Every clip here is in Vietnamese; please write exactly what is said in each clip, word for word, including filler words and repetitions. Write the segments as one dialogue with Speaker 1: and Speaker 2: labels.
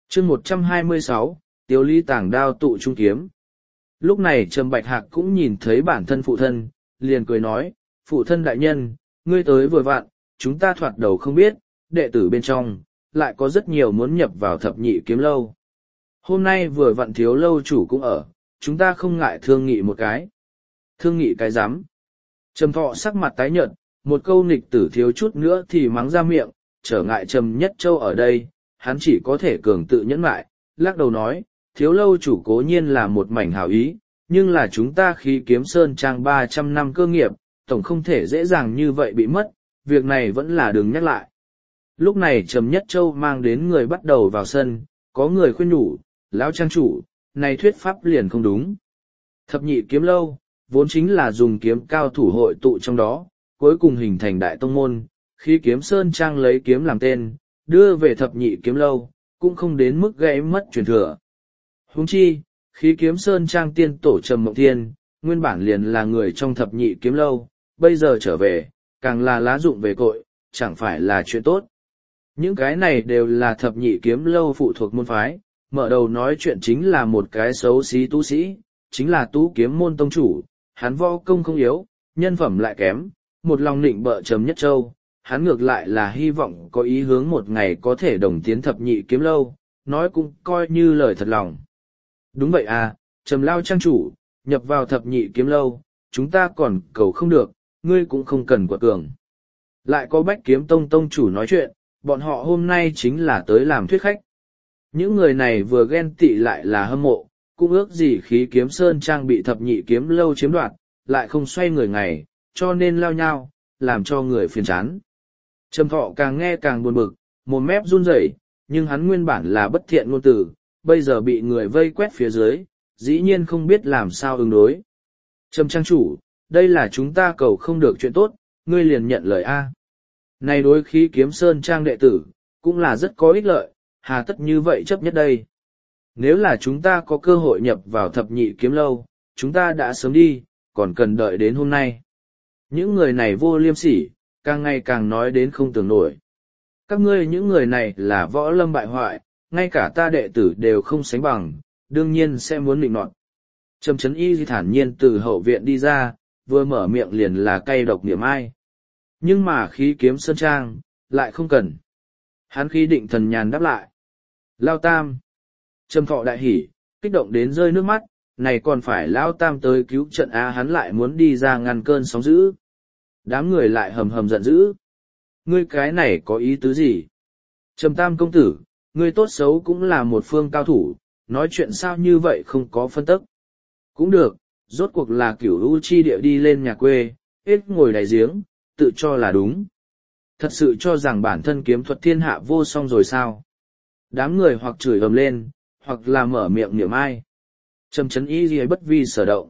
Speaker 1: chương một trăm hai mươi sáu, Tiếu Ly tảng đao tụ trung kiếm. Lúc này Trầm Bạch Hạc cũng nhìn thấy bản thân phụ thân, liền cười nói, phụ thân đại nhân, ngươi tới vừa vặn, chúng ta thoạt đầu không biết, đệ tử bên trong, lại có rất nhiều muốn nhập vào thập nhị kiếm lâu. Hôm nay vừa vặn Thiếu lâu chủ cũng ở, chúng ta không ngại thương nghị một cái. Thương nghị cái rắm. Trầm Thọ sắc mặt tái nhợt, một câu nghịch tử thiếu chút nữa thì mắng ra miệng, trở ngại Trầm Nhất Châu ở đây, hắn chỉ có thể cường tự nhẫn lại, lắc đầu nói, Thiếu lâu chủ cố nhiên là một mảnh hảo ý, nhưng là chúng ta khí kiếm sơn trang ba trăm năm cơ nghiệp, tổng không thể dễ dàng như vậy bị mất, việc này vẫn là đừng nhắc lại. Lúc này Trầm Nhất Châu mang đến người bắt đầu vào sân, có người khuyên nhủ, lão trang chủ, này thuyết pháp liền không đúng. Thập nhị kiếm lâu, vốn chính là dùng kiếm cao thủ hội tụ trong đó, cuối cùng hình thành đại tông môn, khi kiếm sơn trang lấy kiếm làm tên, đưa về thập nhị kiếm lâu, cũng không đến mức gãy mất truyền thừa. Huống chi, khí kiếm sơn trang tiên tổ Trầm Mộng Thiên, nguyên bản liền là người trong thập nhị kiếm lâu, bây giờ trở về, càng là lá dụng về cội, chẳng phải là chuyện tốt. Những cái này đều là thập nhị kiếm lâu phụ thuộc môn phái, mở đầu nói chuyện chính là một cái xấu xí tu sĩ, chính là tú kiếm môn tông chủ, hắn võ công không yếu, nhân phẩm lại kém, một lòng nịnh bợ Trầm Nhất Châu, hắn ngược lại là hy vọng có ý hướng một ngày có thể đồng tiến thập nhị kiếm lâu, nói cũng coi như lời thật lòng. Đúng vậy à, Trầm lao trang chủ, nhập vào thập nhị kiếm lâu, chúng ta còn cầu không được, ngươi cũng không cần quật cường. Lại có Bách Kiếm Tông tông chủ nói chuyện, bọn họ hôm nay chính là tới làm thuyết khách. Những người này vừa ghen tị lại là hâm mộ, cũng ước gì khí kiếm sơn trang bị thập nhị kiếm lâu chiếm đoạt, lại không xoay người ngày, cho nên lao nhau, làm cho người phiền chán. Trầm Thọ càng nghe càng buồn bực, một mép run rẩy, nhưng hắn nguyên bản là bất thiện ngôn từ, bây giờ bị người vây quét phía dưới, dĩ nhiên không biết làm sao ứng đối. Trầm trang chủ, đây là chúng ta cầu không được chuyện tốt, ngươi liền nhận lời A. Này đối khí kiếm sơn trang đệ tử, cũng là rất có ích lợi, hà tất như vậy chấp nhất đây. Nếu là chúng ta có cơ hội nhập vào thập nhị kiếm lâu, chúng ta đã sớm đi, còn cần đợi đến hôm nay. Những người này vô liêm sỉ, càng ngày càng nói đến không tưởng nổi. Các ngươi những người này là võ lâm bại hoại, ngay cả ta đệ tử đều không sánh bằng, đương nhiên sẽ muốn nịnh nọt. Trầm Chấn Y thản nhiên từ hậu viện đi ra, vừa mở miệng liền là cay độc niệm ai. Nhưng mà khí kiếm sơn trang, lại không cần. Hắn khí định thần nhàn đáp lại. Lao Tam. Trầm Thọ đại hỉ, kích động đến rơi nước mắt, này còn phải Lao Tam tới cứu trận á, hắn lại muốn đi ra ngăn cơn sóng dữ. Đám người lại hầm hầm giận dữ. Ngươi cái này có ý tứ gì? Trầm Tam công tử, ngươi tốt xấu cũng là một phương cao thủ, nói chuyện sao như vậy không có phân tức. Cũng được, rốt cuộc là kiểu u chi địa đi lên nhà quê, hết ngồi đáy giếng, tự cho là đúng. Thật sự cho rằng bản thân kiếm thuật thiên hạ vô song rồi sao? Đám người hoặc chửi ầm lên, hoặc là mở miệng niệm ai. Trầm Chấn Y gì bất vi sở động.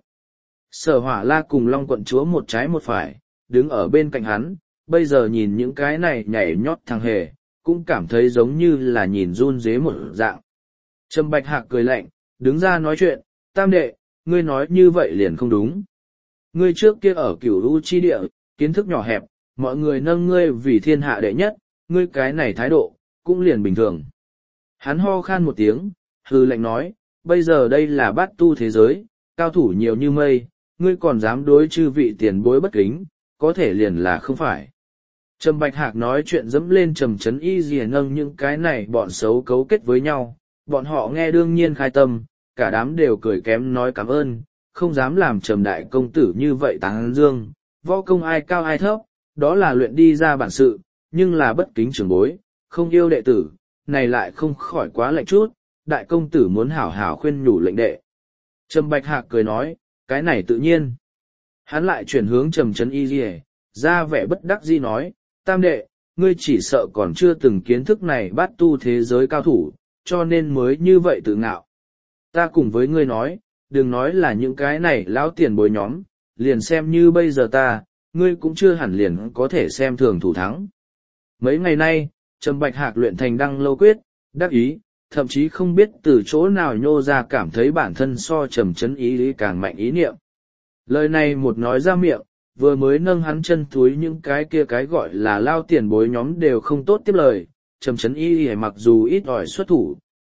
Speaker 1: Sở Hỏa La cùng Long quận chúa một trái một phải, đứng ở bên cạnh hắn, bây giờ nhìn những cái này nhảy nhót thằng hề, cũng cảm thấy giống như là nhìn run dế một dạng. Trầm Bạch Hạc cười lạnh, đứng ra nói chuyện, Tam đệ, ngươi nói như vậy liền không đúng. Ngươi trước kia ở cửu u chi địa, kiến thức nhỏ hẹp, mọi người nâng ngươi vì thiên hạ đệ nhất, ngươi cái này thái độ, cũng liền bình thường. Hắn ho khan một tiếng, hừ lạnh nói, bây giờ đây là bát tu thế giới, cao thủ nhiều như mây, ngươi còn dám đối chư vị tiền bối bất kính, có thể liền là không phải. Trầm Bạch Hạc nói chuyện dẫm lên Trầm Chấn Y gì nâng những cái này bọn xấu cấu kết với nhau, bọn họ nghe đương nhiên khai tâm, cả đám đều cười kém nói cảm ơn, không dám làm Trầm đại công tử như vậy tán dương, võ công ai cao ai thấp, đó là luyện đi ra bản sự, nhưng là bất kính trưởng bối, không yêu đệ tử, này lại không khỏi quá lạnh chút, đại công tử muốn hảo hảo khuyên nhủ lệnh đệ. Trầm Bạch Hạc cười nói, cái này tự nhiên. Hắn lại chuyển hướng Trầm Chấn Y gì, ra vẻ bất đắc dĩ nói, Tam đệ, ngươi chỉ sợ còn chưa từng kiến thức này bát tu thế giới cao thủ, cho nên mới như vậy tự ngạo. Ta cùng với ngươi nói, đừng nói là những cái này lão tiền bối nhóm, liền xem như bây giờ ta, ngươi cũng chưa hẳn liền có thể xem thường thủ thắng. Mấy ngày nay, Trầm Bạch Hạc luyện thành Đăng Lâu Quyết, đắc ý, thậm chí không biết từ chỗ nào nhô ra cảm thấy bản thân so Trầm Chấn Y lý càng mạnh ý niệm. Lời này một nói ra miệng, vừa mới nâng hắn chân túi những cái kia cái gọi là lao tiền bối nhóm đều không tốt tiếp lời, Trầm Chấn Y mặc dù ít ỏi xuất thủ,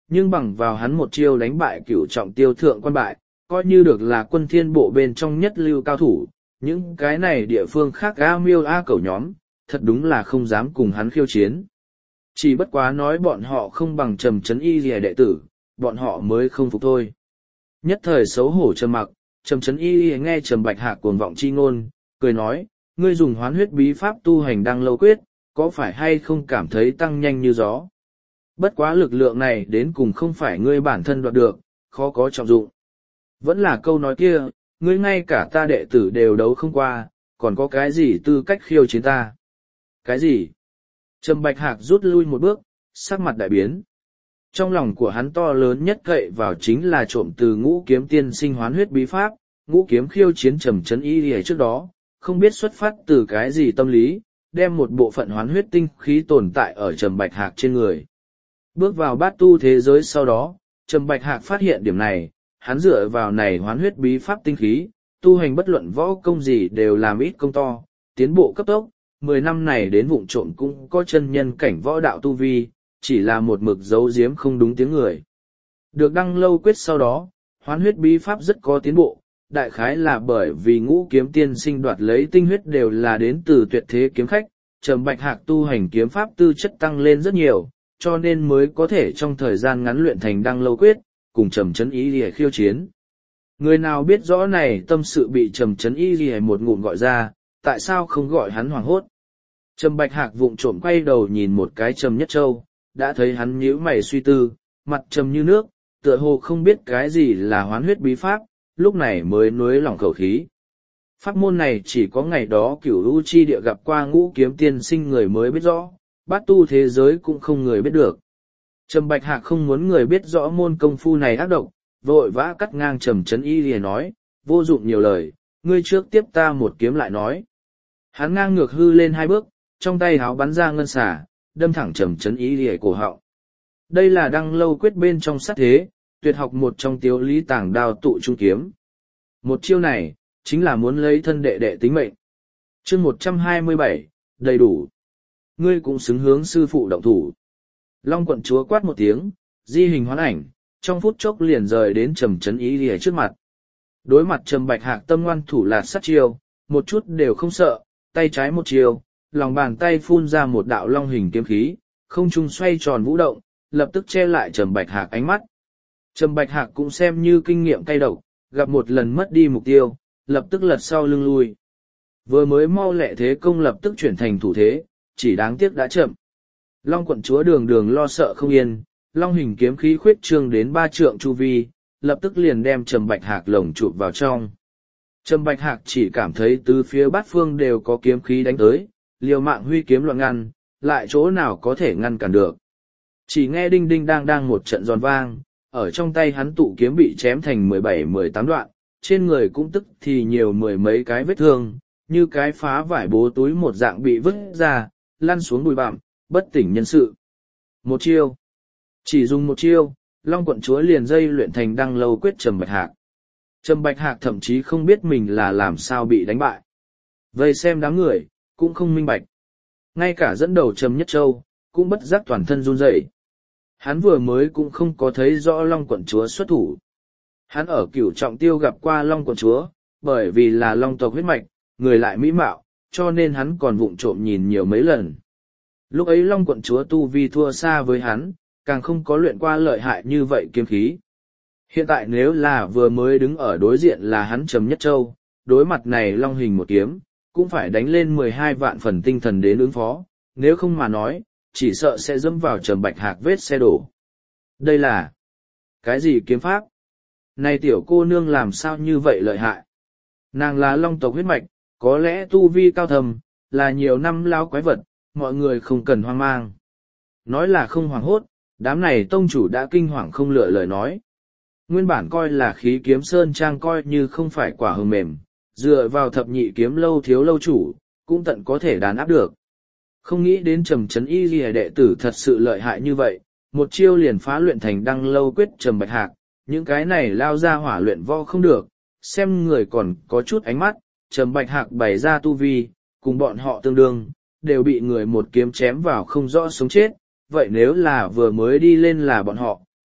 Speaker 1: nhưng bằng vào hắn một chiêu đánh bại cửu trọng tiêu thượng quan bại, coi như được là quân thiên bộ bên trong nhất lưu cao thủ, những cái này địa phương khác A miêu A cẩu nhóm, thật đúng là không dám cùng hắn khiêu chiến. Chỉ bất quá nói bọn họ không bằng Trầm Chấn Y Lìa đệ tử, bọn họ mới không phục thôi. Nhất thời xấu hổ trầm mặc, Trầm Chấn Y Lìa nghe Trầm Bạch Hạc cuồng vọng chi ngôn, cười nói, ngươi dùng hoán huyết bí pháp tu hành Đăng Lâu Quyết, có phải hay không cảm thấy tăng nhanh như gió? Bất quá lực lượng này đến cùng không phải ngươi bản thân đoạt được, khó có trọng dụng. Vẫn là câu nói kia, ngươi ngay cả ta đệ tử đều đấu không qua, còn có cái gì tư cách khiêu chiến ta? Cái gì? Trầm Bạch Hạc rút lui một bước, sắc mặt đại biến. Trong lòng của hắn to lớn nhất cậy vào chính là trộm từ Ngũ Kiếm tiên sinh hoán huyết bí pháp, Ngũ Kiếm khiêu chiến Trầm Chấn Y Lìa trước đó, không biết xuất phát từ cái gì tâm lý, đem một bộ phận hoán huyết tinh khí tồn tại ở Trầm Bạch Hạc trên người. Bước vào bát tu thế giới sau đó, Trầm Bạch Hạc phát hiện điểm này, hắn dựa vào này hoán huyết bí pháp tinh khí, tu hành bất luận võ công gì đều làm ít công to, tiến bộ cấp tốc, mười năm này đến vụng trộm cũng có chân nhân cảnh võ đạo tu vi, chỉ là một mực giấu giếm không đúng tiếng người. Được Đăng Lâu Quyết sau đó, hoán huyết bí pháp rất có tiến bộ, đại khái là bởi vì Ngũ Kiếm tiên sinh đoạt lấy tinh huyết đều là đến từ tuyệt thế kiếm khách, Trầm Bạch Hạc tu hành kiếm pháp tư chất tăng lên rất nhiều, cho nên mới có thể trong thời gian ngắn luyện thành Đăng Lâu Quyết, cùng Trầm Chấn Y Lìa khiêu chiến. Người nào biết rõ này tâm sự bị Trầm Chấn Y Lìa một ngụm gọi ra, tại sao không gọi hắn hoảng hốt? Trầm Bạch Hạc vụng trộm quay đầu nhìn một cái Trầm Nhất Châu, đã thấy hắn nhíu mày suy tư, mặt trầm như nước, tựa hồ không biết cái gì là hoán huyết bí pháp, lúc này mới nuối lỏng khẩu khí. Pháp môn này chỉ có ngày đó Cửu U chi địa gặp qua Ngũ Kiếm tiên sinh người mới biết rõ, bát tu thế giới cũng không người biết được. Trầm Bạch Hạc không muốn người biết rõ môn công phu này ác độc, vội vã cắt ngang Trầm Chấn Y Lìa nói, vô dụng nhiều lời, ngươi trước tiếp ta một kiếm lại nói. Hắn ngang ngược hư lên hai bước, trong tay háo bắn ra ngân xả, đâm thẳng Trầm Chấn Y Lìa cổ họng. Đây là Đăng Lâu Quyết bên trong sát thế, tuyệt học một trong Tiếu Lý Tàng Đao tụ trung kiếm. Một chiêu này, chính là muốn lấy thân đệ đệ tính mệnh. Chương một trăm hai mươi bảy, đầy đủ. Ngươi cũng xứng hướng sư phụ động thủ. Long quận chúa quát một tiếng, di hình hoán ảnh, trong phút chốc liền rời đến Trầm Chấn Y Lìa trước mặt. Đối mặt Trầm Bạch Hạc tâm ngoan thủ lạt sát chiêu, một chút đều không sợ, tay trái một chiêu, lòng bàn tay phun ra một đạo long hình kiếm khí, không trung xoay tròn vũ động, lập tức che lại Trầm Bạch Hạc ánh mắt. Trầm Bạch Hạc cũng xem như kinh nghiệm cay độc, gặp một lần mất đi mục tiêu, lập tức lật sau lưng lui. Vừa mới mau lẹ thế công lập tức chuyển thành thủ thế, chỉ đáng tiếc đã chậm. Long quận chúa đường đường lo sợ không yên, long hình kiếm khí khuyết trương đến ba trượng chu vi, lập tức liền đem Trầm Bạch Hạc lồng chụp vào trong. Trầm Bạch Hạc chỉ cảm thấy từ phía bát phương đều có kiếm khí đánh tới, liều mạng huy kiếm loạn ngăn, lại chỗ nào có thể ngăn cản được. Chỉ nghe đinh đinh đang đang một trận giòn vang, ở trong tay hắn tụ kiếm bị chém thành mười bảy mười tám đoạn, trên người cũng tức thì nhiều mười mấy cái vết thương, như cái phá vải bố túi một dạng bị vứt ra, lăn xuống bụi bặm, bất tỉnh nhân sự. Một chiêu. Chỉ dùng một chiêu, Long quận chúa liền dây luyện thành Đăng Lâu Quyết Trầm Bạch Hạc. Trầm Bạch Hạc thậm chí không biết mình là làm sao bị đánh bại. Vây xem đám người, cũng không minh bạch. Ngay cả dẫn đầu Trầm Nhất Châu, cũng bất giác toàn thân run rẩy. Hắn vừa mới cũng không có thấy rõ Long quận chúa xuất thủ. Hắn ở Cửu Trọng Tiêu gặp qua Long quận chúa, bởi vì là Long tộc huyết mạch, người lại mỹ mạo, cho nên hắn còn vụng trộm nhìn nhiều mấy lần. Lúc ấy Long quận chúa tu vi thua xa với hắn, càng không có luyện qua lợi hại như vậy kiếm khí. Hiện tại nếu là vừa mới đứng ở đối diện là hắn Trầm Nhất Châu, đối mặt này long hình một kiếm, cũng phải đánh lên mười hai vạn phần tinh thần đến ứng phó, nếu không mà nói, chỉ sợ sẽ dẫm vào Trầm Bạch Hạc vết xe đổ. Đây là cái gì kiếm pháp? Này tiểu cô nương làm sao như vậy lợi hại? Nàng là long tộc huyết mạch, có lẽ tu vi cao thầm, là nhiều năm lao quái vật, mọi người không cần hoang mang. Nói là không hoảng hốt, đám này tông chủ đã kinh hoàng không lựa lời nói. Nguyên bản coi là khí kiếm sơn trang coi như không phải quả hờ mềm, dựa vào thập nhị kiếm lâu thiếu lâu chủ, cũng tận có thể đàn áp được. Không nghĩ đến Trầm Chấn Y Lìa đệ tử thật sự lợi hại như vậy, một chiêu liền phá luyện thành Đăng Lâu Quyết Trầm Bạch Hạc, những cái này lao ra hỏa luyện vo không được, xem người còn có chút ánh mắt, Trầm Bạch Hạc bày ra tu vi, cùng bọn họ tương đương, đều bị người một kiếm chém vào không rõ sống chết, vậy nếu là vừa mới đi lên là bọn họ,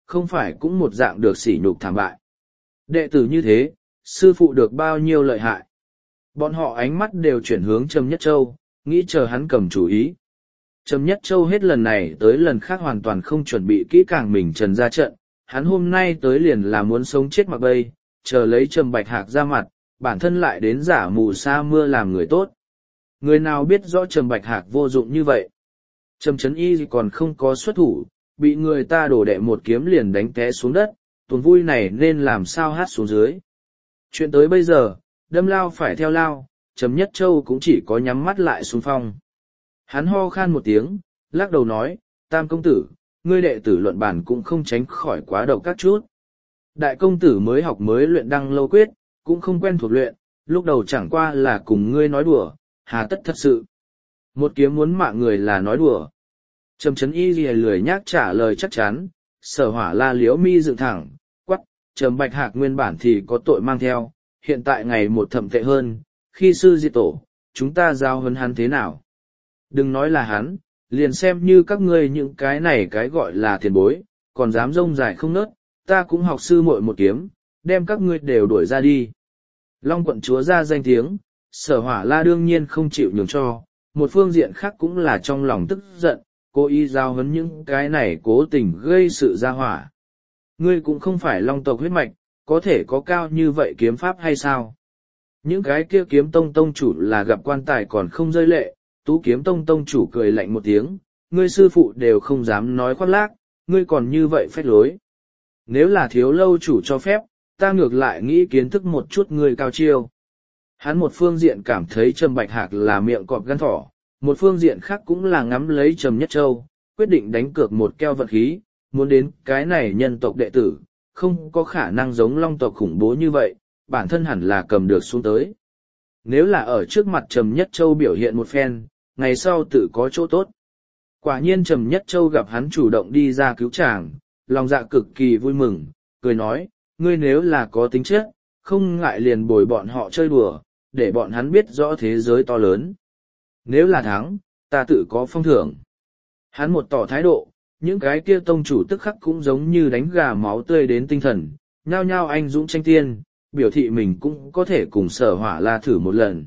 Speaker 1: không phải cũng một dạng được sỉ nhục thảm bại. Đệ tử như thế, sư phụ được bao nhiêu lợi hại. Bọn họ ánh mắt đều chuyển hướng Trầm Nhất Châu, nghĩ chờ hắn cầm chủ ý. Trầm Nhất Châu hết lần này tới lần khác hoàn toàn không chuẩn bị kỹ càng mình trần ra trận, hắn hôm nay tới liền là muốn sống chết mặc bây, chờ lấy Trầm Bạch Hạc ra mặt, bản thân lại đến giả mù sa mưa làm người tốt. Người nào biết rõ Trầm Bạch Hạc vô dụng như vậy. Trầm Trấn Y còn không có xuất thủ, bị người ta đổ đệ một kiếm liền đánh té xuống đất, tuần vui này nên làm sao hát xuống dưới. Chuyện tới bây giờ, đâm lao phải theo lao, Trầm Nhất Châu cũng chỉ có nhắm mắt lại xung phong. Hắn ho khan một tiếng, lắc đầu nói, Tam công tử, ngươi đệ tử luận bản cũng không tránh khỏi quá độc các chút. Đại công tử mới học mới luyện đăng lâu quyết, cũng không quen thuộc luyện, lúc đầu chẳng qua là cùng ngươi nói đùa, hà tất thật sự. Một kiếm muốn mạng người là nói đùa. Trầm Trấn Y lìa lười nhác trả lời chắc chắn, Sở Hỏa La liễu mi dựng thẳng, quắc, Trầm Bạch Hạc nguyên bản thì có tội mang theo, hiện tại ngày một thậm tệ hơn, khi sư diệt tổ, chúng ta giao huấn hắn thế nào? Đừng nói là hắn, liền xem như các ngươi những cái này cái gọi là tiền bối, còn dám rông dài không nớt, ta cũng học sư muội một kiếm, đem các ngươi đều đuổi ra đi. Long quận chúa ra danh tiếng, Sở Hỏa La đương nhiên không chịu nhường cho, một phương diện khác cũng là trong lòng tức giận, cố ý giao huấn những cái này cố tình gây sự ra hỏa. Ngươi cũng không phải long tộc huyết mạch, có thể có cao như vậy kiếm pháp hay sao? Những cái kia kiếm tông tông chủ là gặp quan tài còn không rơi lệ, Tú kiếm tông tông chủ cười lạnh một tiếng, ngươi sư phụ đều không dám nói khoác lác, ngươi còn như vậy phách lối. Nếu là thiếu lâu chủ cho phép, ta ngược lại nghĩ kiến thức một chút ngươi cao chiêu. Hắn một phương diện cảm thấy Trầm Bạch Hạc là miệng cọp gan thỏ, một phương diện khác cũng là ngắm lấy Trầm Nhất Châu, quyết định đánh cược một keo vật khí, muốn đến cái này nhân tộc đệ tử, không có khả năng giống long tộc khủng bố như vậy, bản thân hẳn là cầm được xuống tới. Nếu là ở trước mặt Trầm Nhất Châu biểu hiện một phen, ngày sau tự có chỗ tốt. Quả nhiên Trầm Nhất Châu gặp hắn chủ động đi ra cứu chàng, lòng dạ cực kỳ vui mừng, cười nói, ngươi nếu là có tính chất, không ngại liền bồi bọn họ chơi đùa, để bọn hắn biết rõ thế giới to lớn. Nếu là thắng, ta tự có phong thưởng. Hắn một tỏ thái độ, những cái kia tông chủ tức khắc cũng giống như đánh gà máu tươi đến tinh thần, nhao nhao anh dũng tranh tiên, biểu thị mình cũng có thể cùng Sở Hỏa La thử một lần.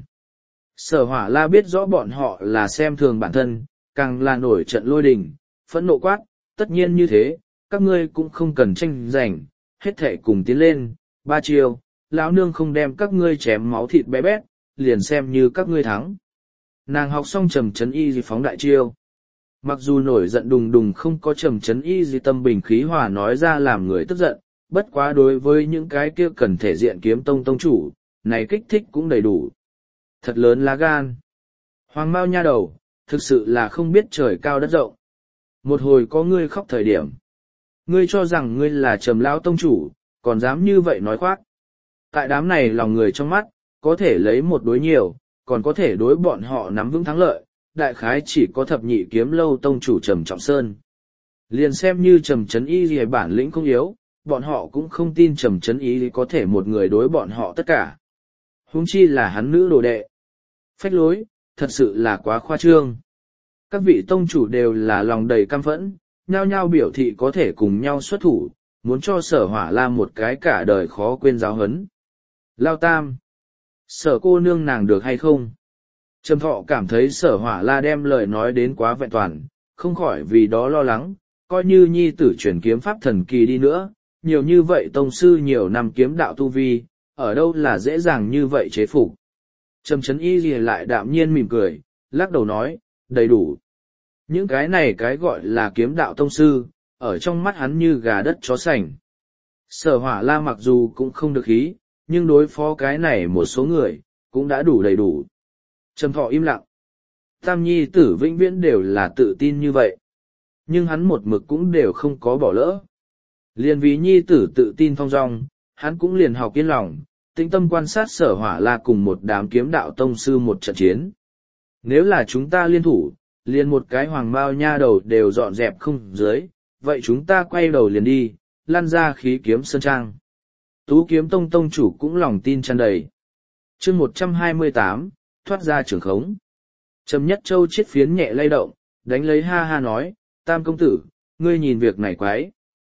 Speaker 1: Sở Hỏa La biết rõ bọn họ là xem thường bản thân, càng là nổi trận lôi đình, phẫn nộ quát, tất nhiên như thế, các ngươi cũng không cần tranh giành, hết thể cùng tiến lên, ba chiều, lão nương không đem các ngươi chém máu thịt bé bét, liền xem như các ngươi thắng. Nàng học xong Trầm Trấn Y gì phóng đại chiêu. Mặc dù nổi giận đùng đùng không có Trầm Trấn Y gì tâm bình khí hòa nói ra làm người tức giận, bất quá đối với những cái kia cần thể diện kiếm tông tông chủ, này kích thích cũng đầy đủ. Thật lớn lá gan. Hoàng Mao nha đầu, thực sự là không biết trời cao đất rộng. Một hồi có ngươi khóc thời điểm. Ngươi cho rằng ngươi là Trầm lão tông chủ, còn dám như vậy nói khoác. Tại đám này lòng người trong mắt, có thể lấy một đối nhiều, còn có thể đối bọn họ nắm vững thắng lợi, đại khái chỉ có thập nhị kiếm lâu tông chủ Trầm Trọng Sơn. Liền xem như Trầm Trấn Y gì bản lĩnh không yếu, bọn họ cũng không tin Trầm Trấn Y có thể một người đối bọn họ tất cả. Huống chi là hắn nữ đồ đệ. Phách lối, thật sự là quá khoa trương. Các vị tông chủ đều là lòng đầy căm phẫn, nhao nhao biểu thị có thể cùng nhau xuất thủ, muốn cho Sở Hỏa La một cái cả đời khó quên giáo huấn. Lao Tam, Sở cô nương nàng được hay không? Trầm Thọ cảm thấy Sở Hỏa La đem lời nói đến quá vẹn toàn, không khỏi vì đó lo lắng, coi như nhi tử chuyển kiếm pháp thần kỳ đi nữa, nhiều như vậy tông sư nhiều năm kiếm đạo tu vi, ở đâu là dễ dàng như vậy chế phục. Trầm Trấn Y gì lại đạm nhiên mỉm cười, lắc đầu nói, đầy đủ. Những cái này cái gọi là kiếm đạo tông sư, ở trong mắt hắn như gà đất chó sành. Sở Hỏa La mặc dù cũng không được ý, nhưng đối phó cái này một số người, cũng đã đủ đầy đủ. Trầm Thọ im lặng. Tam nhi tử vĩnh viễn đều là tự tin như vậy. Nhưng hắn một mực cũng đều không có bỏ lỡ. Liền vì nhi tử tự tin thong dong, hắn cũng liền học yên lòng, tĩnh tâm quan sát Sở Hỏa La cùng một đám kiếm đạo tông sư một trận chiến. Nếu là chúng ta liên thủ, liền một cái hoàng mao nha đầu đều dọn dẹp không dưới, vậy chúng ta quay đầu liền đi, lăn ra khí kiếm sơn trang. Tú kiếm tông tông chủ cũng lòng tin tràn đầy. Chương một trăm hai mươi tám, thoát ra trường khống. Trầm Nhất Châu chiết phiến nhẹ lay động, đánh lấy ha ha nói, Tam công tử, ngươi nhìn việc này quái.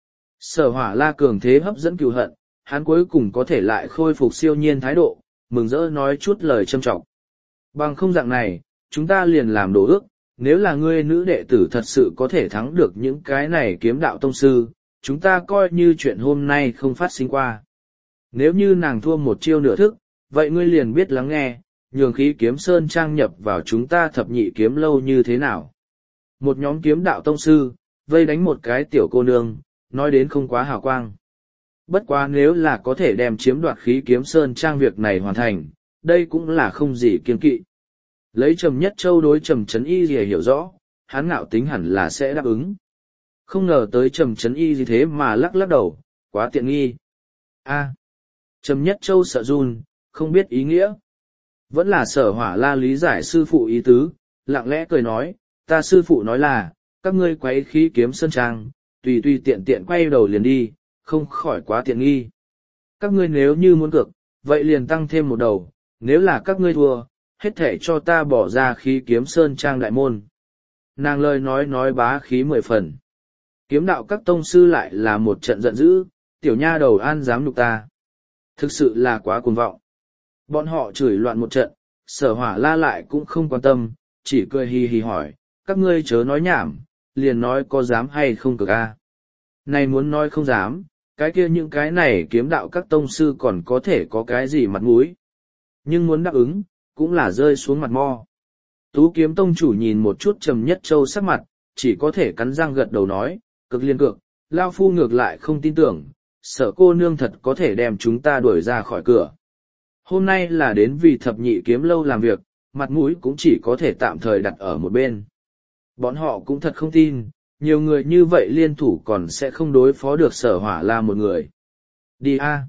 Speaker 1: Sở Hỏa La cường thế hấp dẫn cừu hận, hắn cuối cùng có thể lại khôi phục siêu nhiên thái độ, mừng rỡ nói chút lời châm trọng. Bằng không dạng này, chúng ta liền làm đồ ước, nếu là ngươi nữ đệ tử thật sự có thể thắng được những cái này kiếm đạo tông sư, chúng ta coi như chuyện hôm nay không phát sinh qua. Nếu như nàng thua một chiêu nửa thức, vậy ngươi liền biết lắng nghe, nhường khí kiếm sơn trang nhập vào chúng ta thập nhị kiếm lâu như thế nào. Một nhóm kiếm đạo tông sư, vây đánh một cái tiểu cô nương, nói đến không quá hào quang. Bất quá nếu là có thể đem chiếm đoạt khí kiếm sơn trang việc này hoàn thành, đây cũng là không gì kiêng kỵ. Lấy Trầm Nhất Châu đối Trầm Trấn Y gì hiểu rõ, hắn ngạo tính hẳn là sẽ đáp ứng. Không ngờ tới Trầm Trấn Y gì thế mà lắc lắc đầu, quá tiện nghi. A. Trầm Nhất Châu sợ run, không biết ý nghĩa. Vẫn là Sở Hỏa La lý giải sư phụ ý tứ, lặng lẽ cười nói, ta sư phụ nói là, các ngươi quấy khí kiếm sơn trang, tùy tùy tiện tiện quay đầu liền đi, không khỏi quá tiện nghi. Các ngươi nếu như muốn cược, vậy liền tăng thêm một đầu, nếu là các ngươi thua, hết thể cho ta bỏ ra khí kiếm sơn trang đại môn. Nàng lời nói nói bá khí mười phần. Kiếm đạo các tông sư lại là một trận giận dữ, tiểu nha đầu an dám nhục ta. Thực sự là quá cuồng vọng. Bọn họ chửi loạn một trận, Sở Hỏa La lại cũng không quan tâm, chỉ cười hì hì hỏi, các ngươi chớ nói nhảm, liền nói có dám hay không cực a. Này muốn nói không dám, cái kia những cái này kiếm đạo các tông sư còn có thể có cái gì mặt mũi. Nhưng muốn đáp ứng, cũng là rơi xuống mặt mo. Tú kiếm tông chủ nhìn một chút Trầm Nhất Châu sắc mặt, chỉ có thể cắn răng gật đầu nói, cực liên cực, lao phu ngược lại không tin tưởng, Sở cô nương thật có thể đem chúng ta đuổi ra khỏi cửa. Hôm nay là đến vì thập nhị kiếm lâu làm việc, mặt mũi cũng chỉ có thể tạm thời đặt ở một bên. Bọn họ cũng thật không tin, nhiều người như vậy liên thủ còn sẽ không đối phó được Sở Hỏa La một người. Đi a.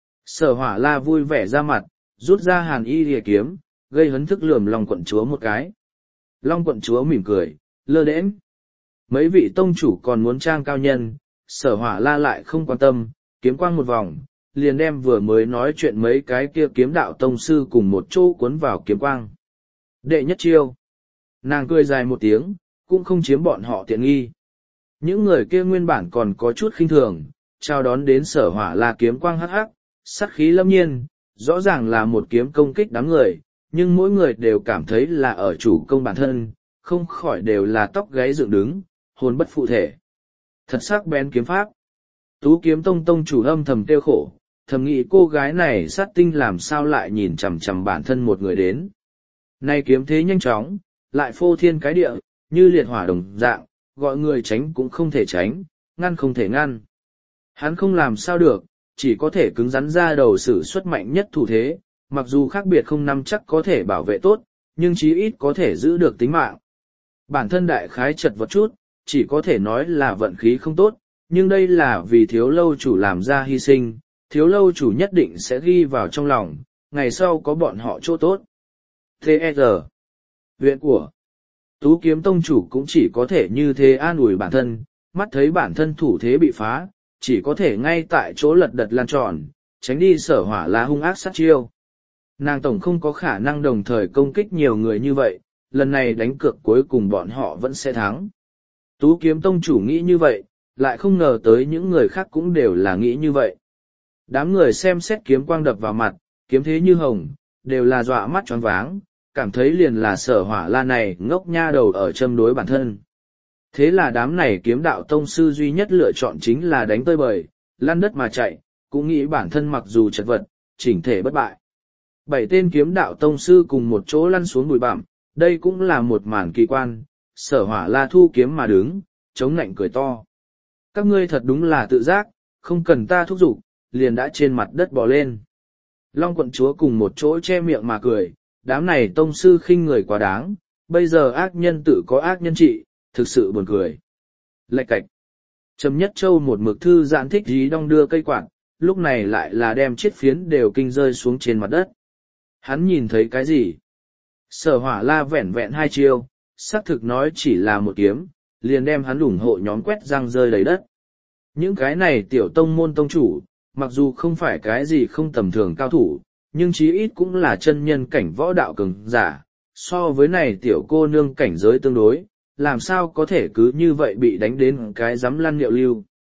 Speaker 1: Sở Hỏa La vui vẻ ra mặt, rút ra Hàn Y Lìa kiếm, gây hấn thức lườm Long quận chúa một cái. Long quận chúa mỉm cười, lơ đễnh. Mấy vị tông chủ còn muốn trang cao nhân, Sở Hỏa La lại không quan tâm, kiếm quang một vòng, liền đem vừa mới nói chuyện mấy cái kia kiếm đạo tông sư cùng một chỗ cuốn vào kiếm quang. Đệ nhất chiêu. Nàng cười dài một tiếng, cũng không chiếm bọn họ tiện nghi. Những người kia nguyên bản còn có chút khinh thường, chào đón đến Sở Hỏa La kiếm quang hắc hắc, sát khí lâm nhiên, rõ ràng là một kiếm công kích đám người, nhưng mỗi người đều cảm thấy là ở chủ công bản thân, không khỏi đều là tóc gáy dựng đứng, hồn bất phụ thể. Thật sắc bén kiếm pháp. Tú kiếm tông tông chủ âm thầm tiêu khổ, thầm nghĩ cô gái này sát tinh làm sao lại nhìn chằm chằm bản thân một người đến. Nay kiếm thế nhanh chóng, lại phô thiên cái địa, như liệt hỏa đồng dạng, gọi người tránh cũng không thể tránh, ngăn không thể ngăn. Hắn không làm sao được, chỉ có thể cứng rắn ra đầu sử xuất mạnh nhất thủ thế, mặc dù khác biệt không nắm chắc có thể bảo vệ tốt, nhưng chí ít có thể giữ được tính mạng. Bản thân đại khái chật vật chút, chỉ có thể nói là vận khí không tốt, nhưng đây là vì thiếu lâu chủ làm ra hy sinh, thiếu lâu chủ nhất định sẽ ghi vào trong lòng, ngày sau có bọn họ chỗ tốt. tê e rờ Viện của Tú kiếm tông chủ cũng chỉ có thể như thế an ủi bản thân, mắt thấy bản thân thủ thế bị phá, chỉ có thể ngay tại chỗ lật đật lan tròn, tránh đi Sở Hỏa La hung ác sát chiêu. Nàng tổng không có khả năng đồng thời công kích nhiều người như vậy, lần này đánh cược cuối cùng bọn họ vẫn sẽ thắng. Tú kiếm tông chủ nghĩ như vậy, lại không ngờ tới những người khác cũng đều là nghĩ như vậy. Đám người xem xét kiếm quang đập vào mặt, kiếm thế như hồng, đều là dọa mắt choáng váng, cảm thấy liền là Sở Hỏa La này ngốc nha đầu ở châm đối bản thân. Thế là đám này kiếm đạo tông sư duy nhất lựa chọn chính là đánh tơi bời, lăn đất mà chạy, cũng nghĩ bản thân mặc dù chật vật, chỉnh thể bất bại. Bảy tên kiếm đạo tông sư cùng một chỗ lăn xuống bụi bặm, đây cũng là một màn kỳ quan, Sở Hỏa La thu kiếm mà đứng, chống nạnh cười to. Các ngươi thật đúng là tự giác, không cần ta thúc giục, liền đã trên mặt đất bò lên. Long quận chúa cùng một chỗ che miệng mà cười, đám này tông sư khinh người quá đáng, bây giờ ác nhân tự có ác nhân trị, thực sự buồn cười. Lạch cạch. Trầm Nhất Châu một mực thư giãn thích dí đong đưa cây quạt, lúc này lại là đem chiếc phiến đều kinh rơi xuống trên mặt đất. Hắn nhìn thấy cái gì? Sở Hỏa La vẹn vẹn hai chiêu, xác thực nói chỉ là một kiếm, liền đem hắn ủng hộ nhóm quét răng rơi đầy đất. Những cái này tiểu tông môn tông chủ, mặc dù không phải cái gì không tầm thường cao thủ, nhưng chí ít cũng là chân nhân cảnh võ đạo cường giả, so với này tiểu cô nương cảnh giới tương đối, làm sao có thể cứ như vậy bị đánh đến cái dám lăn liệu lưu.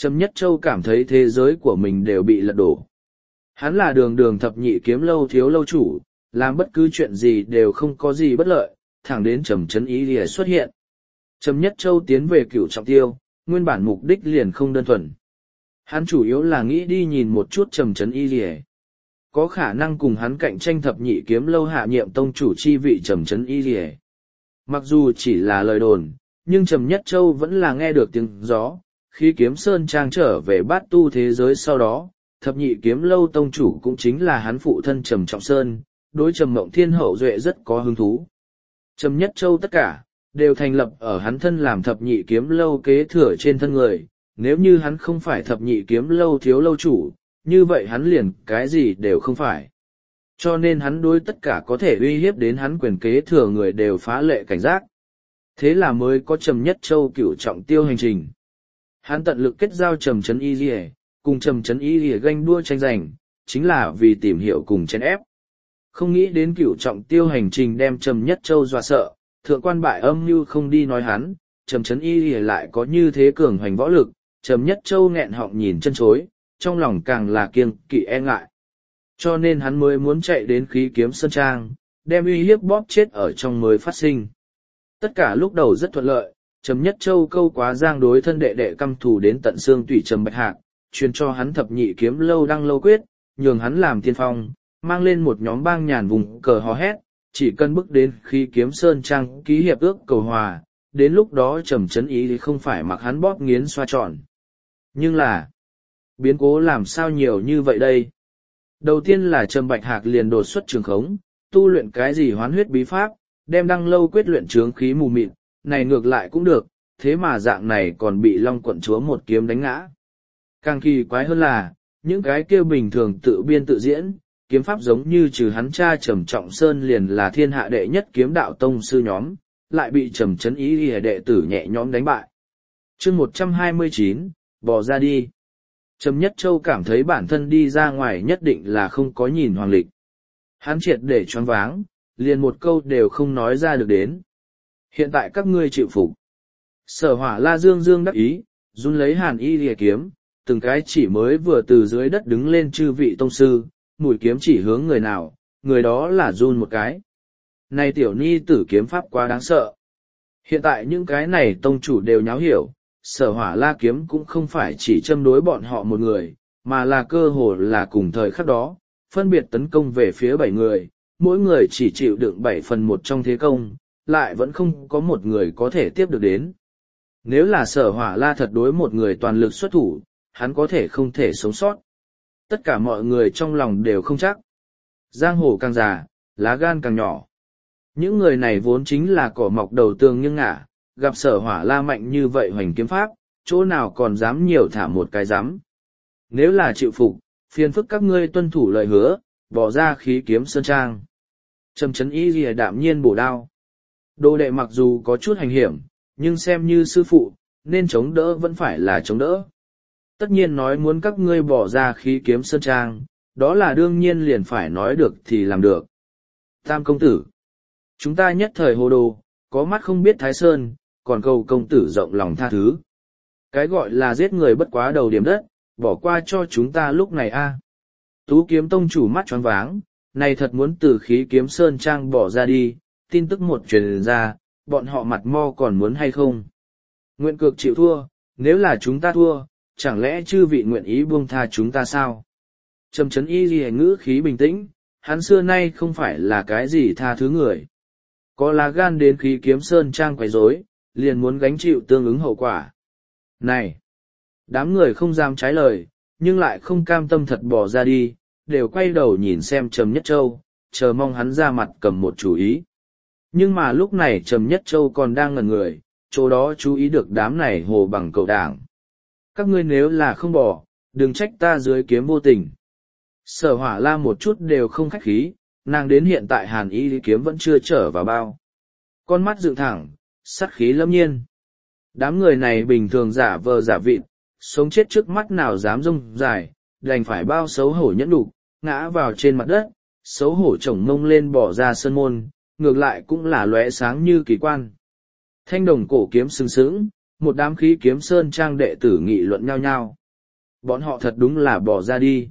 Speaker 1: Trầm Nhất Châu cảm thấy thế giới của mình đều bị lật đổ. Hắn là đường đường thập nhị kiếm lâu thiếu lâu chủ, làm bất cứ chuyện gì đều không có gì bất lợi, thẳng đến Trầm Chấn Y Lìa xuất hiện. Trầm Nhất Châu tiến về Cửu Trọng Tiêu, nguyên bản mục đích liền không đơn thuần. Hắn chủ yếu là nghĩ đi nhìn một chút Trầm Chấn Y Lìa. Có khả năng cùng hắn cạnh tranh thập nhị kiếm lâu hạ nhiệm tông chủ chi vị Trầm Chấn Y Lìa. Mặc dù chỉ là lời đồn, nhưng Trầm Nhất Châu vẫn là nghe được tiếng gió, khi kiếm sơn trang trở về bát tu thế giới sau đó, thập nhị kiếm lâu tông chủ cũng chính là hắn phụ thân Trầm Trọng Sơn, đối Trầm Mộng Thiên hậu duệ rất có hứng thú. Trầm Nhất Châu tất cả, đều thành lập ở hắn thân làm thập nhị kiếm lâu kế thừa trên thân người, nếu như hắn không phải thập nhị kiếm lâu thiếu lâu chủ, như vậy hắn liền cái gì đều không phải. Cho nên hắn đối tất cả có thể uy hiếp đến hắn quyền kế thừa người đều phá lệ cảnh giác. Thế là mới có Trầm Nhất Châu Cửu Trọng Tiêu hành trình. Hắn tận lực kết giao Trầm Chấn Y Lìa, cùng Trầm Chấn Y Lìa ganh đua tranh giành, chính là vì tìm hiểu cùng chèn ép. Không nghĩ đến Cửu Trọng Tiêu hành trình đem Trầm Nhất Châu dọa sợ, thượng quan bại âm như không đi nói hắn, Trầm Chấn Y Lìa lại có như thế cường hoành võ lực, Trầm Nhất Châu nghẹn họng nhìn chân chối, trong lòng càng là kiêng kỵ e ngại. Cho nên hắn mới muốn chạy đến Khí Kiếm Sơn Trang, đem uy hiếp bóp chết ở trong mới phát sinh. Tất cả lúc đầu rất thuận lợi, Trầm Nhất Châu câu quá giang đối thân đệ đệ căm thù đến tận xương tủy Trầm Bạch Hạc, truyền cho hắn thập nhị kiếm lâu đăng lâu quyết, nhường hắn làm tiên phong, mang lên một nhóm bang nhàn vùng cờ hò hét, chỉ cần bước đến Khí Kiếm Sơn Trang ký hiệp ước cầu hòa, đến lúc đó Trầm Chấn Y thì không phải mặc hắn bóp nghiến xoa tròn. Nhưng là, biến cố làm sao nhiều như vậy đây? Đầu tiên là Trầm Bạch Hạc liền đột xuất trường khống, tu luyện cái gì hoán huyết bí pháp, đem đăng lâu quyết luyện trướng khí mù mịt, này ngược lại cũng được, thế mà dạng này còn bị Long quận chúa một kiếm đánh ngã. Càng kỳ quái hơn là, những cái kia bình thường tự biên tự diễn, kiếm pháp giống như trừ hắn cha Trầm Trọng Sơn liền là thiên hạ đệ nhất kiếm đạo tông sư nhóm, lại bị Trầm Chấn Y Lìa đệ tử nhẹ nhõm đánh bại. Chương một trăm hai mươi chín, bỏ ra đi. Trầm Nhất Châu cảm thấy bản thân đi ra ngoài nhất định là không có nhìn hoàng lịch. Hắn triệt để choáng váng, liền một câu đều không nói ra được đến. Hiện tại các ngươi chịu phục. Sở Hỏa La dương dương đắc ý, run lấy Hàn Y Lìa kiếm, từng cái chỉ mới vừa từ dưới đất đứng lên chư vị tông sư, mũi kiếm chỉ hướng người nào, người đó là run một cái. Này tiểu ni tử kiếm pháp quá đáng sợ. Hiện tại những cái này tông chủ đều nháo hiểu, Sở Hỏa La kiếm cũng không phải chỉ châm đối bọn họ một người, mà là cơ hồ là cùng thời khắc đó, phân biệt tấn công về phía bảy người, mỗi người chỉ chịu đựng bảy phần một trong thế công, lại vẫn không có một người có thể tiếp được đến. Nếu là Sở Hỏa La thật đối một người toàn lực xuất thủ, hắn có thể không thể sống sót. Tất cả mọi người trong lòng đều không chắc. Giang hồ càng già, lá gan càng nhỏ. Những người này vốn chính là cỏ mọc đầu tường nhưng ngả, gặp Sở Hỏa La mạnh như vậy hoành kiếm pháp, chỗ nào còn dám nhiều thả một cái dám. Nếu là chịu phục, phiền phức các ngươi tuân thủ lời hứa, bỏ ra Khí Kiếm Sơn Trang. Trầm Chấn Y Lìa đạm nhiên bổ đao. Đồ đệ mặc dù có chút hành hiểm, nhưng xem như sư phụ, nên chống đỡ vẫn phải là chống đỡ. Tất nhiên nói muốn các ngươi bỏ ra Khí Kiếm Sơn Trang, đó là đương nhiên liền phải nói được thì làm được. Tam công tử, chúng ta nhất thời hồ đồ, có mắt không biết Thái Sơn, còn cầu công tử rộng lòng tha thứ. Cái gọi là giết người bất quá đầu điểm đất, bỏ qua cho chúng ta lúc này a. Tú Kiếm tông chủ mắt choáng váng, này thật muốn từ Khí Kiếm Sơn Trang bỏ ra đi, tin tức một truyền ra, bọn họ mặt mo còn muốn hay không. Nguyện cược chịu thua, nếu là chúng ta thua, chẳng lẽ chư vị nguyện ý buông tha chúng ta sao? Trầm Chấn Y Lìa ngữ khí bình tĩnh, hắn xưa nay không phải là cái gì tha thứ người. Có lá gan đến Khí Kiếm Sơn Trang quấy rối, liền muốn gánh chịu tương ứng hậu quả. Này! Đám người không dám trái lời, nhưng lại không cam tâm thật bỏ ra đi, đều quay đầu nhìn xem Trầm Nhất Châu, chờ mong hắn ra mặt cầm một chủ ý. Nhưng mà lúc này Trầm Nhất Châu còn đang ngẩn người, chỗ đó chú ý được đám này hồ bằng cầu đảng. Các ngươi nếu là không bỏ, đừng trách ta dưới kiếm vô tình. Sở Hỏa La một chút đều không khách khí, nàng đến hiện tại Hàn Y kiếm vẫn chưa trở vào bao. Con mắt dựng thẳng, sát khí lâm nhiên. Đám người này bình thường giả vờ giả vịt, sống chết trước mắt nào dám rông dài, đành phải bao xấu hổ nhẫn nhục, ngã vào trên mặt đất, xấu hổ chổng mông lên bỏ ra sơn môn, ngược lại cũng là lóe sáng như kỳ quan. Thanh đồng cổ kiếm sừng sững, một đám khí kiếm sơn trang đệ tử nghị luận nhau nhau. Bọn họ thật đúng là bỏ ra đi.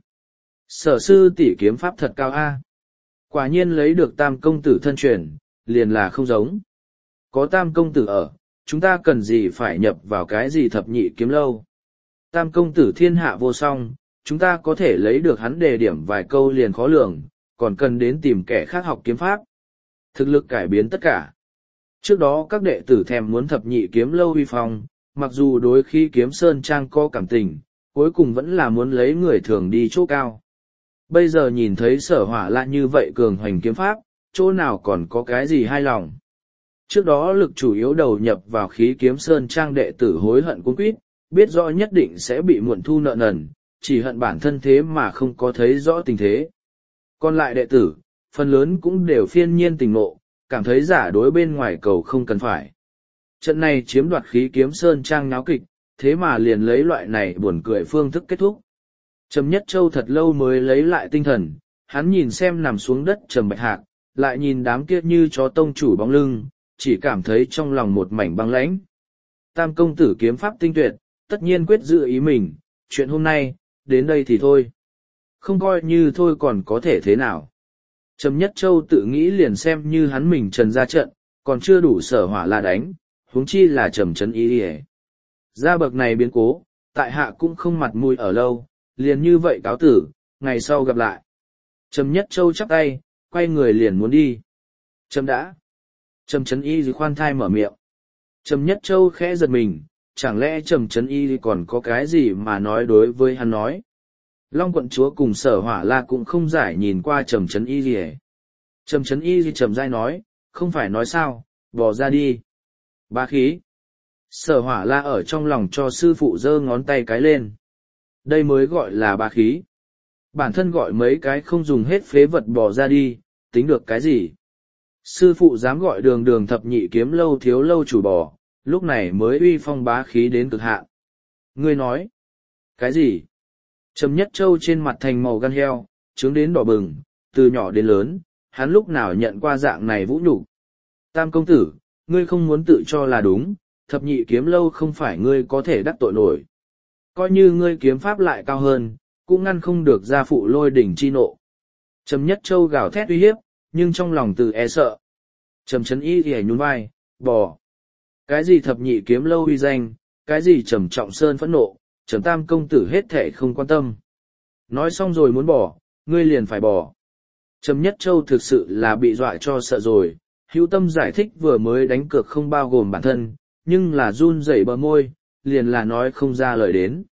Speaker 1: Sở sư tỷ kiếm pháp thật cao a. Quả nhiên lấy được tam công tử thân truyền, liền là không giống. Có tam công tử ở, chúng ta cần gì phải nhập vào cái gì thập nhị kiếm lâu. Tam công tử thiên hạ vô song, chúng ta có thể lấy được hắn đề điểm vài câu liền khó lường, còn cần đến tìm kẻ khác học kiếm pháp. Thực lực cải biến tất cả. Trước đó các đệ tử thèm muốn thập nhị kiếm lâu uy phong, mặc dù đối khi kiếm sơn trang có cảm tình, cuối cùng vẫn là muốn lấy người thường đi chỗ cao. Bây giờ nhìn thấy sở hỏa lạ như vậy cường hoành kiếm pháp, chỗ nào còn có cái gì hai lòng. Trước đó lực chủ yếu đầu nhập vào khí kiếm sơn trang đệ tử hối hận cuống quýt, biết rõ nhất định sẽ bị muộn thu nợ nần, chỉ hận bản thân thế mà không có thấy rõ tình thế. Còn lại đệ tử, phần lớn cũng đều phiên nhiên tình ngộ, cảm thấy giả đối bên ngoài cầu không cần phải. Trận này chiếm đoạt khí kiếm sơn trang náo kịch, thế mà liền lấy loại này buồn cười phương thức kết thúc. Trầm Nhất Châu thật lâu mới lấy lại tinh thần, hắn nhìn xem nằm xuống đất Trầm Bạch Hạc, lại nhìn đám kia như chó tông chủ bóng lưng, chỉ cảm thấy trong lòng một mảnh băng lãnh. Tam công tử kiếm pháp tinh tuyệt, tất nhiên quyết giữ ý mình, chuyện hôm nay, đến đây thì thôi. Không coi như thôi còn có thể thế nào. Trầm Nhất Châu tự nghĩ liền xem như hắn mình trần ra trận, còn chưa đủ sở hỏa là đánh, huống chi là trầm trấn ý đi. Ra bậc này biến cố, tại hạ cũng không mặt mũi ở lâu, liền như vậy cáo tử, ngày sau gặp lại. Trầm Nhất Châu chắp tay, quay người liền muốn đi. Trầm đã. Trầm trấn y khoan thai mở miệng. Trầm Nhất Châu khẽ giật mình, chẳng lẽ Trầm trấn y còn có cái gì mà nói đối với hắn nói. Long quận chúa cùng sở hỏa la cũng không giải nhìn qua Trầm trấn y gì. Trầm trấn y trầm dai nói, không phải nói sao, bỏ ra đi. Bá khí. Sở hỏa la ở trong lòng cho sư phụ giơ ngón tay cái lên. Đây mới gọi là bá khí. Bản thân gọi mấy cái không dùng hết phế vật bỏ ra đi, tính được cái gì. Sư phụ dám gọi đường đường thập nhị kiếm lâu thiếu lâu chủ bò, lúc này mới uy phong bá khí đến cực hạn. Ngươi nói. Cái gì? Trầm Nhất Châu trên mặt thành màu gan heo, trướng đến đỏ bừng, từ nhỏ đến lớn, hắn lúc nào nhận qua dạng này vũ nhục. Tam công tử, ngươi không muốn tự cho là đúng, thập nhị kiếm lâu không phải ngươi có thể đắc tội nổi. Coi như ngươi kiếm pháp lại cao hơn, cũng ngăn không được gia phụ lôi đỉnh chi nộ. Trầm Nhất Châu gào thét uy hiếp, nhưng trong lòng từ e sợ. Trầm trấn y thì nhún vai, bò. Cái gì thập nhị kiếm lâu uy danh, cái gì trầm trọng sơn phẫn nộ, trầm tam công tử hết thể không quan tâm. Nói xong rồi muốn bỏ, ngươi liền phải bỏ. Trầm Nhất Châu thực sự là bị dọa cho sợ rồi, hữu tâm giải thích vừa mới đánh cược không bao gồm bản thân, nhưng là run rẩy bờ môi, liền là nói không ra lời đến.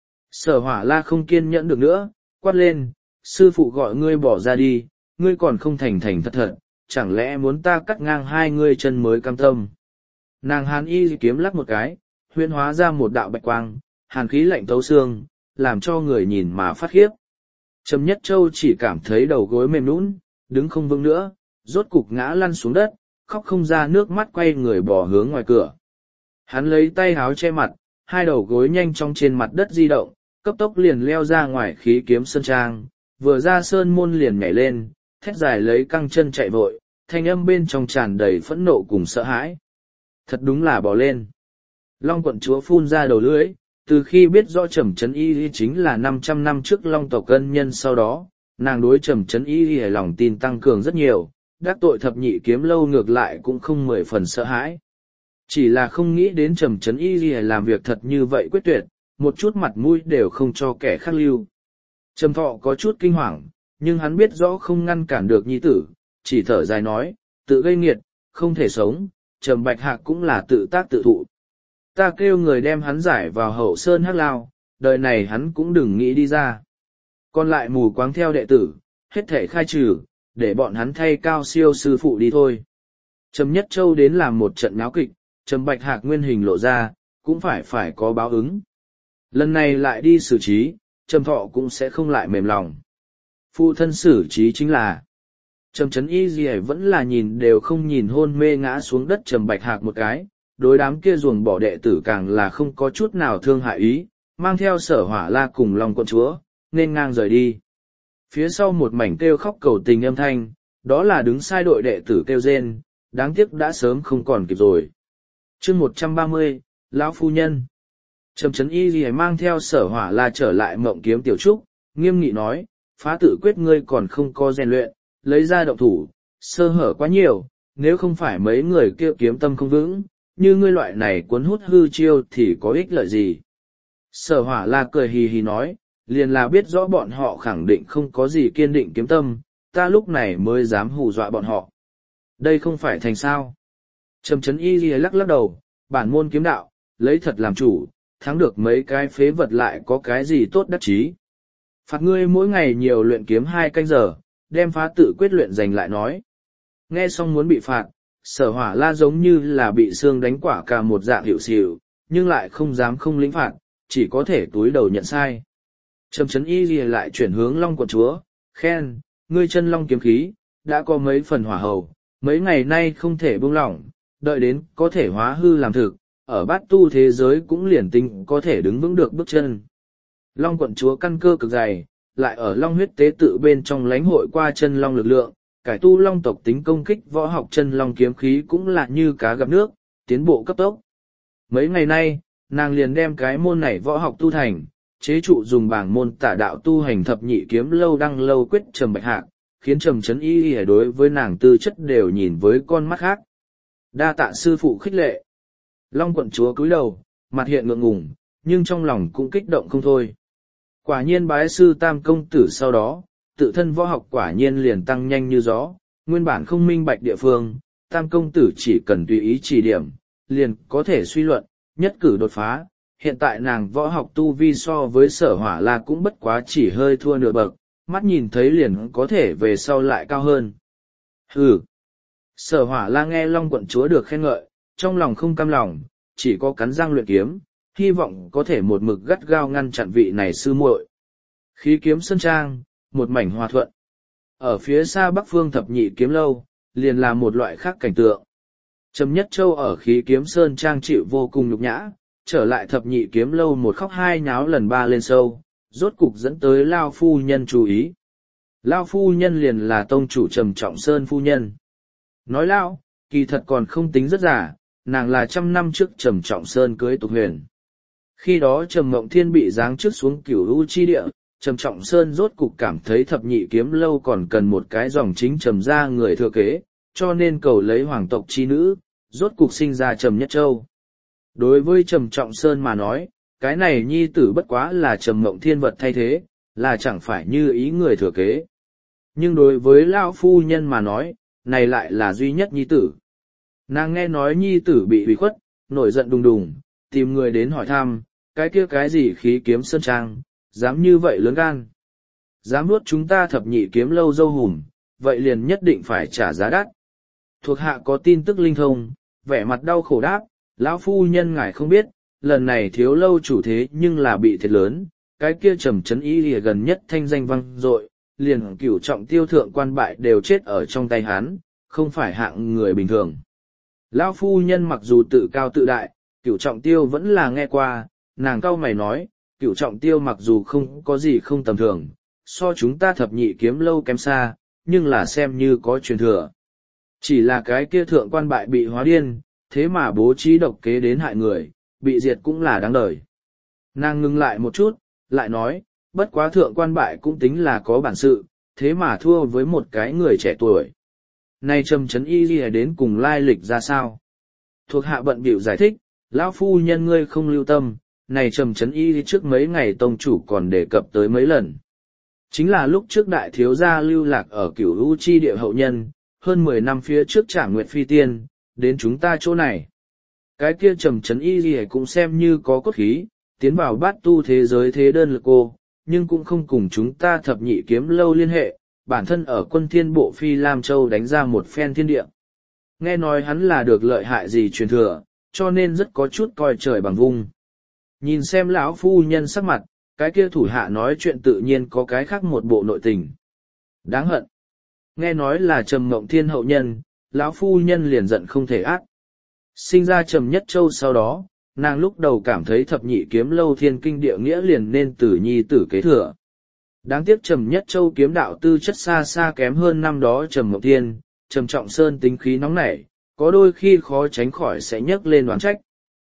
Speaker 1: Sở hỏa la không kiên nhẫn được nữa, quát lên, sư phụ gọi ngươi bỏ ra đi, ngươi còn không thành thành thật thật, chẳng lẽ muốn ta cắt ngang hai ngươi chân mới cam tâm. Nàng hàn y kiếm lắc một cái, huyễn hóa ra một đạo bạch quang, hàn khí lạnh thấu xương, làm cho người nhìn mà phát khiếp. Trầm Nhất Châu chỉ cảm thấy đầu gối mềm nhũn, đứng không vững nữa, rốt cục ngã lăn xuống đất, khóc không ra nước mắt quay người bỏ hướng ngoài cửa. Hắn lấy tay háo che mặt, hai đầu gối nhanh chóng trên mặt đất di động, cấp tốc liền leo ra ngoài khí kiếm sơn trang, vừa ra sơn môn liền nhảy lên, thét dài lấy căng chân chạy vội, thanh âm bên trong tràn đầy phẫn nộ cùng sợ hãi. Thật đúng là bỏ lên. Long quận chúa phun ra đầu lưỡi, từ khi biết rõ Trầm trấn y chính là năm trăm năm trước Long tộc ân nhân sau đó, nàng đối Trầm trấn y hề lòng tin tăng cường rất nhiều, đắc tội thập nhị kiếm lâu ngược lại cũng không mười phần sợ hãi. Chỉ là không nghĩ đến Trầm trấn y làm việc thật như vậy quyết tuyệt, một chút mặt mũi đều không cho kẻ khác lưu. Trầm Thọ có chút kinh hoàng, nhưng hắn biết rõ không ngăn cản được nhi tử, chỉ thở dài nói, tự gây nghiệt, không thể sống, Trầm Bạch Hạc cũng là tự tác tự thụ. Ta kêu người đem hắn giải vào hậu sơn hắc lao, đời này hắn cũng đừng nghĩ đi ra. Còn lại mù quáng theo đệ tử, hết thể khai trừ, để bọn hắn thay cao siêu sư phụ đi thôi. Trầm Nhất Châu đến làm một trận náo kịch, Trầm Bạch Hạc nguyên hình lộ ra, cũng phải phải có báo ứng. Lần này lại đi xử trí, Trầm Thọ cũng sẽ không lại mềm lòng. Phụ thân xử trí chính là Trầm trấn y gì vẫn là nhìn đều không nhìn hôn mê ngã xuống đất Trầm Bạch Hạc một cái, đối đám kia ruồng bỏ đệ tử càng là không có chút nào thương hại ý, mang theo sở hỏa la cùng Long quận chúa, nên ngang rời đi. Phía sau một mảnh kêu khóc cầu tình âm thanh, đó là đứng sai đội đệ tử kêu rên, đáng tiếc đã sớm không còn kịp rồi. Chương một trăm ba mươi, Lão phu nhân. Trầm Trấn Y Lìa mang theo Sở Hỏa La trở lại Mộng Kiếm Tiểu Trúc, nghiêm nghị nói, phá tự quyết ngươi còn không có rèn luyện, lấy ra động thủ, sơ hở quá nhiều, nếu không phải mấy người kia kiếm tâm không vững, như ngươi loại này cuốn hút hư chiêu thì có ích lợi gì. Sở Hỏa La cười hì hì nói, liền là biết rõ bọn họ khẳng định không có gì kiên định kiếm tâm, ta lúc này mới dám hù dọa bọn họ. Đây không phải thành sao. Trầm Trấn Y Lìa lắc lắc đầu, bản môn kiếm đạo, lấy thật làm chủ, thắng được mấy cái phế vật lại có cái gì tốt đắc chí. Phạt ngươi mỗi ngày nhiều luyện kiếm hai canh giờ, đem phá tự quyết luyện giành lại nói. Nghe xong muốn bị phạt, Sở Hỏa La giống như là bị xương đánh quả cả một dạng hiệu xỉu, nhưng lại không dám không lĩnh phạt, chỉ có thể túi đầu nhận sai. Trầm Trấn Y Lìa lại chuyển hướng Long quận chúa, khen, ngươi chân long kiếm khí, đã có mấy phần hỏa hầu, mấy ngày nay không thể buông lỏng, đợi đến có thể hóa hư làm thực, ở bát tu thế giới cũng liền tinh có thể đứng vững được bước chân. Long quận chúa căn cơ cực dày, lại ở long huyết tế tự bên trong lãnh hội qua chân long lực lượng, cải tu long tộc tính công kích võ học chân long kiếm khí cũng là như cá gặp nước, tiến bộ cấp tốc. Mấy ngày nay, nàng liền đem cái môn này võ học tu thành, chế trụ dùng bảng môn tả đạo tu hành thập nhị kiếm lâu đăng lâu quyết Trầm Bạch Hạc, khiến Trầm Trấn Y Lìa đối với nàng tư chất đều nhìn với con mắt khác. Đa tạ sư phụ khích lệ. Long quận chúa cúi đầu, mặt hiện ngượng ngùng, nhưng trong lòng cũng kích động không thôi. Quả nhiên bái sư tam công tử sau đó, tự thân võ học quả nhiên liền tăng nhanh như gió, nguyên bản không minh bạch địa phương, tam công tử chỉ cần tùy ý chỉ điểm, liền có thể suy luận, nhất cử đột phá. Hiện tại nàng võ học tu vi so với Sở Hỏa La cũng bất quá chỉ hơi thua nửa bậc, mắt nhìn thấy liền có thể về sau lại cao hơn. Hừ! Sở Hỏa La nghe Long quận chúa được khen ngợi, trong lòng không cam lòng, chỉ có cắn răng luyện kiếm, hy vọng có thể một mực gắt gao ngăn chặn vị này sư muội. Khí kiếm sơn trang, một mảnh hòa thuận. Ở phía xa bắc phương thập nhị kiếm lâu, liền là một loại khác cảnh tượng. Trầm Nhất Châu ở khí kiếm sơn trang chịu vô cùng nhục nhã, trở lại thập nhị kiếm lâu một khóc hai nháo lần ba lên sâu, rốt cục dẫn tới Lao phu nhân chú ý. Lao phu nhân liền là tông chủ Trầm Trọng Sơn phu nhân. Nói Lao, kỳ thật còn không tính rất giả, nàng là trăm năm trước Trầm Trọng Sơn cưới Tục Huyền. Khi đó Trầm Mộng Thiên bị giáng trước xuống cửu u chi địa, Trầm Trọng Sơn rốt cục cảm thấy thập nhị kiếm lâu còn cần một cái dòng chính Trầm ra người thừa kế, cho nên cầu lấy hoàng tộc chi nữ, rốt cục sinh ra Trầm Nhất Châu. Đối với Trầm Trọng Sơn mà nói, cái này nhi tử bất quá là Trầm Mộng Thiên vật thay thế, là chẳng phải như ý người thừa kế. Nhưng đối với lão phu nhân mà nói, này lại là duy nhất nhi tử. Nàng nghe nói nhi tử bị hủy khuất, nổi giận đùng đùng, tìm người đến hỏi thăm, cái kia cái gì khí kiếm sơn trang, dám như vậy lớn gan. Dám nuốt chúng ta thập nhị kiếm lâu dâu hùm, vậy liền nhất định phải trả giá đắt. Thuộc hạ có tin tức linh thông, vẻ mặt đau khổ đáp, lão phu nhân ngài không biết, lần này thiếu lâu chủ thế nhưng là bị thiệt lớn, cái kia Trầm Trấn Y Lìa gần nhất thanh danh vang dội, liền cửu trọng tiêu thượng quan bại đều chết ở trong tay hắn, không phải hạng người bình thường. Lão phu nhân mặc dù tự cao tự đại, cửu trọng tiêu vẫn là nghe qua, nàng cau mày nói, cửu trọng tiêu mặc dù không có gì không tầm thường, so chúng ta thập nhị kiếm lâu kém xa, nhưng là xem như có truyền thừa. Chỉ là cái kia thượng quan bại bị hóa điên, thế mà bố trí độc kế đến hại người, bị diệt cũng là đáng đời. Nàng ngưng lại một chút, lại nói, bất quá thượng quan bại cũng tính là có bản sự, thế mà thua với một cái người trẻ tuổi. Này Trầm Trấn Y Lìa đến cùng lai lịch ra sao? Thuộc hạ bận bịu giải thích, lão phu nhân ngươi không lưu tâm, này Trầm Trấn Y trước mấy ngày tông chủ còn đề cập tới mấy lần. Chính là lúc trước đại thiếu gia lưu lạc ở cửu u chi địa hậu nhân, hơn mười năm phía trước trả nguyệt phi tiên, đến chúng ta chỗ này. Cái kia Trầm Trấn Y gì cũng xem như có cốt khí, tiến vào bát tu thế giới thế đơn lực cô, nhưng cũng không cùng chúng ta thập nhị kiếm lâu liên hệ, bản thân ở quân thiên bộ phi Lam Châu đánh ra một phen thiên địa. Nghe nói hắn là được lợi hại gì truyền thừa, cho nên rất có chút coi trời bằng vung. Nhìn xem lão phu nhân sắc mặt, cái kia thủ hạ nói chuyện tự nhiên có cái khác một bộ nội tình. Đáng hận. Nghe nói là Trầm Mộng Thiên hậu nhân, lão phu nhân liền giận không thể át. Sinh ra Trầm Nhất Châu sau đó, nàng lúc đầu cảm thấy thập nhị kiếm lâu thiên kinh địa nghĩa liền nên tử nhi tử kế thừa. Đáng tiếc Trầm Nhất Châu kiếm đạo tư chất xa xa kém hơn năm đó Trầm Mộng Thiên, Trầm Trọng Sơn tính khí nóng nảy, có đôi khi khó tránh khỏi sẽ nhấc lên đoán trách.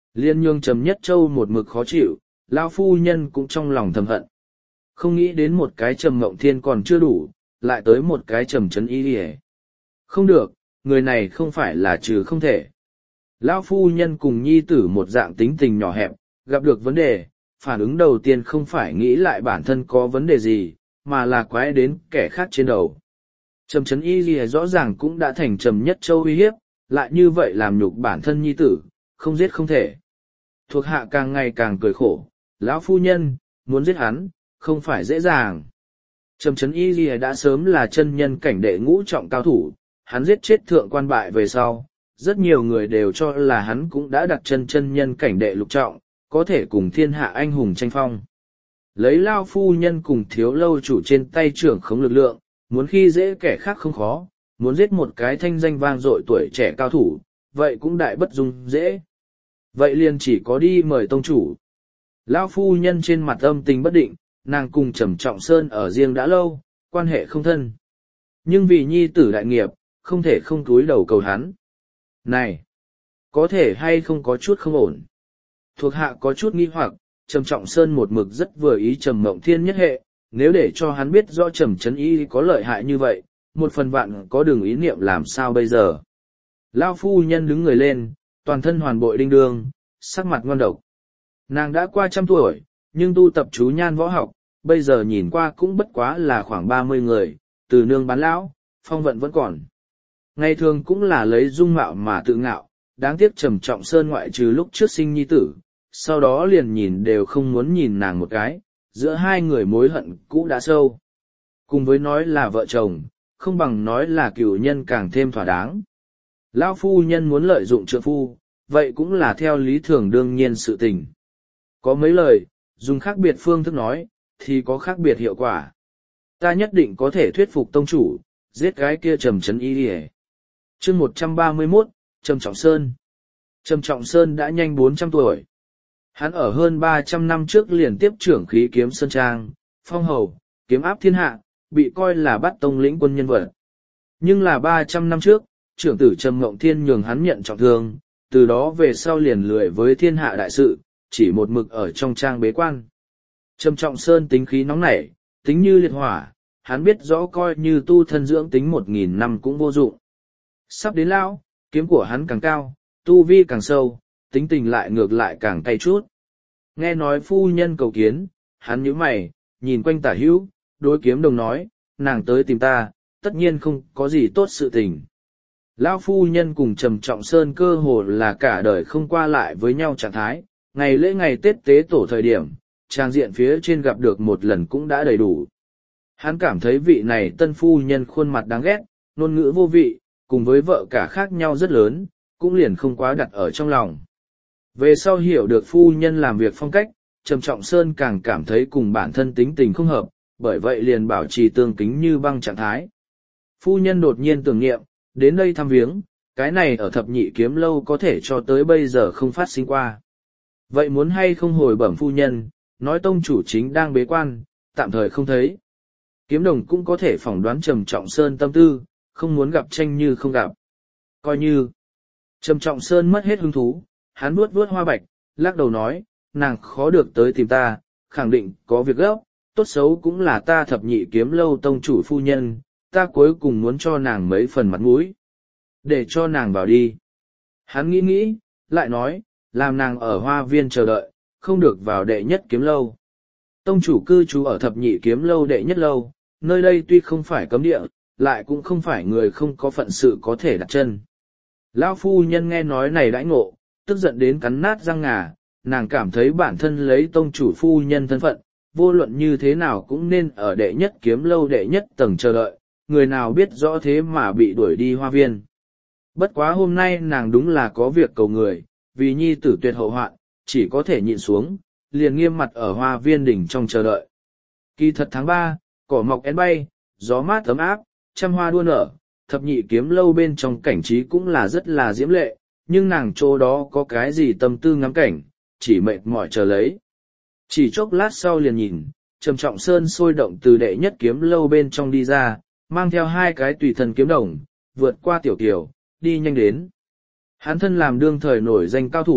Speaker 1: Liên nhương Trầm Nhất Châu một mực khó chịu, lão phu nhân cũng trong lòng thầm hận. Không nghĩ đến một cái Trầm Mộng Thiên còn chưa đủ, lại tới một cái Trầm Trấn Y Lìa. Không được, người này không phải là trừ không thể. Lão phu nhân cùng nhi tử một dạng tính tình nhỏ hẹp, gặp được vấn đề, phản ứng đầu tiên không phải nghĩ lại bản thân có vấn đề gì, mà là quái đến kẻ khác trên đầu. Trầm Trấn Y Lìa rõ ràng cũng đã thành Trầm Nhất Châu uy hiếp, lại như vậy làm nhục bản thân nhi tử, không giết không thể. Thuộc hạ càng ngày càng cười khổ, lão phu nhân, muốn giết hắn, không phải dễ dàng. Trầm Trấn Y Lìa đã sớm là chân nhân cảnh đệ ngũ trọng cao thủ, hắn giết chết thượng quan bại về sau, rất nhiều người đều cho là hắn cũng đã đặt chân chân nhân cảnh đệ lục trọng, có thể cùng thiên hạ anh hùng tranh phong. Lấy lao phu nhân cùng thiếu lâu chủ trên tay trưởng khống lực lượng, muốn khi dễ kẻ khác không khó, muốn giết một cái thanh danh vang dội tuổi trẻ cao thủ, vậy cũng đại bất dung dễ. Vậy liền chỉ có đi mời tông chủ. Lão phu nhân trên mặt âm tình bất định, nàng cùng Trầm Trọng Sơn ở riêng đã lâu, quan hệ không thân. Nhưng vì nhi tử đại nghiệp, không thể không cúi đầu cầu hắn. Này! Có thể hay không có chút không ổn. Thuộc hạ có chút nghi hoặc, Trầm Trọng Sơn một mực rất vừa ý Trầm Mộng Thiên nhất hệ, nếu để cho hắn biết rõ Trầm Trấn Y có lợi hại như vậy, một phần vạn có đường ý niệm làm sao bây giờ. Lão phu nhân đứng người lên, toàn thân hoàn bội đinh đương, sắc mặt ngon độc. Nàng đã qua trăm tuổi, nhưng tu tập chú nhan võ học, bây giờ nhìn qua cũng bất quá là khoảng ba mươi người, từ nương bán lão, phong vận vẫn còn. Ngày thường cũng là lấy dung mạo mà tự ngạo, đáng tiếc Trầm Trọng Sơn ngoại trừ lúc trước sinh nhi tử, sau đó liền nhìn đều không muốn nhìn nàng một cái, giữa hai người mối hận cũ đã sâu. Cùng với nói là vợ chồng, không bằng nói là cửu nhân càng thêm thỏa đáng. Lão phu nhân muốn lợi dụng trượng phu, vậy cũng là theo lý thường đương nhiên sự tình. Có mấy lời, dùng khác biệt phương thức nói, thì có khác biệt hiệu quả. Ta nhất định có thể thuyết phục tông chủ, giết cái kia Trầm Trấn Y Lìa. Chương một trăm ba mươi mốt, Trầm Trọng Sơn. Trầm Trọng Sơn đã nhanh bốn trăm tuổi. Hắn ở hơn ba trăm năm trước liền tiếp trưởng khí kiếm Sơn Trang, phong hầu, kiếm áp thiên hạ, bị coi là bắt tông lĩnh quân nhân vật. Nhưng là ba trăm năm trước, trưởng tử Trầm Mộng Thiên nhường hắn nhận trọng thương, từ đó về sau liền lười với thiên hạ đại sự, chỉ một mực ở trong trang bế quan. Trầm Trọng Sơn tính khí nóng nảy, tính như liệt hỏa, hắn biết rõ coi như tu thân dưỡng tính một nghìn năm cũng vô dụng. Sắp đến lão, kiếm của hắn càng cao, tu vi càng sâu, tính tình lại ngược lại càng cay chút. Nghe nói phu nhân cầu kiến, hắn nhíu mày, nhìn quanh tả hữu, đối kiếm đồng nói, nàng tới tìm ta, tất nhiên không có gì tốt sự tình. Lão phu nhân cùng Trầm Trọng Sơn cơ hồ là cả đời không qua lại với nhau trạng thái, ngày lễ ngày Tết tế tổ thời điểm, trang diện phía trên gặp được một lần cũng đã đầy đủ. Hắn cảm thấy vị này tân phu nhân khuôn mặt đáng ghét, ngôn ngữ vô vị, cùng với vợ cả khác nhau rất lớn, cũng liền không quá đặt ở trong lòng. Về sau hiểu được phu nhân làm việc phong cách, Trầm Trọng Sơn càng cảm thấy cùng bản thân tính tình không hợp, bởi vậy liền bảo trì tương kính như băng trạng thái. Phu nhân đột nhiên tưởng niệm, đến đây thăm viếng, cái này ở thập nhị kiếm lâu có thể cho tới bây giờ không phát sinh qua. Vậy muốn hay không hồi bẩm phu nhân, nói tông chủ chính đang bế quan, tạm thời không thấy. Kiếm đồng cũng có thể phỏng đoán Trầm Trọng Sơn tâm tư, không muốn gặp tranh như không gặp. Coi như, Trầm Trọng Sơn mất hết hứng thú, hắn vuốt vuốt hoa bạch, lắc đầu nói, nàng khó được tới tìm ta, khẳng định có việc gấp, tốt xấu cũng là ta thập nhị kiếm lâu tông chủ phu nhân, ta cuối cùng muốn cho nàng mấy phần mặt mũi. Để cho nàng vào đi. Hắn nghĩ nghĩ, lại nói, làm nàng ở hoa viên chờ đợi, không được vào đệ nhất kiếm lâu. Tông chủ cư trú ở thập nhị kiếm lâu đệ nhất lâu, nơi đây tuy không phải cấm địa, lại cũng không phải người không có phận sự có thể đặt chân. Lão phu nhân nghe nói này đãi ngộ, tức giận đến cắn nát răng ngà, nàng cảm thấy bản thân lấy tông chủ phu nhân thân phận, vô luận như thế nào cũng nên ở đệ nhất kiếm lâu đệ nhất tầng chờ đợi, người nào biết rõ thế mà bị đuổi đi hoa viên. Bất quá hôm nay nàng đúng là có việc cầu người, vì nhi tử tuyệt hậu hoạn, chỉ có thể nhịn xuống, liền nghiêm mặt ở hoa viên đỉnh trong chờ đợi. Kỳ thật tháng ba, cỏ mọc én bay, gió mát ấm áp, trăm hoa đua nở, thập nhị kiếm lâu bên trong cảnh trí cũng là rất là diễm lệ, nhưng nàng chỗ đó có cái gì tâm tư ngắm cảnh, chỉ mệt mỏi chờ lấy. Chỉ chốc lát sau liền nhìn, Trầm Trọng Sơn sôi động từ đệ nhất kiếm lâu bên trong đi ra, mang theo hai cái tùy thân kiếm đồng, vượt qua tiểu kiều, đi nhanh đến. Hắn thân làm đương thời nổi danh cao thủ,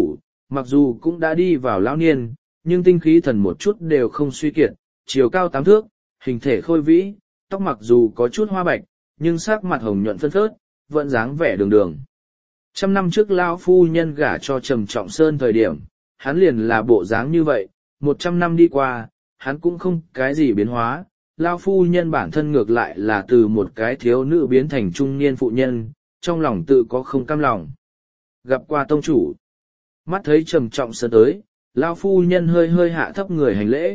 Speaker 1: Mặc dù cũng đã đi vào lão niên, nhưng tinh khí thần một chút đều không suy kiệt, chiều cao tám thước, hình thể khôi vĩ, tóc mặc dù có chút hoa bạch, nhưng sắc mặt hồng nhuận phân phớt, vẫn dáng vẻ đường đường. Trăm năm trước lão phu nhân gả cho Trầm Trọng Sơn thời điểm, hắn liền là bộ dáng như vậy, một trăm năm đi qua, hắn cũng không cái gì biến hóa, lão phu nhân bản thân ngược lại là từ một cái thiếu nữ biến thành trung niên phụ nhân, trong lòng tự có không cam lòng. Gặp qua tông chủ, mắt thấy Trầm Trọng Sơn tới, lão phu nhân hơi hơi hạ thấp người hành lễ.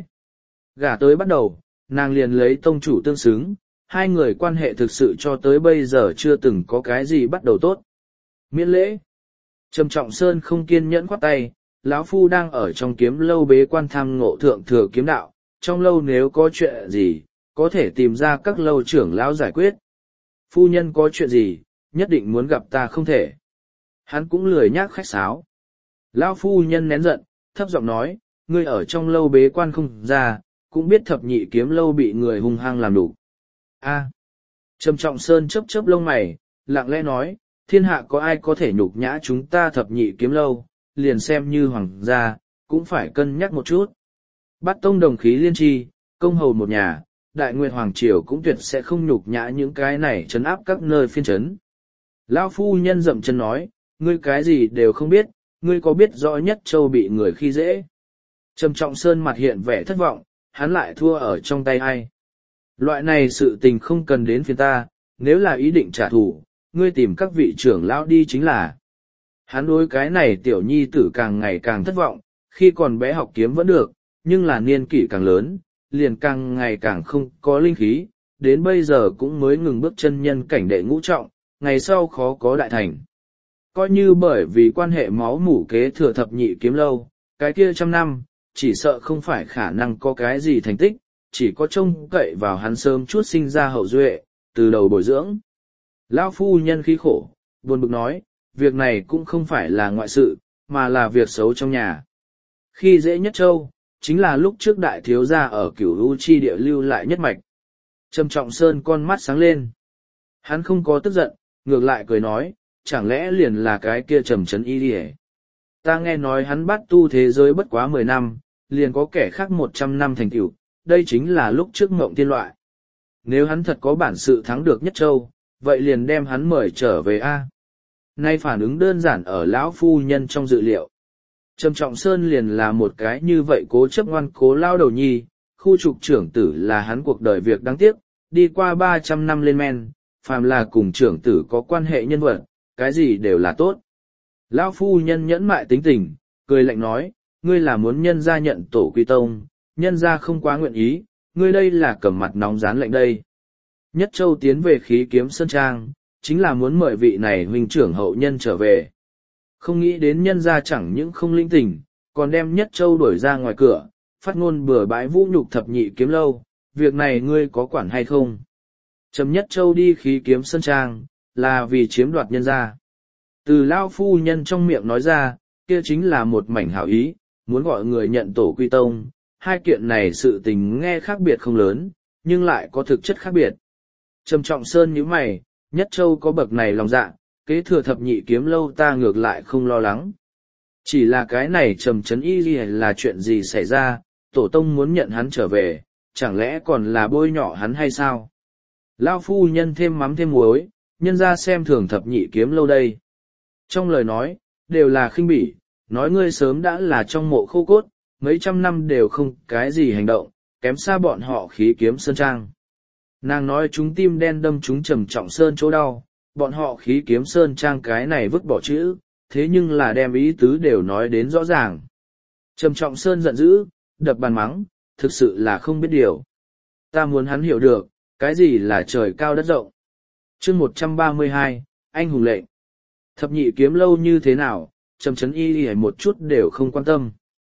Speaker 1: Gả tới bắt đầu, nàng liền lấy tông chủ tương xứng, hai người quan hệ thực sự cho tới bây giờ chưa từng có cái gì bắt đầu tốt. Miễn lễ. Trầm Trọng Sơn không kiên nhẫn khoát tay, lão phu đang ở trong kiếm lâu bế quan tham ngộ thượng thừa kiếm đạo, trong lâu nếu có chuyện gì, có thể tìm ra các lâu trưởng lão giải quyết. Phu nhân có chuyện gì, nhất định muốn gặp ta không thể. Hắn cũng lười nhác khách sáo. Lão phu nhân nén giận, thấp giọng nói, ngươi ở trong lâu bế quan không ra, cũng biết thập nhị kiếm lâu bị người hung hăng làm đủ. A. Trầm Trọng Sơn chớp chớp lông mày, lặng lẽ nói, thiên hạ có ai có thể nhục nhã chúng ta thập nhị kiếm lâu, liền xem như hoàng gia, cũng phải cân nhắc một chút. Bát tông đồng khí liên tri, công hầu một nhà, đại nguyệt hoàng triều cũng tuyệt sẽ không nhục nhã những cái này trấn áp các nơi phiên trấn. Lão phu nhân dậm chân nói, ngươi cái gì đều không biết, ngươi có biết rõ Nhất Châu bị người khi dễ. Trầm Trọng Sơn mặt hiện vẻ thất vọng, hắn lại thua ở trong tay ai. Loại này sự tình không cần đến phiền ta, nếu là ý định trả thù, ngươi tìm các vị trưởng lão đi chính là. Hắn đối cái này tiểu nhi tử càng ngày càng thất vọng, khi còn bé học kiếm vẫn được, nhưng là niên kỷ càng lớn, liền càng ngày càng không có linh khí, đến bây giờ cũng mới ngừng bước chân nhân cảnh đệ ngũ trọng, ngày sau khó có đại thành. Coi như bởi vì quan hệ máu mủ kế thừa thập nhị kiếm lâu, cái kia trăm năm, chỉ sợ không phải khả năng có cái gì thành tích, chỉ có trông cậy vào hắn sớm chút sinh ra hậu duệ, từ đầu bồi dưỡng. Lão phu nhân khí khổ, buồn bực nói, việc này cũng không phải là ngoại sự, mà là việc xấu trong nhà. Khi dễ Nhất Châu, chính là lúc trước đại thiếu gia ở cửu u chi địa lưu lại nhất mạch. Trầm Trọng Sơn con mắt sáng lên. Hắn không có tức giận, ngược lại cười nói, chẳng lẽ liền là cái kia Trầm Trấn Y đi. Ta nghe nói hắn bắt tu thế giới bất quá mười năm, liền có kẻ khác một trăm năm thành tựu, đây chính là lúc trước mộng tiên loại. Nếu hắn thật có bản sự thắng được Nhất Châu, vậy liền đem hắn mời trở về A. Nay phản ứng đơn giản ở lão phu nhân trong dự liệu. Trầm Trọng Sơn liền là một cái như vậy cố chấp ngoan cố lao đầu nhi, khu trục trưởng tử là hắn cuộc đời việc đáng tiếc, đi qua ba trăm năm lên men, phàm là cùng trưởng tử có quan hệ nhân vật, cái gì đều là tốt. Lão phu nhân nhẫn mại tính tình, cười lạnh nói, ngươi là muốn nhân gia nhận tổ quy tông, nhân gia không quá nguyện ý, ngươi đây là cầm mặt nóng dán lệnh đây. Nhất Châu tiến về khí kiếm sơn trang, chính là muốn mời vị này huynh trưởng hậu nhân trở về. Không nghĩ đến nhân gia chẳng những không linh tình, còn đem Nhất Châu đuổi ra ngoài cửa, phát ngôn bừa bãi vũ nhục thập nhị kiếm lâu, việc này ngươi có quản hay không? Trầm Nhất Châu đi khí kiếm sơn trang, là vì chiếm đoạt nhân gia. Từ lao phu nhân trong miệng nói ra, kia chính là một mảnh hảo ý, muốn gọi người nhận tổ quy tông. Hai kiện này sự tình nghe khác biệt không lớn, nhưng lại có thực chất khác biệt. Trầm Trọng Sơn nhíu mày, Nhất Châu có bậc này lòng dạ, kế thừa thập nhị kiếm lâu ta ngược lại không lo lắng. Chỉ là cái này Trầm Trấn Y là chuyện gì xảy ra, tổ tông muốn nhận hắn trở về, chẳng lẽ còn là bôi nhọ hắn hay sao? Lao phu nhân thêm mắm thêm muối, nhân ra xem thường thập nhị kiếm lâu đây. Trong lời nói, đều là khinh bỉ, nói ngươi sớm đã là trong mộ khô cốt, mấy trăm năm đều không cái gì hành động, kém xa bọn họ khí kiếm sơn trang. Nàng nói chúng tim đen đâm chúng Trầm Trọng Sơn chỗ đau, bọn họ khí kiếm sơn trang cái này vứt bỏ chữ, thế nhưng là đem ý tứ đều nói đến rõ ràng. Trầm Trọng Sơn giận dữ, đập bàn mắng, thực sự là không biết điều. Ta muốn hắn hiểu được, cái gì là trời cao đất rộng. Chương một trăm ba mươi hai, anh hùng lệnh. Thập nhị kiếm lâu như thế nào, Trầm Trấn Y Y một chút đều không quan tâm.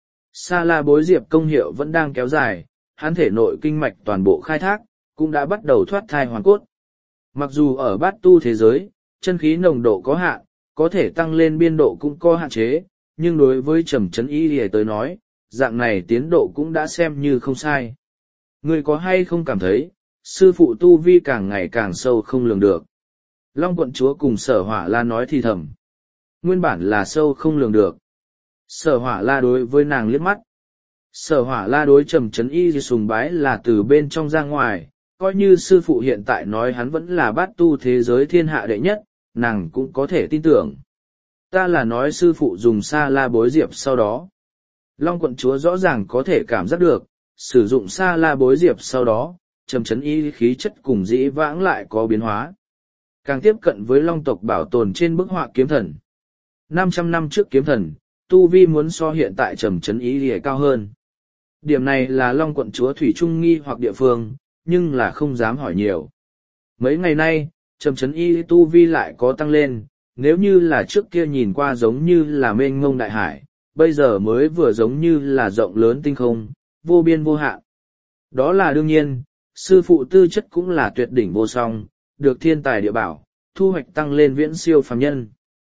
Speaker 1: Sa La bối diệp công hiệu vẫn đang kéo dài, hắn thể nội kinh mạch toàn bộ khai thác, cũng đã bắt đầu thoát thai hoàn cốt. Mặc dù ở bát tu thế giới, chân khí nồng độ có hạn, có thể tăng lên biên độ cũng có hạn chế, nhưng đối với Trầm Trấn Y Y tới nói, dạng này tiến độ cũng đã xem như không sai. Người có hay không cảm thấy, sư phụ tu vi càng ngày càng sâu không lường được. Long quận chúa cùng Sở Hỏa La nói thì thầm. Nguyên bản là sâu không lường được. Sở hỏa la đối với nàng liếc mắt. Sở hỏa la đối trầm trấn y sùng bái là từ bên trong ra ngoài, coi như sư phụ hiện tại nói hắn vẫn là bát tu thế giới thiên hạ đệ nhất, nàng cũng có thể tin tưởng. Ta là nói sư phụ dùng sa la bối diệp sau đó. Long quận chúa rõ ràng có thể cảm giác được, sử dụng sa la bối diệp sau đó, trầm trấn y khí chất cùng dĩ vãng lại có biến hóa. Càng tiếp cận với long tộc bảo tồn trên bức họa kiếm thần. năm trăm năm trước kiếm thần, tu vi muốn so hiện tại trầm trấn y lìa cao hơn. Điểm này là long quận chúa thủy trung nghi hoặc địa phương, nhưng là không dám hỏi nhiều. Mấy ngày nay, trầm trấn y tu vi lại có tăng lên, nếu như là trước kia nhìn qua giống như là mênh mông đại hải, bây giờ mới vừa giống như là rộng lớn tinh không, vô biên vô hạn. Đó là đương nhiên, sư phụ tư chất cũng là tuyệt đỉnh vô song, được thiên tài địa bảo, thu hoạch tăng lên viễn siêu phàm nhân.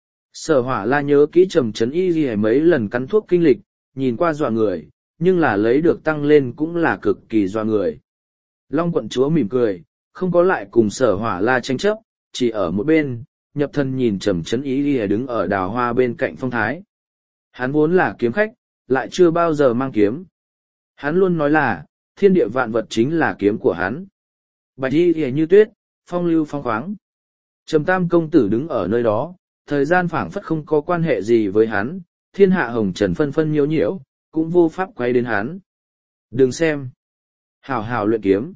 Speaker 1: Sở hỏa la nhớ kỹ trầm trấn y ghi mấy lần cắn thuốc kinh lịch, nhìn qua dọa người, nhưng là lấy được tăng lên cũng là cực kỳ dọa người. Long quận chúa mỉm cười, không có lại cùng sở hỏa la tranh chấp, chỉ ở một bên, nhập thân nhìn trầm trấn y ghi đứng ở đào hoa bên cạnh phong thái. Hắn vốn là kiếm khách, lại chưa bao giờ mang kiếm. Hắn luôn nói là, thiên địa vạn vật chính là kiếm của hắn. Bạch y ghi như tuyết, phong lưu phong khoáng. Trầm tam công tử đứng ở nơi đó, thời gian phảng phất không có quan hệ gì với hắn, thiên hạ hồng trần phân phân nhiễu nhiễu, cũng vô pháp quay đến hắn. Đừng xem. Hảo hảo luyện kiếm.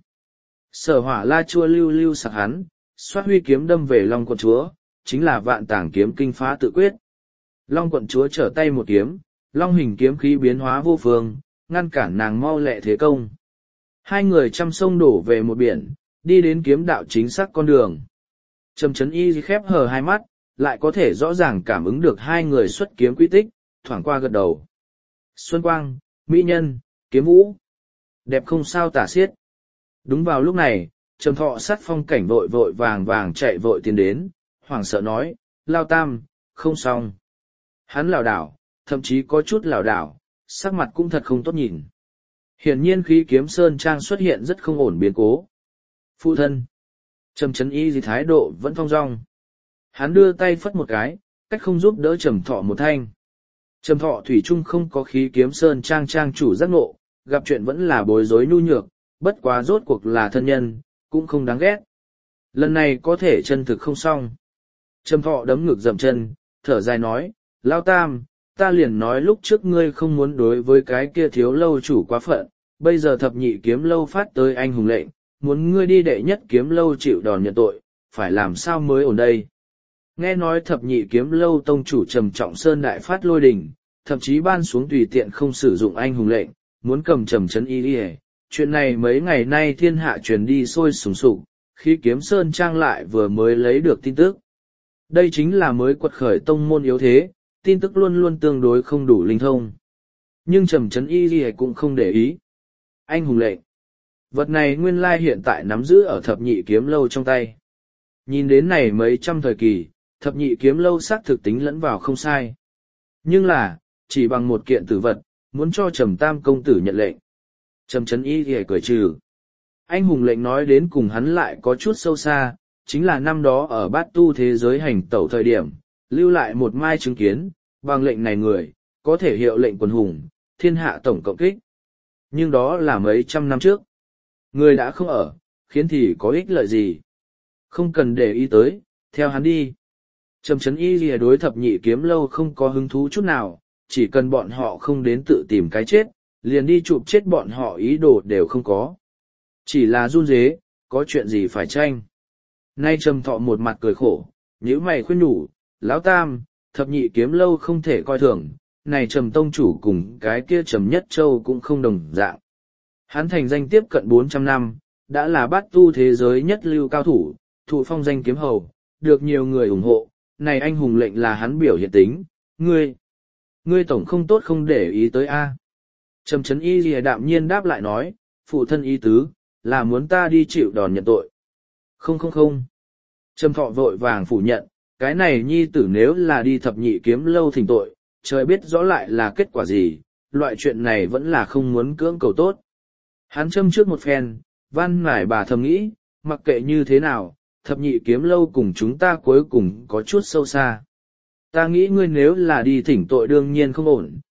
Speaker 1: Sở hỏa la chua lưu lưu sặc hắn, xoát huy kiếm đâm về Long quận chúa, chính là vạn tàng kiếm kinh phá tự quyết. Long quận chúa trở tay một kiếm, long hình kiếm khí biến hóa vô phương, ngăn cản nàng mau lẹ thế công. Hai người trăm sông đổ về một biển, đi đến kiếm đạo chính xác con đường. Trầm trấn y khép hờ hai mắt, lại có thể rõ ràng cảm ứng được hai người xuất kiếm quy tích, thoảng qua gật đầu. Xuân quang, mỹ nhân, kiếm vũ. Đẹp không sao tả xiết. Đúng vào lúc này, Trầm thọ sát phong cảnh vội vội vàng vàng chạy vội tiến đến, hoảng sợ nói, lao tam, không xong. Hắn lảo đảo, thậm chí có chút lảo đảo, sắc mặt cũng thật không tốt nhìn. Hiển nhiên khí kiếm sơn trang xuất hiện rất không ổn biến cố. Phụ thân. Trầm trấn y gì thái độ vẫn thong dong. Hắn đưa tay phất một cái, cách không giúp đỡ Trầm thọ một thanh. Trầm thọ thủy chung không có khí kiếm sơn trang trang chủ giác ngộ, gặp chuyện vẫn là bối rối nhu nhược, bất quá rốt cuộc là thân nhân, cũng không đáng ghét. Lần này có thể chân thực không xong. Trầm thọ đấm ngực dậm chân, thở dài nói, lao tam, ta liền nói lúc trước ngươi không muốn đối với cái kia thiếu lâu chủ quá phận, bây giờ thập nhị kiếm lâu phát tới anh hùng lệnh, muốn ngươi đi đệ nhất kiếm lâu chịu đòn nhận tội, phải làm sao mới ổn đây. Nghe nói thập nhị kiếm lâu tông chủ trầm trọng sơn đại phát lôi đình, thậm chí ban xuống tùy tiện không sử dụng anh hùng lệnh, muốn cầm trầm trấn y đi. Chuyện này mấy ngày nay thiên hạ truyền đi sôi sùng sục, khi kiếm sơn trang lại vừa mới lấy được tin tức. Đây chính là mới quật khởi tông môn yếu thế, tin tức luôn luôn tương đối không đủ linh thông. Nhưng trầm trấn y gì cũng không để ý. Anh hùng lệnh. Vật này nguyên lai hiện tại nắm giữ ở thập nhị kiếm lâu trong tay. Nhìn đến này mấy trăm thời kỳ, thập nhị kiếm lâu xác thực tính lẫn vào không sai. Nhưng là, chỉ bằng một kiện tử vật, muốn cho trầm tam công tử nhận lệnh. Trầm trấn y thì cười trừ. Anh hùng lệnh nói đến cùng hắn lại có chút sâu xa, chính là năm đó ở bát tu thế giới hành tẩu thời điểm, lưu lại một mai chứng kiến, bằng lệnh này người, có thể hiệu lệnh quần hùng, thiên hạ tổng cộng kích. Nhưng đó là mấy trăm năm trước. Người đã không ở, khiến thì có ích lợi gì. Không cần để ý tới, theo hắn đi. Trầm trấn y lìa đối thập nhị kiếm lâu không có hứng thú chút nào, chỉ cần bọn họ không đến tự tìm cái chết, liền đi chụp chết bọn họ ý đồ đều không có. Chỉ là run rế, có chuyện gì phải tranh. Nay Trầm thọ một mặt cười khổ, nhíu mày khuyên nhủ, lão tam, thập nhị kiếm lâu không thể coi thường, này Trầm tông chủ cùng cái kia Trầm Nhất Châu cũng không đồng dạng. Hắn thành danh tiếp cận bốn trăm năm, đã là bát tu thế giới nhất lưu cao thủ, thụ phong danh kiếm hầu, được nhiều người ủng hộ, này anh hùng lệnh là hắn biểu hiện tính, ngươi, ngươi tổng không tốt không để ý tới a. Trầm trấn y lìa đạm nhiên đáp lại nói, phụ thân ý tứ, là muốn ta đi chịu đòn nhận tội. Không không không. Trầm thọ vội vàng phủ nhận, cái này nhi tử nếu là đi thập nhị kiếm lâu thỉnh tội, trời biết rõ lại là kết quả gì, loại chuyện này vẫn là không muốn cưỡng cầu tốt. Hắn châm trước một phen, văn ngải bà thầm nghĩ, mặc kệ như thế nào, thập nhị kiếm lâu cùng chúng ta cuối cùng có chút sâu xa. Ta nghĩ ngươi nếu là đi thỉnh tội đương nhiên không ổn,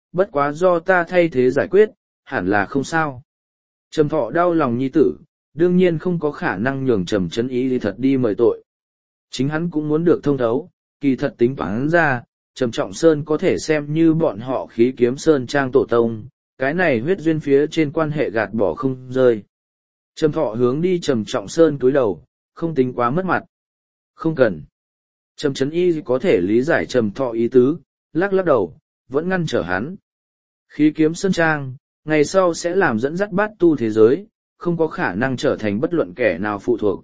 Speaker 1: bất quá do ta thay thế giải quyết, hẳn là không sao. Trầm Thọ đau lòng nhi tử, đương nhiên không có khả năng nhường Trầm Chấn Ý thì thật đi mời tội. Chính hắn cũng muốn được thông thấu, kỳ thật tính toán ra, Trầm Trọng Sơn có thể xem như bọn họ Khí Kiếm Sơn trang tổ tông, cái này huyết duyên phía trên quan hệ gạt bỏ không rơi. Trầm Thọ hướng đi Trầm Trọng Sơn cúi đầu, không tính quá mất mặt. Không cần. Trầm Chấn Y có thể lý giải Trầm Thọ ý tứ, lắc lắc đầu, vẫn ngăn trở hắn. Khí Kiếm Sơn trang, ngày sau sẽ làm dẫn dắt bát tu thế giới, không có khả năng trở thành bất luận kẻ nào phụ thuộc.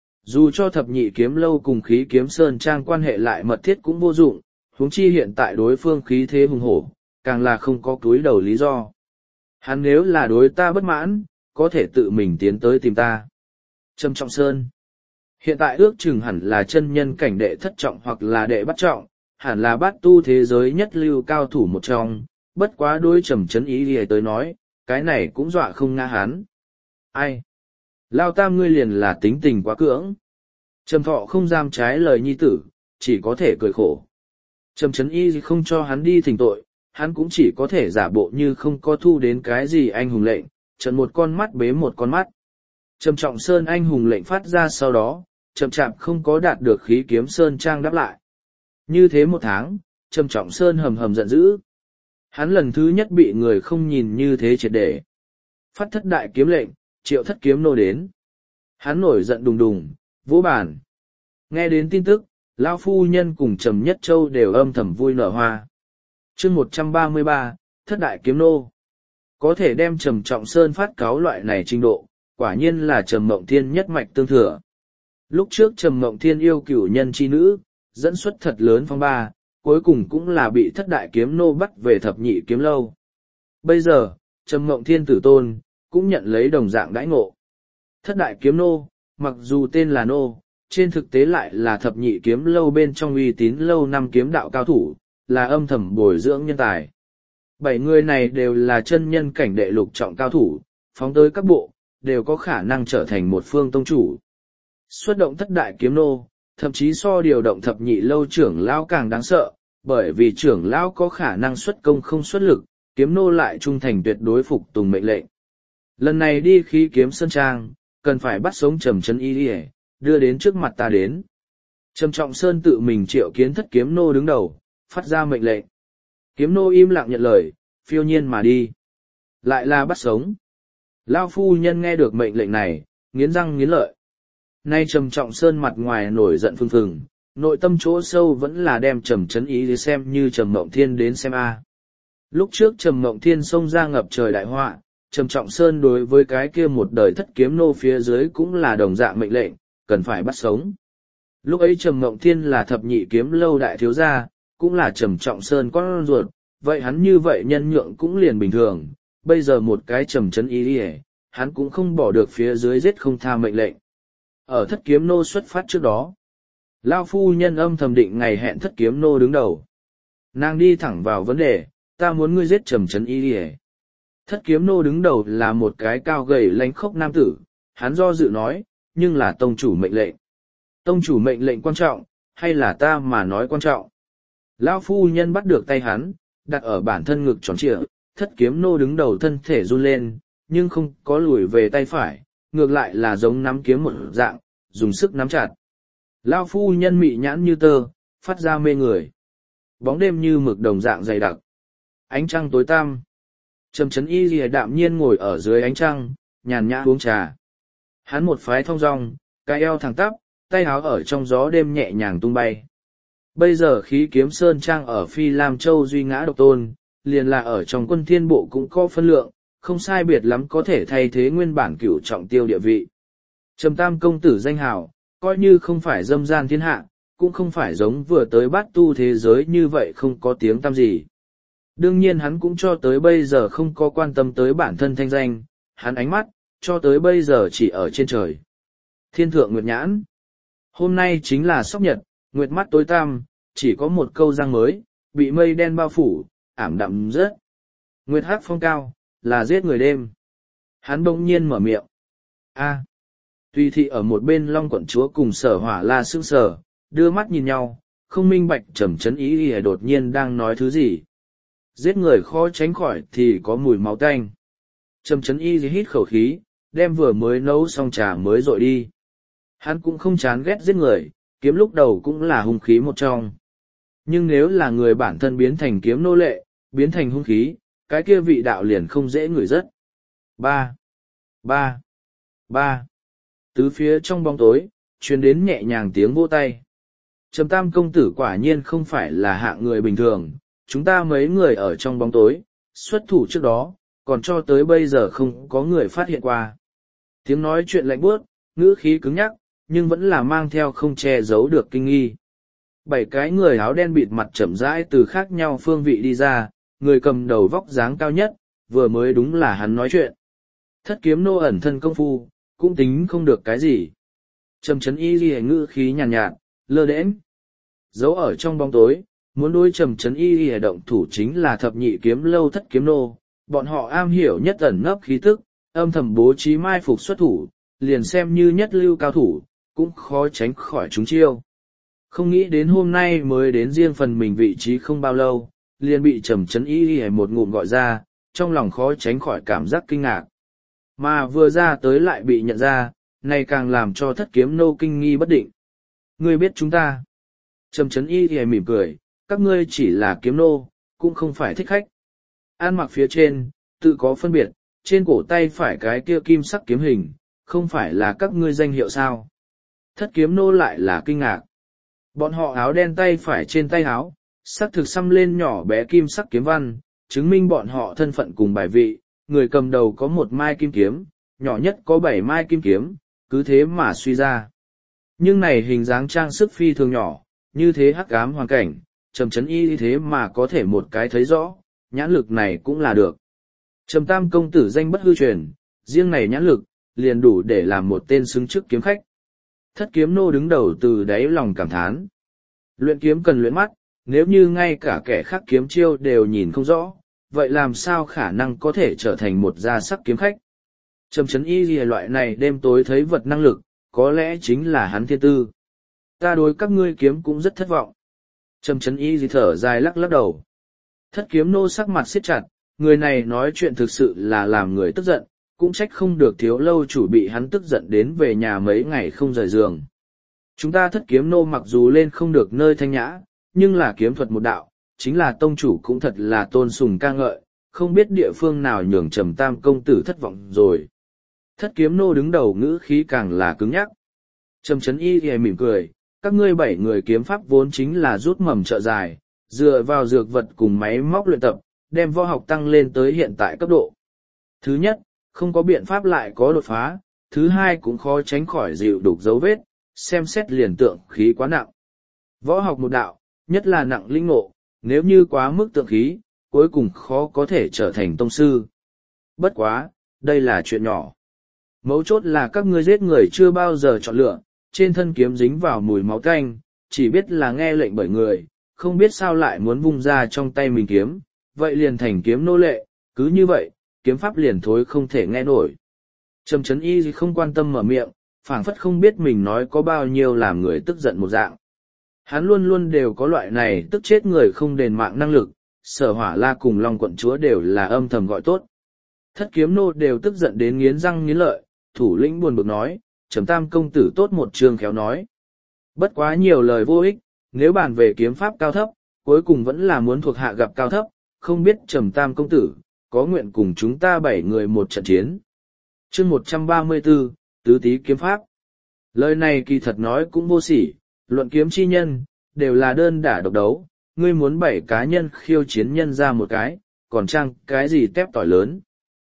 Speaker 1: Dù cho thập nhị kiếm lâu cùng Khí Kiếm Sơn trang quan hệ lại mật thiết cũng vô dụng, huống chi hiện tại đối phương khí thế hùng hổ, càng là không có cúi đầu lý do. Hắn nếu là đối ta bất mãn, có thể tự mình tiến tới tìm ta. Trầm Trọng Sơn. Hiện tại ước chừng hẳn là chân nhân cảnh đệ thất trọng hoặc là đệ bắt trọng, hẳn là bát tu thế giới nhất lưu cao thủ một trong, bất quá đối Trầm Chấn Ý lìa tới nói, cái này cũng dọa không ngã hắn. Ai? Lao tam ngươi liền là tính tình quá cưỡng. Trầm Thọ không dám trái lời nhi tử, chỉ có thể cười khổ. Trầm Chấn Y không cho hắn đi thỉnh tội, hắn cũng chỉ có thể giả bộ như không có thu đến cái gì anh hùng lệnh, trận một con mắt bế một con mắt. Trầm Trọng Sơn anh hùng lệnh phát ra sau đó, chậm chạp không có đạt được Khí Kiếm Sơn trang đáp lại. Như thế một tháng, Trầm Trọng Sơn hầm hầm giận dữ. Hắn lần thứ nhất bị người không nhìn như thế triệt để. Phát thất đại kiếm lệnh, triệu thất kiếm nô đến. Hắn nổi giận đùng đùng, vỗ bàn. Nghe đến tin tức, Lão phu nhân cùng Trầm Nhất Châu đều âm thầm vui nở hoa. Chương một trăm ba mươi ba, thất đại kiếm nô. Có thể đem Trầm Trọng Sơn phát cáo loại này trình độ, quả nhiên là Trầm Mộng Thiên nhất mạch tương thừa. Lúc trước Trầm Mộng Thiên yêu cửu nhân chi nữ, dẫn xuất thật lớn phong ba, cuối cùng cũng là bị thất đại kiếm nô bắt về thập nhị kiếm lâu. Bây giờ, Trầm Mộng Thiên tử tôn, cũng nhận lấy đồng dạng đãi ngộ. Thất đại kiếm nô, mặc dù tên là nô, trên thực tế lại là thập nhị kiếm lâu bên trong uy tín lâu năm kiếm đạo cao thủ, là âm thầm bồi dưỡng nhân tài. Bảy người này đều là chân nhân cảnh đệ lục trọng cao thủ, phóng tới các bộ, đều có khả năng trở thành một phương tông chủ. Xuất động thất đại kiếm nô, thậm chí so điều động thập nhị lâu trưởng lão càng đáng sợ, bởi vì trưởng lão có khả năng xuất công không xuất lực, kiếm nô lại trung thành tuyệt đối phục tùng mệnh lệnh. Lần này đi Khí Kiếm Sơn trang, cần phải bắt sống Trầm Chấn Y đi, đưa đến trước mặt ta đến. Trầm Trọng Sơn tự mình triệu kiến thất kiếm nô đứng đầu, phát ra mệnh lệnh. Kiếm nô im lặng nhận lời, phiêu nhiên mà đi. Lại là bắt sống. Lao phu nhân nghe được mệnh lệnh này, nghiến răng nghiến lợi. Nay Trầm Trọng Sơn mặt ngoài nổi giận phừng phừng, nội tâm chỗ sâu vẫn là đem Trầm Chấn Ý xem như Trầm Mộng Thiên đến xem a. Lúc trước Trầm Mộng Thiên xông ra ngập trời đại họa, Trầm Trọng Sơn đối với cái kia một đời thất kiếm nô phía dưới cũng là đồng dạng mệnh lệnh, cần phải bắt sống. Lúc ấy Trầm Mộng Thiên là thập nhị kiếm lâu đại thiếu gia, cũng là Trầm Trọng Sơn con ruột, vậy hắn như vậy nhân nhượng cũng liền bình thường, bây giờ một cái Trầm Chấn Ý đi, hắn cũng không bỏ được phía dưới giết không tha mệnh lệnh. Ở thất kiếm nô xuất phát trước đó, Lao phu nhân âm thầm định ngày hẹn thất kiếm nô đứng đầu. Nàng đi thẳng vào vấn đề, ta muốn ngươi giết Trầm Chấn Ý đi. Thất kiếm nô đứng đầu là một cái cao gầy lánh khốc nam tử, hắn do dự nói, nhưng là tông chủ mệnh lệnh. Tông chủ mệnh lệnh quan trọng, hay là ta mà nói quan trọng? Lão phu nhân bắt được tay hắn, đặt ở bản thân ngực tròn trịa, thất kiếm nô đứng đầu thân thể run lên, nhưng không có lùi về tay phải, ngược lại là giống nắm kiếm một dạng, dùng sức nắm chặt. Lão phu nhân mị nhãn như tơ, phát ra mê người. Bóng đêm như mực đồng dạng dày đặc. Ánh trăng tối tăm. Trầm Chấn Y lìa đạm nhiên ngồi ở dưới ánh trăng, nhàn nhã uống trà. Hắn một phái thong dong, cái eo thẳng tắp, tay áo ở trong gió đêm nhẹ nhàng tung bay. Bây giờ Khí Kiếm Sơn trang ở Phi Lam Châu duy ngã độc tôn, liền là ở trong quân thiên bộ cũng có phân lượng, không sai biệt lắm có thể thay thế nguyên bản cửu trọng tiêu địa vị. Trầm Tam công tử danh hào, coi như không phải dâm gian thiên hạ, cũng không phải giống vừa tới bát tu thế giới như vậy không có tiếng tăm gì. Đương nhiên hắn cũng cho tới bây giờ không có quan tâm tới bản thân thanh danh, hắn ánh mắt, cho tới bây giờ chỉ ở trên trời. Thiên thượng nguyệt nhãn. Hôm nay chính là sóc nhật, nguyệt mắt tối tăm, chỉ có một câu răng mới, bị mây đen bao phủ, ảm đạm rớt. Nguyệt hắc phong cao, là giết người đêm. Hắn bỗng nhiên mở miệng. A. Tùy thị ở một bên Long quận chúa cùng Sở Hỏa La sững sờ, đưa mắt nhìn nhau, không minh bạch Trầm Chấn Ý Y đột nhiên đang nói thứ gì. Giết người khó tránh khỏi thì có mùi máu tanh. Trầm Trấn Y hít khẩu khí, đem vừa mới nấu xong trà mới dội đi. Hắn cũng không chán ghét giết người, kiếm lúc đầu cũng là hung khí một trong. Nhưng nếu là người bản thân biến thành kiếm nô lệ, biến thành hung khí, cái kia vị đạo liền không dễ ngửi rất. Ba, ba, ba. Tứ phía trong bóng tối, truyền đến nhẹ nhàng tiếng vỗ tay. Trầm Tam công tử quả nhiên không phải là hạng người bình thường, chúng ta mấy người ở trong bóng tối, xuất thủ trước đó, còn cho tới bây giờ không có người phát hiện qua. Tiếng nói chuyện lạnh buốt, ngữ khí cứng nhắc, nhưng vẫn là mang theo không che giấu được kinh nghi. Bảy cái người áo đen bịt mặt chậm rãi từ khác nhau phương vị đi ra, người cầm đầu vóc dáng cao nhất, vừa mới đúng là hắn nói chuyện. Thất kiếm nô ẩn thân công phu, cũng tính không được cái gì. Trầm Trấn Y ghi ngữ khí nhàn nhạt, nhạt, lơ đễnh. Giấu ở trong bóng tối, muốn đối Trầm Trấn Y ghi động thủ chính là thập nhị kiếm lâu thất kiếm nô, bọn họ am hiểu nhất ẩn nấp khí tức, âm thầm bố trí mai phục xuất thủ, liền xem như nhất lưu cao thủ, cũng khó tránh khỏi chúng chiêu. Không nghĩ đến hôm nay mới đến riêng phần mình vị trí không bao lâu, liền bị Trầm Trấn Y ghi một ngụm gọi ra, trong lòng khó tránh khỏi cảm giác kinh ngạc. Mà vừa ra tới lại bị nhận ra, này càng làm cho thất kiếm nô kinh nghi bất định. Ngươi biết chúng ta. Trầm Trấn Y thì mỉm cười, các ngươi chỉ là kiếm nô, cũng không phải thích khách. An mặc phía trên, tự có phân biệt, trên cổ tay phải cái kia kim sắc kiếm hình, không phải là các ngươi danh hiệu sao. Thất kiếm nô lại là kinh ngạc. Bọn họ áo đen tay phải trên tay áo, sắc thực xăm lên nhỏ bé kim sắc kiếm văn, chứng minh bọn họ thân phận cùng bài vị, người cầm đầu có một mai kim kiếm, nhỏ nhất có bảy mai kim kiếm, cứ thế mà suy ra. Nhưng này hình dáng trang sức phi thường nhỏ, như thế hắc ám hoàn cảnh, Trầm Trấn Y thế mà có thể một cái thấy rõ, nhãn lực này cũng là được. Trầm Tam công tử danh bất hư truyền, riêng này nhãn lực, liền đủ để làm một tên xứng chức kiếm khách. Thất kiếm nô đứng đầu từ đáy lòng cảm thán. Luyện kiếm cần luyện mắt, nếu như ngay cả kẻ khác kiếm chiêu đều nhìn không rõ, vậy làm sao khả năng có thể trở thành một gia sắc kiếm khách? Trầm Trấn Y gì loại này đêm tối thấy vật năng lực, có lẽ chính là hắn thiên tư. Ta đối các ngươi kiếm cũng rất thất vọng. Trầm Trấn Y gì thở dài lắc lắc đầu. Thất kiếm nô sắc mặt siết chặt, người này nói chuyện thực sự là làm người tức giận, cũng trách không được thiếu lâu chủ bị hắn tức giận đến về nhà mấy ngày không rời giường. Chúng ta thất kiếm nô mặc dù lên không được nơi thanh nhã, nhưng là kiếm thuật một đạo, chính là tông chủ cũng thật là tôn sùng ca ngợi, không biết địa phương nào nhường Trầm Tam công tử thất vọng rồi. Thất kiếm nô đứng đầu ngữ khí càng là cứng nhắc. Trầm Trấn Y thì mỉm cười, các ngươi bảy người kiếm pháp vốn chính là rút mầm trợ dài, dựa vào dược vật cùng máy móc luyện tập, đem võ học tăng lên tới hiện tại cấp độ. Thứ nhất, không có biện pháp lại có đột phá, thứ hai cũng khó tránh khỏi dịu đục dấu vết, xem xét liền tượng khí quá nặng. Võ học một đạo, nhất là nặng linh ngộ, nếu như quá mức tượng khí, cuối cùng khó có thể trở thành tông sư. Bất quá, đây là chuyện nhỏ. Mấu chốt là các ngươi giết người chưa bao giờ chọn lựa, trên thân kiếm dính vào mùi máu tanh, chỉ biết là nghe lệnh bởi người, không biết sao lại muốn vung ra trong tay mình kiếm, vậy liền thành kiếm nô lệ, cứ như vậy, kiếm pháp liền thối không thể nghe nổi. Trầm Trấn Y không quan tâm mở miệng, phảng phất không biết mình nói có bao nhiêu làm người tức giận một dạng. Hắn luôn luôn đều có loại này tức chết người không đền mạng năng lực, Sở Hỏa La cùng Long quận chúa đều là âm thầm gọi tốt. Thất kiếm nô đều tức giận đến nghiến răng nghiến lợi, thủ lĩnh buồn bực nói, Trầm Tam công tử tốt một trường khéo nói. Bất quá nhiều lời vô ích, nếu bàn về kiếm pháp cao thấp, cuối cùng vẫn là muốn thuộc hạ gặp cao thấp, không biết Trầm Tam công tử, có nguyện cùng chúng ta bảy người một trận chiến. Chương một trăm ba mươi tư, Tứ Tý kiếm pháp. Lời này kỳ thật nói cũng vô sỉ, luận kiếm chi nhân, đều là đơn đả độc đấu, ngươi muốn bảy cá nhân khiêu chiến nhân ra một cái, còn chăng cái gì tép tỏi lớn.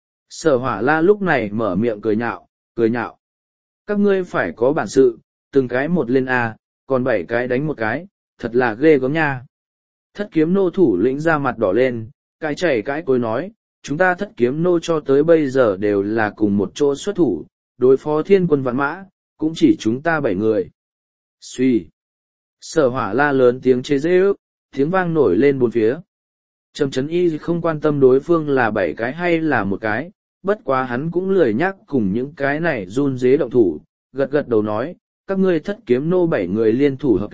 Speaker 1: Sở Hỏa La lúc này mở miệng cười nhạo, cười nhạo. Các ngươi phải có bản sự, từng cái một lên A, còn bảy cái đánh một cái, thật là ghê gớm nha. Thất kiếm nô thủ lĩnh ra mặt đỏ lên, cái chảy cái cối nói, chúng ta thất kiếm nô cho tới bây giờ đều là cùng một chỗ xuất thủ, đối phó thiên quân vạn mã, cũng chỉ chúng ta bảy người. Suy. Sở Hỏa La lớn tiếng chế giễu, ức, tiếng vang nổi lên bốn phía. Trầm Trấn Y không quan tâm đối phương là bảy cái hay là một cái, bất quá hắn cũng lười nhắc cùng những cái này run dế động thủ, gật gật đầu nói, các ngươi thất kiếm nô bảy người liên thủ hợp kích,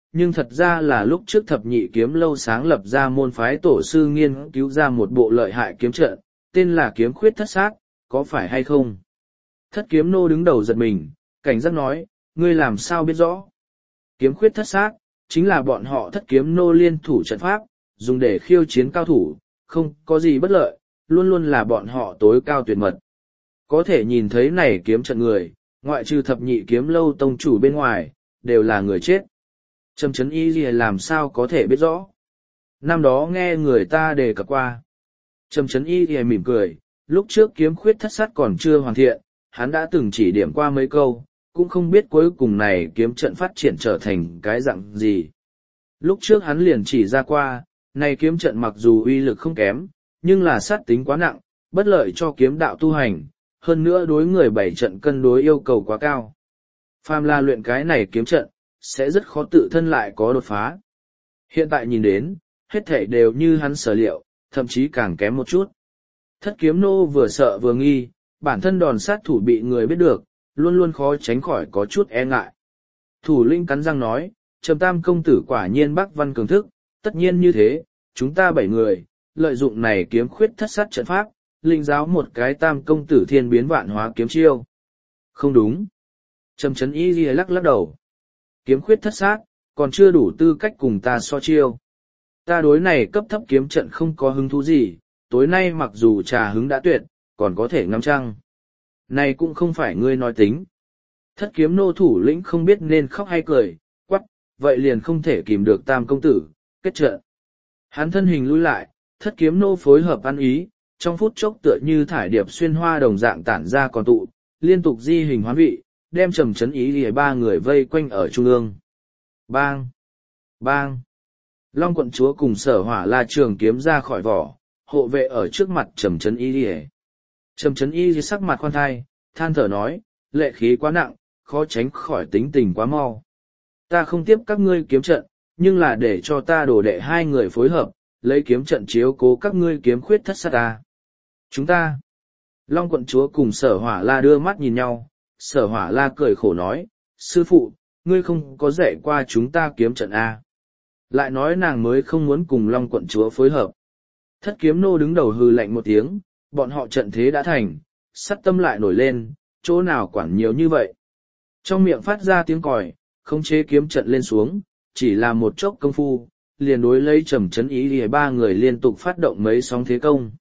Speaker 1: nhưng thật ra là lúc trước thập nhị kiếm lâu sáng lập ra môn phái tổ sư nghiên cứu ra một bộ lợi hại kiếm trận, tên là kiếm khuyết thất sát, có phải hay không? Thất kiếm nô đứng đầu giật mình, cảnh giác nói, ngươi làm sao biết rõ? Kiếm khuyết thất sát, chính là bọn họ thất kiếm nô liên thủ trận pháp, dùng để khiêu chiến cao thủ, không có gì bất lợi, luôn luôn là bọn họ tối cao tuyệt mật. Có thể nhìn thấy này kiếm trận người, ngoại trừ thập nhị kiếm lâu tông chủ bên ngoài, đều là người chết. Trầm Chấn Y gì làm sao có thể biết rõ? Năm đó nghe người ta đề cập qua. Trầm Chấn Y gì mỉm cười, lúc trước kiếm khuyết thất sát còn chưa hoàn thiện, hắn đã từng chỉ điểm qua mấy câu, cũng không biết cuối cùng này kiếm trận phát triển trở thành cái dạng gì. Lúc trước hắn liền chỉ ra qua, này kiếm trận mặc dù uy lực không kém, nhưng là sát tính quá nặng, bất lợi cho kiếm đạo tu hành, hơn nữa đối người bảy trận cân đối yêu cầu quá cao. Phàm là luyện cái này kiếm trận, sẽ rất khó tự thân lại có đột phá. Hiện tại nhìn đến, hết thể đều như hắn sở liệu, thậm chí càng kém một chút. Thất kiếm nô vừa sợ vừa nghi, bản thân đòn sát thủ bị người biết được, luôn luôn khó tránh khỏi có chút e ngại. Thủ linh cắn răng nói, Trầm Tam công tử quả nhiên bác văn cường thức, tất nhiên như thế, chúng ta bảy người, lợi dụng này kiếm khuyết thất sát trận pháp, linh giáo một cái Tam công tử thiên biến vạn hóa kiếm chiêu. Không đúng. Trầm Chấn Y ghi lắc lắc đầu. Kiếm khuyết thất sát, còn chưa đủ tư cách cùng ta so chiêu. Ta đối này cấp thấp kiếm trận không có hứng thú gì, tối nay mặc dù trà hứng đã tuyệt, còn có thể ngắm trăng. Này cũng không phải ngươi nói tính. Thất kiếm nô thủ lĩnh không biết nên khóc hay cười, quắc, vậy liền không thể kìm được Tam công tử, kết trận. Hắn thân hình lui lại, thất kiếm nô phối hợp ăn ý, trong phút chốc tựa như thải điệp xuyên hoa đồng dạng tản ra còn tụ, liên tục di hình hoán vị, đem Trầm Chấn Y lìa ba người vây quanh ở trung ương. Bang! Bang! Long quận chúa cùng Sở Hỏa La trường kiếm ra khỏi vỏ, hộ vệ ở trước mặt Trầm Chấn Y lìa. Trầm Chấn Y lìa sắc mặt khoan thai, than thở nói, lệ khí quá nặng, khó tránh khỏi tính tình quá mau. Ta không tiếp các ngươi kiếm trận, nhưng là để cho ta đổ đệ hai người phối hợp, lấy kiếm trận chiếu cố các ngươi kiếm khuyết thất sát ta. Chúng ta! Long quận chúa cùng Sở Hỏa La đưa mắt nhìn nhau. Sở Hỏa La cười khổ nói, sư phụ, ngươi không có dạy qua chúng ta kiếm trận A. Lại nói nàng mới không muốn cùng Long quận chúa phối hợp. Thất kiếm nô đứng đầu hừ lạnh một tiếng, bọn họ trận thế đã thành, sắt tâm lại nổi lên, chỗ nào quản nhiều như vậy. Trong miệng phát ra tiếng còi, khống chế kiếm trận lên xuống, chỉ là một chốc công phu, liền đối lấy Trầm Chấn Y lìa ba người liên tục phát động mấy sóng thế công.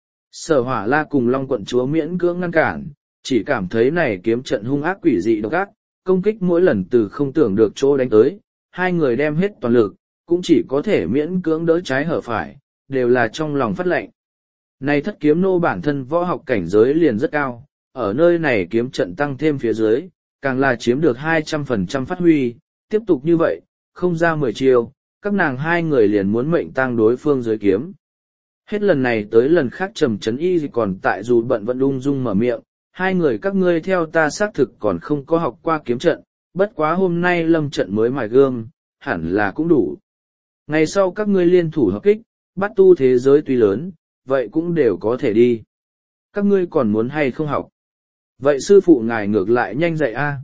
Speaker 1: Sở Hỏa La cùng Long quận chúa miễn cưỡng ngăn cản, chỉ cảm thấy này kiếm trận hung ác quỷ dị độc ác, công kích mỗi lần từ không tưởng được chỗ đánh tới, hai người đem hết toàn lực, cũng chỉ có thể miễn cưỡng đỡ trái hở phải, đều là trong lòng phát lệnh. Này thất kiếm nô bản thân võ học cảnh giới liền rất cao, ở nơi này kiếm trận tăng thêm phía dưới, càng là chiếm được hai trăm phần trăm phát huy, tiếp tục như vậy, không ra mười chiều, các nàng hai người liền muốn mệnh tăng đối phương dưới kiếm. Hết lần này tới lần khác Trầm Chấn Y còn tại dù bận vẫn ung dung mở miệng, hai người các ngươi theo ta xác thực còn không có học qua kiếm trận, bất quá hôm nay lâm trận mới mài gương, hẳn là cũng đủ. Ngày sau các ngươi liên thủ hợp kích, bắt tu thế giới tuy lớn, vậy cũng đều có thể đi. Các ngươi còn muốn hay không học? Vậy sư phụ ngài ngược lại nhanh dạy a.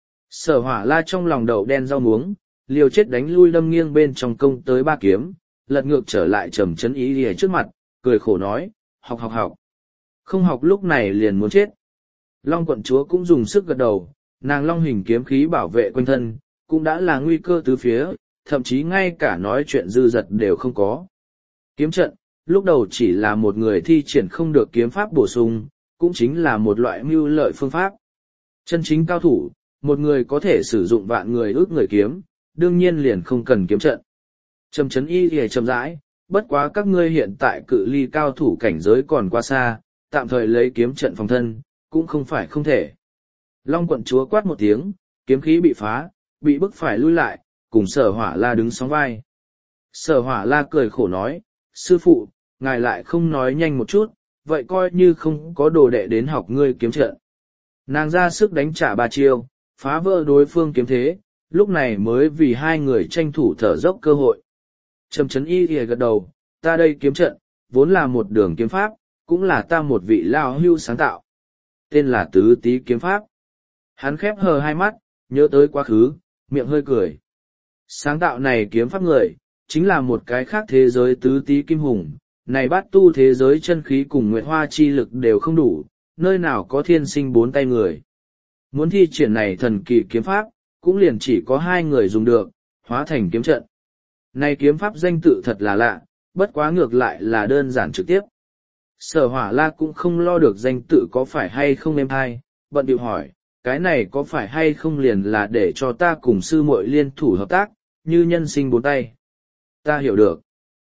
Speaker 1: Sở Hỏa La trong lòng đậu đen rau muống, liều chết đánh lui đâm nghiêng bên trong công tới ba kiếm, lật ngược trở lại Trầm Chấn Y lìa trước mặt, cười khổ nói, học học học. Không học lúc này liền muốn chết. Long quận chúa cũng dùng sức gật đầu, nàng long hình kiếm khí bảo vệ quanh thân, cũng đã là nguy cơ tứ phía, thậm chí ngay cả nói chuyện dư dật đều không có. Kiếm trận, lúc đầu chỉ là một người thi triển không được kiếm pháp bổ sung, cũng chính là một loại mưu lợi phương pháp. Chân chính cao thủ, một người có thể sử dụng vạn người ước người kiếm, đương nhiên liền không cần kiếm trận. Trầm Chấn Y thì chậm rãi, bất quá các ngươi hiện tại cự ly cao thủ cảnh giới còn quá xa, tạm thời lấy kiếm trận phòng thân, cũng không phải không thể. Long quận chúa quát một tiếng, kiếm khí bị phá, bị bức phải lui lại, cùng Sở Hỏa La đứng sóng vai. Sở Hỏa La cười khổ nói, sư phụ, ngài lại không nói nhanh một chút, vậy coi như không có đồ đệ đến học ngươi kiếm trận. Nàng ra sức đánh trả ba chiêu, phá vỡ đối phương kiếm thế, lúc này mới vì hai người tranh thủ thở dốc cơ hội. Trầm Chấn Y thì gật đầu, ta đây kiếm trận, vốn là một đường kiếm pháp, cũng là ta một vị lao hưu sáng tạo. Tên là Tứ Tý kiếm pháp. Hắn khép hờ hai mắt, nhớ tới quá khứ, miệng hơi cười. Sáng tạo này kiếm pháp người, chính là một cái khác thế giới tứ tý kim hùng, này bát tu thế giới chân khí cùng nguyệt hoa chi lực đều không đủ, nơi nào có thiên sinh bốn tay người. Muốn thi triển này thần kỳ kiếm pháp, cũng liền chỉ có hai người dùng được, hóa thành kiếm trận. Này kiếm pháp danh tự thật là lạ, bất quá ngược lại là đơn giản trực tiếp. Sở Hỏa La cũng không lo được danh tự có phải hay không êm hay, bận điệu hỏi, cái này có phải hay không liền là để cho ta cùng sư muội liên thủ hợp tác, như nhân sinh bốn tay. Ta hiểu được.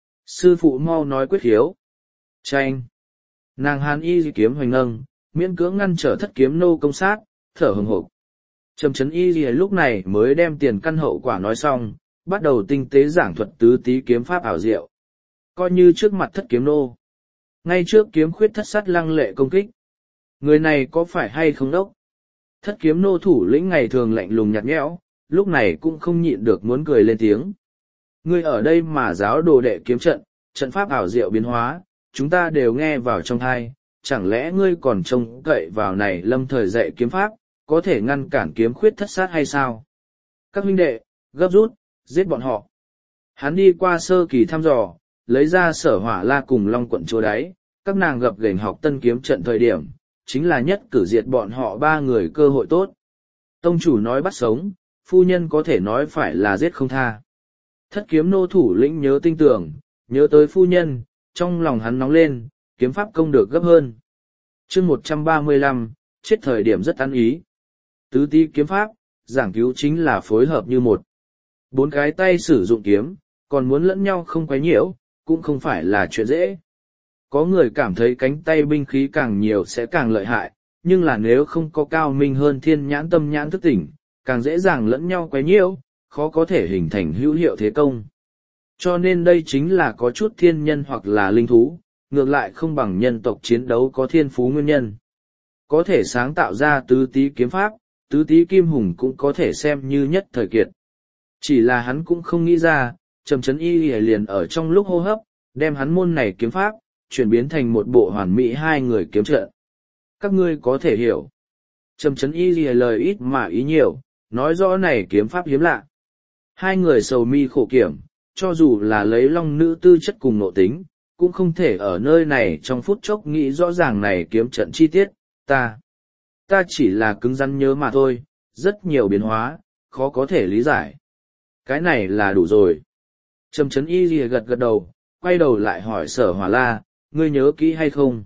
Speaker 1: Sư phụ mau nói quyết hiếu. Tranh. Nàng hàn y kiếm hoành nâng, miễn cưỡng ngăn trở thất kiếm nô công sát, thở hừng hộp. Trầm chấn y lúc này mới đem tiền căn hậu quả nói xong, bắt đầu tinh tế giảng thuật tứ tý kiếm pháp ảo diệu. Coi như trước mặt thất kiếm nô. Ngay trước kiếm khuyết thất sát lăng lệ công kích. Người này có phải hay không đốc? Thất kiếm nô thủ lĩnh ngày thường lạnh lùng nhạt nhẽo, lúc này cũng không nhịn được muốn cười lên tiếng. Ngươi ở đây mà giáo đồ đệ kiếm trận, trận pháp ảo diệu biến hóa, chúng ta đều nghe vào trong thai, chẳng lẽ ngươi còn trông cậy vào này lâm thời dạy kiếm pháp, có thể ngăn cản kiếm khuyết thất sát hay sao? Các huynh đệ, gấp rút, giết bọn họ. Hắn đi qua sơ kỳ thăm dò, lấy ra Sở Hỏa La cùng Long Quận Chúa đáy, các nàng gập ghềnh học tân kiếm trận thời điểm, chính là nhất cử diệt bọn họ ba người cơ hội tốt. Tông chủ nói bắt sống, phu nhân có thể nói phải là giết không tha. Thất kiếm nô thủ lĩnh nhớ tinh tưởng, nhớ tới phu nhân, trong lòng hắn nóng lên, kiếm pháp công được gấp hơn. chương một trăm ba mươi lăm, chết thời điểm rất ăn ý. Tứ tý kiếm pháp, giảng cứu chính là phối hợp như một. Bốn cái tay sử dụng kiếm, còn muốn lẫn nhau không quấy nhiễu, cũng không phải là chuyện dễ. Có người cảm thấy cánh tay binh khí càng nhiều sẽ càng lợi hại, nhưng là nếu không có cao minh hơn thiên nhãn tâm nhãn thức tỉnh, càng dễ dàng lẫn nhau quấy nhiễu, khó có thể hình thành hữu hiệu thế công. Cho nên đây chính là có chút thiên nhân hoặc là linh thú, ngược lại không bằng nhân tộc chiến đấu có thiên phú nguyên nhân. Có thể sáng tạo ra tứ tý kiếm pháp, tứ tý kim hùng cũng có thể xem như nhất thời kiệt. Chỉ là hắn cũng không nghĩ ra, Trầm Chấn Y liền ở trong lúc hô hấp, đem hắn môn này kiếm pháp, chuyển biến thành một bộ hoàn mỹ hai người kiếm trận. Các ngươi có thể hiểu. Trầm Chấn Y lời ít mà ý nhiều, nói rõ này kiếm pháp hiếm lạ. Hai người sầu mi khổ kiểm, cho dù là lấy long nữ tư chất cùng nội tính, cũng không thể ở nơi này trong phút chốc nghĩ rõ ràng này kiếm trận chi tiết, ta. Ta chỉ là cứng rắn nhớ mà thôi, rất nhiều biến hóa, khó có thể lý giải. Cái này là đủ rồi. Trầm Chấn Y lìa gật gật đầu, quay đầu lại hỏi Sở Hỏa La, ngươi nhớ kỹ hay không?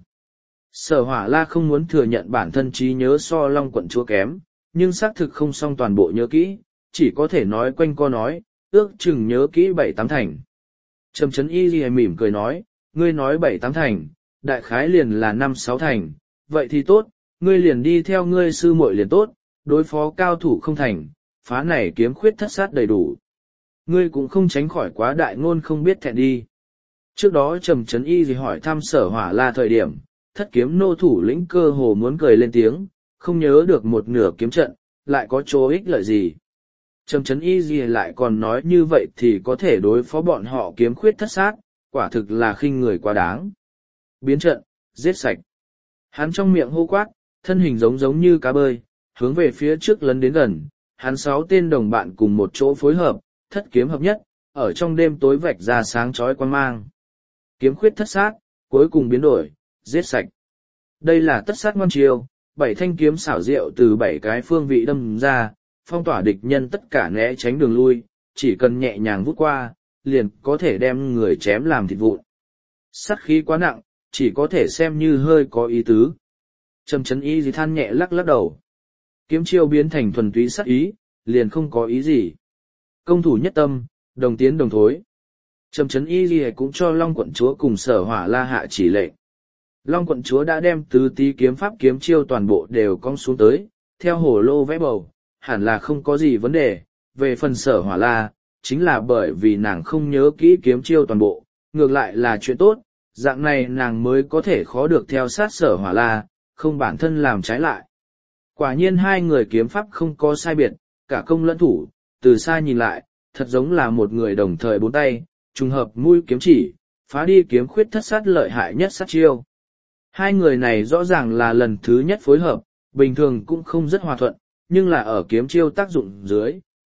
Speaker 1: Sở Hỏa La không muốn thừa nhận bản thân trí nhớ so Long Quận Chúa kém, nhưng xác thực không xong toàn bộ nhớ kỹ, chỉ có thể nói quanh co nói, ước chừng nhớ kỹ bảy tám thành. Trầm Chấn Y lìa mỉm cười nói, ngươi nói bảy tám thành, đại khái liền là năm sáu thành, vậy thì tốt, ngươi liền đi theo ngươi sư muội liền tốt, đối phó cao thủ không thành, phá này kiếm khuyết thất sát đầy đủ. Ngươi cũng không tránh khỏi quá đại ngôn không biết thẹn đi. Trước đó Trầm Chấn Y gì hỏi thăm Sở Hỏa La thời điểm, thất kiếm nô thủ lĩnh cơ hồ muốn cười lên tiếng, không nhớ được một nửa kiếm trận, lại có chỗ ích lợi gì. Trầm Chấn Y gì lại còn nói như vậy thì có thể đối phó bọn họ kiếm khuyết thất sát, quả thực là khinh người quá đáng. Biến trận, giết sạch. Hắn trong miệng hô quát, thân hình giống giống như cá bơi, hướng về phía trước lấn đến gần, hắn sáu tên đồng bạn cùng một chỗ phối hợp, thất kiếm hợp nhất, ở trong đêm tối vạch ra sáng chói quang mang. Kiếm khuyết thất sát, cuối cùng biến đổi, giết sạch. Đây là tất sát ngoan chiêu, bảy thanh kiếm xảo diệu từ bảy cái phương vị đâm ra, phong tỏa địch nhân tất cả né tránh đường lui, chỉ cần nhẹ nhàng vút qua, liền có thể đem người chém làm thịt vụn. Sát khí quá nặng, chỉ có thể xem như hơi có ý tứ. Trầm Chấn Y gì than nhẹ lắc lắc đầu. Kiếm chiêu biến thành thuần túy sát ý, liền không có ý gì. Công thủ nhất tâm, đồng tiến đồng thối. Trầm Chấn Y gì cũng cho Long Quận Chúa cùng Sở Hỏa La hạ chỉ lệnh. Long Quận Chúa đã đem tứ tý kiếm pháp kiếm chiêu toàn bộ đều cong xuống tới, theo hồ lô vẽ bầu, hẳn là không có gì vấn đề. Về phần Sở Hỏa La, chính là bởi vì nàng không nhớ kỹ kiếm chiêu toàn bộ, ngược lại là chuyện tốt, dạng này nàng mới có thể khó được theo sát Sở Hỏa La, không bản thân làm trái lại. Quả nhiên hai người kiếm pháp không có sai biệt, cả công lẫn thủ, từ xa nhìn lại, thật giống là một người đồng thời bốn tay, trùng hợp mũi kiếm chỉ, phá đi kiếm khuyết thất sát lợi hại nhất sát chiêu. Hai người này rõ ràng là lần thứ nhất phối hợp, bình thường cũng không rất hòa thuận, nhưng là ở kiếm chiêu tác dụng dưới,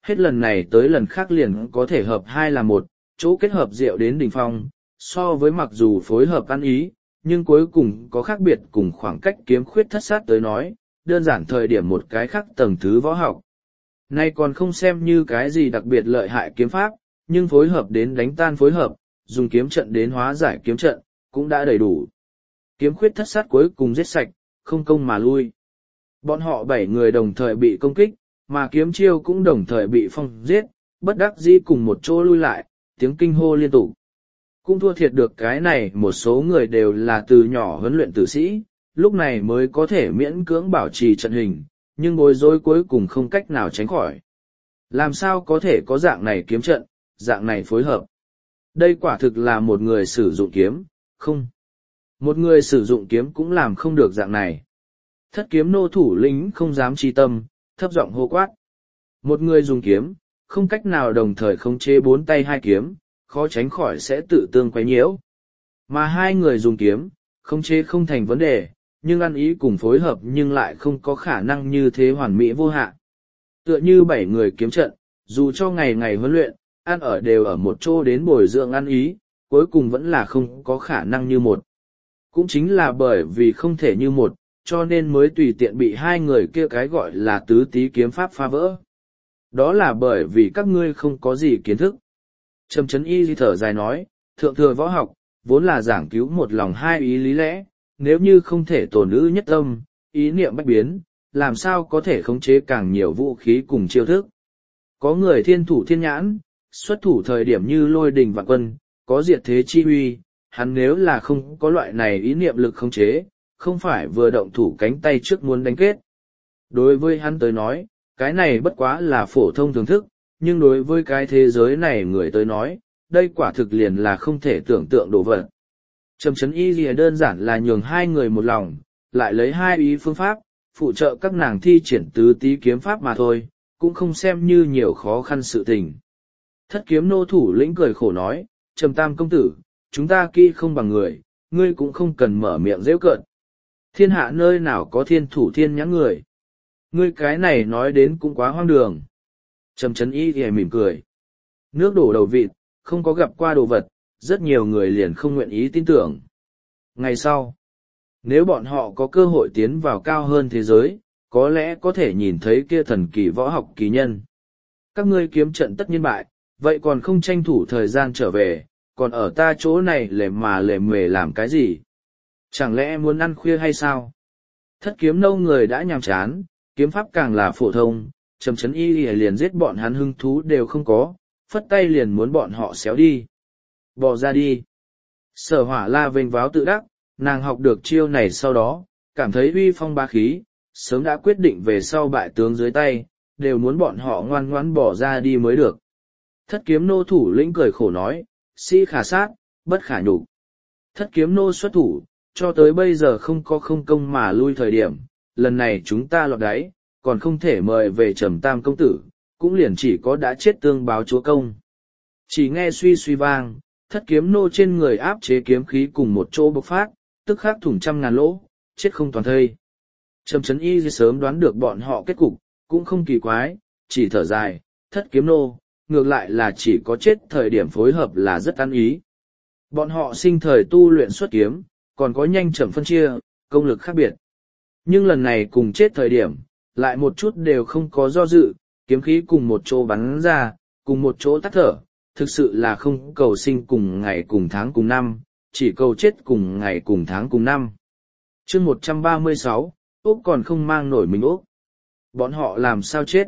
Speaker 1: hết lần này tới lần khác liền có thể hợp hai là một, chỗ kết hợp diệu đến đỉnh phong, so với mặc dù phối hợp ăn ý, nhưng cuối cùng có khác biệt cùng khoảng cách kiếm khuyết thất sát tới nói, đơn giản thời điểm một cái khác tầng thứ võ học. Nay còn không xem như cái gì đặc biệt lợi hại kiếm pháp, nhưng phối hợp đến đánh tan phối hợp, dùng kiếm trận đến hóa giải kiếm trận, cũng đã đầy đủ. Kiếm khuyết thất sát cuối cùng giết sạch, không công mà lui. Bọn họ bảy người đồng thời bị công kích, mà kiếm chiêu cũng đồng thời bị phong giết, bất đắc dĩ cùng một chỗ lui lại, tiếng kinh hô liên tục. Cũng thua thiệt được cái này một số người đều là từ nhỏ huấn luyện tử sĩ, lúc này mới có thể miễn cưỡng bảo trì trận hình, nhưng bối rối cuối cùng không cách nào tránh khỏi. Làm sao có thể có dạng này kiếm trận, dạng này phối hợp? Đây quả thực là một người sử dụng kiếm, không. Một người sử dụng kiếm cũng làm không được dạng này. Thất kiếm nô thủ lĩnh không dám chi tâm, thấp giọng hô quát. Một người dùng kiếm, không cách nào đồng thời khống chế bốn tay hai kiếm, khó tránh khỏi sẽ tự tương quấy nhiễu. Mà hai người dùng kiếm, khống chế không thành vấn đề, nhưng ăn ý cùng phối hợp nhưng lại không có khả năng như thế hoàn mỹ vô hạn. Tựa như bảy người kiếm trận, dù cho ngày ngày huấn luyện, ăn ở đều ở một chỗ đến bồi dưỡng ăn ý, cuối cùng vẫn là không có khả năng như một. Cũng chính là bởi vì không thể như một, cho nên mới tùy tiện bị hai người kia cái gọi là tứ tí kiếm pháp phá vỡ. Đó là bởi vì các ngươi không có gì kiến thức. Trầm Chấn Y thở dài nói, thượng thừa võ học, vốn là giảng cứu một lòng hai ý lý lẽ, nếu như không thể tổn ư nhất tâm, ý niệm bách biến, làm sao có thể khống chế càng nhiều vũ khí cùng chiêu thức. Có người thiên thủ thiên nhãn, xuất thủ thời điểm như lôi đình vạn quân, có diệt thế chi huy, hắn nếu là không có loại này ý niệm lực khống chế, không phải vừa động thủ cánh tay trước muốn đánh kết. Đối với hắn tới nói, cái này bất quá là phổ thông thưởng thức, nhưng đối với cái thế giới này người tới nói, đây quả thực liền là không thể tưởng tượng đồ vật. Trầm Chấn Y lìa đơn giản là nhường hai người một lòng, lại lấy hai ý phương pháp, phụ trợ các nàng thi triển tứ tí kiếm pháp mà thôi, cũng không xem như nhiều khó khăn sự tình. Thất kiếm nô thủ lĩnh cười khổ nói, Trầm Tam công tử, chúng ta kỹ không bằng người, ngươi cũng không cần mở miệng giễu cợt. Thiên hạ nơi nào có thiên thủ thiên nhãn người. Ngươi cái này nói đến cũng quá hoang đường. Trầm Chấn Y thì mỉm cười. Nước đổ đầu vịt, không có gặp qua đồ vật, rất nhiều người liền không nguyện ý tin tưởng. Ngày sau, nếu bọn họ có cơ hội tiến vào cao hơn thế giới, có lẽ có thể nhìn thấy kia thần kỳ võ học kỳ nhân. Các ngươi kiếm trận tất nhiên bại, vậy còn không tranh thủ thời gian trở về, còn ở ta chỗ này lề mà lề mề làm cái gì? Chẳng lẽ muốn ăn khuya hay sao? Thất kiếm nâu người đã nhàm chán, kiếm pháp càng là phổ thông, Trầm Chấn Y liền giết bọn hắn hứng thú đều không có, phất tay liền muốn bọn họ xéo đi. Bỏ ra đi. Sở Hỏa La vênh váo tự đắc, nàng học được chiêu này sau đó, cảm thấy uy phong bá khí, sớm đã quyết định về sau bại tướng dưới tay, đều muốn bọn họ ngoan ngoãn bỏ ra đi mới được. Thất kiếm nô thủ lĩnh cười khổ nói, sĩ khả sát, bất khả nhục. Thất kiếm nô xuất thủ, cho tới bây giờ không có không công mà lui thời điểm, lần này chúng ta lọt đáy, còn không thể mời về Trầm Tam công tử, cũng liền chỉ có đã chết tương báo chúa công. Chỉ nghe suy suy vang, thất kiếm nô trên người áp chế kiếm khí cùng một chỗ bộc phát, tức khắc thủng trăm ngàn lỗ, chết không toàn thây. Trầm Chấn Y sớm đoán được bọn họ kết cục, cũng không kỳ quái, chỉ thở dài, thất kiếm nô, ngược lại là chỉ có chết thời điểm phối hợp là rất ăn ý. Bọn họ sinh thời tu luyện xuất kiếm, còn có nhanh chậm phân chia, công lực khác biệt. Nhưng lần này cùng chết thời điểm, lại một chút đều không có do dự, kiếm khí cùng một chỗ bắn ra, cùng một chỗ tắt thở, thực sự là không cầu sinh cùng ngày cùng tháng cùng năm, chỉ cầu chết cùng ngày cùng tháng cùng năm. Chương một trăm ba mươi sáu, Úc còn không mang nổi mình Úc. Bọn họ làm sao chết?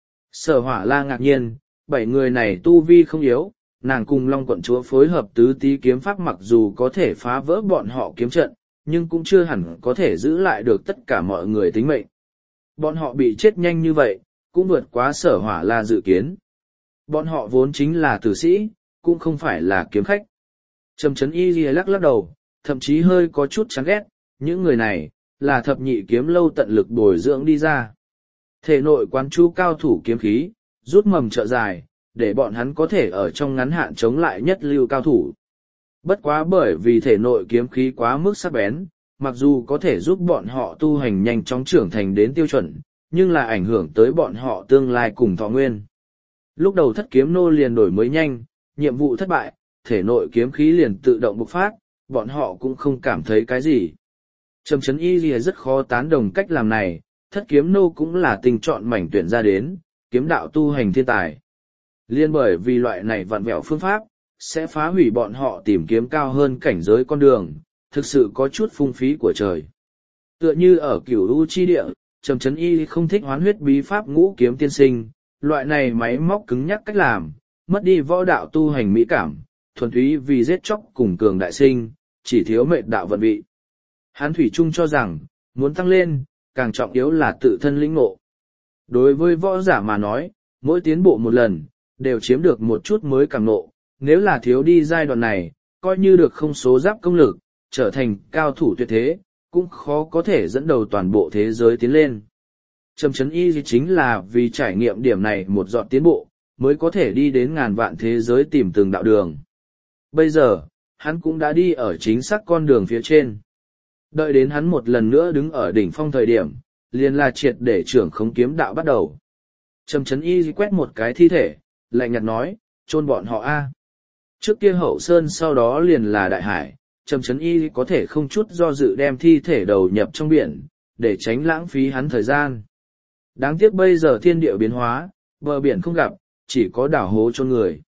Speaker 1: Sở Hỏa La ngạc nhiên, bảy người này tu vi không yếu, nàng cùng Long quận chúa phối hợp tứ tí kiếm pháp mặc dù có thể phá vỡ bọn họ kiếm trận, nhưng cũng chưa hẳn có thể giữ lại được tất cả mọi người tính mệnh. Bọn họ bị chết nhanh như vậy, cũng vượt quá Sở Hỏa La dự kiến. Bọn họ vốn chính là tử sĩ, cũng không phải là kiếm khách. Trầm Chấn Y lìa lắc lắc đầu, thậm chí hơi có chút chán ghét, những người này, là thập nhị kiếm lâu tận lực bồi dưỡng đi ra. Thể nội quán chú cao thủ kiếm khí, rút mầm trợ dài, để bọn hắn có thể ở trong ngắn hạn chống lại nhất lưu cao thủ. Bất quá bởi vì thể nội kiếm khí quá mức sắc bén, mặc dù có thể giúp bọn họ tu hành nhanh chóng trưởng thành đến tiêu chuẩn, nhưng là ảnh hưởng tới bọn họ tương lai cùng thọ nguyên. Lúc đầu thất kiếm nô liền đổi mới nhanh, nhiệm vụ thất bại, thể nội kiếm khí liền tự động bộc phát, bọn họ cũng không cảm thấy cái gì. Trầm Chấn Y Lìa rất khó tán đồng cách làm này, thất kiếm nô cũng là tình chọn mảnh tuyển ra đến, kiếm đạo tu hành thiên tài. Liên bởi vì loại này vặn vẹo phương pháp, sẽ phá hủy bọn họ tìm kiếm cao hơn cảnh giới con đường, thực sự có chút phung phí của trời. Tựa như ở cửu u chi địa, Trầm Chấn Y không thích hoán huyết bí pháp ngũ kiếm tiên sinh, loại này máy móc cứng nhắc cách làm, mất đi võ đạo tu hành mỹ cảm, thuần túy vì giết chóc cùng cường đại sinh, chỉ thiếu mệt đạo vận vị. Hán Thủy Trung cho rằng, muốn tăng lên, càng trọng yếu là tự thân lĩnh ngộ. Đối với võ giả mà nói, mỗi tiến bộ một lần, đều chiếm được một chút mới càng ngộ, nếu là thiếu đi giai đoạn này, coi như được không số giáp công lực, trở thành cao thủ tuyệt thế, cũng khó có thể dẫn đầu toàn bộ thế giới tiến lên. Trầm Chấn Y chính là vì trải nghiệm điểm này một dọn tiến bộ, mới có thể đi đến ngàn vạn thế giới tìm từng đạo đường. Bây giờ, hắn cũng đã đi ở chính xác con đường phía trên. Đợi đến hắn một lần nữa đứng ở đỉnh phong thời điểm, liền là triệt để trưởng khống kiếm đạo bắt đầu. Trầm Chấn Y quét một cái thi thể, lạnh nhạt nói, chôn bọn họ a. Trước kia hậu sơn sau đó liền là đại hải, Trầm Chấn Y có thể không chút do dự đem thi thể đầu nhập trong biển, để tránh lãng phí hắn thời gian. Đáng tiếc bây giờ thiên địa biến hóa, bờ biển không gặp, chỉ có đảo hố chôn người.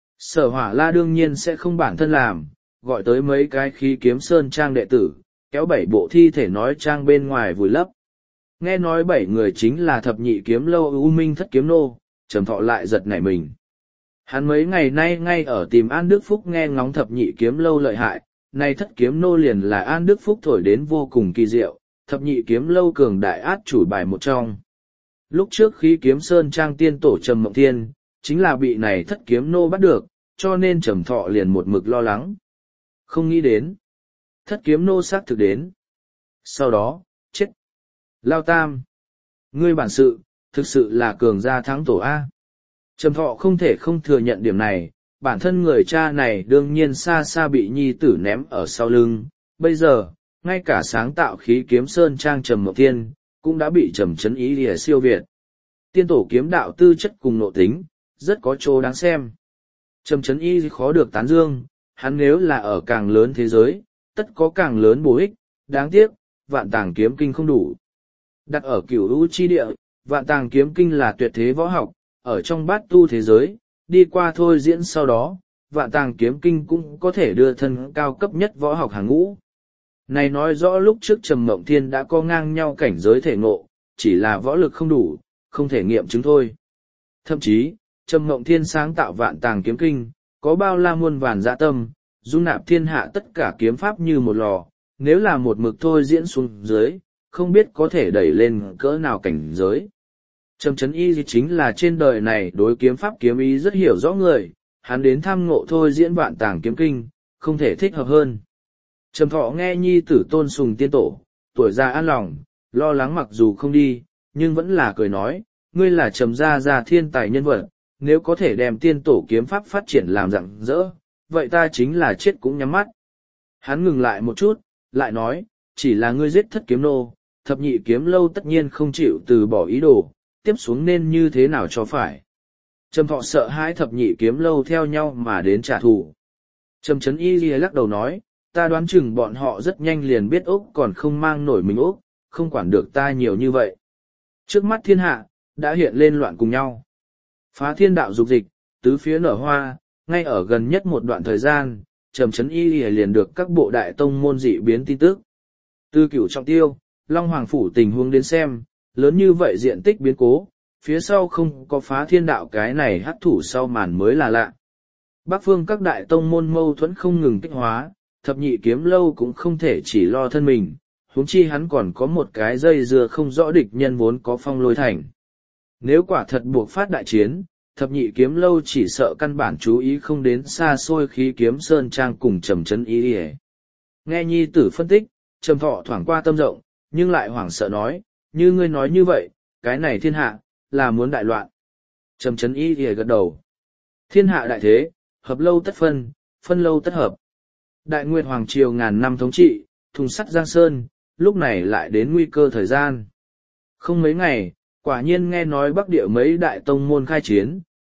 Speaker 1: Sở Hỏa La đương nhiên sẽ không bản thân làm, gọi tới mấy cái khí kiếm sơn trang đệ tử, kéo bảy bộ thi thể nói trang bên ngoài vùi lấp. Nghe nói bảy người chính là thập nhị kiếm lâu U Minh thất kiếm nô, Trầm Thọ lại giật nảy mình. Hắn mấy ngày nay ngay ở tìm An Đức Phúc nghe ngóng thập nhị kiếm lâu lợi hại, nay thất kiếm nô liền là An Đức Phúc thổi đến vô cùng kỳ diệu, thập nhị kiếm lâu cường đại át chủ bài một trong. Lúc trước khí kiếm sơn trang tiên tổ Trầm Mộng Thiên, chính là bị này thất kiếm nô bắt được, cho nên Trầm Thọ liền một mực lo lắng. Không nghĩ đến. Thất kiếm nô xác thực đến. Sau đó, chết. Lao Tam. Ngươi bản sự, thực sự là cường gia thắng tổ A. Trầm Thọ không thể không thừa nhận điểm này, bản thân người cha này đương nhiên xa xa bị nhi tử ném ở sau lưng. Bây giờ, ngay cả sáng tạo khí kiếm sơn trang Trầm Mộng Thiên, cũng đã bị Trầm Chấn Y lìa siêu việt. Tiên tổ kiếm đạo tư chất cùng nội tính, rất có chỗ đáng xem. Trầm Chấn Y khó được tán dương, hắn nếu là ở càng lớn thế giới, tất có càng lớn bổ ích, đáng tiếc, vạn tàng kiếm kinh không đủ. Đặt ở cửu u chi địa, vạn tàng kiếm kinh là tuyệt thế võ học, ở trong bát tu thế giới, đi qua thôi diễn sau đó, vạn tàng kiếm kinh cũng có thể đưa thân cao cấp nhất võ học hàng ngũ. Này nói rõ lúc trước Trầm Mộng Thiên đã có ngang nhau cảnh giới thể ngộ, chỉ là võ lực không đủ, không thể nghiệm chứng thôi. Thậm chí, Trầm Mộng Thiên sáng tạo vạn tàng kiếm kinh, có bao la muôn vàn dạ tâm, dung nạp thiên hạ tất cả kiếm pháp như một lò, nếu là một mực thôi diễn xuống dưới, không biết có thể đẩy lên cỡ nào cảnh giới. Trầm Chấn Y chính là trên đời này đối kiếm pháp kiếm ý rất hiểu rõ người, hắn đến tham ngộ thôi diễn vạn tàng kiếm kinh, không thể thích hợp hơn. Trầm Thọ nghe nhi tử tôn sùng tiên tổ, tuổi già an lòng, lo lắng mặc dù không đi, nhưng vẫn là cười nói, ngươi là Trầm gia gia thiên tài nhân vật, nếu có thể đem tiên tổ kiếm pháp phát triển làm rạng rỡ, vậy ta chính là chết cũng nhắm mắt. Hắn ngừng lại một chút, lại nói, chỉ là ngươi giết thất kiếm nô, thập nhị kiếm lâu tất nhiên không chịu từ bỏ ý đồ, tiếp xuống nên như thế nào cho phải. Trầm Thọ sợ hãi thập nhị kiếm lâu theo nhau mà đến trả thù. Trầm Chấn Y lìa lắc đầu nói, ta đoán chừng bọn họ rất nhanh liền biết Úc còn không mang nổi mình Úc, không quản được ta nhiều như vậy. Trước mắt thiên hạ, đã hiện lên loạn cùng nhau. Phá thiên đạo dục dịch, tứ phía nở hoa, ngay ở gần nhất một đoạn thời gian, Trầm Chấn Y lìa liền được các bộ đại tông môn dị biến tin tức. Từ Cửu Trọng Tiêu, Long Hoàng Phủ tình huống đến xem, lớn như vậy diện tích biến cố, phía sau không có phá thiên đạo cái này hắc thủ sau màn mới là lạ. Bắc phương các đại tông môn mâu thuẫn không ngừng kích hóa, thập nhị kiếm lâu cũng không thể chỉ lo thân mình, huống chi hắn còn có một cái dây dưa không rõ địch nhân vốn có phong lôi thành. Nếu quả thật buộc phát đại chiến, thập nhị kiếm lâu chỉ sợ căn bản chú ý không đến xa xôi khí kiếm sơn trang cùng Trầm Chấn Y. Nghe nhi tử phân tích, Trầm Thọ thoảng qua tâm rộng, nhưng lại hoảng sợ nói, như ngươi nói như vậy, cái này thiên hạ, là muốn đại loạn. Trầm Chấn Y gật đầu. Thiên hạ đại thế, hợp lâu tất phân, phân lâu tất hợp. Đại Nguyệt Hoàng Triều ngàn năm thống trị, thùng sắt Giang Sơn, lúc này lại đến nguy cơ thời gian. Không mấy ngày, quả nhiên nghe nói Bắc Địa mấy đại tông môn khai chiến,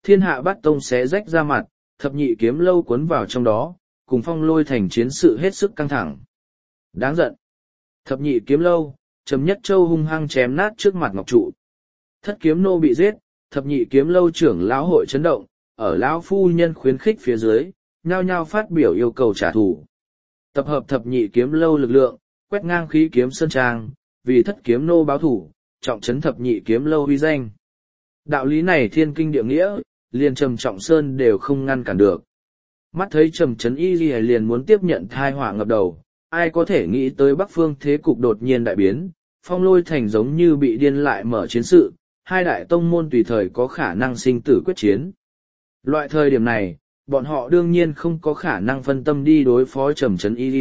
Speaker 1: thiên hạ bát tông xé rách ra mặt, thập nhị kiếm lâu cuốn vào trong đó, cùng phong lôi thành chiến sự hết sức căng thẳng. Đáng giận. Thập nhị kiếm lâu, Trầm Nhất Châu hung hăng chém nát trước mặt ngọc trụ. Thất kiếm nô bị giết, thập nhị kiếm lâu trưởng lão hội chấn động, ở lão phu nhân khuyến khích phía dưới, nhao nhao phát biểu yêu cầu trả thù. Tập hợp thập nhị kiếm lâu lực lượng, quét ngang khí kiếm sơn trang, vì thất kiếm nô báo thủ, trọng trấn thập nhị kiếm lâu uy danh. Đạo lý này thiên kinh địa nghĩa, liền Trầm Trọng Sơn đều không ngăn cản được. Mắt thấy Trầm Trấn Y liền muốn tiếp nhận thai họa ngập đầu, ai có thể nghĩ tới Bắc Phương thế cục đột nhiên đại biến, phong lôi thành giống như bị điên lại mở chiến sự, hai đại tông môn tùy thời có khả năng sinh tử quyết chiến. Loại thời điểm này, bọn họ đương nhiên không có khả năng phân tâm đi đối phó Trầm Trấn Y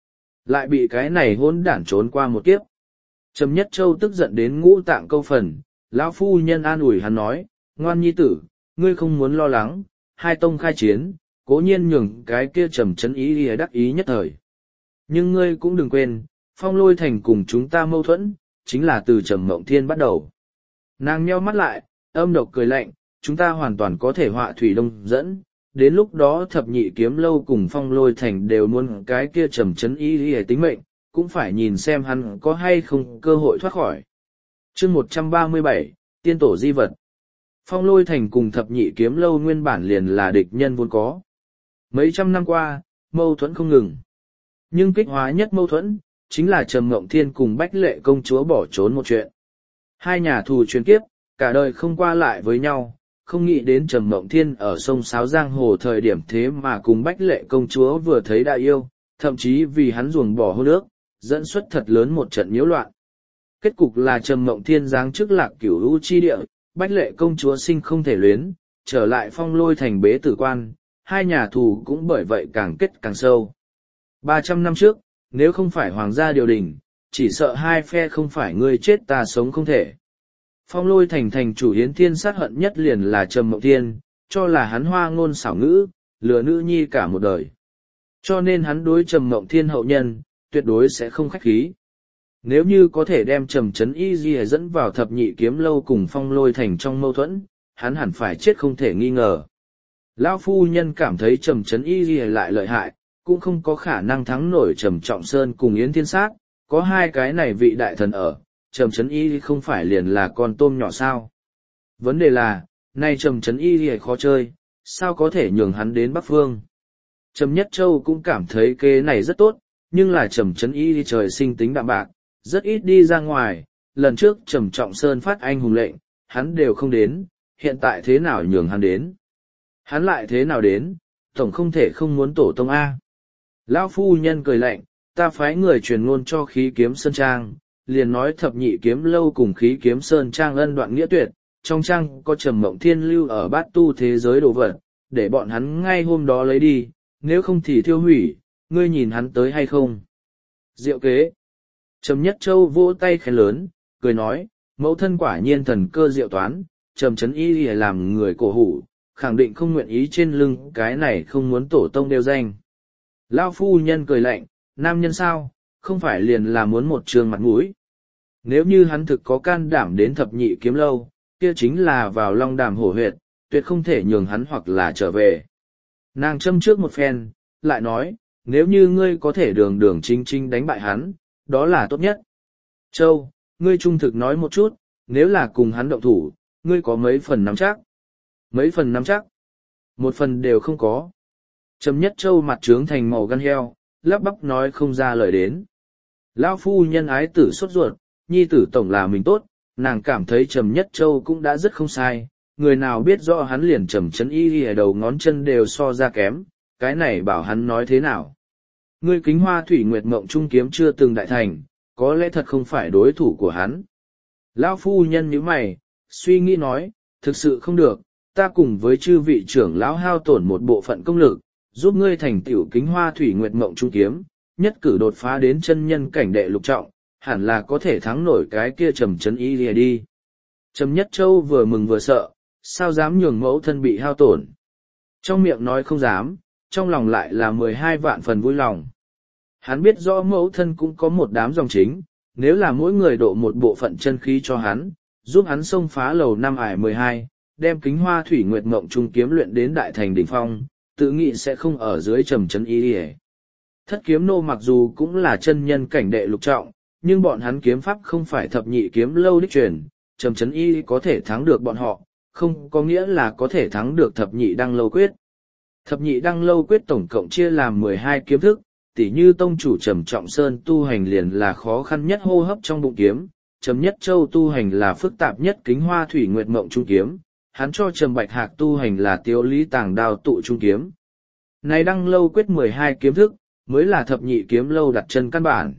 Speaker 1: lại bị cái này hỗn đản trốn qua một kiếp. Trầm Nhất Châu tức giận đến ngũ tạng câu phần, lão phu nhân an ủi hắn nói, ngoan nhi tử, ngươi không muốn lo lắng, hai tông khai chiến, cố nhiên nhường cái kia Trầm Trấn Y đắc ý nhất thời. Nhưng ngươi cũng đừng quên, phong lôi thành cùng chúng ta mâu thuẫn, chính là từ Trầm Mộng Thiên bắt đầu. Nàng nheo mắt lại, âm độc cười lạnh, chúng ta hoàn toàn có thể họa thủy đông dẫn, đến lúc đó thập nhị kiếm lâu cùng phong lôi thành đều muốn cái kia Trầm Trấn Y để tính mệnh, cũng phải nhìn xem hắn có hay không cơ hội thoát khỏi. Chương một trăm ba mươi bảy, Tiên tổ di vật. Phong lôi thành cùng thập nhị kiếm lâu nguyên bản liền là địch nhân vốn có. Mấy trăm năm qua, mâu thuẫn không ngừng. Nhưng kích hóa nhất mâu thuẫn, chính là Trầm Mộng Thiên cùng Bách Lệ công chúa bỏ trốn một chuyện. Hai nhà thù truyền kiếp, cả đời không qua lại với nhau, không nghĩ đến Trầm Mộng Thiên ở sông Sáo Giang Hồ thời điểm thế mà cùng Bách Lệ công chúa vừa thấy đã yêu, thậm chí vì hắn ruồng bỏ hôn ước, dẫn xuất thật lớn một trận nhiễu loạn. Kết cục là Trầm Mộng Thiên giáng chức lạc cửu u chi địa, Bách Lệ công chúa sinh không thể luyến, trở lại phong lôi thành bế tử quan, hai nhà thù cũng bởi vậy càng kết càng sâu. Ba trăm năm trước, nếu không phải hoàng gia điều đình, chỉ sợ hai phe không phải ngươi chết ta sống không thể. Phong lôi thành thành chủ Yến Thiên sát hận nhất liền là Trầm Mộng Thiên, cho là hắn hoa ngôn xảo ngữ, lừa nữ nhi cả một đời. Cho nên hắn đối Trầm Mộng Thiên hậu nhân, tuyệt đối sẽ không khách khí. Nếu như có thể đem Trầm Trấn Y Di dẫn vào thập nhị kiếm lâu cùng phong lôi thành trong mâu thuẫn, hắn hẳn phải chết không thể nghi ngờ. Lão phu nhân cảm thấy Trầm Trấn Y Di lại lợi hại, cũng không có khả năng thắng nổi Trầm Trọng Sơn cùng Yến Thiên Sát, có hai cái này vị đại thần ở, Trầm Trấn Y không phải liền là con tôm nhỏ sao. Vấn đề là, nay Trầm Trấn Y khó chơi, sao có thể nhường hắn đến Bắc Phương. Trầm Nhất Châu cũng cảm thấy kế này rất tốt, nhưng là Trầm Trấn Y trời sinh tính đạm bạc, rất ít đi ra ngoài, lần trước Trầm Trọng Sơn phát anh hùng lệnh, hắn đều không đến, hiện tại thế nào nhường hắn đến. Hắn lại thế nào đến, tổng không thể không muốn tổ tông A. Lão phu nhân cười lạnh, ta phái người truyền ngôn cho khí kiếm sơn trang, liền nói thập nhị kiếm lâu cùng khí kiếm sơn trang ân đoạn nghĩa tuyệt, trong trang có Trầm Mộng Thiên lưu ở bát tu thế giới đồ vật, để bọn hắn ngay hôm đó lấy đi, nếu không thì thiêu hủy, ngươi nhìn hắn tới hay không. Diệu kế. Trầm Nhất Châu vỗ tay khen lớn, cười nói, mẫu thân quả nhiên thần cơ diệu toán, Trầm Trấn Y làm người cổ hủ, khẳng định không nguyện ý trên lưng cái này không muốn tổ tông đeo danh. Lao phu nhân cười lạnh, nam nhân sao, không phải liền là muốn một trường mặt mũi. Nếu như hắn thực có can đảm đến thập nhị kiếm lâu, kia chính là vào long đàm hổ huyệt, tuyệt không thể nhường hắn hoặc là trở về. Nàng châm trước một phen, lại nói, nếu như ngươi có thể đường đường chính chính đánh bại hắn, đó là tốt nhất. Châu, ngươi trung thực nói một chút, nếu là cùng hắn động thủ, ngươi có mấy phần nắm chắc? Mấy phần nắm chắc? Một phần đều không có. Trầm Nhất Châu mặt trướng thành màu gan heo, lắp bắp nói không ra lời đến. Lão phu nhân ái tử sốt ruột, nhi tử tổng là mình tốt, nàng cảm thấy Trầm Nhất Châu cũng đã rất không sai, người nào biết rõ hắn liền Trầm Trấn Y ở đầu ngón chân đều so ra kém, cái này bảo hắn nói thế nào. Ngươi Kính Hoa Thủy Nguyệt Mộng Trung kiếm chưa từng đại thành, có lẽ thật không phải đối thủ của hắn. Lão phu nhân nhíu mày, suy nghĩ nói, thực sự không được, ta cùng với chư vị trưởng lão hao tổn một bộ phận công lực, giúp ngươi thành tiểu Kính Hoa Thủy Nguyệt Mộng Trung kiếm, nhất cử đột phá đến chân nhân cảnh đệ lục trọng, hẳn là có thể thắng nổi cái kia Trầm Trấn Y lìa đi. Trầm Nhất Châu vừa mừng vừa sợ, sao dám nhường mẫu thân bị hao tổn. Trong miệng nói không dám, trong lòng lại là mười hai vạn phần vui lòng. Hắn biết rõ mẫu thân cũng có một đám dòng chính, nếu là mỗi người độ một bộ phận chân khí cho hắn, giúp hắn xông phá lầu năm ải mười hai, đem kính hoa thủy nguyệt mộng trung kiếm luyện đến đại thành đỉnh phong, tự nghĩ sẽ không ở dưới trầm chấn y đi. Thất kiếm nô mặc dù cũng là chân nhân cảnh đệ lục trọng, nhưng bọn hắn kiếm pháp không phải thập nhị kiếm lâu đích truyền, trầm chấn y có thể thắng được bọn họ, không có nghĩa là có thể thắng được thập nhị đăng lâu quyết. Thập nhị đăng lâu quyết tổng cộng chia làm mười hai kiếm thức, tỉ như tông chủ Trầm Trọng Sơn tu hành liền là khó khăn nhất hô hấp trong bụng kiếm, Trầm Nhất Châu tu hành là phức tạp nhất kính hoa thủy nguyệt mộng trung kiếm, hắn cho Trầm Bạch Hạc tu hành là Tiếu Lý Tàng Đao tụ trung kiếm. Này đăng lâu quyết mười hai kiếm thức, mới là thập nhị kiếm lâu đặt chân căn bản.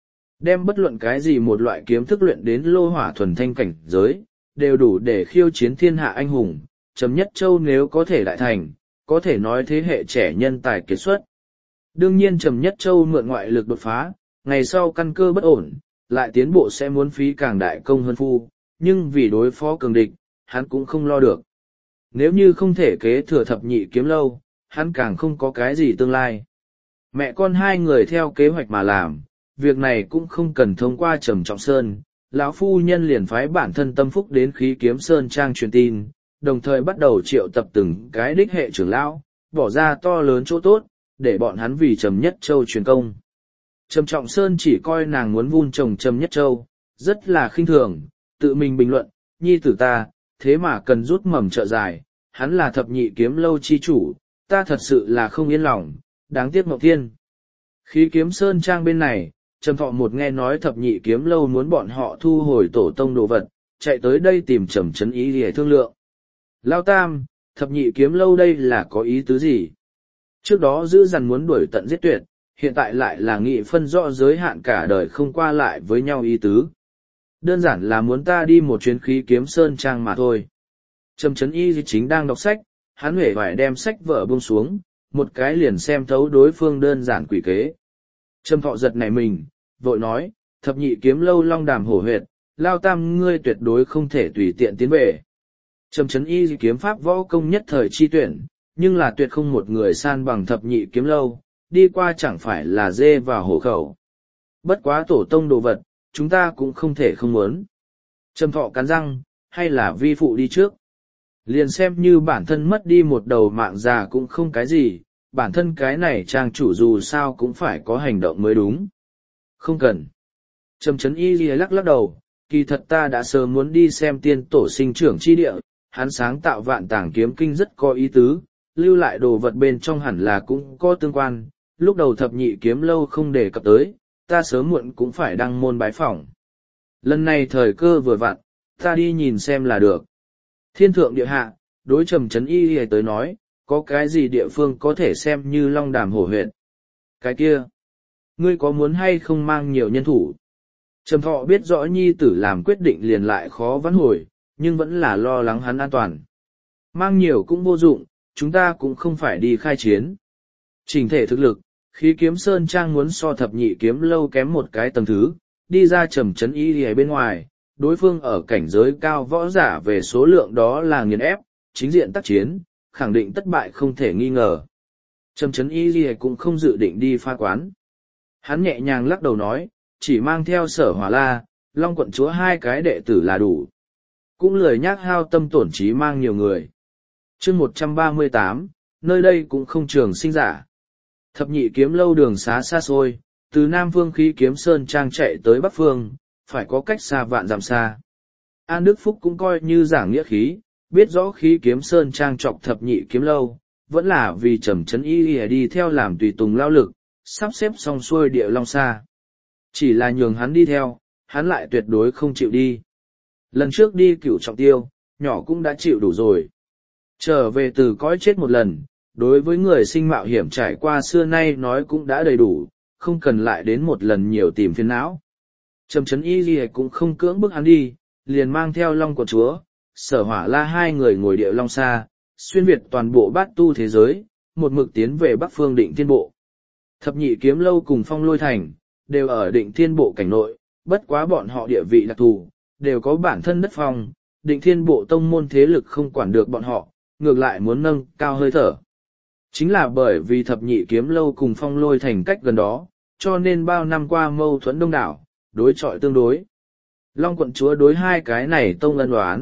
Speaker 1: Đem bất luận cái gì một loại kiếm thức luyện đến lô hỏa thuần thanh cảnh giới, đều đủ để khiêu chiến thiên hạ anh hùng, Trầm Nhất Châu nếu có thể đại thành, có thể nói thế hệ trẻ nhân tài kiệt xuất. Đương nhiên Trầm Nhất Châu mượn ngoại lực đột phá, ngày sau căn cơ bất ổn, lại tiến bộ sẽ muốn phí càng đại công hơn phu, nhưng vì đối phó cường địch, hắn cũng không lo được. Nếu như không thể kế thừa thập nhị kiếm lâu, hắn càng không có cái gì tương lai. Mẹ con hai người theo kế hoạch mà làm, việc này cũng không cần thông qua Trầm Trọng Sơn, lão phu nhân liền phái bản thân tâm phúc đến Khí Kiếm Sơn trang truyền tin, đồng thời bắt đầu triệu tập từng cái đích hệ trưởng lão, bỏ ra to lớn chỗ tốt, để bọn hắn vì Trầm Nhất Châu truyền công. Trầm Trọng Sơn chỉ coi nàng muốn vun trồng Trầm Nhất Châu, rất là khinh thường, tự mình bình luận, nhi tử ta, thế mà cần rút mầm trợ dài, hắn là thập nhị kiếm lâu chi chủ, ta thật sự là không yên lòng, đáng tiếc Mộng Thiên. Khí Kiếm Sơn trang bên này, Trầm Thọ một nghe nói thập nhị kiếm lâu muốn bọn họ thu hồi tổ tông đồ vật, chạy tới đây tìm Trầm Chấn ý để thương lượng. Lao Tam, thập nhị kiếm lâu đây là có ý tứ gì? Trước đó giữ dằn muốn đuổi tận giết tuyệt, hiện tại lại là nghị phân rõ giới hạn cả đời không qua lại với nhau ý tứ. Đơn giản là muốn ta đi một chuyến Khí Kiếm Sơn trang mà thôi. Trầm Chấn y chính đang đọc sách, hắn huệ phải đem sách vở buông xuống, một cái liền xem thấu đối phương đơn giản quỷ kế. Trầm Thọ giật nảy mình, vội nói, thập nhị kiếm lâu long đàm hổ huyệt, Lao Tam ngươi tuyệt đối không thể tùy tiện tiến về. Trầm Chấn y kiếm pháp võ công nhất thời chi tuyển, nhưng là tuyệt không một người san bằng thập nhị kiếm lâu, đi qua chẳng phải là dê vào hổ khẩu. Bất quá tổ tông đồ vật, chúng ta cũng không thể không muốn. Trầm Thọ cắn răng, hay là vi phụ đi trước. Liền xem như bản thân mất đi một đầu mạng già cũng không cái gì, bản thân cái này trang chủ dù sao cũng phải có hành động mới đúng. Không cần. Trầm Chấn y lắc lắc đầu, kỳ thật ta đã sớm muốn đi xem tiên tổ sinh trưởng chi địa, hắn sáng tạo vạn tàng kiếm kinh rất có ý tứ, lưu lại đồ vật bên trong hẳn là cũng có tương quan, lúc đầu thập nhị kiếm lâu không đề cập tới, ta sớm muộn cũng phải đăng môn bái phỏng. Lần này thời cơ vừa vặn, ta đi nhìn xem là được. Thiên thượng địa hạ, đối Trầm Chấn y tới nói, có cái gì địa phương có thể xem như long đàm hổ huyệt. Cái kia, ngươi có muốn hay không mang nhiều nhân thủ? Trầm Thọ biết rõ nhi tử làm quyết định liền lại khó vãn hồi, nhưng vẫn là lo lắng hắn an toàn. Mang nhiều cũng vô dụng, chúng ta cũng không phải đi khai chiến. Trình thể thực lực, Khí Kiếm Sơn trang muốn so thập nhị kiếm lâu kém một cái tầng thứ, đi ra Trầm Chấn y ở bên ngoài, đối phương ở cảnh giới cao võ giả về số lượng đó là nghiền ép, chính diện tác chiến, khẳng định thất bại không thể nghi ngờ. Trầm Chấn y cũng không dự định đi pha quán. Hắn nhẹ nhàng lắc đầu nói, chỉ mang theo Sở Hỏa La, Long quận chúa hai cái đệ tử là đủ. Cũng lười nhác hao tâm tổn trí mang nhiều người. chương một trăm ba mươi tám, nơi đây cũng không trường sinh giả. Thập nhị kiếm lâu đường xá xa xôi, từ Nam Phương Khí Kiếm Sơn trang chạy tới Bắc Phương, phải có cách xa vạn dặm xa. An Đức Phúc cũng coi như giảng nghĩa khí, biết rõ Khí Kiếm Sơn trang trọc thập nhị kiếm lâu, vẫn là vì Trầm Chấn y đi theo làm tùy tùng lao lực, sắp xếp xong xuôi địa long xa. Chỉ là nhường hắn đi theo, hắn lại tuyệt đối không chịu đi. Lần trước đi Cửu Trọng Tiêu, nhỏ cũng đã chịu đủ rồi. Trở về từ cõi chết một lần, đối với người sinh mạo hiểm trải qua xưa nay nói cũng đã đầy đủ, không cần lại đến một lần nhiều tìm phiền não. Trầm Chấn y gì cũng không cưỡng bức hắn đi, liền mang theo Long quận chúa, Sở Hỏa La hai người ngồi địa long xa, xuyên việt toàn bộ bát tu thế giới, một mực tiến về Bắc Phương Định Thiên Bộ. Thập nhị kiếm lâu cùng Phong Lôi Thành, đều ở Định Thiên Bộ cảnh nội, bất quá bọn họ địa vị đặc thù, đều có bản thân đất phong, Định Thiên Bộ tông môn thế lực không quản được bọn họ, ngược lại muốn nâng cao hơi thở. Chính là bởi vì thập nhị kiếm lâu cùng Phong Lôi Thành cách gần đó, cho nên bao năm qua mâu thuẫn đông đảo, đối chọi tương đối. Long quận chúa đối hai cái này tông ân oán,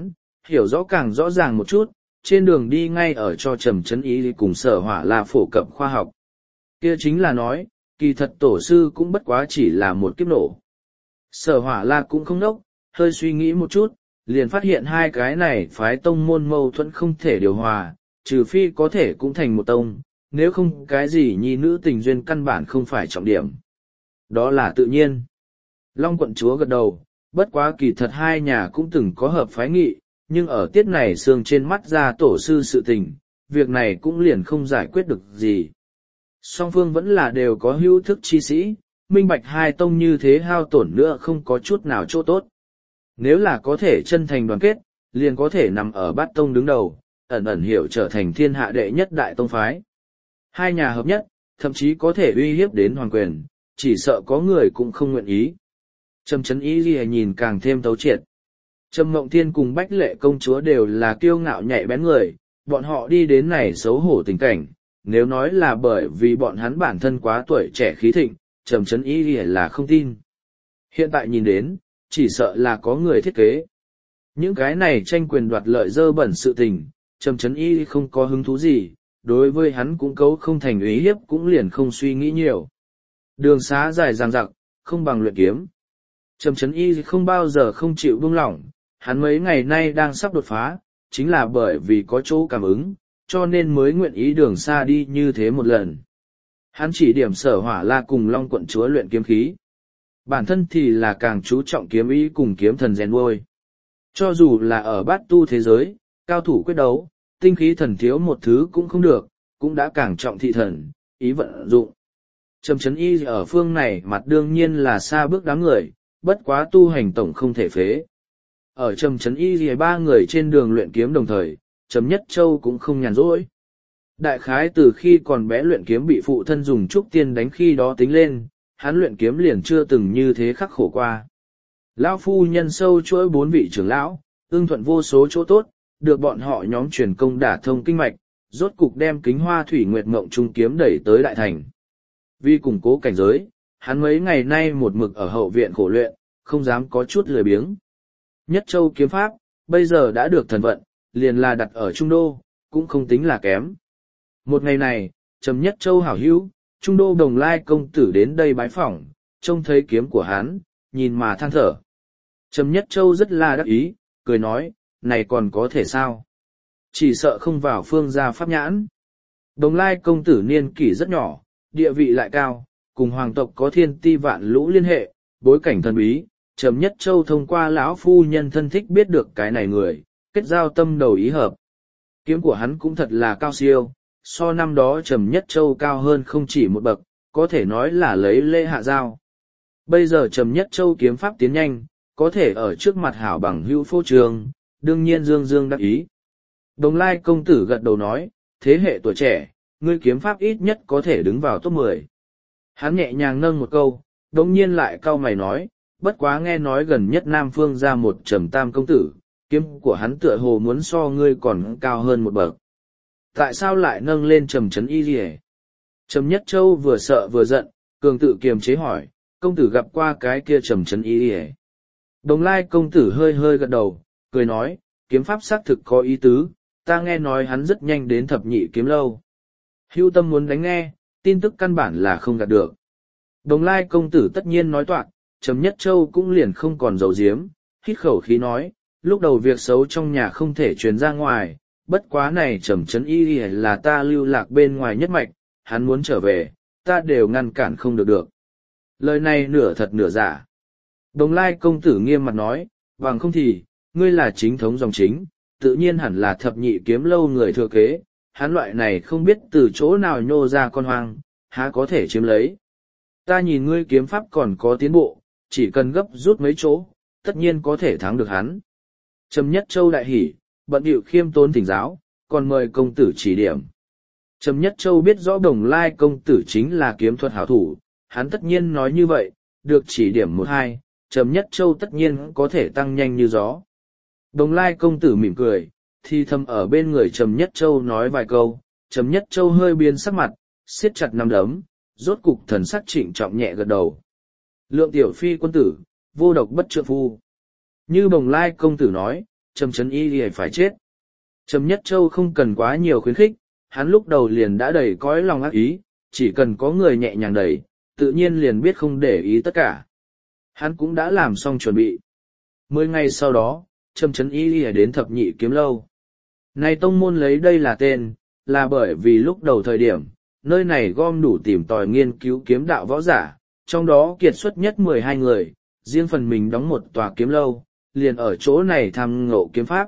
Speaker 1: hiểu rõ càng rõ ràng một chút, trên đường đi ngay ở cho Trầm Chấn Ý cùng Sở Hỏa La phổ cập khoa học. Kia chính là nói, kỳ thật tổ sư cũng bất quá chỉ là một kiếp nổ. Sở Hỏa La cũng không đốc, hơi suy nghĩ một chút, liền phát hiện hai cái này phái tông môn mâu thuẫn không thể điều hòa, trừ phi có thể cũng thành một tông, nếu không cái gì nhi nữ tình duyên căn bản không phải trọng điểm. Đó là tự nhiên. Long quận chúa gật đầu, bất quá kỳ thật hai nhà cũng từng có hợp phái nghị, nhưng ở tiết này xương trên mắt ra tổ sư sự tình, việc này cũng liền không giải quyết được gì. Song phương vẫn là đều có hữu thức chi sĩ, minh bạch hai tông như thế hao tổn nữa không có chút nào chỗ tốt. Nếu là có thể chân thành đoàn kết, liền có thể nằm ở bát tông đứng đầu, ẩn ẩn hiểu trở thành thiên hạ đệ nhất đại tông phái. Hai nhà hợp nhất, thậm chí có thể uy hiếp đến hoàng quyền, chỉ sợ có người cũng không nguyện ý. Trầm Chấn Ý Ghi nhìn càng thêm thấu triệt. Trầm Mộng Thiên cùng Bách Lệ công chúa đều là kiêu ngạo nhạy bén người, bọn họ đi đến này xấu hổ tình cảnh, nếu nói là bởi vì bọn hắn bản thân quá tuổi trẻ khí thịnh, Trầm Chấn Ý Ghi là không tin. Hiện tại nhìn đến, chỉ sợ là có người thiết kế. Những cái này tranh quyền đoạt lợi dơ bẩn sự tình, Trầm Chấn Ý không có hứng thú gì, đối với hắn cũng cấu không thành ý hiếp cũng liền không suy nghĩ nhiều. Đường xá dài dằng dặc, không bằng luyện kiếm. Trầm Chấn Y không bao giờ không chịu buông lỏng, hắn mấy ngày nay đang sắp đột phá, chính là bởi vì có chỗ cảm ứng, cho nên mới nguyện ý đường xa đi như thế một lần. Hắn chỉ điểm Sở Hỏa La cùng Long quận chúa luyện kiếm khí. Bản thân thì là càng chú trọng kiếm ý cùng kiếm thần rèn nuôi. Cho dù là ở bát tu thế giới, cao thủ quyết đấu, tinh khí thần thiếu một thứ cũng không được, cũng đã càng trọng thị thần, ý vận dụng. Trầm Chấn Y ở phương này mặt đương nhiên là xa bước đám người, bất quá tu hành tổng không thể phế. Ở Trầm Chấn Y thì ba người trên đường luyện kiếm đồng thời, Trầm Nhất Châu cũng không nhàn rỗi. Đại khái từ khi còn bé luyện kiếm bị phụ thân dùng trúc tiên đánh khi đó tính lên, hắn luyện kiếm liền chưa từng như thế khắc khổ qua. Lão phu nhân sâu chuỗi bốn vị trưởng lão, ưng thuận vô số chỗ tốt, được bọn họ nhóm truyền công đả thông kinh mạch, rốt cục đem Kính Hoa Thủy Nguyệt Mộng Trung kiếm đẩy tới đại thành. Vì củng cố cảnh giới, hắn mấy ngày nay một mực ở hậu viện khổ luyện, không dám có chút lười biếng. Nhất Châu kiếm pháp, bây giờ đã được thần vận, liền là đặt ở Trung Đô, cũng không tính là kém. Một ngày này, Trầm Nhất Châu hảo hữu, Trung Đô Đồng Lai công tử đến đây bái phỏng, trông thấy kiếm của hắn, nhìn mà than thở. Trầm Nhất Châu rất là đắc ý, cười nói, này còn có thể sao? Chỉ sợ không vào phương gia pháp nhãn. Đồng Lai công tử niên kỷ rất nhỏ, địa vị lại cao, cùng hoàng tộc có thiên ti vạn lũ liên hệ, bối cảnh thần bí. Trầm Nhất Châu thông qua lão phu nhân thân thích biết được cái này người, kết giao tâm đầu ý hợp. Kiếm của hắn cũng thật là cao siêu, so năm đó Trầm Nhất Châu cao hơn không chỉ một bậc, có thể nói là lấy lễ hạ giao. Bây giờ Trầm Nhất Châu kiếm pháp tiến nhanh, có thể ở trước mặt hảo bằng hữu phô trường, đương nhiên dương dương đắc ý. Đồng Lai công tử gật đầu nói, thế hệ tuổi trẻ, ngươi kiếm pháp ít nhất có thể đứng vào top mười. Hắn nhẹ nhàng nâng một câu, đồng nhiên lại cau mày nói, bất quá nghe nói gần nhất Nam Phương ra một Trầm Tam công tử, kiếm của hắn tựa hồ muốn so ngươi còn cao hơn một bậc. Tại sao lại nâng lên Trầm Chấn Y gì? Trầm Nhất Châu vừa sợ vừa giận, cường tự kiềm chế hỏi, công tử gặp qua cái kia Trầm Chấn Y gì? Đồng Lai công tử hơi hơi gật đầu, cười nói, kiếm pháp xác thực có ý tứ, ta nghe nói hắn rất nhanh đến thập nhị kiếm lâu. Hưu tâm muốn đánh nghe, tin tức căn bản là không gạt được. Đồng Lai công tử tất nhiên nói toạc, Trầm Nhất Châu cũng liền không còn giấu giếm, hít khẩu khí nói, lúc đầu việc xấu trong nhà không thể truyền ra ngoài, bất quá này Trầm Chấn Y là ta lưu lạc bên ngoài nhất mạch, hắn muốn trở về, ta đều ngăn cản không được được. Lời này nửa thật nửa giả. Đồng Lai công tử nghiêm mặt nói, bằng không thì, ngươi là chính thống dòng chính, tự nhiên hẳn là thập nhị kiếm lâu người thừa kế, hắn loại này không biết từ chỗ nào nhô ra con hoang, há có thể chiếm lấy. Ta nhìn ngươi kiếm pháp còn có tiến bộ, chỉ cần gấp rút mấy chỗ, tất nhiên có thể thắng được hắn. Trầm Nhất Châu đại hỉ, bận điệu khiêm tốn thỉnh giáo, còn mời công tử chỉ điểm. Trầm Nhất Châu biết rõ Đồng Lai công tử chính là kiếm thuật hảo thủ, hắn tất nhiên nói như vậy, được chỉ điểm một hai, Trầm Nhất Châu tất nhiên có thể tăng nhanh như gió. Đồng Lai công tử mỉm cười, thì thầm ở bên người Trầm Nhất Châu nói vài câu, Trầm Nhất Châu hơi biến sắc mặt, siết chặt nắm đấm, rốt cục thần sắc trịnh trọng nhẹ gật đầu. Lượng tiểu phi quân tử, vô độc bất trượng phu. Như Đồng Lai công tử nói, Trầm Trấn Y Lìa phải chết. Trầm Nhất Châu không cần quá nhiều khuyến khích, hắn lúc đầu liền đã đầy cõi lòng ác ý, chỉ cần có người nhẹ nhàng đẩy, tự nhiên liền biết không để ý tất cả. Hắn cũng đã làm xong chuẩn bị. Mười ngày sau đó, Trầm Trấn Y Lìa đến Thập Nhị Kiếm Lâu. Này tông môn lấy đây là tên, là bởi vì lúc đầu thời điểm, nơi này gom đủ tìm tòi nghiên cứu kiếm đạo võ giả, trong đó kiệt xuất nhất mười hai người, riêng phần mình đóng một tòa kiếm lâu, liền ở chỗ này tham ngộ kiếm pháp.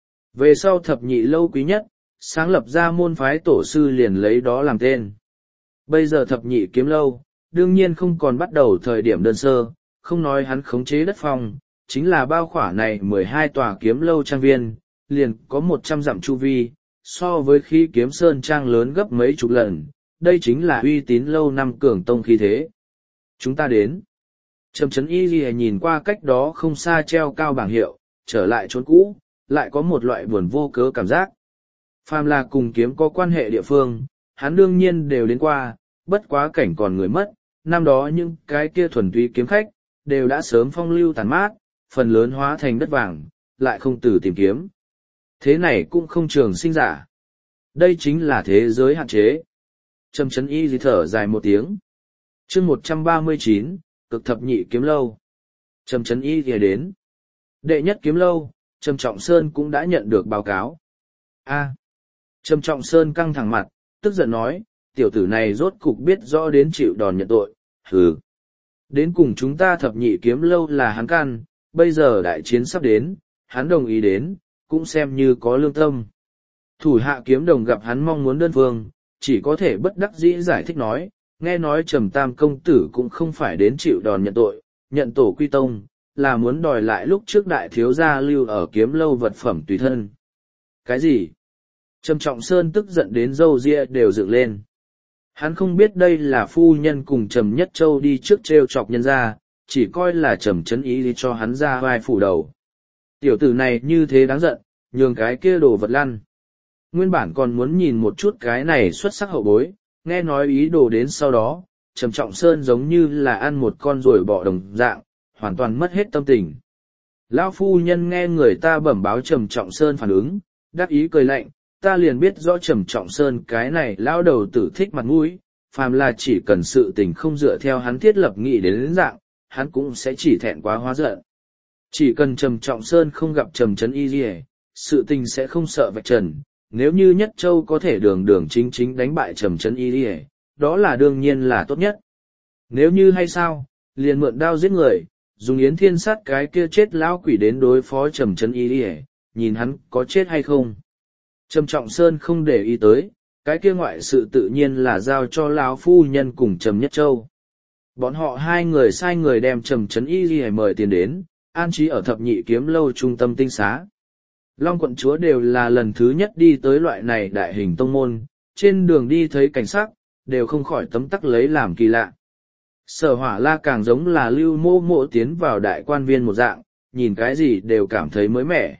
Speaker 1: Về sau Thập Nhị Lâu quý nhất, sáng lập ra môn phái tổ sư liền lấy đó làm tên. Bây giờ Thập Nhị Kiếm Lâu, đương nhiên không còn bắt đầu thời điểm đơn sơ, không nói hắn khống chế đất phong, chính là bao khỏa này mười hai tòa kiếm lâu trang viên, liền có một trăm dặm chu vi, so với khí kiếm sơn trang lớn gấp mấy chục lần, đây chính là uy tín lâu năm cường tông khí thế. Chúng ta đến. Trầm Trấn Y Ghi nhìn qua cách đó không xa treo cao bảng hiệu, trở lại chốn cũ, lại có một loại buồn vô cớ cảm giác. Phàm là cùng kiếm có quan hệ địa phương, hắn đương nhiên đều đến qua, bất quá cảnh còn người mất, năm đó những cái kia thuần túy kiếm khách, đều đã sớm phong lưu tàn mát, phần lớn hóa thành đất vàng, lại không từ tìm kiếm. Thế này cũng không trường sinh giả. Đây chính là thế giới hạn chế. Trầm Trấn Y Ghi thở dài một tiếng. Chương một trăm ba mươi chín, Cực Thập Nhị Kiếm Lâu. Trầm Trấn Y Ghi đến. Đệ nhất kiếm lâu, Trầm Trọng Sơn cũng đã nhận được báo cáo. A. Trầm Trọng Sơn căng thẳng mặt, tức giận nói, tiểu tử này rốt cục biết rõ đến chịu đòn nhận tội, hừ. Đến cùng chúng ta Thập Nhị Kiếm Lâu là hắn can, bây giờ đại chiến sắp đến, hắn đồng ý đến, cũng xem như có lương tâm. Thủ hạ kiếm đồng gặp hắn mong muốn đơn phương, chỉ có thể bất đắc dĩ giải thích nói, nghe nói Trầm Tam công tử cũng không phải đến chịu đòn nhận tội, nhận tổ quy tông, là muốn đòi lại lúc trước đại thiếu gia lưu ở kiếm lâu vật phẩm tùy thân. Cái gì? Trầm Trọng Sơn tức giận đến râu ria đều dựng lên. Hắn không biết đây là phu nhân cùng Trầm Nhất Châu đi trước treo chọc nhân ra, chỉ coi là Trầm Trấn Y đi cho hắn ra vai phủ đầu. Tiểu tử này như thế đáng giận, nhường cái kia đồ vật lăn. Nguyên bản còn muốn nhìn một chút cái này xuất sắc hậu bối, nghe nói ý đồ đến sau đó, Trầm Trọng Sơn giống như là ăn một con ruồi bọ đồng dạng, hoàn toàn mất hết tâm tình. Lão phu nhân nghe người ta bẩm báo Trầm Trọng Sơn phản ứng, đắc ý cười lạnh, ta liền biết rõ Trầm Trọng Sơn cái này lão đầu tử thích mặt mũi, phàm là chỉ cần sự tình không dựa theo hắn thiết lập nghị đến, đến dạng, hắn cũng sẽ chỉ thẹn quá hóa giận. Chỉ cần Trầm Trọng Sơn không gặp Trầm Trấn Y Lìa, sự tình sẽ không sợ vạch trần. Nếu như Nhất Châu có thể đường đường chính chính đánh bại Trầm Trấn Y Lìa, đó là đương nhiên là tốt nhất. Nếu như hay sao, liền mượn đao giết người, dùng yến thiên sát cái kia chết lão quỷ đến đối phó Trầm Trấn Y Lìa, nhìn hắn có chết hay không. Trầm Trọng Sơn không để ý tới, cái kia ngoại sự tự nhiên là giao cho lão phu nhân cùng Trầm Nhất Châu. Bọn họ hai người sai người đem Trầm Trấn Y Lìa mời tiền đến, an trí ở Thập Nhị Kiếm Lâu trung tâm tinh xá. Long quận chúa đều là lần thứ nhất đi tới loại này đại hình tông môn, trên đường đi thấy cảnh sắc, đều không khỏi tấm tắc lấy làm kỳ lạ. Sở Hỏa La càng giống là lưu mô mộ tiến vào đại quan viên một dạng, nhìn cái gì đều cảm thấy mới mẻ.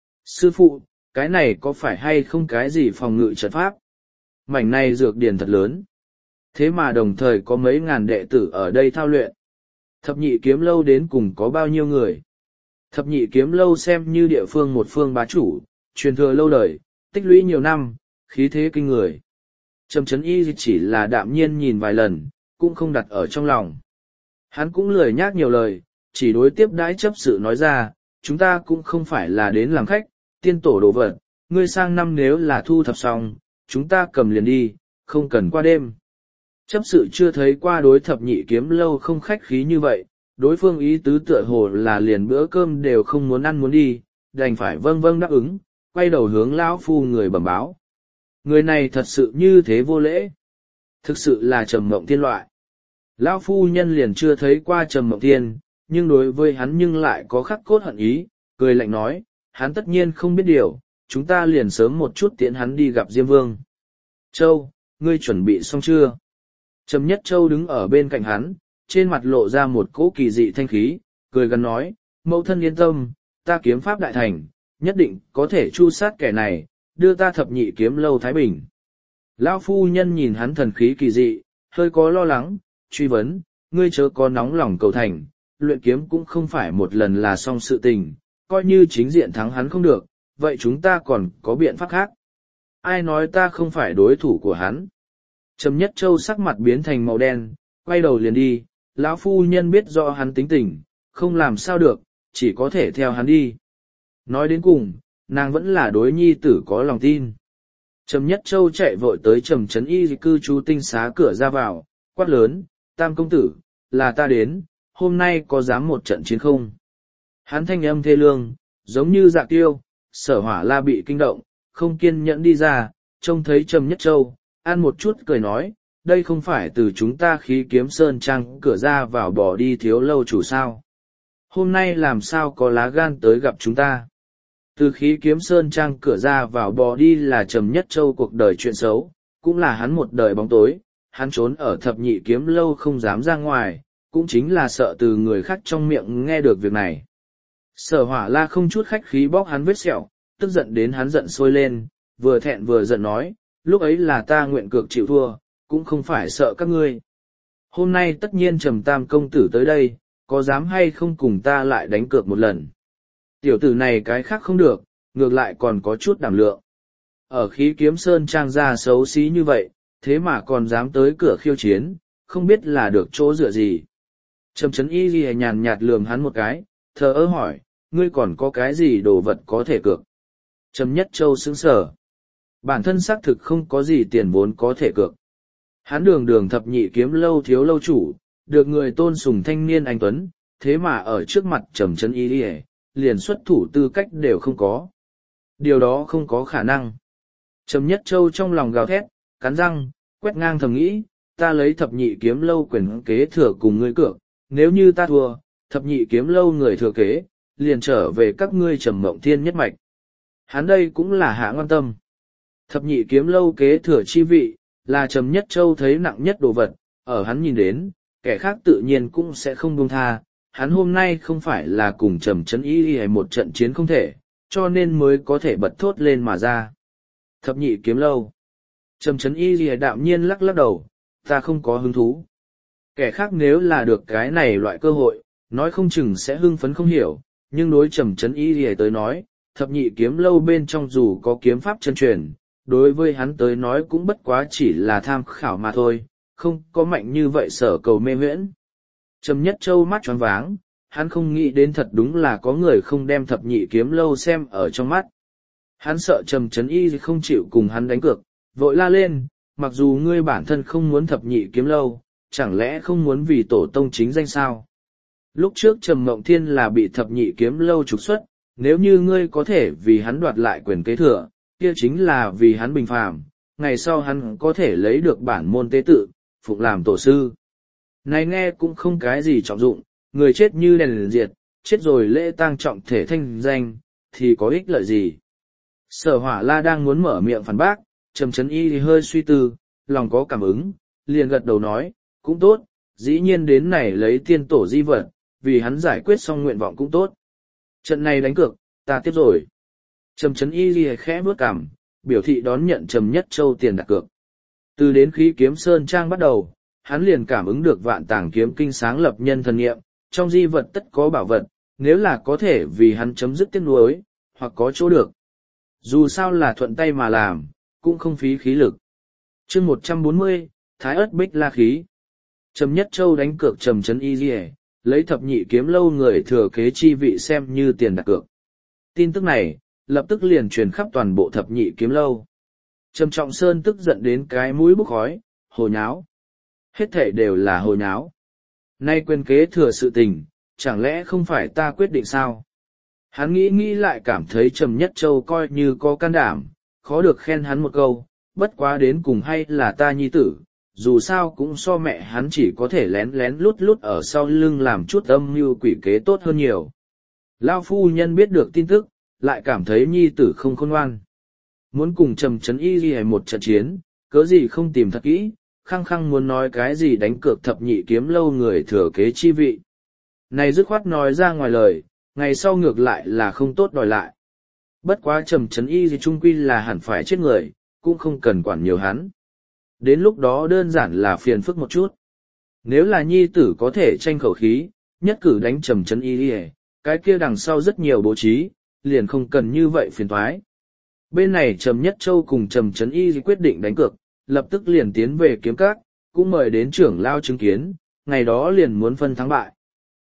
Speaker 1: Sư phụ, cái này có phải hay không cái gì phòng ngự trận pháp? Mảnh này dược điển thật lớn. Thế mà đồng thời có mấy ngàn đệ tử ở đây thao luyện. Thập Nhị Kiếm Lâu đến cùng có bao nhiêu người? Thập Nhị Kiếm Lâu xem như địa phương một phương bá chủ, truyền thừa lâu đời, tích lũy nhiều năm, khí thế kinh người. Trầm Trấn Y chỉ là đạm nhiên nhìn vài lần, cũng không đặt ở trong lòng. Hắn cũng lười nhác nhiều lời, chỉ đối tiếp đãi chấp sự nói ra, chúng ta cũng không phải là đến làm khách, tiên tổ đồ vật, ngươi sang năm nếu là thu thập xong, chúng ta cầm liền đi, không cần qua đêm. Chấp sự chưa thấy qua đối Thập Nhị Kiếm Lâu không khách khí như vậy, đối phương ý tứ tựa hồ là liền bữa cơm đều không muốn ăn muốn đi, đành phải vâng vâng đáp ứng, quay đầu hướng lão phu người bẩm báo. Người này thật sự như thế vô lễ. Thực sự là Trầm Mộng Thiên loại. Lão phu nhân liền chưa thấy qua Trầm Mộng Thiên, nhưng đối với hắn nhưng lại có khắc cốt hận ý, cười lạnh nói, hắn tất nhiên không biết điều, chúng ta liền sớm một chút tiễn hắn đi gặp Diêm Vương. Châu, ngươi chuẩn bị xong chưa? Trầm Nhất Châu đứng ở bên cạnh hắn, trên mặt lộ ra một cỗ kỳ dị thanh khí, cười gần nói, mẫu thân yên tâm, ta kiếm pháp đại thành, nhất định có thể chu sát kẻ này, đưa ta Thập Nhị Kiếm Lâu thái bình. Lão phu nhân nhìn hắn thần khí kỳ dị, hơi có lo lắng, truy vấn, ngươi chớ có nóng lòng cầu thành, luyện kiếm cũng không phải một lần là xong sự tình, coi như chính diện thắng hắn không được, vậy chúng ta còn có biện pháp khác. Ai nói ta không phải đối thủ của hắn? Trầm Nhất Châu sắc mặt biến thành màu đen, quay đầu liền đi, lão phu nhân biết rõ hắn tính tình, không làm sao được, chỉ có thể theo hắn đi. Nói đến cùng, nàng vẫn là đối nhi tử có lòng tin. Trầm Nhất Châu chạy vội tới Trầm Trấn Y cư trú tinh xá cửa ra vào, quát lớn, Tam công tử, là ta đến, hôm nay có dám một trận chiến không? Hắn thanh âm thê lương, giống như dạ tiêu, Sở Hỏa La bị kinh động, không kiên nhẫn đi ra, trông thấy Trầm Nhất Châu, ăn một chút cười nói, đây không phải từ chúng ta Khí Kiếm Sơn Trang cửa ra vào bỏ đi thiếu lâu chủ sao? Hôm nay làm sao có lá gan tới gặp chúng ta? Từ Khí Kiếm Sơn Trang cửa ra vào bỏ đi là Trầm Nhất Châu cuộc đời chuyện xấu, cũng là hắn một đời bóng tối, hắn trốn ở thập nhị kiếm lâu không dám ra ngoài, cũng chính là sợ từ người khác trong miệng nghe được việc này. Sở Hỏa La không chút khách khí bóc hắn vết sẹo, tức giận đến hắn giận sôi lên, vừa thẹn vừa giận nói, lúc ấy là ta nguyện cược chịu thua, cũng không phải sợ các ngươi. Hôm nay tất nhiên Trầm Tam công tử tới đây, có dám hay không cùng ta lại đánh cược một lần. Tiểu tử này cái khác không được, ngược lại còn có chút đảm lượng. Ở Khí Kiếm Sơn Trang ra xấu xí như vậy, thế mà còn dám tới cửa khiêu chiến, không biết là được chỗ dựa gì. Trầm Trấn Y ghi nhàn nhạt lườm hắn một cái, thờ ơ hỏi, ngươi còn có cái gì đồ vật có thể cược? Trầm Nhất Châu sững sờ. Bản thân xác thực không có gì tiền vốn có thể cược. Hắn đường đường thập nhị kiếm lâu thiếu lâu chủ, được người tôn sùng thanh niên anh tuấn, thế mà ở trước mặt Trầm Trấn Y ghi liền xuất thủ tư cách đều không có. Điều đó không có khả năng. Trầm Nhất Châu trong lòng gào thét, cắn răng, quét ngang thầm nghĩ, ta lấy thập nhị kiếm lâu quyền kế thừa cùng ngươi cược, nếu như ta thua, thập nhị kiếm lâu người thừa kế, liền trở về các ngươi Trầm Mộng Thiên nhất mạch. Hắn đây cũng là hạ ngoan tâm. Thập nhị kiếm lâu kế thừa chi vị, là Trầm Nhất Châu thấy nặng nhất đồ vật, ở hắn nhìn đến, kẻ khác tự nhiên cũng sẽ không buông tha. Hắn hôm nay không phải là cùng Trầm Trấn Y hay một trận chiến không thể, cho nên mới có thể bật thốt lên mà ra. Thập nhị kiếm lâu. Trầm Trấn Y lìa đạm nhiên lắc lắc đầu, ta không có hứng thú. Kẻ khác nếu là được cái này loại cơ hội, nói không chừng sẽ hưng phấn không hiểu, nhưng đối Trầm Trấn Y lìa tới nói, thập nhị kiếm lâu bên trong dù có kiếm pháp chân truyền, đối với hắn tới nói cũng bất quá chỉ là tham khảo mà thôi, không có mạnh như vậy sở cầu mê huyễn. Trầm Nhất Châu mắt tròn váng, hắn không nghĩ đến thật đúng là có người không đem thập nhị kiếm lâu xem ở trong mắt. Hắn sợ Trầm Trấn Y không chịu cùng hắn đánh cược, vội la lên, mặc dù ngươi bản thân không muốn thập nhị kiếm lâu, chẳng lẽ không muốn vì tổ tông chính danh sao? Lúc trước Trầm Mộng Thiên là bị thập nhị kiếm lâu trục xuất, nếu như ngươi có thể vì hắn đoạt lại quyền kế thừa, kia chính là vì hắn bình phàm, ngày sau hắn có thể lấy được bản môn tế tự, phụng làm tổ sư. Này nghe cũng không cái gì trọng dụng, người chết như đèn liền diệt, chết rồi lễ tang trọng thể thanh danh, thì có ích lợi gì? Sở Hỏa La đang muốn mở miệng phản bác, Trầm Trấn Y thì hơi suy tư, lòng có cảm ứng, liền gật đầu nói, cũng tốt, dĩ nhiên đến này lấy tiên tổ di vật, vì hắn giải quyết xong nguyện vọng cũng tốt. Trận này đánh cược, ta tiếp rồi. Trầm Trấn Y thì khẽ bước cằm, biểu thị đón nhận Trầm Nhất Châu tiền đặt cược. Từ đến Khí Kiếm Sơn Trang bắt đầu, hắn liền cảm ứng được vạn tàng kiếm kinh sáng lập nhân thần nghiệm, trong di vật tất có bảo vật, nếu là có thể vì hắn chấm dứt tiếc nuối, hoặc có chỗ được. Dù sao là thuận tay mà làm, cũng không phí khí lực. chương một trăm bốn mươi, Thái ớt bích la khí. Trầm Nhất Châu đánh cược Trầm Trấn Y Dì lấy thập nhị kiếm lâu người thừa kế chi vị xem như tiền đặt cược. Tin tức này, lập tức liền truyền khắp toàn bộ thập nhị kiếm lâu. Trầm Trọng Sơn tức giận đến cái mũi bốc khói, hồ nháo. Hết thể đều là hồ nháo. Nay quyền kế thừa sự tình, chẳng lẽ không phải ta quyết định sao? Hắn nghĩ nghĩ lại cảm thấy Trầm Nhất Châu coi như có can đảm, khó được khen hắn một câu, bất quá đến cùng hay là ta nhi tử, dù sao cũng so mẹ hắn chỉ có thể lén lén lút lút ở sau lưng làm chút âm mưu quỷ kế tốt hơn nhiều. Lao phu nhân biết được tin tức, lại cảm thấy nhi tử không khôn ngoan. Muốn cùng Trầm Trấn Y ghi một trận chiến, cớ gì không tìm thật kỹ, khăng khăng muốn nói cái gì đánh cược thập nhị kiếm lâu người thừa kế chi vị. Này dứt khoát nói ra ngoài lời, ngày sau ngược lại là không tốt đòi lại. Bất quá Trầm Trấn Y gì trung quy là hẳn phải chết người, cũng không cần quản nhiều hắn. Đến lúc đó đơn giản là phiền phức một chút. Nếu là nhi tử có thể tranh khẩu khí, nhất cử đánh Trầm Trấn Y gì, cái kia đằng sau rất nhiều bố trí, liền không cần như vậy phiền toái. Bên này Trầm Nhất Châu cùng Trầm Trấn Y quyết định đánh cược, lập tức liền tiến về kiếm các, cũng mời đến trưởng lao chứng kiến, ngày đó liền muốn phân thắng bại.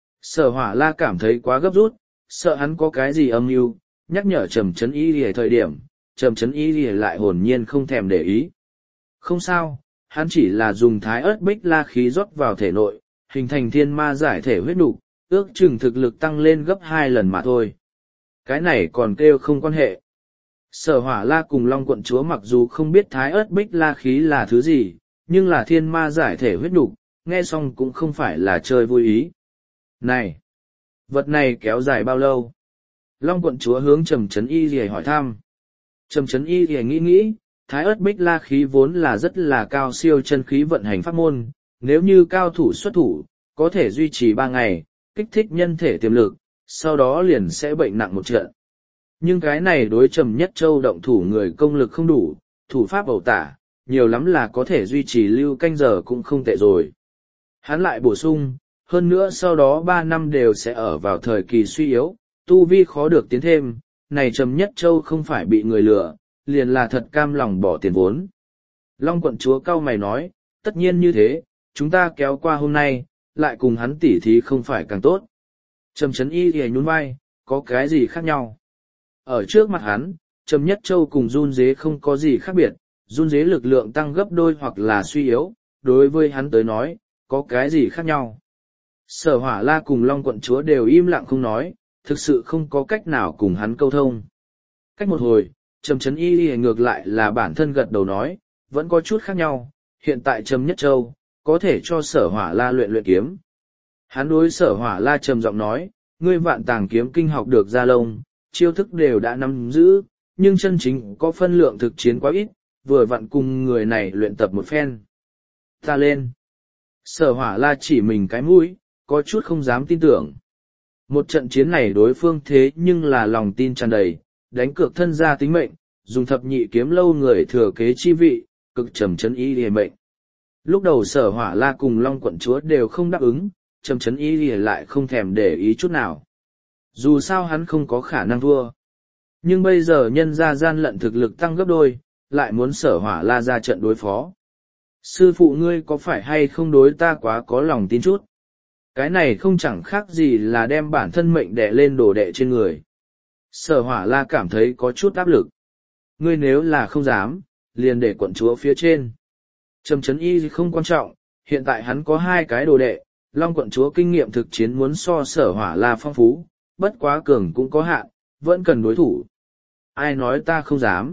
Speaker 1: Sở Hỏa La cảm thấy quá gấp rút, sợ hắn có cái gì âm mưu, nhắc nhở Trầm Trấn Y lìa thời điểm, Trầm Trấn Y lìa lại hồn nhiên không thèm để ý. Không sao, hắn chỉ là dùng thái ớt bích la khí rót vào thể nội, hình thành thiên ma giải thể huyết nục, ước chừng thực lực tăng lên gấp hai lần mà thôi. Cái này còn kêu không quan hệ. Sở Hỏa La cùng Long quận chúa mặc dù không biết thái ớt bích la khí là thứ gì, nhưng là thiên ma giải thể huyết nục, nghe xong cũng không phải là chơi vui ý. Này! Vật này kéo dài bao lâu? Long quận chúa hướng Trầm Trấn Y Lìa hỏi thăm. Trầm Trấn Y Lìa nghĩ nghĩ, thái ớt bích la khí vốn là rất là cao siêu chân khí vận hành pháp môn, nếu như cao thủ xuất thủ, có thể duy trì ba ngày, kích thích nhân thể tiềm lực, sau đó liền sẽ bệnh nặng một trận. Nhưng cái này đối Trầm Nhất Châu động thủ người công lực không đủ, thủ pháp ẩu tả, nhiều lắm là có thể duy trì lưu canh giờ cũng không tệ rồi. Hắn lại bổ sung, hơn nữa sau đó ba năm đều sẽ ở vào thời kỳ suy yếu, tu vi khó được tiến thêm, này Trầm Nhất Châu không phải bị người lừa, liền là thật cam lòng bỏ tiền vốn. Long quận chúa cau mày nói, tất nhiên như thế, chúng ta kéo qua hôm nay, lại cùng hắn tỉ thí không phải càng tốt. Trầm Trấn Y thì nhún vai, có cái gì khác nhau? Ở trước mặt hắn, Trầm Nhất Châu cùng run dế không có gì khác biệt, run dế lực lượng tăng gấp đôi hoặc là suy yếu, đối với hắn tới nói, có cái gì khác nhau? Sở Hỏa La cùng Long quận chúa đều im lặng không nói, thực sự không có cách nào cùng hắn câu thông. Cách một hồi, Trầm Trấn Y ngược lại là bản thân gật đầu nói, vẫn có chút khác nhau, hiện tại Trầm Nhất Châu, có thể cho Sở Hỏa La luyện luyện kiếm. Hắn đối Sở Hỏa La trầm giọng nói, ngươi vạn tàng kiếm kinh học được ra lông, chiêu thức đều đã nắm giữ, nhưng chân chính có phân lượng thực chiến quá ít, vừa vặn cùng người này luyện tập một phen. Ta lên. Sở Hỏa La chỉ mình cái mũi, có chút không dám tin tưởng. Một trận chiến này đối phương thế nhưng là lòng tin tràn đầy, đánh cược thân ra tính mệnh, dùng thập nhị kiếm lâu người thừa kế chi vị, cực Trầm Trấn Y lìa mệnh. Lúc đầu Sở Hỏa La cùng Long quận chúa đều không đáp ứng, Trầm Trấn Y lìa lại không thèm để ý chút nào. Dù sao hắn không có khả năng thua. Nhưng bây giờ nhân ra gian lận thực lực tăng gấp đôi, lại muốn Sở Hỏa La ra trận đối phó. Sư phụ ngươi có phải hay không đối ta quá có lòng tin chút? Cái này không chẳng khác gì là đem bản thân mệnh đè lên đổ đệ trên người. Sở Hỏa La cảm thấy có chút áp lực. Ngươi nếu là không dám, liền để quận chúa phía trên. Trầm Trấn Y không quan trọng, hiện tại hắn có hai cái đồ đệ, Long quận chúa kinh nghiệm thực chiến muốn so Sở Hỏa La phong phú, bất quá cường cũng có hạn, vẫn cần đối thủ. Ai nói ta không dám?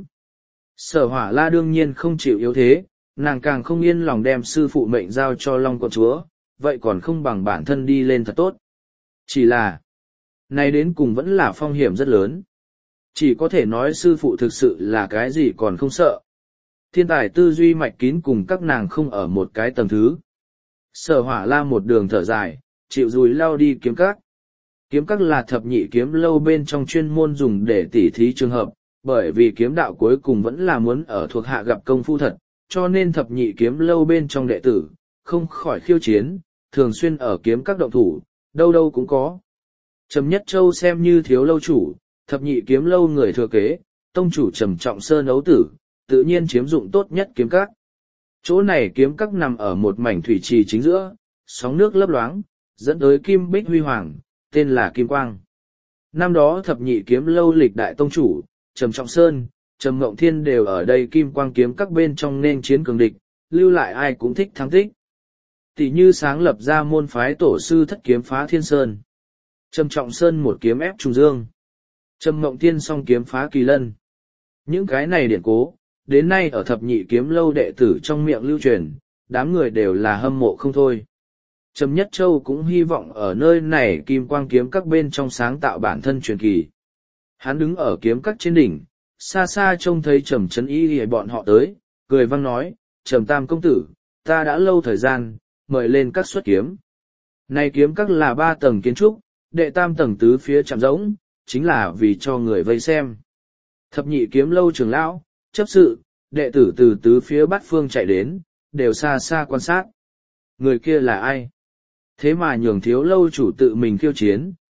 Speaker 1: Sở Hỏa La đương nhiên không chịu yếu thế, nàng càng không yên lòng đem sư phụ mệnh giao cho Long quận chúa, vậy còn không bằng bản thân đi lên thật tốt. Chỉ là, này đến cùng vẫn là phong hiểm rất lớn. Chỉ có thể nói sư phụ thực sự là cái gì còn không sợ. Thiên tài tư duy mạch kín cùng các nàng không ở một cái tầng thứ. Sở Hỏa La một đường thở dài, chịu dùi lao đi kiếm các. Kiếm các là thập nhị kiếm lâu bên trong chuyên môn dùng để tỉ thí trường hợp, bởi vì kiếm đạo cuối cùng vẫn là muốn ở thuộc hạ gặp công phu thật, cho nên thập nhị kiếm lâu bên trong đệ tử, không khỏi khiêu chiến, thường xuyên ở kiếm các động thủ, đâu đâu cũng có. Trầm Nhất Châu xem như thiếu lâu chủ, thập nhị kiếm lâu người thừa kế, tông chủ Trầm Trọng Sơn ấu tử, tự nhiên chiếm dụng tốt nhất kiếm các. Chỗ này kiếm các nằm ở một mảnh thủy trì chính giữa, sóng nước lấp loáng, dẫn tới kim bích huy hoàng, tên là Kim Quang. Năm đó thập nhị kiếm lâu lịch đại tông chủ, Trầm Trọng Sơn, Trầm Ngộng Thiên đều ở đây Kim Quang kiếm các bên trong nên chiến cường địch, lưu lại ai cũng thích thắng thích. Tỷ như sáng lập ra môn phái tổ sư thất kiếm phá thiên sơn. Trầm Trọng Sơn một kiếm ép trùng dương. Trầm Ngộng Thiên song kiếm phá kỳ lân. Những cái này điển cố, đến nay ở thập nhị kiếm lâu đệ tử trong miệng lưu truyền, đám người đều là hâm mộ không thôi. Trầm Nhất Châu cũng hy vọng ở nơi này Kim Quang kiếm các bên trong sáng tạo bản thân truyền kỳ. Hắn đứng ở kiếm các trên đỉnh, xa xa trông thấy Trầm Trấn Y lìa bọn họ tới, cười vang nói, Trầm Tam công tử, ta đã lâu thời gian, mời lên các xuất kiếm. Này kiếm các là ba tầng kiến trúc, đệ tam tầng tứ phía chạm rỗng, chính là vì cho người vây xem. Thập nhị kiếm lâu trưởng lão, chấp sự, đệ tử từ tứ phía bát phương chạy đến, đều xa xa quan sát. Người kia là ai? Thế mà nhường thiếu lâu chủ tự mình khiêu chiến,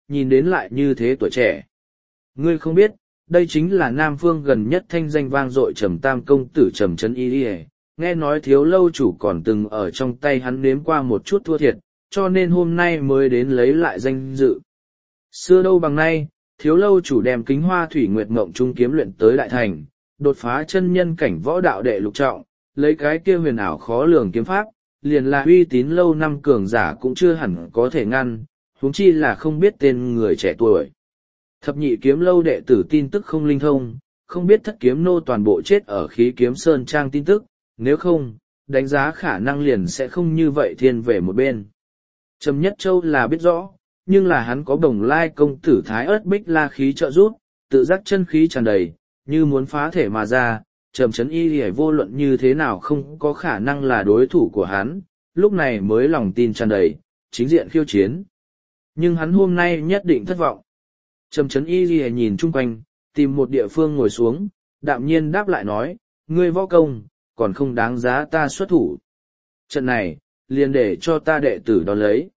Speaker 1: nhìn đến lại như thế tuổi trẻ. Ngươi không biết, đây chính là Nam Phương gần nhất thanh danh vang dội Trầm Tam công tử Trầm Trấn Y Y, nghe nói Thiếu lâu chủ còn từng ở trong tay hắn nếm qua một chút thua thiệt, cho nên hôm nay mới đến lấy lại danh dự. Xưa đâu bằng nay, Thiếu lâu chủ đem Kính Hoa Thủy Nguyệt Mộng Trung kiếm luyện tới đại thành, đột phá chân nhân cảnh võ đạo đệ lục trọng, lấy cái kia huyền ảo khó lường kiếm pháp, liền là uy tín lâu năm cường giả cũng chưa hẳn có thể ngăn, huống chi là không biết tên người trẻ tuổi. Thập nhị kiếm lâu đệ tử tin tức không linh thông, không biết thất kiếm nô toàn bộ chết ở khí kiếm sơn trang tin tức, nếu không, đánh giá khả năng liền sẽ không như vậy thiên về một bên. Trầm Nhất Châu là biết rõ, nhưng là hắn có Bồng Lai công tử Thái Ất Bích La khí trợ giúp, tự giác chân khí tràn đầy, như muốn phá thể mà ra, Trầm Trấn Y Y vô luận như thế nào không có khả năng là đối thủ của hắn, lúc này mới lòng tin tràn đầy, chính diện khiêu chiến. Nhưng hắn hôm nay nhất định thất vọng. Trầm Trấn Y Y nhìn chung quanh, tìm một địa phương ngồi xuống, đạm nhiên đáp lại nói, ngươi võ công, còn không đáng giá ta xuất thủ. Trận này, liền để cho ta đệ tử đón lấy.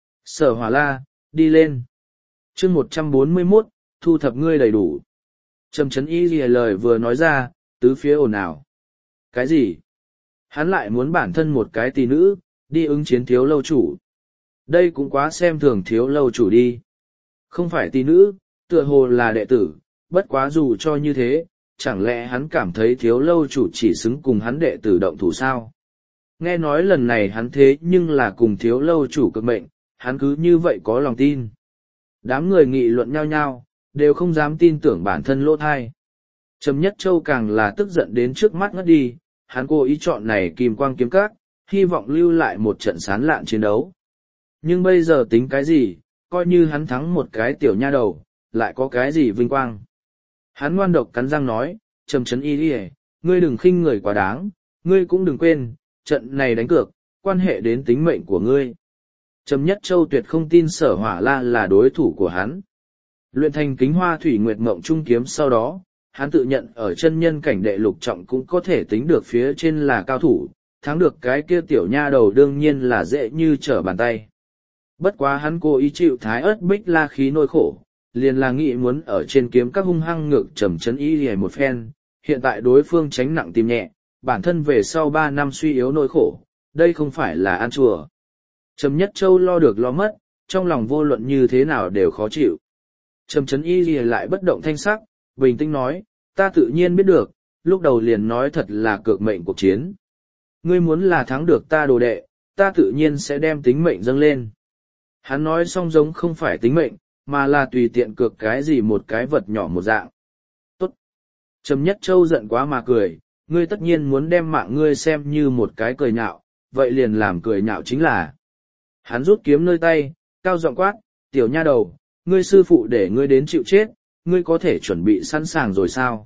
Speaker 1: Sở Hỏa La, đi lên. chương một trăm bốn mươi mốt, thu thập ngươi đầy đủ. Trầm Trấn Y Y lời vừa nói ra, tứ phía ồn ào. Cái gì? Hắn lại muốn bản thân một cái tỷ nữ, đi ứng chiến Thiếu lâu chủ. Đây cũng quá xem thường Thiếu lâu chủ đi. Không phải tỷ nữ, tựa hồ là đệ tử, bất quá dù cho như thế, chẳng lẽ hắn cảm thấy Thiếu lâu chủ chỉ xứng cùng hắn đệ tử động thủ sao? Nghe nói lần này hắn thế nhưng là cùng Thiếu lâu chủ cực mệnh, hắn cứ như vậy có lòng tin. Đám người nghị luận nhau nhau, đều không dám tin tưởng bản thân lỗ thai. Trầm Nhất Châu càng là tức giận đến trước mắt ngất đi, hắn cố ý chọn này kim quang kiếm các, hy vọng lưu lại một trận sán lạn chiến đấu. Nhưng bây giờ tính cái gì, coi như hắn thắng một cái tiểu nha đầu, lại có cái gì vinh quang. Hắn ngoan độc cắn răng nói, Trầm Trấn Y Y, ngươi đừng khinh người quá đáng, ngươi cũng đừng quên, trận này đánh cược, quan hệ đến tính mệnh của ngươi. Trầm Nhất Châu tuyệt không tin Sở Hỏa La là đối thủ của hắn. Luyện thành Kính Hoa Thủy Nguyệt Mộng Trung kiếm sau đó, hắn tự nhận ở chân nhân cảnh đệ lục trọng cũng có thể tính được phía trên là cao thủ, thắng được cái kia tiểu nha đầu đương nhiên là dễ như trở bàn tay. Bất quá hắn cố ý chịu Thái Ất Bích La khí nỗi khổ, liền là nghĩ muốn ở trên kiếm các hung hăng ngược Trầm Trấn Y Y một phen, hiện tại đối phương tránh nặng tìm nhẹ, bản thân về sau ba năm suy yếu nỗi khổ, đây không phải là ăn chùa. Trầm Nhất Châu lo được lo mất, trong lòng vô luận như thế nào đều khó chịu. Trầm Trấn Y Y lại bất động thanh sắc, bình tĩnh nói, ta tự nhiên biết được, lúc đầu liền nói thật là cược mệnh cuộc chiến. Ngươi muốn là thắng được ta đồ đệ, ta tự nhiên sẽ đem tính mệnh dâng lên. Hắn nói xong giống không phải tính mệnh, mà là tùy tiện cược cái gì một cái vật nhỏ một dạng. Tốt. Trầm Nhất Châu giận quá mà cười, ngươi tất nhiên muốn đem mạng ngươi xem như một cái cười nhạo, vậy liền làm cười nhạo chính là. Hắn rút kiếm nơi tay, cao giọng quát, tiểu nha đầu, ngươi sư phụ để ngươi đến chịu chết, ngươi có thể chuẩn bị sẵn sàng rồi sao?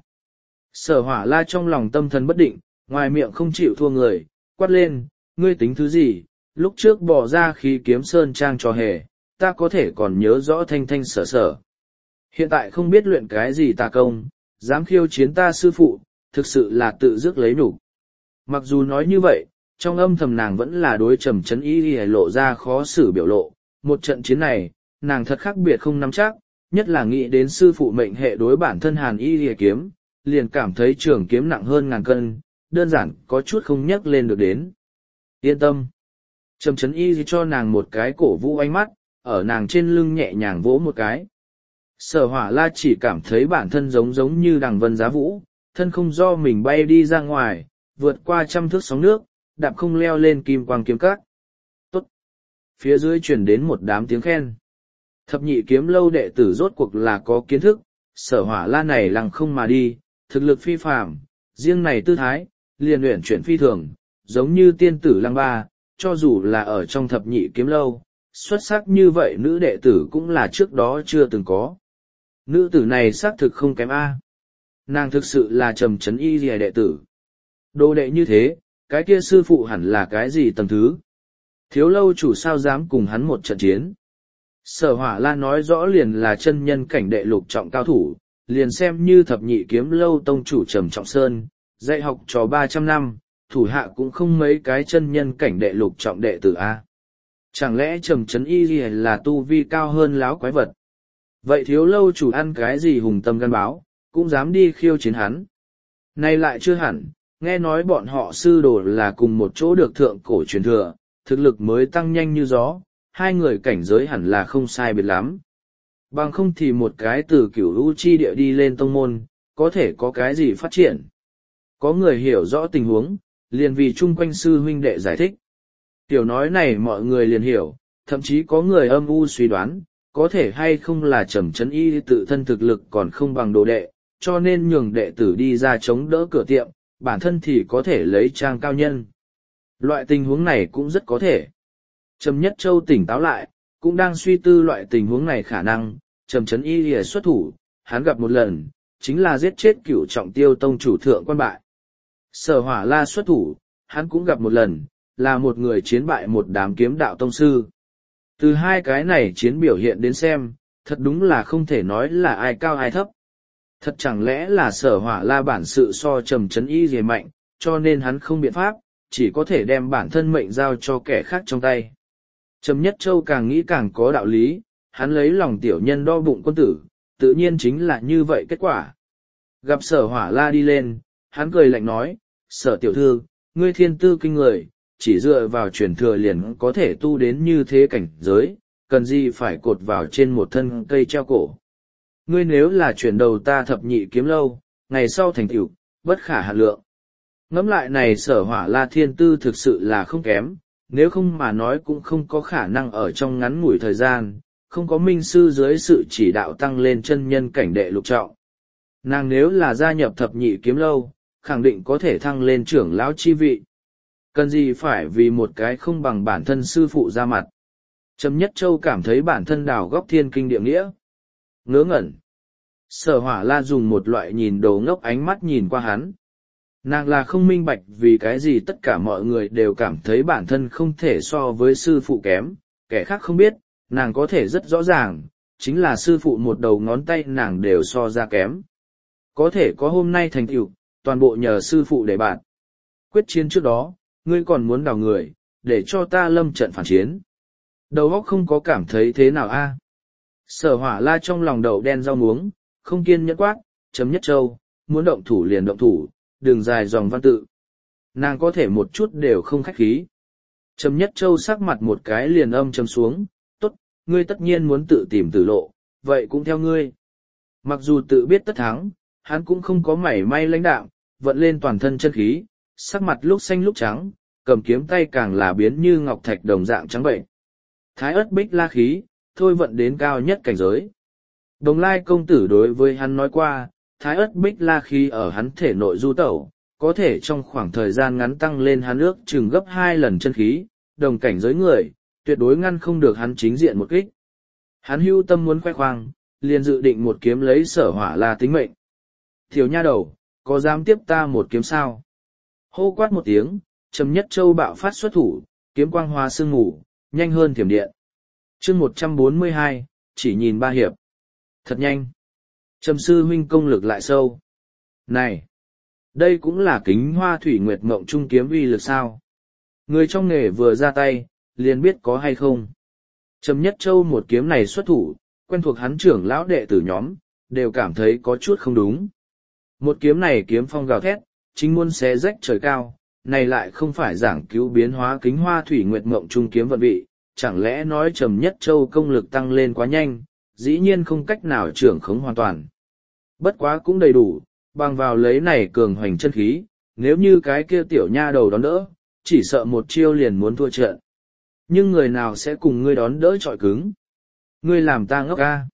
Speaker 1: Sở Hỏa La trong lòng tâm thần bất định, ngoài miệng không chịu thua người, quát lên, ngươi tính thứ gì, lúc trước bỏ ra khí kiếm sơn trang cho hề, ta có thể còn nhớ rõ thanh thanh sở sở. Hiện tại không biết luyện cái gì tà công, dám khiêu chiến ta sư phụ, thực sự là tự dứt lấy nhục. Mặc dù nói như vậy, trong âm thầm nàng vẫn là đối Trầm Trấn Y Y lộ ra khó xử biểu lộ, một trận chiến này, nàng thật khác biệt không nắm chắc, nhất là nghĩ đến sư phụ mệnh hệ đối bản thân Hàn Y Y kiếm, liền cảm thấy trường kiếm nặng hơn ngàn cân, đơn giản có chút không nhấc lên được đến. Yên tâm. Trầm Trấn Y Y cho nàng một cái cổ vũ ánh mắt, ở nàng trên lưng nhẹ nhàng vỗ một cái. Sở Hỏa La chỉ cảm thấy bản thân giống giống như đằng vân giá vũ, thân không do mình bay đi ra ngoài, vượt qua trăm thước sóng nước, đạp không leo lên kim quang kiếm các. Tốt. Phía dưới truyền đến một đám tiếng khen. Thập nhị kiếm lâu đệ tử rốt cuộc là có kiến thức, Sở Hỏa La này lăng không mà đi, thực lực phi phàm, riêng này tư thái, liền luyện chuyển phi thường, giống như tiên tử lăng ba, cho dù là ở trong thập nhị kiếm lâu, xuất sắc như vậy nữ đệ tử cũng là trước đó chưa từng có. Nữ tử này xác thực không kém A. Nàng thực sự là Trầm Trấn Y Y đệ tử. Đồ đệ như thế, cái kia sư phụ hẳn là cái gì tầng thứ. Thiếu lâu chủ sao dám cùng hắn một trận chiến. Sở Hỏa La nói rõ liền là chân nhân cảnh đệ lục trọng cao thủ, liền xem như thập nhị kiếm lâu tông chủ Trầm Trọng Sơn, dạy học trò ba trăm năm, thủ hạ cũng không mấy cái chân nhân cảnh đệ lục trọng đệ tử A. Chẳng lẽ Trầm Trấn Y Y là tu vi cao hơn láo quái vật? Vậy thiếu lâu chủ ăn cái gì hùng tâm gan báo, cũng dám đi khiêu chiến hắn. Nay lại chưa hẳn, nghe nói bọn họ sư đồ là cùng một chỗ được thượng cổ truyền thừa, thực lực mới tăng nhanh như gió, hai người cảnh giới hẳn là không sai biệt lắm. Bằng không thì một cái từ cửu u chi địa đi lên tông môn, có thể có cái gì phát triển. Có người hiểu rõ tình huống, liền vì chung quanh sư huynh đệ giải thích. Tiểu nói này mọi người liền hiểu, thậm chí có người âm u suy đoán, có thể hay không là Trầm Chấn Y tự thân thực lực còn không bằng đồ đệ, cho nên nhường đệ tử đi ra chống đỡ cửa tiệm, bản thân thì có thể lấy trang cao nhân. Loại tình huống này cũng rất có thể. Trầm Nhất Châu tỉnh táo lại, cũng đang suy tư loại tình huống này khả năng. Trầm Chấn Y lìa xuất thủ, hắn gặp một lần, chính là giết chết cửu trọng tiêu tông chủ thượng quan bại. Sở Hỏa La xuất thủ, hắn cũng gặp một lần, là một người chiến bại một đám kiếm đạo tông sư. Từ hai cái này chiến biểu hiện đến xem, thật đúng là không thể nói là ai cao ai thấp. Thật chẳng lẽ là Sở Hỏa La bản sự so Trầm Chấn Y gì mạnh, cho nên hắn không biện pháp, chỉ có thể đem bản thân mệnh giao cho kẻ khác trong tay. Trầm Nhất Châu càng nghĩ càng có đạo lý, hắn lấy lòng tiểu nhân đo bụng quân tử, tự nhiên chính là như vậy kết quả. Gặp Sở Hỏa La đi lên, hắn cười lạnh nói, Sở tiểu thư, ngươi thiên tư kinh người, chỉ dựa vào truyền thừa liền có thể tu đến như thế cảnh giới, cần gì phải cột vào trên một thân cây treo cổ. Ngươi nếu là chuyển đầu ta thập nhị kiếm lâu, ngày sau thành tựu bất khả hạn lượng. Ngẫm lại này Sở Hỏa La thiên tư thực sự là không kém, nếu không mà nói cũng không có khả năng ở trong ngắn ngủi thời gian, không có minh sư dưới sự chỉ đạo tăng lên chân nhân cảnh đệ lục trọng. Nàng nếu là gia nhập thập nhị kiếm lâu, khẳng định có thể thăng lên trưởng lão chi vị. Cần gì phải vì một cái không bằng bản thân sư phụ ra mặt. Trầm Nhất Châu cảm thấy bản thân đào góc thiên kinh địa nghĩa. Ngớ ngẩn. Sở Hỏa La dùng một loại nhìn đồ ngốc ánh mắt nhìn qua hắn. Nàng là không minh bạch vì cái gì tất cả mọi người đều cảm thấy bản thân không thể so với sư phụ kém, kẻ khác không biết, nàng có thể rất rõ ràng, chính là sư phụ một đầu ngón tay nàng đều so ra kém. Có thể có hôm nay thành tựu, toàn bộ nhờ sư phụ để bạn. Quyết chiến trước đó, ngươi còn muốn đào người, để cho ta lâm trận phản chiến. Đầu óc không có cảm thấy thế nào a? Sở Hỏa La trong lòng đậu đen rau muống, không kiên nhẫn quát, Trầm Nhất Châu, muốn động thủ liền động thủ, đừng dài dòng văn tự. Nàng có thể một chút đều không khách khí. Trầm Nhất Châu sắc mặt một cái liền âm trầm xuống, tốt, ngươi tất nhiên muốn tự tìm tử lộ, vậy cũng theo ngươi. Mặc dù tự biết tất thắng, hắn cũng không có mảy may lãnh đạm, vận lên toàn thân chân khí, sắc mặt lúc xanh lúc trắng, cầm kiếm tay càng là biến như ngọc thạch đồng dạng trắng bệnh. Thái ất bích la khí, thôi vận đến cao nhất cảnh giới. Đồng Lai công tử đối với hắn nói qua, thái ất bích la khí ở hắn thể nội du tẩu, có thể trong khoảng thời gian ngắn tăng lên hắn ước chừng gấp hai lần chân khí, đồng cảnh giới người, tuyệt đối ngăn không được hắn chính diện một kích. Hắn hưu tâm muốn khoe khoang, liền dự định một kiếm lấy Sở Hỏa La tính mệnh. Thiếu nha đầu, có dám tiếp ta một kiếm sao? Hô quát một tiếng, Trầm Nhất Châu bạo phát xuất thủ, kiếm quang hóa sương mù, nhanh hơn thiểm điện. Chương một trăm bốn mươi hai, chỉ nhìn ba hiệp. Thật nhanh. Trầm sư huynh công lực lại sâu. Này, đây cũng là Kính Hoa Thủy Nguyệt Mộng Trung kiếm uy lực sao? Người trong nghề vừa ra tay, liền biết có hay không. Trầm Nhất Châu một kiếm này xuất thủ, quen thuộc hắn trưởng lão đệ tử nhóm, đều cảm thấy có chút không đúng. Một kiếm này kiếm phong gào thét, chính muốn xé rách trời cao, này lại không phải giảng cứu biến hóa Kính Hoa Thủy Nguyệt Mộng Trung kiếm vận vị, chẳng lẽ nói Trầm Nhất Châu công lực tăng lên quá nhanh, dĩ nhiên không cách nào trưởng khống hoàn toàn. Bất quá cũng đầy đủ, bằng vào lấy này cường hoành chân khí, nếu như cái kia tiểu nha đầu đón đỡ, chỉ sợ một chiêu liền muốn thua trận. Nhưng người nào sẽ cùng ngươi đón đỡ trọi cứng? Ngươi làm ta ngốc ca.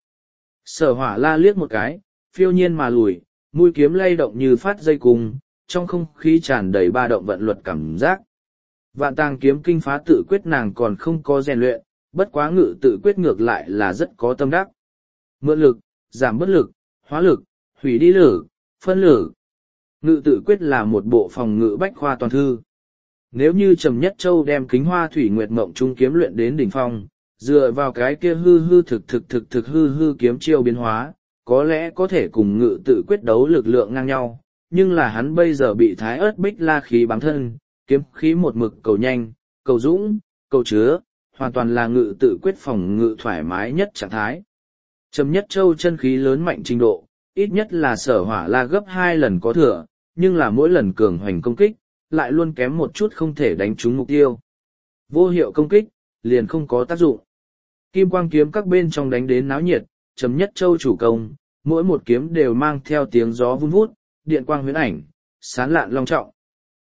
Speaker 1: Sở Hỏa La liếc một cái, phiêu nhiên mà lùi, mũi kiếm lay động như phát dây cung, trong không khí tràn đầy ba động vận luật cảm giác. Vạn Tàng kiếm kinh phá tự quyết nàng còn không có rèn luyện, bất quá ngự tự quyết ngược lại là rất có tâm đắc. Mượn lực, giảm bất lực, hóa lực, hủy đi lử, phân lử. Ngự tự quyết là một bộ phòng ngự bách khoa toàn thư. Nếu như Trầm Nhất Châu đem Kính Hoa Thủy Nguyệt Mộng Trung kiếm luyện đến đỉnh phong, dựa vào cái kia hư hư thực thực thực thực hư hư kiếm chiêu biến hóa, có lẽ có thể cùng ngự tự quyết đấu lực lượng ngang nhau, nhưng là hắn bây giờ bị thái ớt bích la khí bám thân, kiếm khí một mực cầu nhanh, cầu dũng, cầu chứa, hoàn toàn là ngự tự quyết phòng ngự thoải mái nhất trạng thái. Trầm Nhất Châu chân khí lớn mạnh trình độ, ít nhất là Sở Hỏa La gấp hai lần có thừa, nhưng là mỗi lần cường hoành công kích, lại luôn kém một chút không thể đánh trúng mục tiêu. Vô hiệu công kích, liền không có tác dụng. Kim quang kiếm các bên trong đánh đến náo nhiệt, Trầm Nhất Châu chủ công, mỗi một kiếm đều mang theo tiếng gió vun vút, điện quang huyễn ảnh, sán lạn long trọng.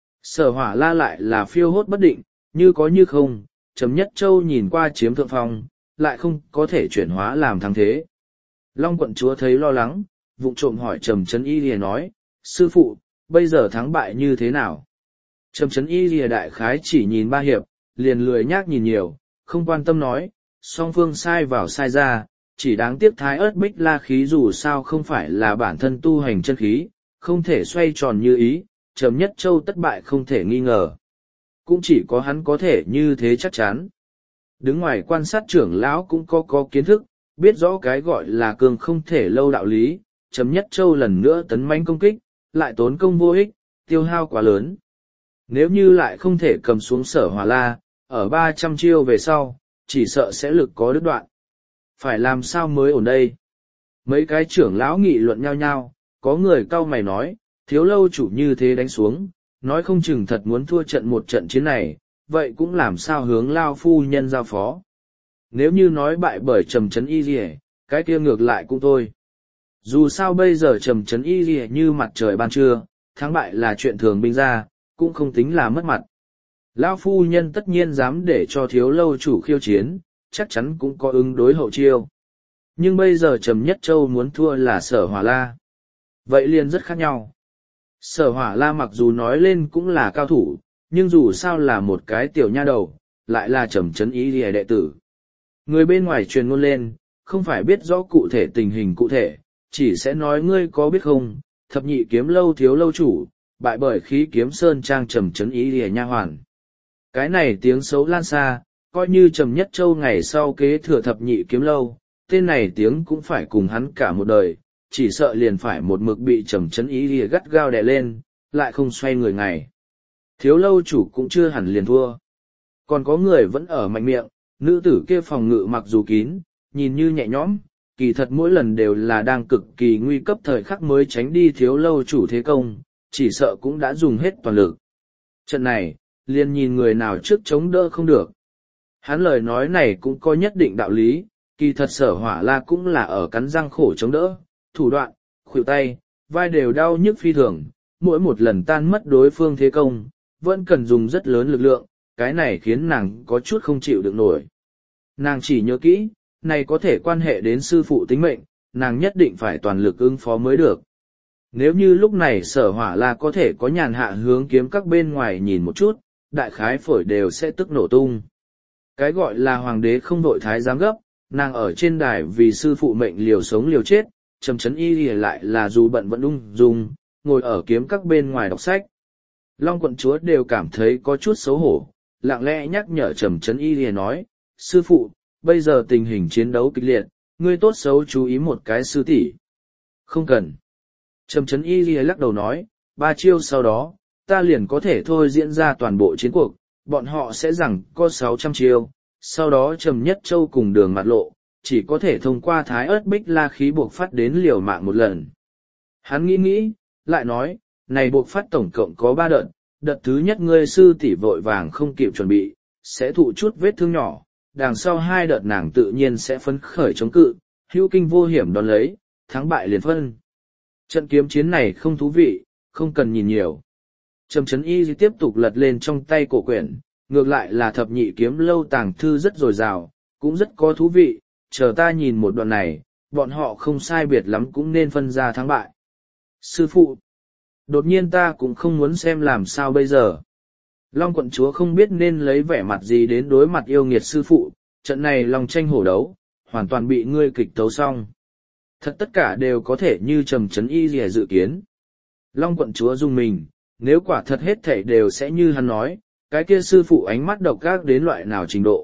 Speaker 1: Sở Hỏa La lại là phiêu hốt bất định, như có như không, Trầm Nhất Châu nhìn qua chiếm thượng phong, lại không có thể chuyển hóa làm thắng thế. Long quận chúa thấy lo lắng, vụng trộm hỏi Trầm Chấn Y Lìa nói, sư phụ, bây giờ thắng bại như thế nào? Trầm Chấn Y Lìa đại khái chỉ nhìn ba hiệp, liền lười nhác nhìn nhiều, không quan tâm nói, song phương sai vào sai ra, chỉ đáng tiếc thái ớt bích la khí dù sao không phải là bản thân tu hành chân khí, không thể xoay tròn như ý, Trầm Nhất Châu tất bại không thể nghi ngờ. Cũng chỉ có hắn có thể như thế chắc chắn. Đứng ngoài quan sát trưởng lão cũng có có kiến thức, biết rõ cái gọi là cường không thể lâu đạo lý, Trầm Nhất Châu lần nữa tấn mãnh công kích, lại tốn công vô ích, tiêu hao quá lớn. Nếu như lại không thể cầm xuống Sở Hỏa La, ở ba trăm chiêu về sau, chỉ sợ sẽ lực có đứt đoạn. Phải làm sao mới ổn đây? Mấy cái trưởng lão nghị luận nhau nhau, có người cau mày nói, thiếu lâu chủ như thế đánh xuống, nói không chừng thật muốn thua trận một trận chiến này, vậy cũng làm sao hướng lao phu nhân giao phó. Nếu như nói bại bởi Trầm Chấn Y Lìa, cái kia ngược lại cũng thôi. Dù sao bây giờ Trầm Chấn Y Lìa như mặt trời ban trưa, thắng bại là chuyện thường binh ra, cũng không tính là mất mặt. Lao phu nhân tất nhiên dám để cho thiếu lâu chủ khiêu chiến, chắc chắn cũng có ứng đối hậu chiêu. Nhưng bây giờ Trầm Nhất Châu muốn thua là Sở Hỏa La. Vậy liền rất khác nhau. Sở Hỏa La mặc dù nói lên cũng là cao thủ, nhưng dù sao là một cái tiểu nha đầu, lại là Trầm Chấn Y Lìa đệ tử. Người bên ngoài truyền ngôn lên, không phải biết rõ cụ thể tình hình cụ thể, chỉ sẽ nói ngươi có biết không, thập nhị kiếm lâu thiếu lâu chủ, bại bởi khí kiếm sơn trang Trầm Chấn Y Lìa nha hoàn. Cái này tiếng xấu lan xa, coi như Trầm Nhất Châu ngày sau kế thừa thập nhị kiếm lâu, tên này tiếng cũng phải cùng hắn cả một đời, chỉ sợ liền phải một mực bị Trầm Chấn Y Lìa gắt gao đè lên, lại không xoay người ngày. Thiếu lâu chủ cũng chưa hẳn liền thua. Còn có người vẫn ở mạnh miệng, nữ tử kia phòng ngự mặc dù kín, nhìn như nhẹ nhõm, kỳ thật mỗi lần đều là đang cực kỳ nguy cấp thời khắc mới tránh đi thiếu lâu chủ thế công, chỉ sợ cũng đã dùng hết toàn lực. Trận này, liền nhìn người nào trước chống đỡ không được. Hắn lời nói này cũng có nhất định đạo lý, kỳ thật Sở Hỏa La cũng là ở cắn răng khổ chống đỡ, thủ đoạn, khuỷu tay, vai đều đau nhức phi thường, mỗi một lần tan mất đối phương thế công, vẫn cần dùng rất lớn lực lượng, cái này khiến nàng có chút không chịu được nổi. Nàng chỉ nhớ kỹ, này có thể quan hệ đến sư phụ tính mệnh, nàng nhất định phải toàn lực ứng phó mới được. Nếu như lúc này Sở Hỏa La có thể có nhàn hạ hướng kiếm các bên ngoài nhìn một chút, đại khái phổi đều sẽ tức nổ tung. Cái gọi là hoàng đế không đội thái giám gấp, nàng ở trên đài vì sư phụ mệnh liều sống liều chết, Trầm Chấn Y Lìa lại là dù bận vẫn ung dung, ngồi ở kiếm các bên ngoài đọc sách. Long quận chúa đều cảm thấy có chút xấu hổ, lặng lẽ nhắc nhở Trầm Chấn Y Lìa nói, sư phụ, bây giờ tình hình chiến đấu kịch liệt, ngươi tốt xấu chú ý một cái sư tỷ. Không cần. Trầm Chấn Y Lìa lắc đầu nói, ba chiêu sau đó, ta liền có thể thôi diễn ra toàn bộ chiến cuộc, bọn họ sẽ rằng có sáu trăm chiêu, sau đó Trầm Nhất Châu cùng Đường Mặt Lộ, chỉ có thể thông qua thái ớt bích la khí buộc phát đến liều mạng một lần. Hắn nghĩ nghĩ, lại nói, này buộc phát tổng cộng có ba đợt, đợt thứ nhất ngươi sư tỷ vội vàng không kịp chuẩn bị, sẽ thụ chút vết thương nhỏ, đằng sau hai đợt nàng tự nhiên sẽ phấn khởi chống cự, hữu kinh vô hiểm đón lấy, thắng bại liền phân. Trận kiếm chiến này không thú vị, không cần nhìn nhiều. Trầm Chấn Y tiếp tục lật lên trong tay cổ quyển, ngược lại là thập nhị kiếm lâu tàng thư rất dồi dào, cũng rất có thú vị, chờ ta nhìn một đoạn này, bọn họ không sai biệt lắm cũng nên phân ra thắng bại. Sư phụ, đột nhiên ta cũng không muốn xem làm sao bây giờ. Long quận chúa không biết nên lấy vẻ mặt gì đến đối mặt yêu nghiệt sư phụ, trận này lòng tranh hổ đấu, hoàn toàn bị ngươi kịch tấu xong. Thật tất cả đều có thể như Trầm Chấn Y Lìa dự kiến. Long quận chúa rung mình, nếu quả thật hết thảy đều sẽ như hắn nói, cái kia sư phụ ánh mắt độc ác đến loại nào trình độ.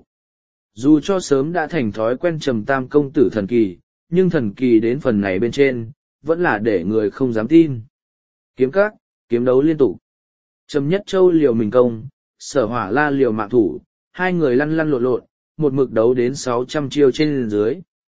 Speaker 1: Dù cho sớm đã thành thói quen Trầm Tam công tử thần kỳ, nhưng thần kỳ đến phần này bên trên, vẫn là để người không dám tin. Kiếm các, kiếm đấu liên tục. Trầm Nhất Châu liều mình công, Sở Hỏa La liều mạng thủ, hai người lăn lăn lộn lộn, một mực đấu đến sáu trăm chiêu trên dưới.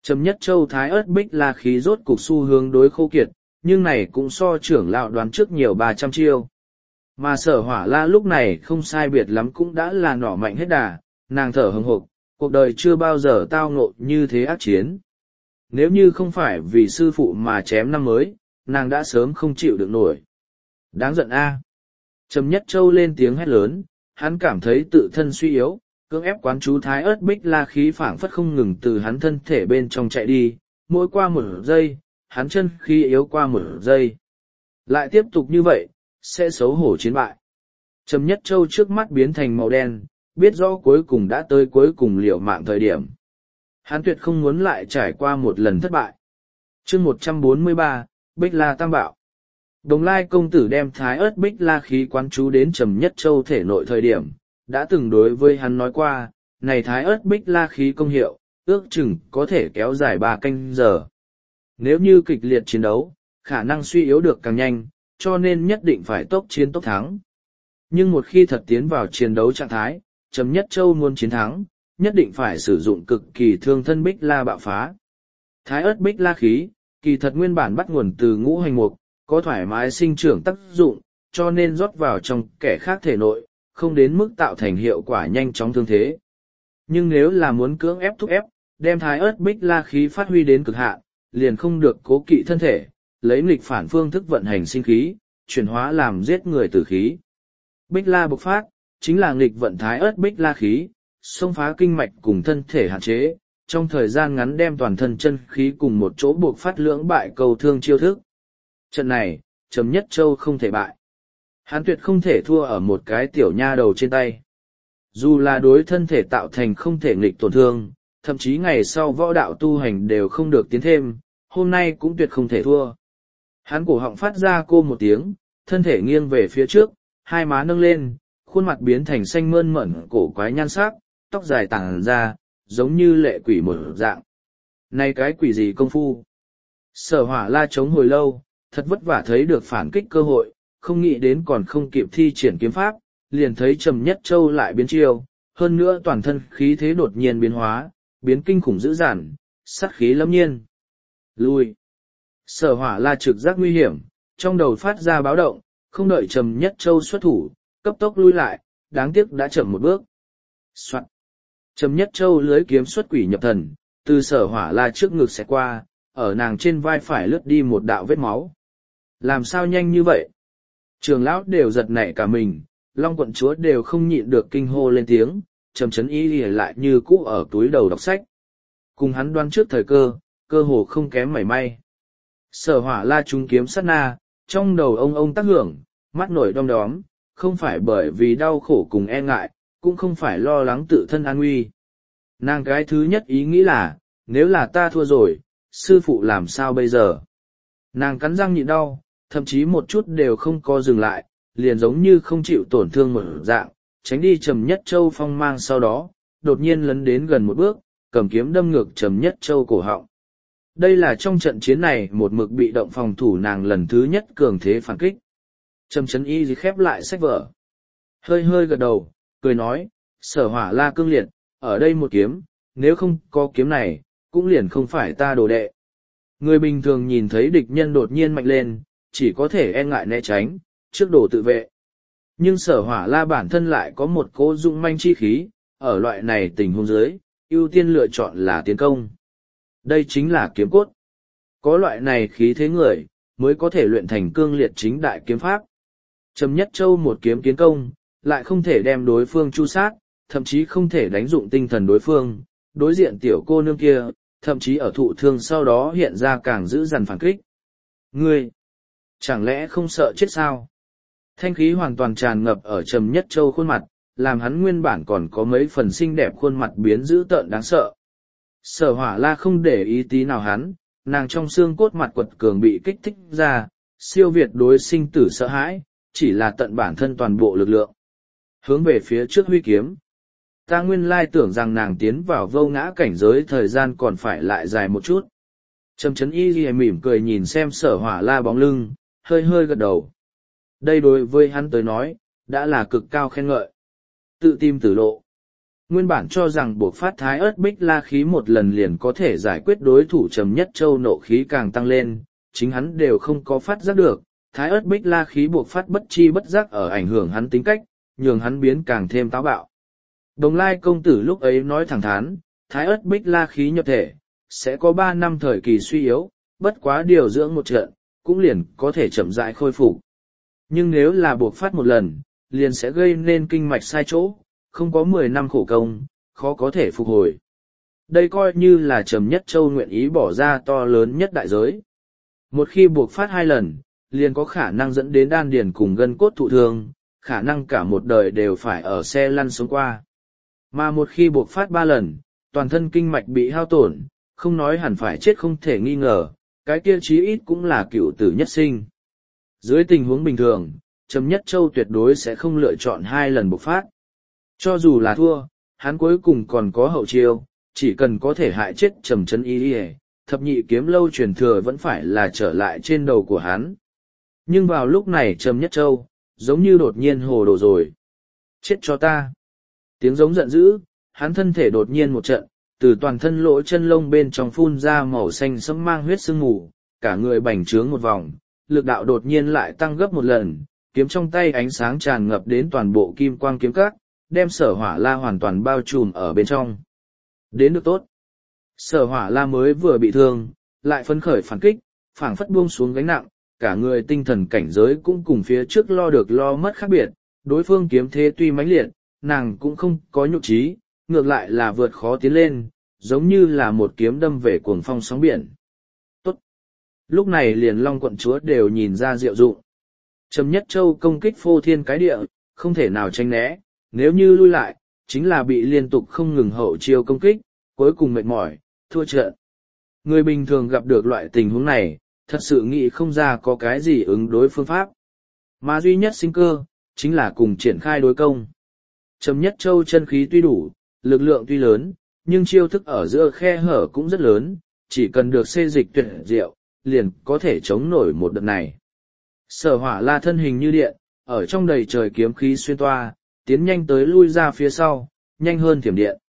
Speaker 1: Trầm Nhất Châu thái ớt bích la khí rốt cục xu hướng đối khô kiệt, nhưng này cũng so trưởng lão đoán trước nhiều ba trăm chiêu. Mà sở hỏa la lúc này không sai biệt lắm cũng đã là nỏ mạnh hết đà, nàng thở hừng hực, cuộc đời chưa bao giờ tao ngộ như thế ác chiến. Nếu như không phải vì sư phụ mà chém năm mới, nàng đã sớm không chịu được nổi. Đáng giận a! Trầm Nhất Châu lên tiếng hét lớn, hắn cảm thấy tự thân suy yếu, cưỡng ép quán chú thái ớt bích la khí phảng phất không ngừng từ hắn thân thể bên trong chạy đi, mỗi qua một giây, hắn chân khí yếu qua một giây. Lại tiếp tục như vậy, sẽ xấu hổ chiến bại. Trầm Nhất Châu trước mắt biến thành màu đen, biết rõ cuối cùng đã tới cuối cùng liều mạng thời điểm. Hắn tuyệt không muốn lại trải qua một lần thất bại. chương một trăm bốn mươi ba, Bích La Tam Bảo. Đồng Lai công tử đem thái ớt bích la khí quán chú đến Trầm Nhất Châu thể nội thời điểm, đã từng đối với hắn nói qua, này thái ớt bích la khí công hiệu, ước chừng có thể kéo dài ba canh giờ. Nếu như kịch liệt chiến đấu, khả năng suy yếu được càng nhanh, cho nên nhất định phải tốc chiến tốc thắng. Nhưng một khi thật tiến vào chiến đấu trạng thái, Trầm Nhất Châu muốn chiến thắng, nhất định phải sử dụng cực kỳ thương thân bích la bạo phá. Thái ớt bích la khí, kỳ thật nguyên bản bắt nguồn từ ngũ hành mục, có thoải mái sinh trưởng tác dụng, cho nên rót vào trong kẻ khác thể nội, không đến mức tạo thành hiệu quả nhanh chóng thương thế. Nhưng nếu là muốn cưỡng ép thúc ép, đem thái ớt bích la khí phát huy đến cực hạn, liền không được cố kỵ thân thể, lấy nghịch phản phương thức vận hành sinh khí, chuyển hóa làm giết người tử khí. Bích la bộc phát, chính là nghịch vận thái ớt bích la khí, xông phá kinh mạch cùng thân thể hạn chế, trong thời gian ngắn đem toàn thân chân khí cùng một chỗ buộc phát lưỡng bại cầu thương chiêu thức. Trận này, Trầm Nhất Châu không thể bại. Hắn tuyệt không thể thua ở một cái tiểu nha đầu trên tay. Dù là đối thân thể tạo thành không thể nghịch tổn thương, thậm chí ngày sau võ đạo tu hành đều không được tiến thêm, hôm nay cũng tuyệt không thể thua. Hắn cổ họng phát ra cô một tiếng, thân thể nghiêng về phía trước, hai má nâng lên, khuôn mặt biến thành xanh mơn mởn cổ quái nhan sắc, tóc dài tàng ra, giống như lệ quỷ một dạng. Này cái quỷ gì công phu? Sở hỏa la chống hồi lâu, thật vất vả thấy được phản kích cơ hội, không nghĩ đến còn không kịp thi triển kiếm pháp, liền thấy Trầm Nhất Châu lại biến chiêu, hơn nữa toàn thân khí thế đột nhiên biến hóa, biến kinh khủng dữ dằn, sát khí lâm nhiên. Lui. Sở hỏa la trực giác nguy hiểm, trong đầu phát ra báo động, không đợi Trầm Nhất Châu xuất thủ, cấp tốc lui lại, đáng tiếc đã chậm một bước. Soạn. Trầm Nhất Châu lưới kiếm xuất quỷ nhập thần, từ sở hỏa la trước ngực xẹt qua, ở nàng trên vai phải lướt đi một đạo vết máu. Làm sao nhanh như vậy? Trường lão đều giật nảy cả mình, Long quận chúa đều không nhịn được kinh hô lên tiếng, Trầm Chấn Y lìa lại như cũ ở túi đầu đọc sách. Cùng hắn đoán trước thời cơ, cơ hồ không kém mảy may. Sở hỏa la trúng kiếm sát na, trong đầu ông ông tác hưởng, mắt nổi đom đóm, không phải bởi vì đau khổ cùng e ngại, cũng không phải lo lắng tự thân an nguy. Nàng cái thứ nhất ý nghĩ là, nếu là ta thua rồi, sư phụ làm sao bây giờ? Nàng cắn răng nhịn đau, thậm chí một chút đều không co dừng lại, liền giống như không chịu tổn thương một dạng, tránh đi Trầm Nhất Châu phong mang sau đó, đột nhiên lấn đến gần một bước, cầm kiếm đâm ngược Trầm Nhất Châu cổ họng. Đây là trong trận chiến này một mực bị động phòng thủ nàng lần thứ nhất cường thế phản kích. Trầm Chấn Y khép lại sách vở. Hơi hơi gật đầu, cười nói, sở hỏa la cương liệt, ở đây một kiếm, nếu không có kiếm này, cũng liền không phải ta đồ đệ. Người bình thường nhìn thấy địch nhân đột nhiên mạnh lên, chỉ có thể e ngại né tránh, trước đồ tự vệ. Nhưng sở hỏa la bản thân lại có một cỗ dũng manh chi khí, ở loại này tình huống dưới, ưu tiên lựa chọn là tiến công. Đây chính là kiếm cốt. Có loại này khí thế người, mới có thể luyện thành cương liệt chính đại kiếm pháp. Trầm Nhất Châu một kiếm kiến công, lại không thể đem đối phương chu sát, thậm chí không thể đánh dụng tinh thần đối phương, đối diện tiểu cô nương kia, thậm chí ở thụ thương sau đó hiện ra càng dữ dằn phản kích. Ngươi, chẳng lẽ không sợ chết sao? Thanh khí hoàn toàn tràn ngập ở Trầm Nhất Châu khuôn mặt, làm hắn nguyên bản còn có mấy phần xinh đẹp khuôn mặt biến dữ tợn đáng sợ. Sở hỏa la không để ý tí nào hắn, nàng trong xương cốt mặt quật cường bị kích thích ra, siêu việt đối sinh tử sợ hãi, chỉ là tận bản thân toàn bộ lực lượng. Hướng về phía trước huy kiếm. Ta nguyên lai tưởng rằng nàng tiến vào vô ngã cảnh giới thời gian còn phải lại dài một chút. Trầm Chấn Y ghi mỉm cười nhìn xem sở hỏa la bóng lưng, hơi hơi gật đầu. Đây đối với hắn tới nói, đã là cực cao khen ngợi. Tự tìm tử lộ. Nguyên bản cho rằng buộc phát thái ớt bích la khí một lần liền có thể giải quyết đối thủ Trầm Nhất Châu, nộ khí càng tăng lên, chính hắn đều không có phát giác được, thái ớt bích la khí buộc phát bất chi bất giác ở ảnh hưởng hắn tính cách, nhường hắn biến càng thêm táo bạo. Đồng Lai công tử lúc ấy nói thẳng thắn, thái ớt bích la khí nhập thể, sẽ có ba năm thời kỳ suy yếu, bất quá điều dưỡng một trận, cũng liền có thể chậm rãi khôi phục. Nhưng nếu là buộc phát một lần, liền sẽ gây nên kinh mạch sai chỗ, không có mười năm khổ công, khó có thể phục hồi. Đây coi như là Trầm Nhất Châu nguyện ý bỏ ra to lớn nhất đại giới. Một khi buộc phát hai lần, liền có khả năng dẫn đến đan điền cùng gân cốt thụ thương, khả năng cả một đời đều phải ở xe lăn sống qua. Mà một khi buộc phát ba lần, toàn thân kinh mạch bị hao tổn, không nói hẳn phải chết không thể nghi ngờ, cái kia chí ít cũng là cựu tử nhất sinh. Dưới tình huống bình thường, Trầm Nhất Châu tuyệt đối sẽ không lựa chọn hai lần bộc phát. Cho dù là thua, hắn cuối cùng còn có hậu chiêu, chỉ cần có thể hại chết Trầm Trấn Y Y, thập nhị kiếm lâu truyền thừa vẫn phải là trở lại trên đầu của hắn. Nhưng vào lúc này Trầm Nhất Châu, giống như đột nhiên hồ đồ rồi. Chết cho ta! Tiếng giống giận dữ, hắn thân thể đột nhiên một trận, từ toàn thân lỗ chân lông bên trong phun ra màu xanh sẫm mang huyết sương mù, cả người bành trướng một vòng, lực đạo đột nhiên lại tăng gấp một lần, kiếm trong tay ánh sáng tràn ngập đến toàn bộ kim quang kiếm các, đem Sở Hỏa La hoàn toàn bao trùm ở bên trong. Đến được tốt. Sở Hỏa La mới vừa bị thương, lại phấn khởi phản kích, phảng phất buông xuống gánh nặng, cả người tinh thần cảnh giới cũng cùng phía trước lo được lo mất khác biệt, đối phương kiếm thế tuy mãnh liệt, nàng cũng không có nhục trí, ngược lại là vượt khó tiến lên, giống như là một kiếm đâm về cuồng phong sóng biển. Tốt. Lúc này liền Long quận chúa đều nhìn ra diệu dụng. Trầm Nhất Châu công kích phô thiên cái địa, không thể nào tránh né, nếu như lui lại, chính là bị liên tục không ngừng hậu chiêu công kích, cuối cùng mệt mỏi, thua trận. Người bình thường gặp được loại tình huống này, thật sự nghĩ không ra có cái gì ứng đối phương pháp. Mà duy nhất sinh cơ, chính là cùng triển khai đối công. Trầm Nhất Châu chân khí tuy đủ, lực lượng tuy lớn, nhưng chiêu thức ở giữa khe hở cũng rất lớn, chỉ cần được xê dịch tuyệt diệu, liền có thể chống nổi một đợt này. Sở Hỏa La thân hình như điện, ở trong đầy trời kiếm khí xuyên toa, tiến nhanh tới lui ra phía sau, nhanh hơn thiểm điện.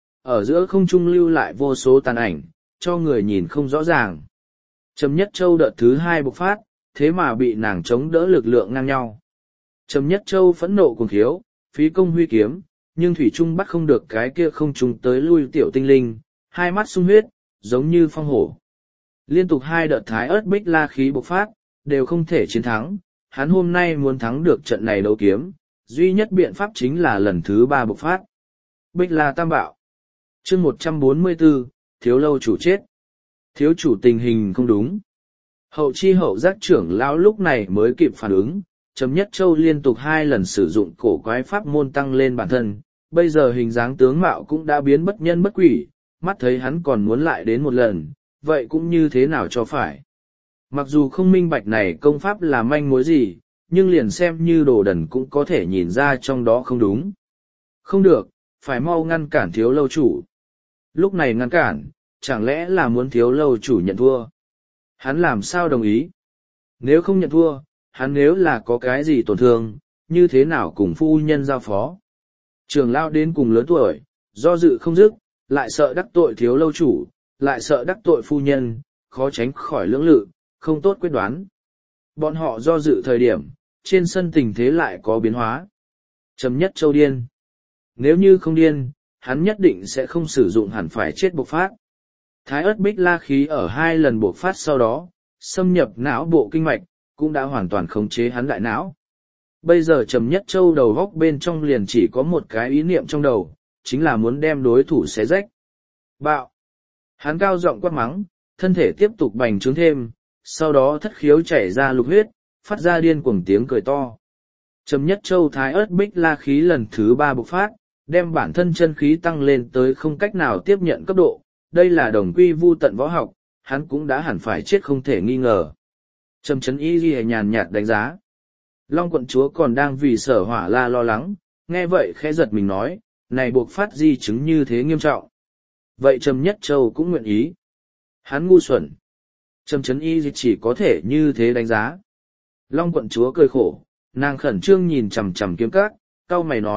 Speaker 1: Ở giữa không trung lưu lại vô số tàn ảnh, cho người nhìn không rõ ràng. Trầm Nhất Châu đợt thứ hai bộc phát, thế mà bị nàng chống đỡ lực lượng ngang nhau. Trầm Nhất Châu phẫn nộ cuồng khiếu, phí công huy kiếm, nhưng thủy trung bắt không được cái kia không trung tới lui tiểu tinh linh, hai mắt sung huyết, giống như phong hổ. Liên tục hai đợt thái ớt bích la khí bộc phát, đều không thể chiến thắng, hắn hôm nay muốn thắng được trận này đấu kiếm, duy nhất biện pháp chính là lần thứ ba bộc phát. Bích la tam bạo. Chương một trăm bốn mươi tư, thiếu lâu chủ chết. Thiếu chủ tình hình không đúng. Hậu chi hậu giác trưởng lão lúc này mới kịp phản ứng, Trầm Nhất Châu liên tục hai lần sử dụng cổ quái pháp môn tăng lên bản thân, bây giờ hình dáng tướng mạo cũng đã biến bất nhân bất quỷ, mắt thấy hắn còn muốn lại đến một lần, vậy cũng như thế nào cho phải. Mặc dù không minh bạch này công pháp là manh mối gì, nhưng liền xem như đồ đần cũng có thể nhìn ra trong đó không đúng. Không được, phải mau ngăn cản thiếu lâu chủ. Lúc này ngăn cản, chẳng lẽ là muốn thiếu lâu chủ nhận thua? Hắn làm sao đồng ý? Nếu không nhận thua, hắn nếu là có cái gì tổn thương, như thế nào cùng phu nhân giao phó? Trường lao đến cùng lớn tuổi, do dự không dứt, lại sợ đắc tội thiếu lâu chủ, lại sợ đắc tội phu nhân, khó tránh khỏi lưỡng lự, không tốt quyết đoán. Bọn họ do dự thời điểm, trên sân tình thế lại có biến hóa. Trầm Nhất Châu điên. Nếu như không điên, hắn nhất định sẽ không sử dụng hẳn phải chết bộc phát. Thái ớt bích la khí ở hai lần bộc phát sau đó, xâm nhập não bộ kinh mạch, cũng đã hoàn toàn khống chế hắn đại não. Bây giờ Trầm Nhất Châu đầu góc bên trong liền chỉ có một cái ý niệm trong đầu, chính là muốn đem đối thủ xé rách. Bạo! Hắn cao giọng quát mắng, thân thể tiếp tục bành trướng thêm, sau đó thất khiếu chảy ra lục huyết, phát ra điên cuồng tiếng cười to. Trầm Nhất Châu thái ớt bích la khí lần thứ ba bộc phát, đem bản thân chân khí tăng lên tới không cách nào tiếp nhận cấp độ, đây là đồng quy vu tận võ học, hắn cũng đã hẳn phải chết không thể nghi ngờ. Trầm Trấn Y ghi nhàn nhạt đánh giá. Long quận chúa còn đang vì Sở Hỏa La lo lắng, nghe vậy khẽ giật mình nói, này buộc phát di chứng như thế nghiêm trọng. Vậy Trầm Nhất Châu cũng nguyện ý. Hắn ngu xuẩn. Trầm Trấn Y chỉ có thể như thế đánh giá. Long quận chúa cười khổ, nàng khẩn trương nhìn chằm chằm kiếm các, cau mày nói,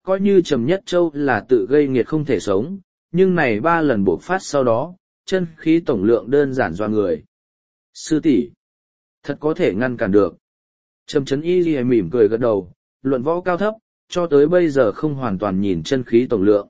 Speaker 1: coi như Trầm Nhất Châu là tự gây nghiệt không thể sống, nhưng này ba lần bộc phát sau đó, chân khí tổng lượng đơn giản doa người. Sư tỷ, thật có thể ngăn cản được. Trầm Chấn Y Ghi mỉm cười gật đầu, luận võ cao thấp, cho tới bây giờ không hoàn toàn nhìn chân khí tổng lượng.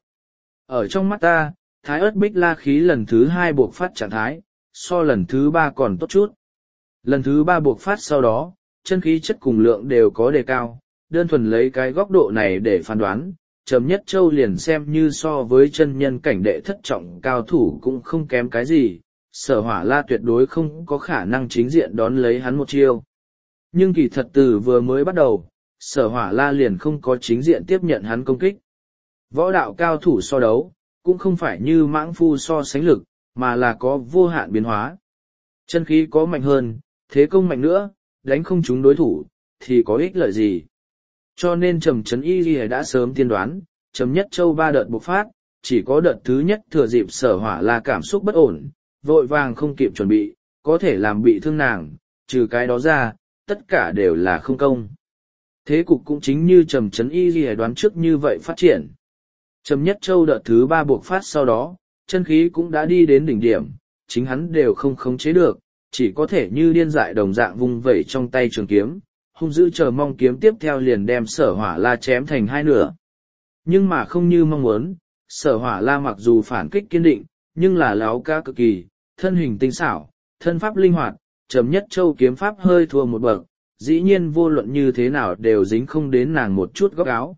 Speaker 1: Ở trong mắt ta, Thái Ất Bích La khí lần thứ hai buộc phát trạng thái, so lần thứ ba còn tốt chút. Lần thứ ba buộc phát sau đó, chân khí chất cùng lượng đều có đề cao, đơn thuần lấy cái góc độ này để phán đoán, Trầm Nhất Châu liền xem như so với chân nhân cảnh đệ thất trọng cao thủ cũng không kém cái gì, Sở Hỏa La tuyệt đối không có khả năng chính diện đón lấy hắn một chiêu. Nhưng kỳ thật từ vừa mới bắt đầu, Sở Hỏa La liền không có chính diện tiếp nhận hắn công kích. Võ đạo cao thủ so đấu, cũng không phải như mãng phu so sánh lực, mà là có vô hạn biến hóa. Chân khí có mạnh hơn, thế công mạnh nữa, đánh không trúng đối thủ, thì có ích lợi gì. Cho nên Trầm Chấn Y Ghi đã sớm tiên đoán, Trầm Nhất Châu ba đợt bộc phát, chỉ có đợt thứ nhất thừa dịp Sở Hỏa La cảm xúc bất ổn, vội vàng không kịp chuẩn bị, có thể làm bị thương nàng, trừ cái đó ra, tất cả đều là không công. Thế cục cũng chính như Trầm Chấn Y Ghi đoán trước như vậy phát triển. Trầm Nhất Châu đợt thứ ba bộc phát sau đó, chân khí cũng đã đi đến đỉnh điểm, chính hắn đều không khống chế được, chỉ có thể như điên dại đồng dạng vung vẩy trong tay trường kiếm, hung dữ chờ mong kiếm tiếp theo liền đem Sở Hỏa La chém thành hai nửa. Nhưng mà không như mong muốn, Sở Hỏa La mặc dù phản kích kiên định, nhưng là láo cá cực kỳ, thân hình tinh xảo, thân pháp linh hoạt, Trầm Nhất Châu kiếm pháp hơi thua một bậc, dĩ nhiên vô luận như thế nào đều dính không đến nàng một chút góc áo.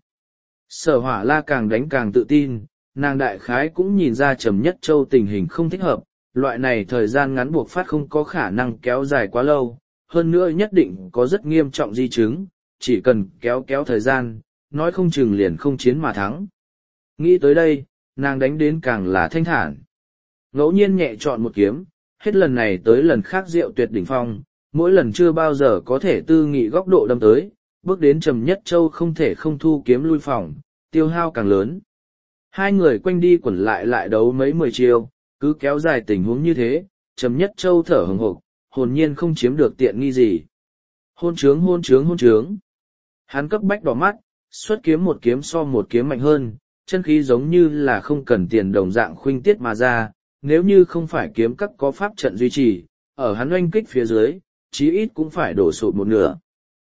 Speaker 1: Sở Hỏa La càng đánh càng tự tin, nàng đại khái cũng nhìn ra Trầm Nhất Châu tình hình không thích hợp, loại này thời gian ngắn buộc phát không có khả năng kéo dài quá lâu, hơn nữa nhất định có rất nghiêm trọng di chứng, chỉ cần kéo kéo thời gian, nói không chừng liền không chiến mà thắng. Nghĩ tới đây, nàng đánh đến càng là thanh thản. Ngẫu nhiên nhẹ chọn một kiếm, hết lần này tới lần khác diệu tuyệt đỉnh phong, mỗi lần chưa bao giờ có thể tư nghị góc độ đâm tới, bước đến Trầm Nhất Châu không thể không thu kiếm lui phòng, tiêu hao càng lớn. Hai người quanh đi quẩn lại lại đấu mấy mười chiêu, cứ kéo dài tình huống như thế, Trầm Nhất Châu thở hừng hực, hồn nhiên không chiếm được tiện nghi gì. Hôn trướng hôn trướng hôn trướng. Hắn cấp bách đỏ mắt, xuất kiếm một kiếm so một kiếm mạnh hơn, chân khí giống như là không cần tiền đồng dạng khuynh tiết mà ra, nếu như không phải kiếm các có pháp trận duy trì, ở hắn oanh kích phía dưới, chí ít cũng phải đổ sụt một nửa.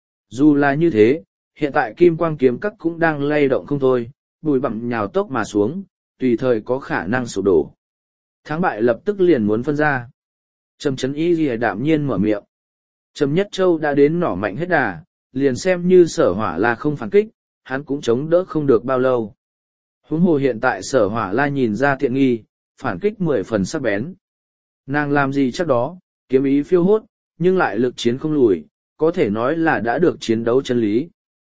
Speaker 1: Dù là như thế, hiện tại kim quang kiếm các cũng đang lay động không thôi, bụi bặm nhào tốc mà xuống, tùy thời có khả năng sụp đổ. Thắng bại lập tức liền muốn phân ra. Trầm Chấn Y Ghi đạm nhiên mở miệng. Trầm Nhất Châu đã đến nỏ mạnh hết đà, liền xem như Sở Hỏa La không phản kích, hắn cũng chống đỡ không được bao lâu. Huống hồ hiện tại Sở Hỏa La nhìn ra tiện nghi, phản kích mười phần sắc bén. Nàng làm gì chắc đó, kiếm ý phiêu hốt, nhưng lại lực chiến không lùi, có thể nói là đã được chiến đấu chân lý.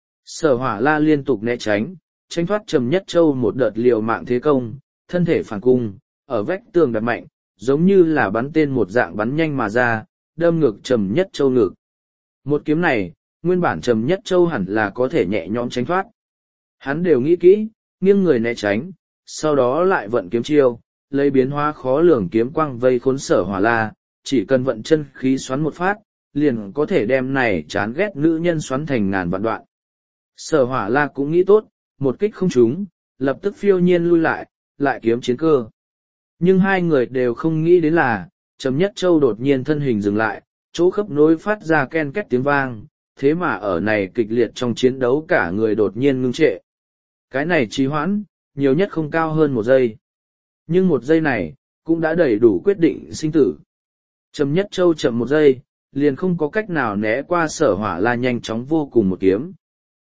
Speaker 1: Sở Hỏa La liên tục né tránh, tránh thoát Trầm Nhất Châu một đợt liều mạng thế công, thân thể phản cung, ở vách tường đập mạnh, giống như là bắn tên một dạng bắn nhanh mà ra, đâm ngược Trầm Nhất Châu ngực. Một kiếm này, nguyên bản Trầm Nhất Châu hẳn là có thể nhẹ nhõm tránh thoát. Hắn đều nghĩ kỹ, nghiêng người né tránh, sau đó lại vận kiếm chiêu, lấy biến hóa khó lường kiếm quang vây khốn Sở Hỏa La, chỉ cần vận chân khí xoắn một phát, liền có thể đem này chán ghét nữ nhân xoắn thành ngàn vạn đoạn. Sở Hỏa La cũng nghĩ tốt, một kích không trúng, lập tức phiêu nhiên lui lại, lại kiếm chiến cơ. Nhưng hai người đều không nghĩ đến là, Trầm Nhất Châu đột nhiên thân hình dừng lại, chỗ khớp nối phát ra ken két tiếng vang, thế mà ở này kịch liệt trong chiến đấu cả người đột nhiên ngưng trệ. Cái này trì hoãn, nhiều nhất không cao hơn một giây. Nhưng một giây này, cũng đã đầy đủ quyết định sinh tử. Trầm Nhất Châu chậm một giây, liền không có cách nào né qua Sở Hỏa La nhanh chóng vô cùng một kiếm.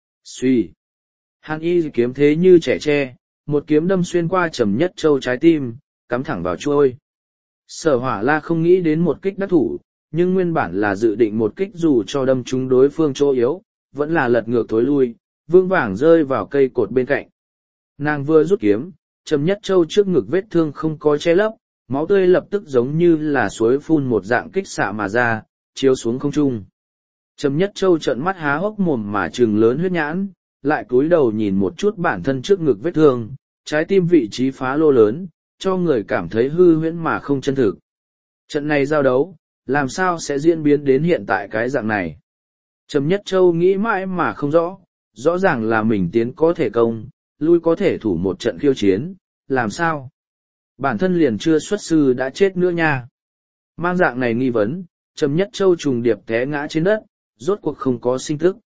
Speaker 1: Xuy. Hàn Y kiếm thế như trẻ tre, một kiếm đâm xuyên qua Trầm Nhất Châu trái tim, cắm thẳng vào chuôi. Sở Hỏa La không nghĩ đến một kích đắc thủ, nhưng nguyên bản là dự định một kích dù cho đâm trúng đối phương chỗ yếu, vẫn là lật ngược thối lui, vương vàng rơi vào cây cột bên cạnh. Nàng vừa rút kiếm, Trầm Nhất Châu trước ngực vết thương không có che lấp, máu tươi lập tức giống như là suối phun một dạng kích xạ mà ra, chiếu xuống không trung. Trầm Nhất Châu trợn mắt há hốc mồm mà trừng lớn huyết nhãn, lại cúi đầu nhìn một chút bản thân trước ngực vết thương, trái tim vị trí phá lô lớn, cho người cảm thấy hư huyễn mà không chân thực. Trận này giao đấu, làm sao sẽ diễn biến đến hiện tại cái dạng này? Trầm Nhất Châu nghĩ mãi mà không rõ, rõ ràng là mình tiến có thể công, lui có thể thủ một trận khiêu chiến, làm sao? Bản thân liền chưa xuất sư đã chết nữa nha. Mang dạng này nghi vấn, Trầm Nhất Châu trùng điệp té ngã trên đất, rốt cuộc không có sinh tức.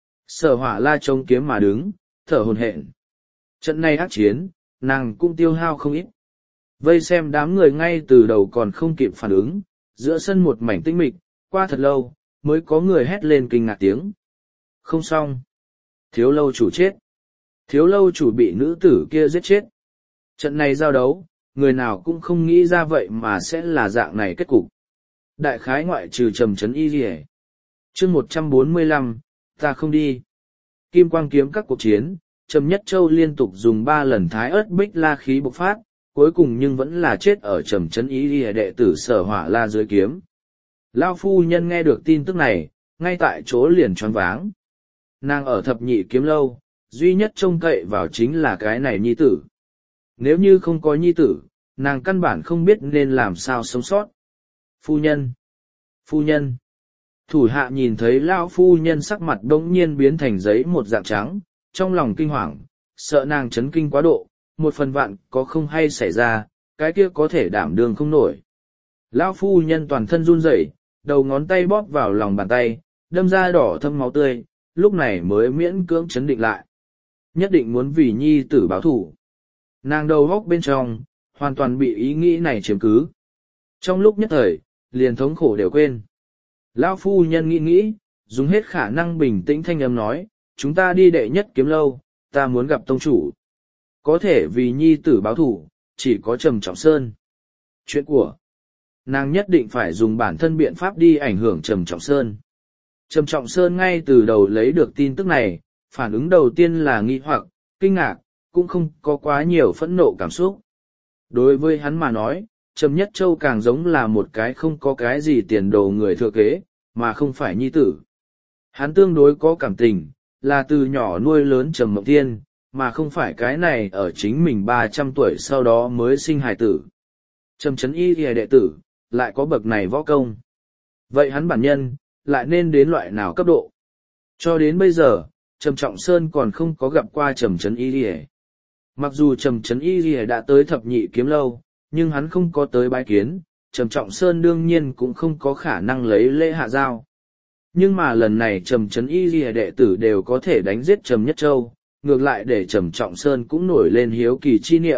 Speaker 1: Sở Hỏa La chống kiếm mà đứng, thở hổn hển. Trận này ác chiến, nàng cũng tiêu hao không ít. Vây xem đám người ngay từ đầu còn không kịp phản ứng, giữa sân một mảnh tĩnh mịch, qua thật lâu, mới có người hét lên kinh ngạc tiếng. Không xong. Thiếu lâu chủ chết. Thiếu lâu chủ bị nữ tử kia giết chết. Trận này giao đấu, người nào cũng không nghĩ ra vậy mà sẽ là dạng này kết cục. Đại khái ngoại trừ Trầm Trấn Y Lìa. Chương một trăm bốn mươi lăm, ta không đi. Kim quang kiếm các cuộc chiến, Trầm Nhất Châu liên tục dùng ba lần thái ớt bích la khí bộc phát, cuối cùng nhưng vẫn là chết ở Trầm Trấn Y Lìa đệ tử Sở Hỏa La dưới kiếm. Lao phu nhân nghe được tin tức này, ngay tại chỗ liền choáng váng. Nàng ở thập nhị kiếm lâu, duy nhất trông cậy vào chính là cái này nhi tử. Nếu như không có nhi tử, nàng căn bản không biết nên làm sao sống sót. Phu nhân! Phu nhân! Thủ hạ nhìn thấy Lao phu nhân sắc mặt đống nhiên biến thành giấy một dạng trắng, trong lòng kinh hoàng, sợ nàng chấn kinh quá độ, một phần vạn có không hay xảy ra, cái kia có thể đảm đương không nổi. Lao phu nhân toàn thân run rẩy, đầu ngón tay bóp vào lòng bàn tay, đâm ra đỏ thâm máu tươi, lúc này mới miễn cưỡng chấn định lại. Nhất định muốn vì nhi tử báo thủ. Nàng đầu góc bên trong, hoàn toàn bị ý nghĩ này chiếm cứ. Trong lúc nhất thời, liền thống khổ đều quên. Lão phu nhân nghĩ nghĩ, dùng hết khả năng bình tĩnh thanh âm nói, chúng ta đi đệ nhất kiếm lâu, ta muốn gặp tông chủ. Có thể vì nhi tử báo thủ, chỉ có Trầm Trọng Sơn. Chuyện của nàng nhất định phải dùng bản thân biện pháp đi ảnh hưởng Trầm Trọng Sơn. Trầm Trọng Sơn ngay từ đầu lấy được tin tức này, phản ứng đầu tiên là nghi hoặc, kinh ngạc, cũng không có quá nhiều phẫn nộ cảm xúc. Đối với hắn mà nói, Trầm Nhất Châu càng giống là một cái không có cái gì tiền đồ người thừa kế, mà không phải nhi tử. Hắn tương đối có cảm tình, là từ nhỏ nuôi lớn Trầm Mộng Thiên, mà không phải cái này ở chính mình ba trăm tuổi sau đó mới sinh hài tử. Trầm Trấn Y Lìa đệ tử, lại có bậc này võ công. Vậy hắn bản nhân, lại nên đến loại nào cấp độ? Cho đến bây giờ, Trầm Trọng Sơn còn không có gặp qua Trầm Trấn Y Lìa. Mặc dù Trầm Trấn Y Lìa đã tới thập nhị kiếm lâu, nhưng hắn không có tới bái kiến, Trầm Trọng Sơn đương nhiên cũng không có khả năng lấy lễ hạ giao. Nhưng mà lần này Trầm Trấn Y Lìa đệ tử đều có thể đánh giết Trầm Nhất Châu, ngược lại để Trầm Trọng Sơn cũng nổi lên hiếu kỳ chi niệm.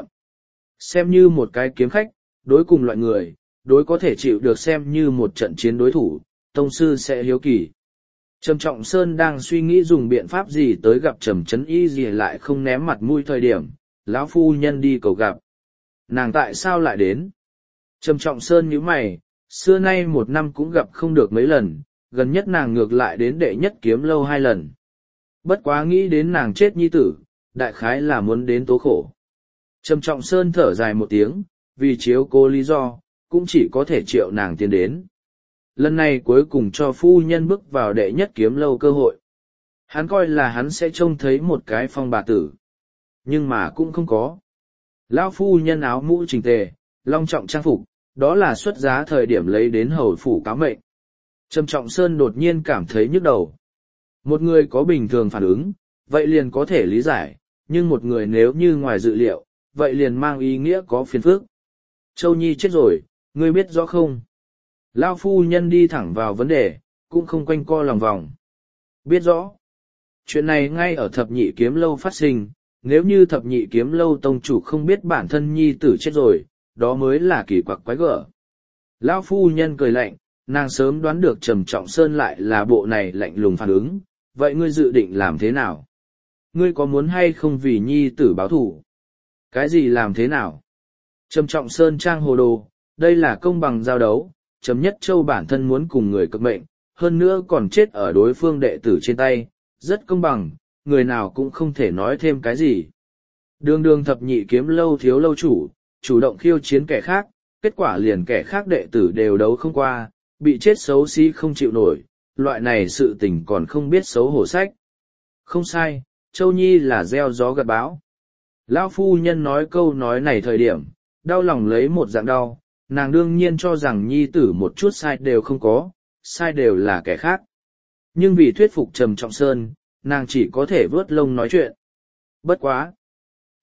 Speaker 1: Xem như một cái kiếm khách, đối cùng loại người, đối có thể chịu được xem như một trận chiến đối thủ, tông sư sẽ hiếu kỳ. Trầm Trọng Sơn đang suy nghĩ dùng biện pháp gì tới gặp Trầm Trấn Y gì lại không ném mặt mũi thời điểm, lão phu nhân đi cầu gặp. Nàng tại sao lại đến? Trầm Trọng Sơn nhíu mày, xưa nay một năm cũng gặp không được mấy lần, gần nhất nàng ngược lại đến đệ nhất kiếm lâu hai lần. Bất quá nghĩ đến nàng chết nhi tử, đại khái là muốn đến tố khổ. Trầm Trọng Sơn thở dài một tiếng, vì chiếu cố lý do, cũng chỉ có thể triệu nàng tiến đến. Lần này cuối cùng cho phu nhân bước vào đệ nhất kiếm lâu cơ hội. Hắn coi là hắn sẽ trông thấy một cái phong bà tử. Nhưng mà cũng không có. Lão phu nhân áo mũ chỉnh tề, long trọng trang phục, đó là xuất giá thời điểm lấy đến hầu phủ cáo mệnh. Trầm Trọng Sơn đột nhiên cảm thấy nhức đầu. Một người có bình thường phản ứng, vậy liền có thể lý giải, nhưng một người nếu như ngoài dự liệu, vậy liền mang ý nghĩa có phiền phức. Châu Nhi chết rồi, ngươi biết rõ không? Lao phu nhân đi thẳng vào vấn đề, cũng không quanh co lòng vòng. Biết rõ. Chuyện này ngay ở thập nhị kiếm lâu phát sinh, nếu như thập nhị kiếm lâu tông chủ không biết bản thân nhi tử chết rồi, đó mới là kỳ quặc quái gở. Lao phu nhân cười lạnh, nàng sớm đoán được Trầm Trọng Sơn lại là bộ này lạnh lùng phản ứng, vậy ngươi dự định làm thế nào? Ngươi có muốn hay không vì nhi tử báo thủ? Cái gì làm thế nào? Trầm Trọng Sơn trang hồ đồ, đây là công bằng giao đấu, Trầm Nhất Châu bản thân muốn cùng người cực mệnh, hơn nữa còn chết ở đối phương đệ tử trên tay, rất công bằng, người nào cũng không thể nói thêm cái gì. Đường đường thập nhị kiếm lâu thiếu lâu chủ, chủ động khiêu chiến kẻ khác, kết quả liền kẻ khác đệ tử đều đấu không qua, bị chết xấu xí không chịu nổi, loại này sự tình còn không biết xấu hổ sách. Không sai, Châu Nhi là gieo gió gặt bão. Lão phu nhân nói câu nói này thời điểm, đau lòng lấy một dạng đau, nàng đương nhiên cho rằng nhi tử một chút sai đều không có, sai đều là kẻ khác. Nhưng vì thuyết phục Trầm Trọng Sơn, nàng chỉ có thể vớt lông nói chuyện. Bất quá.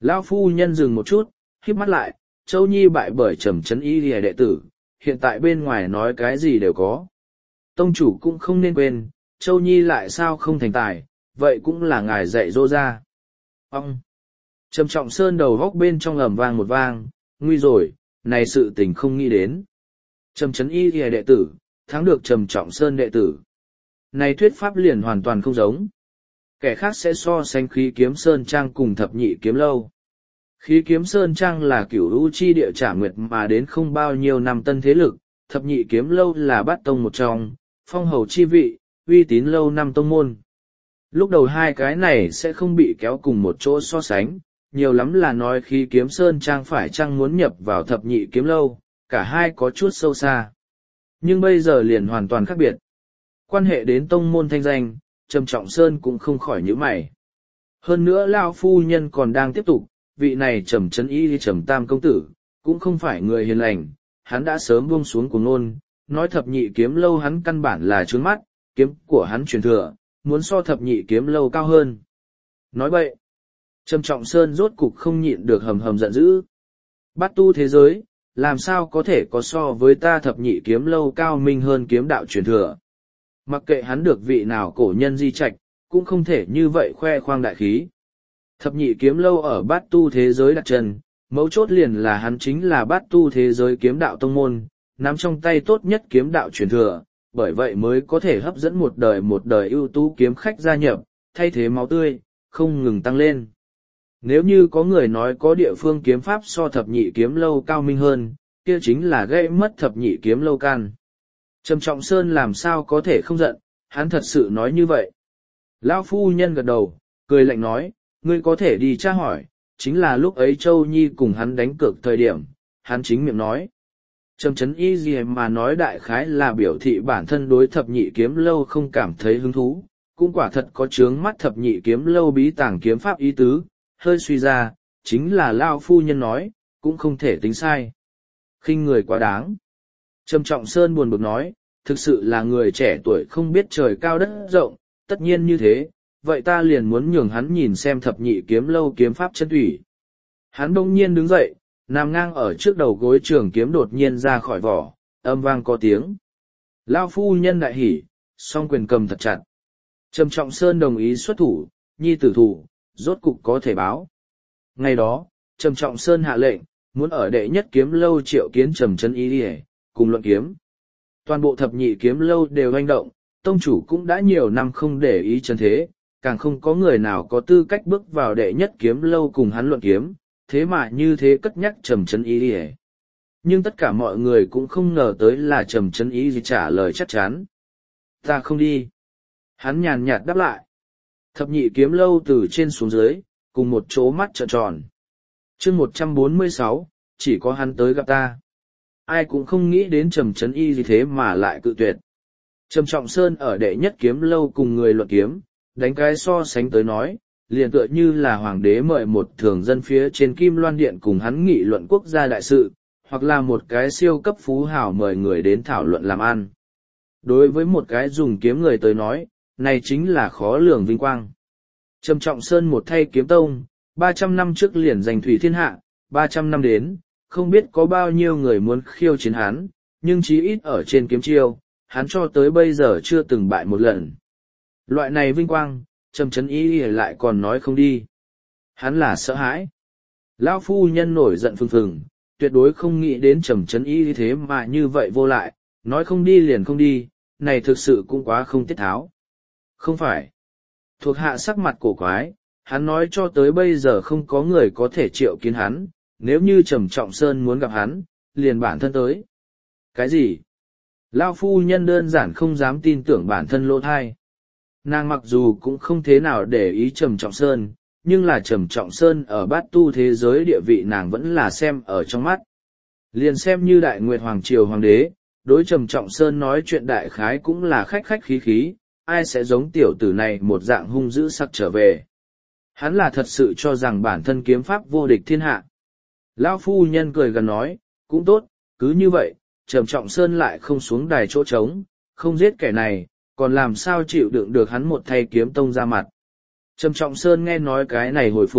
Speaker 1: Lão phu nhân dừng một chút, híp mắt lại, Châu Nhi bại bởi Trầm Trấn Y lìa đệ tử, hiện tại bên ngoài nói cái gì đều có. Tông chủ cũng không nên quên, Châu Nhi lại sao không thành tài, vậy cũng là ngài dạy dỗ ra. Ông! Trầm Trọng Sơn đầu góc bên trong ầm vang một vang, nguy rồi, này sự tình không nghĩ đến. Trầm Trấn Y lìa đệ tử, thắng được Trầm Trọng Sơn đệ tử. Này thuyết pháp liền hoàn toàn không giống. Kẻ khác sẽ so sánh khí kiếm Sơn Trang cùng thập nhị kiếm lâu. Khí kiếm Sơn Trang là cửu u chi địa trả nguyệt mà đến không bao nhiêu năm tân thế lực, thập nhị kiếm lâu là bát tông một trong, phong hầu chi vị, uy tín lâu năm tông môn. Lúc đầu hai cái này sẽ không bị kéo cùng một chỗ so sánh, nhiều lắm là nói khí kiếm Sơn Trang phải chăng muốn nhập vào thập nhị kiếm lâu, cả hai có chút sâu xa. Nhưng bây giờ liền hoàn toàn khác biệt. Quan hệ đến tông môn thanh danh, Trầm Trọng Sơn cũng không khỏi nhíu mày. Hơn nữa Lao phu nhân còn đang tiếp tục, vị này Trầm Trấn Y Trầm Tam công tử, cũng không phải người hiền lành, hắn đã sớm buông xuống cuồng ngôn, nói thập nhị kiếm lâu hắn căn bản là trướng mắt, kiếm của hắn truyền thừa, muốn so thập nhị kiếm lâu cao hơn. Nói bậy, Trầm Trọng Sơn rốt cục không nhịn được hầm hầm giận dữ. Bát tu thế giới, làm sao có thể có so với ta thập nhị kiếm lâu cao minh hơn kiếm đạo truyền thừa. Mặc kệ hắn được vị nào cổ nhân di trạch, cũng không thể như vậy khoe khoang đại khí. Thập nhị kiếm lâu ở bát tu thế giới đặt chân, mấu chốt liền là hắn chính là bát tu thế giới kiếm đạo tông môn, nắm trong tay tốt nhất kiếm đạo truyền thừa, bởi vậy mới có thể hấp dẫn một đời một đời ưu tú kiếm khách gia nhập, thay thế máu tươi, không ngừng tăng lên. Nếu như có người nói có địa phương kiếm pháp so thập nhị kiếm lâu cao minh hơn, kia chính là gây mất thập nhị kiếm lâu can. Trầm Trọng Sơn làm sao có thể không giận, hắn thật sự nói như vậy. Lão phu nhân gật đầu, cười lạnh nói, ngươi có thể đi tra hỏi, chính là lúc ấy Châu Nhi cùng hắn đánh cược thời điểm, hắn chính miệng nói. Trầm Trấn Y gì mà nói đại khái là biểu thị bản thân đối thập nhị kiếm lâu không cảm thấy hứng thú, cũng quả thật có chướng mắt thập nhị kiếm lâu bí tàng kiếm pháp ý tứ, hơi suy ra, chính là Lão phu nhân nói, cũng không thể tính sai. Khinh người quá đáng. Trầm Trọng Sơn buồn bực nói, thực sự là người trẻ tuổi không biết trời cao đất rộng, tất nhiên như thế, vậy ta liền muốn nhường hắn nhìn xem thập nhị kiếm lâu kiếm pháp chân thủy. Hắn bỗng nhiên đứng dậy, nằm ngang ở trước đầu gối trường kiếm đột nhiên ra khỏi vỏ, âm vang có tiếng. Lao phu nhân đại hỉ, song quyền cầm thật chặt. Trầm Trọng Sơn đồng ý xuất thủ, nhi tử thủ, rốt cục có thể báo. Ngày đó, Trầm Trọng Sơn hạ lệnh, muốn ở đệ nhất kiếm lâu triệu kiến Trầm Trấn Y đi cùng luận kiếm. Toàn bộ thập nhị kiếm lâu đều hoành động, tông chủ cũng đã nhiều năm không để ý chân thế, càng không có người nào có tư cách bước vào đệ nhất kiếm lâu cùng hắn luận kiếm, thế mà như thế cất nhắc Trầm Trấn Y đi. Nhưng tất cả mọi người cũng không ngờ tới là Trầm Trấn Y gì trả lời chắc chắn. Ta không đi. Hắn nhàn nhạt đáp lại. Thập nhị kiếm lâu từ trên xuống dưới, cùng một chỗ mắt trợn tròn. Chương một trăm bốn mươi sáu, chỉ có hắn tới gặp ta. Ai cũng không nghĩ đến Trầm Trấn Y gì thế mà lại cự tuyệt. Trầm Trọng Sơn ở đệ nhất kiếm lâu cùng người luận kiếm, đánh cái so sánh tới nói, liền tựa như là hoàng đế mời một thường dân phía trên Kim Loan Điện cùng hắn nghị luận quốc gia đại sự, hoặc là một cái siêu cấp phú hào mời người đến thảo luận làm ăn. Đối với một cái dùng kiếm người tới nói, này chính là khó lường vinh quang. Trầm Trọng Sơn một thay kiếm tông, ba trăm năm trước liền giành thủy thiên hạ, ba trăm năm đến, không biết có bao nhiêu người muốn khiêu chiến hắn, nhưng chí ít ở trên kiếm chiêu, hắn cho tới bây giờ chưa từng bại một lần. Loại này vinh quang, Trầm Trấn Y lại còn nói không đi. Hắn là sợ hãi. Lão phu nhân nổi giận phừng phừng, tuyệt đối không nghĩ đến Trầm Trấn Y thế mà như vậy vô lại, nói không đi liền không đi, này thực sự cũng quá không tiết tháo. Không phải. Thuộc hạ sắc mặt cổ quái, hắn nói cho tới bây giờ không có người có thể triệu kiến hắn, nếu như Trầm Trọng Sơn muốn gặp hắn, liền bản thân tới. Cái gì? Lao phu nhân đơn giản không dám tin tưởng bản thân lỗ thai. Nàng mặc dù cũng không thế nào để ý Trầm Trọng Sơn, nhưng là Trầm Trọng Sơn ở bát tu thế giới địa vị nàng vẫn là xem ở trong mắt. Liền xem như Đại Nguyệt Hoàng Triều Hoàng đế, đối Trầm Trọng Sơn nói chuyện đại khái cũng là khách khách khí khí, ai sẽ giống tiểu tử này một dạng hung dữ sắc trở về. Hắn là thật sự cho rằng bản thân kiếm pháp vô địch thiên hạ. Lão phu nhân cười gần nói, cũng tốt, cứ như vậy, Trầm Trọng Sơn lại không xuống đài chỗ trống, không giết kẻ này, còn làm sao chịu đựng được hắn một thay kiếm tông ra mặt. Trầm Trọng Sơn nghe nói cái này hồi phục,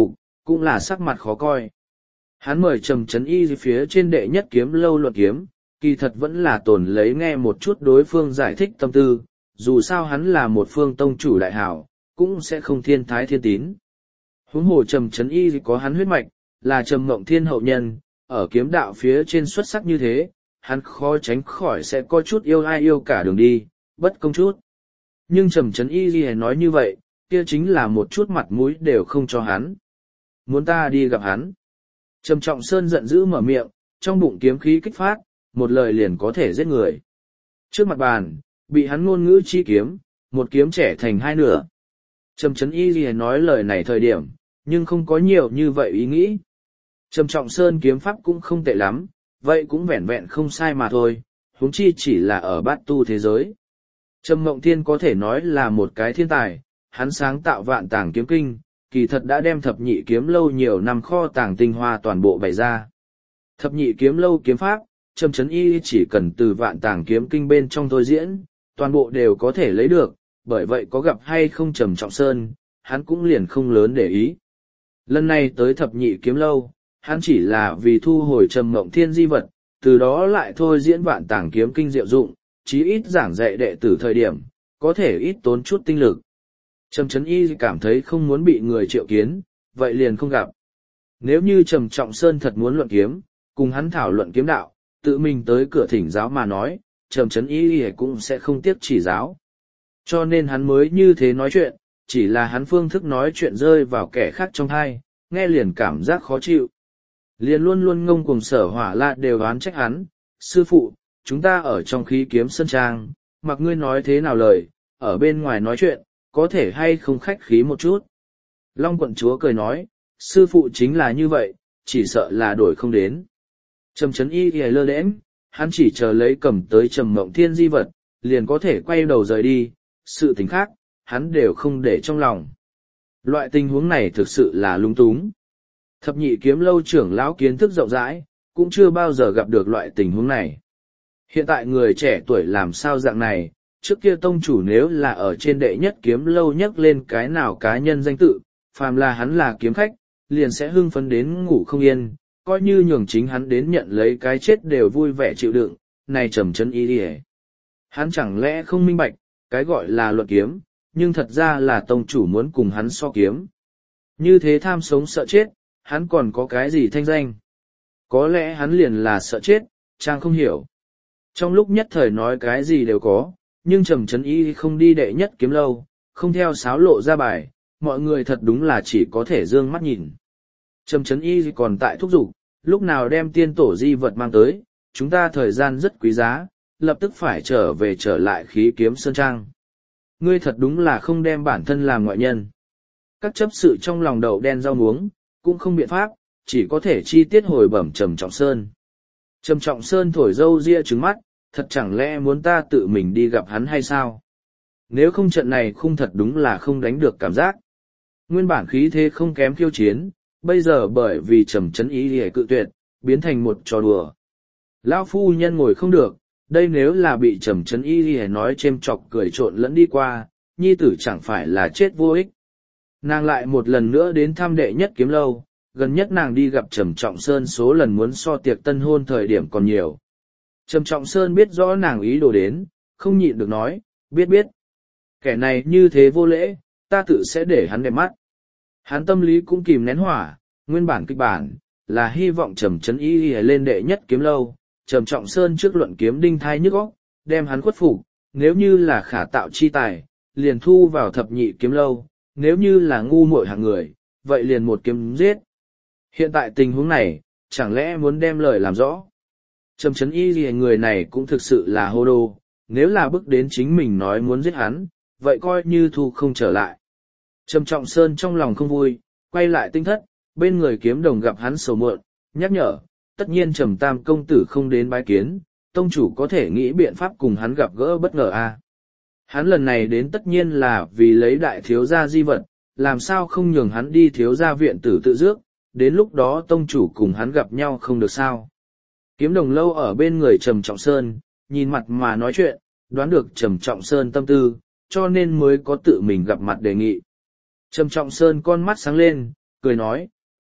Speaker 1: cũng là sắc mặt khó coi. Hắn mời Trầm Trấn Y phía trên đệ nhất kiếm lâu luận kiếm, kỳ thật vẫn là tồn lấy nghe một chút đối phương giải thích tâm tư, dù sao hắn là một phương tông chủ đại hảo, cũng sẽ không thiên thái thiên tín. Huống hồ Trầm Trấn Y có hắn huyết mạch, là Trầm Mộng Thiên hậu nhân, ở kiếm đạo phía trên xuất sắc như thế, hắn khó tránh khỏi sẽ có chút yêu ai yêu cả đường đi, bất công chút. Nhưng Trầm Trấn Y Ghi nói như vậy, kia chính là một chút mặt mũi đều không cho hắn. Muốn ta đi gặp hắn. Trầm Trọng Sơn giận dữ mở miệng, trong bụng kiếm khí kích phát, một lời liền có thể giết người. Trước mặt bàn, bị hắn ngôn ngữ chi kiếm, một kiếm trẻ thành hai nửa. Trầm Trấn Y Ghi nói lời này thời điểm, nhưng không có nhiều như vậy ý nghĩ. Trầm Trọng Sơn kiếm pháp cũng không tệ lắm, vậy cũng vẹn vẹn không sai mà thôi, huống chi chỉ là ở bát tu thế giới. Trầm Mộng Thiên có thể nói là một cái thiên tài, hắn sáng tạo vạn tàng kiếm kinh, kỳ thật đã đem thập nhị kiếm lâu nhiều năm kho tàng tinh hoa toàn bộ bày ra. Thập nhị kiếm lâu kiếm pháp, Trầm Trấn Y chỉ cần từ vạn tàng kiếm kinh bên trong thôi diễn, toàn bộ đều có thể lấy được, bởi vậy có gặp hay không Trầm Trọng Sơn, hắn cũng liền không lớn để ý. Lần này tới thập nhị kiếm lâu, hắn chỉ là vì thu hồi Trầm Mộng Thiên di vật, từ đó lại thôi diễn vạn tàng kiếm kinh diệu dụng, chí ít giảng dạy đệ tử thời điểm, có thể ít tốn chút tinh lực. Trầm Trấn Y cảm thấy không muốn bị người triệu kiến, vậy liền không gặp. Nếu như Trầm Trọng Sơn thật muốn luận kiếm, cùng hắn thảo luận kiếm đạo, tự mình tới cửa thỉnh giáo mà nói, Trầm Trấn Y cũng sẽ không tiếc chỉ giáo. Cho nên hắn mới như thế nói chuyện, chỉ là hắn phương thức nói chuyện rơi vào kẻ khác trong thai, nghe liền cảm giác khó chịu. Liền luôn luôn ngông cuồng Sở Hỏa La đều oán trách hắn, sư phụ, chúng ta ở trong khí kiếm sơn trang, mặc ngươi nói thế nào lời, ở bên ngoài nói chuyện, có thể hay không khách khí một chút. Long quận chúa cười nói, sư phụ chính là như vậy, chỉ sợ là đổi không đến. Trầm Trấn Y ghề lơ đễnh, hắn chỉ chờ lấy cầm tới Trầm Mộng Thiên di vật, liền có thể quay đầu rời đi, sự tình khác, hắn đều không để trong lòng. Loại tình huống này thực sự là lung túng. Thập nhị kiếm lâu trưởng lão kiến thức rộng rãi, cũng chưa bao giờ gặp được loại tình huống này. Hiện tại người trẻ tuổi làm sao dạng này, trước kia tông chủ nếu là ở trên đệ nhất kiếm lâu nhắc lên cái nào cá nhân danh tự, phàm là hắn là kiếm khách, liền sẽ hưng phấn đến ngủ không yên, coi như nhường chính hắn đến nhận lấy cái chết đều vui vẻ chịu đựng, này Trầm Trấn Y đi. Hắn chẳng lẽ không minh bạch, cái gọi là luận kiếm, nhưng thật ra là tông chủ muốn cùng hắn so kiếm. Như thế tham sống sợ chết, hắn còn có cái gì thanh danh? Có lẽ hắn liền là sợ chết, Trang không hiểu. Trong lúc nhất thời nói cái gì đều có, nhưng Trầm Trấn Y không đi đệ nhất kiếm lâu, không theo sáo lộ ra bài, mọi người thật đúng là chỉ có thể dương mắt nhìn. Trầm Trấn Y còn tại thúc giục, lúc nào đem tiên tổ di vật mang tới, chúng ta thời gian rất quý giá, lập tức phải trở về trở lại khí kiếm sơn trang. Ngươi thật đúng là không đem bản thân làm ngoại nhân. Các chấp sự trong lòng đậu đen rau muống, cũng không biện pháp, chỉ có thể chi tiết hồi bẩm Trầm Trọng Sơn. Trầm Trọng Sơn thổi râu ria trứng mắt, thật chẳng lẽ muốn ta tự mình đi gặp hắn hay sao? Nếu không trận này khung thật đúng là không đánh được cảm giác. Nguyên bản khí thế không kém khiêu chiến, bây giờ bởi vì Trầm Trấn Y để cự tuyệt, biến thành một trò đùa. Lão phu nhân ngồi không được, đây nếu là bị Trầm Trấn Y để nói chêm chọc cười trộn lẫn đi qua, nhi tử chẳng phải là chết vô ích. Nàng lại một lần nữa đến thăm đệ nhất kiếm lâu, gần nhất nàng đi gặp Trầm Trọng Sơn số lần muốn so tiệc tân hôn thời điểm còn nhiều. Trầm Trọng Sơn biết rõ nàng ý đồ đến, không nhịn được nói, biết biết. Kẻ này như thế vô lễ, ta tự sẽ để hắn đẹp mắt. Hắn tâm lý cũng kìm nén hỏa, nguyên bản kịch bản, là hy vọng Trầm Trấn Y lên đệ nhất kiếm lâu, Trầm Trọng Sơn trước luận kiếm đinh thai nhức óc, đem hắn khuất phục, nếu như là khả tạo chi tài, liền thu vào thập nhị kiếm lâu, nếu như là ngu muội hạng người, vậy liền một kiếm giết. Hiện tại tình huống này, chẳng lẽ muốn đem lời làm rõ? Trầm Trấn Y gì người này cũng thực sự là hô đồ, nếu là bước đến chính mình nói muốn giết hắn, vậy coi như thu không trở lại. Trầm Trọng Sơn trong lòng không vui, quay lại tinh thất, bên người kiếm đồng gặp hắn sầu muộn, nhắc nhở, tất nhiên Trầm Tam công tử không đến bái kiến, tông chủ có thể nghĩ biện pháp cùng hắn gặp gỡ bất ngờ a. À? Hắn lần này đến tất nhiên là vì lấy đại thiếu gia di vật, làm sao không nhường hắn đi thiếu gia viện tử tự dước, đến lúc đó tông chủ cùng hắn gặp nhau không được sao. Kiếm đồng lâu ở bên người Trầm Trọng Sơn, nhìn mặt mà nói chuyện, đoán được Trầm Trọng Sơn tâm tư, cho nên mới có tự mình gặp mặt đề nghị. Trầm Trọng Sơn con mắt sáng lên, cười nói,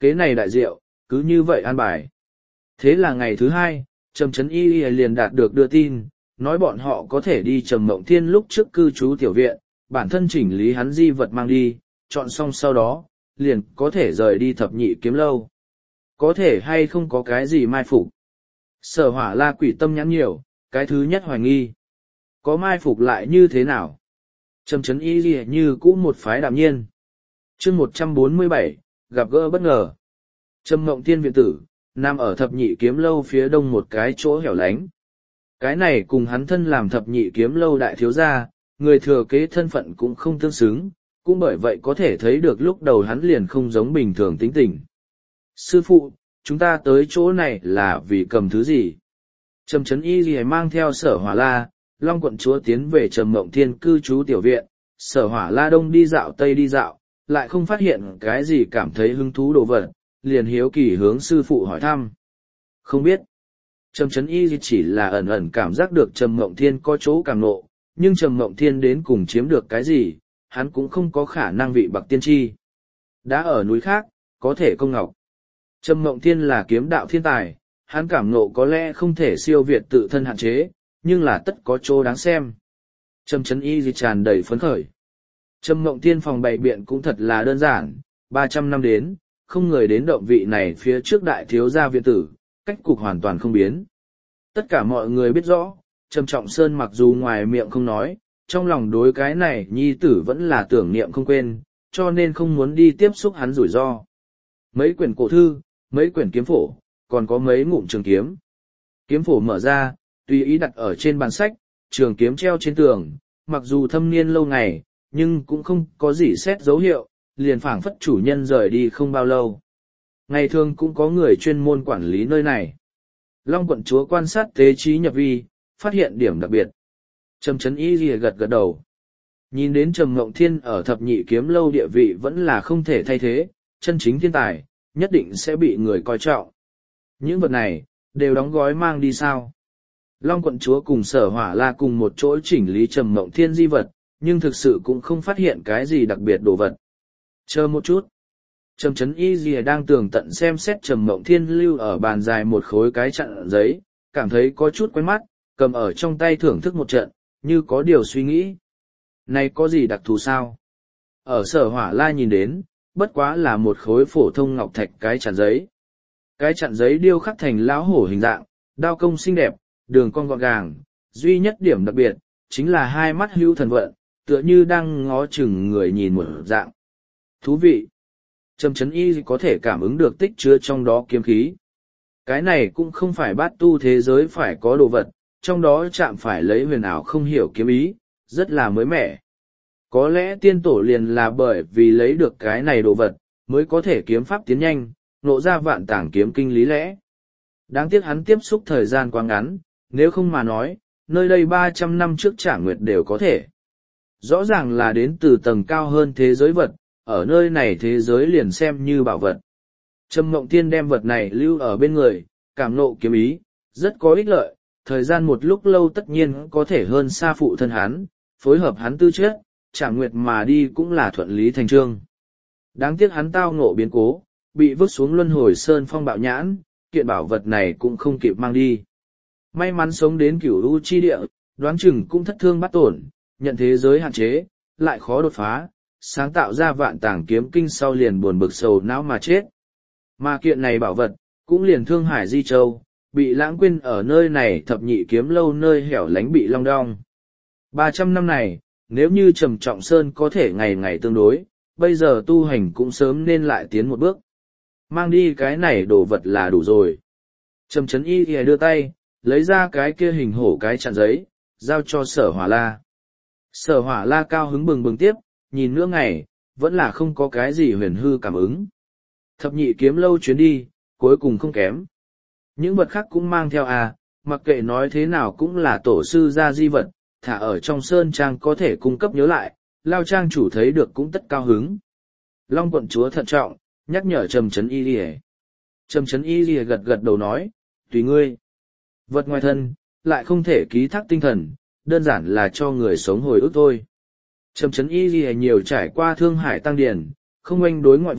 Speaker 1: kế này đại diệu, cứ như vậy an bài. Thế là ngày thứ hai, Trầm Trấn Y Y liền đạt được đưa tin, nói bọn họ có thể đi Trầm Mộng Thiên lúc trước cư trú tiểu viện, bản thân chỉnh lý hắn di vật mang đi, chọn xong sau đó, liền có thể rời đi thập nhị kiếm lâu. Có thể hay không có cái gì mai phục. Sở Hỏa La quỷ tâm nhãn nhiều, cái thứ nhất hoài nghi. Có mai phục lại như thế nào? Trầm Trấn Y Y như cũ một phái đạm nhiên. Chương một trăm bốn mươi bảy, gặp gỡ bất ngờ. Trầm Mộng Thiên viện tử, nằm ở thập nhị kiếm lâu phía đông một cái chỗ hẻo lánh. Cái này cùng hắn thân làm thập nhị kiếm lâu đại thiếu gia, người thừa kế thân phận cũng không tương xứng, cũng bởi vậy có thể thấy được lúc đầu hắn liền không giống bình thường tính tình. Sư phụ, chúng ta tới chỗ này là vì cầm thứ gì? Trầm Trấn Y Y mang theo Sở Hỏa La, Long quận chúa tiến về Trầm Mộng Thiên cư trú tiểu viện, Sở Hỏa La đông đi dạo tây đi dạo, lại không phát hiện cái gì cảm thấy hứng thú đồ vật, liền hiếu kỳ hướng sư phụ hỏi thăm. Không biết. Trầm Trấn Y chỉ là ẩn ẩn cảm giác được Trầm Mộng Thiên có chỗ cảm nộ, nhưng Trầm Mộng Thiên đến cùng chiếm được cái gì, hắn cũng không có khả năng vị bậc tiên tri. Đã ở núi khác, có thể công ngọc. Trầm Mộng Thiên là kiếm đạo thiên tài, hắn cảm nộ có lẽ không thể siêu việt tự thân hạn chế, nhưng là tất có chỗ đáng xem. Trầm Trấn Y tràn đầy phấn khởi. Trầm Mộng Thiên phòng bày biện cũng thật là đơn giản, ba trăm năm đến, không người đến động vị này phía trước đại thiếu gia viện tử, cách cục hoàn toàn không biến. Tất cả mọi người biết rõ, Trầm Trọng Sơn mặc dù ngoài miệng không nói, trong lòng đối cái này nhi tử vẫn là tưởng niệm không quên, cho nên không muốn đi tiếp xúc hắn rủi ro. Mấy quyển cổ thư, mấy quyển kiếm phổ, còn có mấy ngụm trường kiếm. Kiếm phổ mở ra, tùy ý đặt ở trên bàn sách, trường kiếm treo trên tường, mặc dù thâm niên lâu ngày, nhưng cũng không có gì xét dấu hiệu, liền phảng phất chủ nhân rời đi không bao lâu. Ngày thường cũng có người chuyên môn quản lý nơi này. Long quận chúa quan sát tế trí nhập vi, phát hiện điểm đặc biệt. Trầm Trấn Y lìa gật gật đầu. Nhìn đến Trầm Mộng Thiên ở thập nhị kiếm lâu địa vị vẫn là không thể thay thế, chân chính thiên tài, nhất định sẽ bị người coi trọng. Những vật này, đều đóng gói mang đi sao. Long quận chúa cùng Sở Hỏa La cùng một chỗ chỉnh lý Trầm Mộng Thiên di vật, nhưng thực sự cũng không phát hiện cái gì đặc biệt đồ vật. Chờ một chút. Trầm Trấn Y Dìa đang tường tận xem xét Trầm Mộng Thiên lưu ở bàn dài một khối cái chặn giấy, cảm thấy có chút quen mắt, cầm ở trong tay thưởng thức một trận, như có điều suy nghĩ. Này có gì đặc thù sao? Ở Sở Hỏa La nhìn đến, bất quá là một khối phổ thông ngọc thạch cái chặn giấy. Cái chặn giấy điêu khắc thành lão hổ hình dạng, đao công xinh đẹp, đường cong gọn gàng, duy nhất điểm đặc biệt, chính là hai mắt hữu thần vận, tựa như đang ngó chừng người nhìn một dạng. Thú vị! Trầm Trấn Y có thể cảm ứng được tích chứa trong đó kiếm khí. Cái này cũng không phải bát tu thế giới phải có đồ vật, trong đó chạm phải lấy huyền ảo không hiểu kiếm ý, rất là mới mẻ. Có lẽ tiên tổ liền là bởi vì lấy được cái này đồ vật, mới có thể kiếm pháp tiến nhanh, nộ ra vạn tảng kiếm kinh lý lẽ. Đáng tiếc hắn tiếp xúc thời gian quá ngắn, nếu không mà nói, nơi đây ba trăm năm trước Trả Nguyệt đều có thể. Rõ ràng là đến từ tầng cao hơn thế giới vật, ở nơi này thế giới liền xem như bảo vật. Trầm Mộng Thiên đem vật này lưu ở bên người, cảm nộ kiếm ý, rất có ích lợi, thời gian một lúc lâu tất nhiên có thể hơn xa phụ thân hắn, phối hợp hắn tư chất, Trả Nguyệt mà đi cũng là thuận lý thành trương. Đáng tiếc hắn tao ngộ biến cố, bị vứt xuống luân hồi sơn phong bạo nhãn, kiện bảo vật này cũng không kịp mang đi. May mắn sống đến cửu u chi địa, đoán chừng cũng thất thương bắt tổn, nhận thế giới hạn chế, lại khó đột phá, sáng tạo ra vạn tàng kiếm kinh sau liền buồn bực sầu não mà chết. Mà kiện này bảo vật, cũng liền Thương Hải Di Châu, bị lãng quên ở nơi này thập nhị kiếm lâu nơi hẻo lánh bị long đong. Ba trăm năm này, nếu như Trầm Trọng Sơn có thể ngày ngày tương đối, bây giờ tu hành cũng sớm nên lại tiến một bước. Mang đi cái này đồ vật là đủ rồi. Trầm Trấn Y thì đưa tay, lấy ra cái kia hình hổ cái chặn giấy, giao cho Sở Hỏa La. Sở Hỏa La cao hứng bừng bừng tiếp, nhìn nữa ngày, vẫn là không có cái gì huyền hư cảm ứng. Thập nhị kiếm lâu chuyến đi, cuối cùng không kém. Những vật khác cũng mang theo à, mặc kệ nói thế nào cũng là tổ sư gia di vật, thả ở trong sơn trang có thể cung cấp nhớ lại, lao trang chủ thấy được cũng tất cao hứng. Long quận chúa thận trọng, nhắc nhở Trầm Trấn Y Lìa. Trầm Trấn Y Lìa gật gật đầu nói, tùy ngươi. Vật ngoài thân, lại không thể ký thác tinh thần, đơn giản là cho người sống hồi ức thôi. Trầm Trấn Y Lìa nhiều trải qua Thương Hải tăng điển, không oanh đối ngoại vật,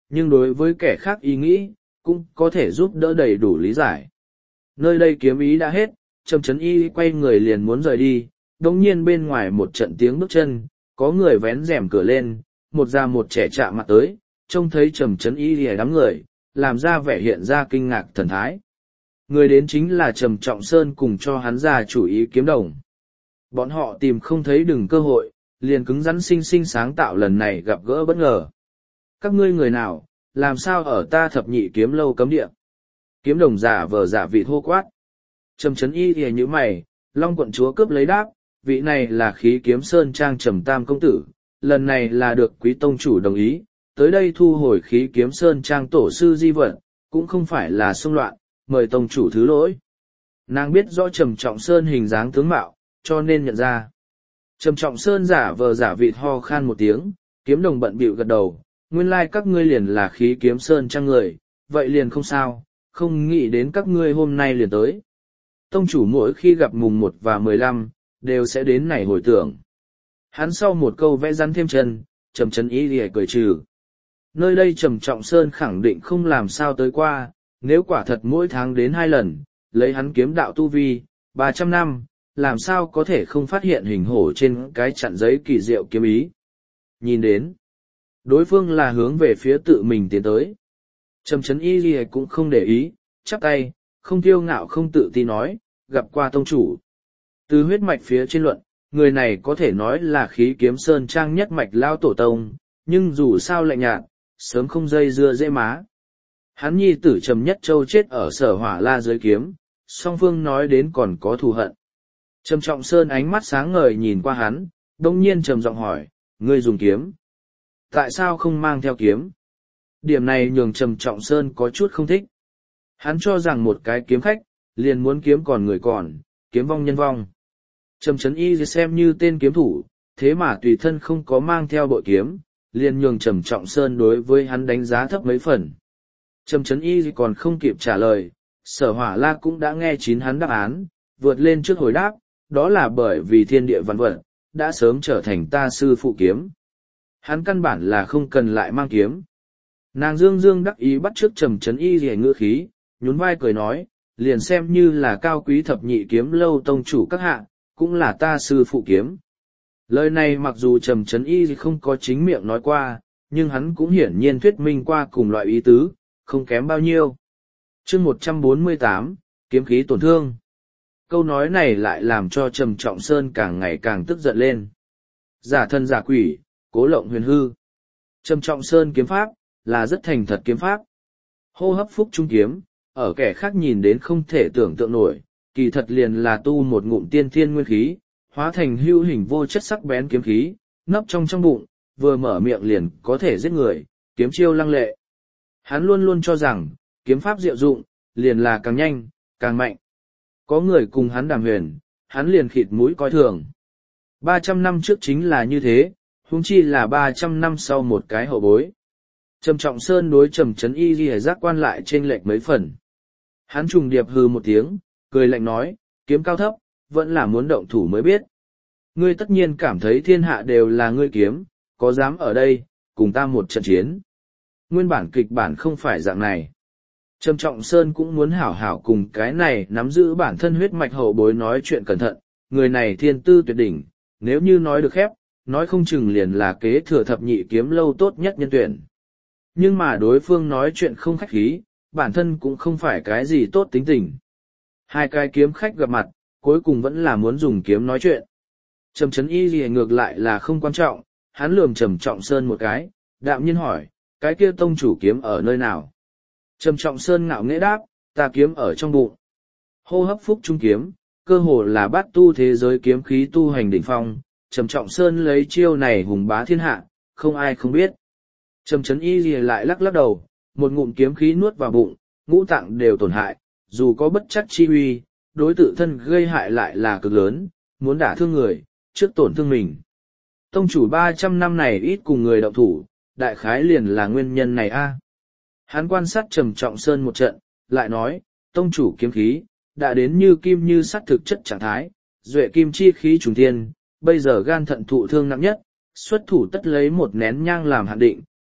Speaker 1: nhưng đối với kẻ khác ý nghĩ, cũng có thể giúp đỡ đầy đủ lý giải. Nơi đây kiếm ý đã hết, Trầm Chấn Y quay người liền muốn rời đi, đồng nhiên bên ngoài một trận tiếng bước chân, có người vén rèm cửa lên, một già một trẻ chạm mặt tới, trông thấy Trầm Chấn Y lìa đám người, làm ra vẻ hiện ra kinh ngạc thần thái. Người đến chính là Trầm Trọng Sơn cùng cho hắn ra chủ ý kiếm đồng. Bọn họ tìm không thấy đừng cơ hội, liền cứng rắn sinh sinh sáng tạo lần này gặp gỡ bất ngờ. Các ngươi người nào, làm sao ở ta thập nhị kiếm lâu cấm địa? Kiếm đồng giả vờ giả vị thô quát. Trầm Chấn Y thì như mày, Long quận chúa cướp lấy đáp, vị này là khí kiếm sơn trang Trầm Tam công tử, lần này là được quý tông chủ đồng ý, tới đây thu hồi khí kiếm sơn trang tổ sư di vật, cũng không phải là xung loạn, mời tông chủ thứ lỗi. Nàng biết rõ Trầm Trọng Sơn hình dáng tướng mạo, cho nên nhận ra. Trầm Trọng Sơn giả vờ giả vị ho khan một tiếng, kiếm đồng bận bịu gật đầu, nguyên lai các ngươi liền là khí kiếm sơn trang người, vậy liền không sao, không nghĩ đến các ngươi hôm nay liền tới. Tông chủ mỗi khi gặp mùng một và mười lăm, đều sẽ đến này hồi tưởng. Hắn sau một câu vẽ rắn thêm chân, Trầm Chấn Y lìa cười trừ. Nơi đây Trầm Trọng Sơn khẳng định không làm sao tới qua, nếu quả thật mỗi tháng đến hai lần, lấy hắn kiếm đạo tu vi, ba trăm năm, làm sao có thể không phát hiện hình hổ trên cái chặn giấy kỳ diệu kiếm ý. Nhìn đến, đối phương là hướng về phía tự mình tiến tới. Trầm Chấn Y lìa cũng không để ý, chắp tay, không kiêu ngạo không tự tin nói, gặp qua tông chủ. Từ huyết mạch phía trên luận, người này có thể nói là khí kiếm sơn trang nhất mạch lao tổ tông, nhưng dù sao lạnh nhạt, sớm không dây dưa dễ má. Hắn nhi tử Trầm Nhất Châu chết ở Sở Hỏa La dưới kiếm, song phương nói đến còn có thù hận. Trầm Trọng Sơn ánh mắt sáng ngời nhìn qua hắn, đông nhiên trầm giọng hỏi, ngươi dùng kiếm. Tại sao không mang theo kiếm? Điểm này nhường Trầm Trọng Sơn có chút không thích. Hắn cho rằng một cái kiếm khách, liền muốn kiếm còn người còn, kiếm vong nhân vong. Trầm Chấn Y xem như tên kiếm thủ, thế mà tùy thân không có mang theo bội kiếm, liền nhường Trầm Trọng Sơn đối với hắn đánh giá thấp mấy phần. Trầm Chấn Y còn không kịp trả lời, Sở Hỏa La cũng đã nghe chín hắn đáp án, vượt lên trước hồi đáp, đó là bởi vì thiên địa văn vật, đã sớm trở thành ta sư phụ kiếm. Hắn căn bản là không cần lại mang kiếm. Nàng dương dương đắc ý bắt trước Trầm Chấn Y rẻ ngựa khí, nhún vai cười nói, liền xem như là cao quý thập nhị kiếm lâu tông chủ các hạ, cũng là ta sư phụ kiếm. Lời này mặc dù Trầm Chấn Y không có chính miệng nói qua, nhưng hắn cũng hiển nhiên thuyết minh qua cùng loại ý tứ, không kém bao nhiêu. Chương một trăm bốn mươi tám, kiếm khí tổn thương. Câu nói này lại làm cho Trầm Trọng Sơn càng ngày càng tức giận lên. Giả thân giả quỷ, cố lộng huyền hư. Trầm Trọng Sơn kiếm pháp, là rất thành thật kiếm pháp. Hô hấp phúc trung kiếm, ở kẻ khác nhìn đến không thể tưởng tượng nổi, kỳ thật liền là tu một ngụm tiên thiên nguyên khí, hóa thành hữu hình vô chất sắc bén kiếm khí, nấp trong trong bụng, vừa mở miệng liền có thể giết người, kiếm chiêu lăng lệ. Hắn luôn luôn cho rằng, kiếm pháp diệu dụng, liền là càng nhanh, càng mạnh. Có người cùng hắn đàm huyền, hắn liền khịt mũi coi thường. Ba trăm năm trước chính là như thế, huống chi là ba trăm năm sau một cái hậu bối. Trầm Trọng Sơn đối Trầm Chấn Y ghi giác quan lại trên lệch mấy phần. Hắn trùng điệp hừ một tiếng, cười lạnh nói, kiếm cao thấp, vẫn là muốn động thủ mới biết. Ngươi tất nhiên cảm thấy thiên hạ đều là ngươi kiếm, có dám ở đây, cùng ta một trận chiến. Nguyên bản kịch bản không phải dạng này. Trầm Trọng Sơn cũng muốn hảo hảo cùng cái này nắm giữ bản thân huyết mạch hậu bối nói chuyện cẩn thận, người này thiên tư tuyệt đỉnh, nếu như nói được khép, nói không chừng liền là kế thừa thập nhị kiếm lâu tốt nhất nhân tuyển. Nhưng mà đối phương nói chuyện không khách khí, bản thân cũng không phải cái gì tốt tính tình. Hai cái kiếm khách gặp mặt, cuối cùng vẫn là muốn dùng kiếm nói chuyện. Trầm Chấn Y gì ngược lại là không quan trọng, hắn lườm Trầm Trọng Sơn một cái, đạm nhiên hỏi, cái kia tông chủ kiếm ở nơi nào? Trầm Trọng Sơn ngạo nghễ đáp, ta kiếm ở trong bụng. Hô hấp phúc trung kiếm, cơ hồ là bát tu thế giới kiếm khí tu hành đỉnh phong, Trầm Trọng Sơn lấy chiêu này hùng bá thiên hạ, không ai không biết. Trầm Chấn Y gì lại lắc lắc đầu, một ngụm kiếm khí nuốt vào bụng, ngũ tạng đều tổn hại, dù có bất chắc chi uy, đối tự thân gây hại lại là cực lớn, muốn đả thương người, trước tổn thương mình. Tông chủ ba trăm năm này ít cùng người động thủ, đại khái liền là nguyên nhân này a. Hắn quan sát Trầm Trọng Sơn một trận, lại nói, tông chủ kiếm khí, đã đến như kim như sắt thực chất trạng thái, duệ kim chi khí trùng thiên, bây giờ gan thận thụ thương nặng nhất, xuất thủ tất lấy một nén nhang làm hạn định,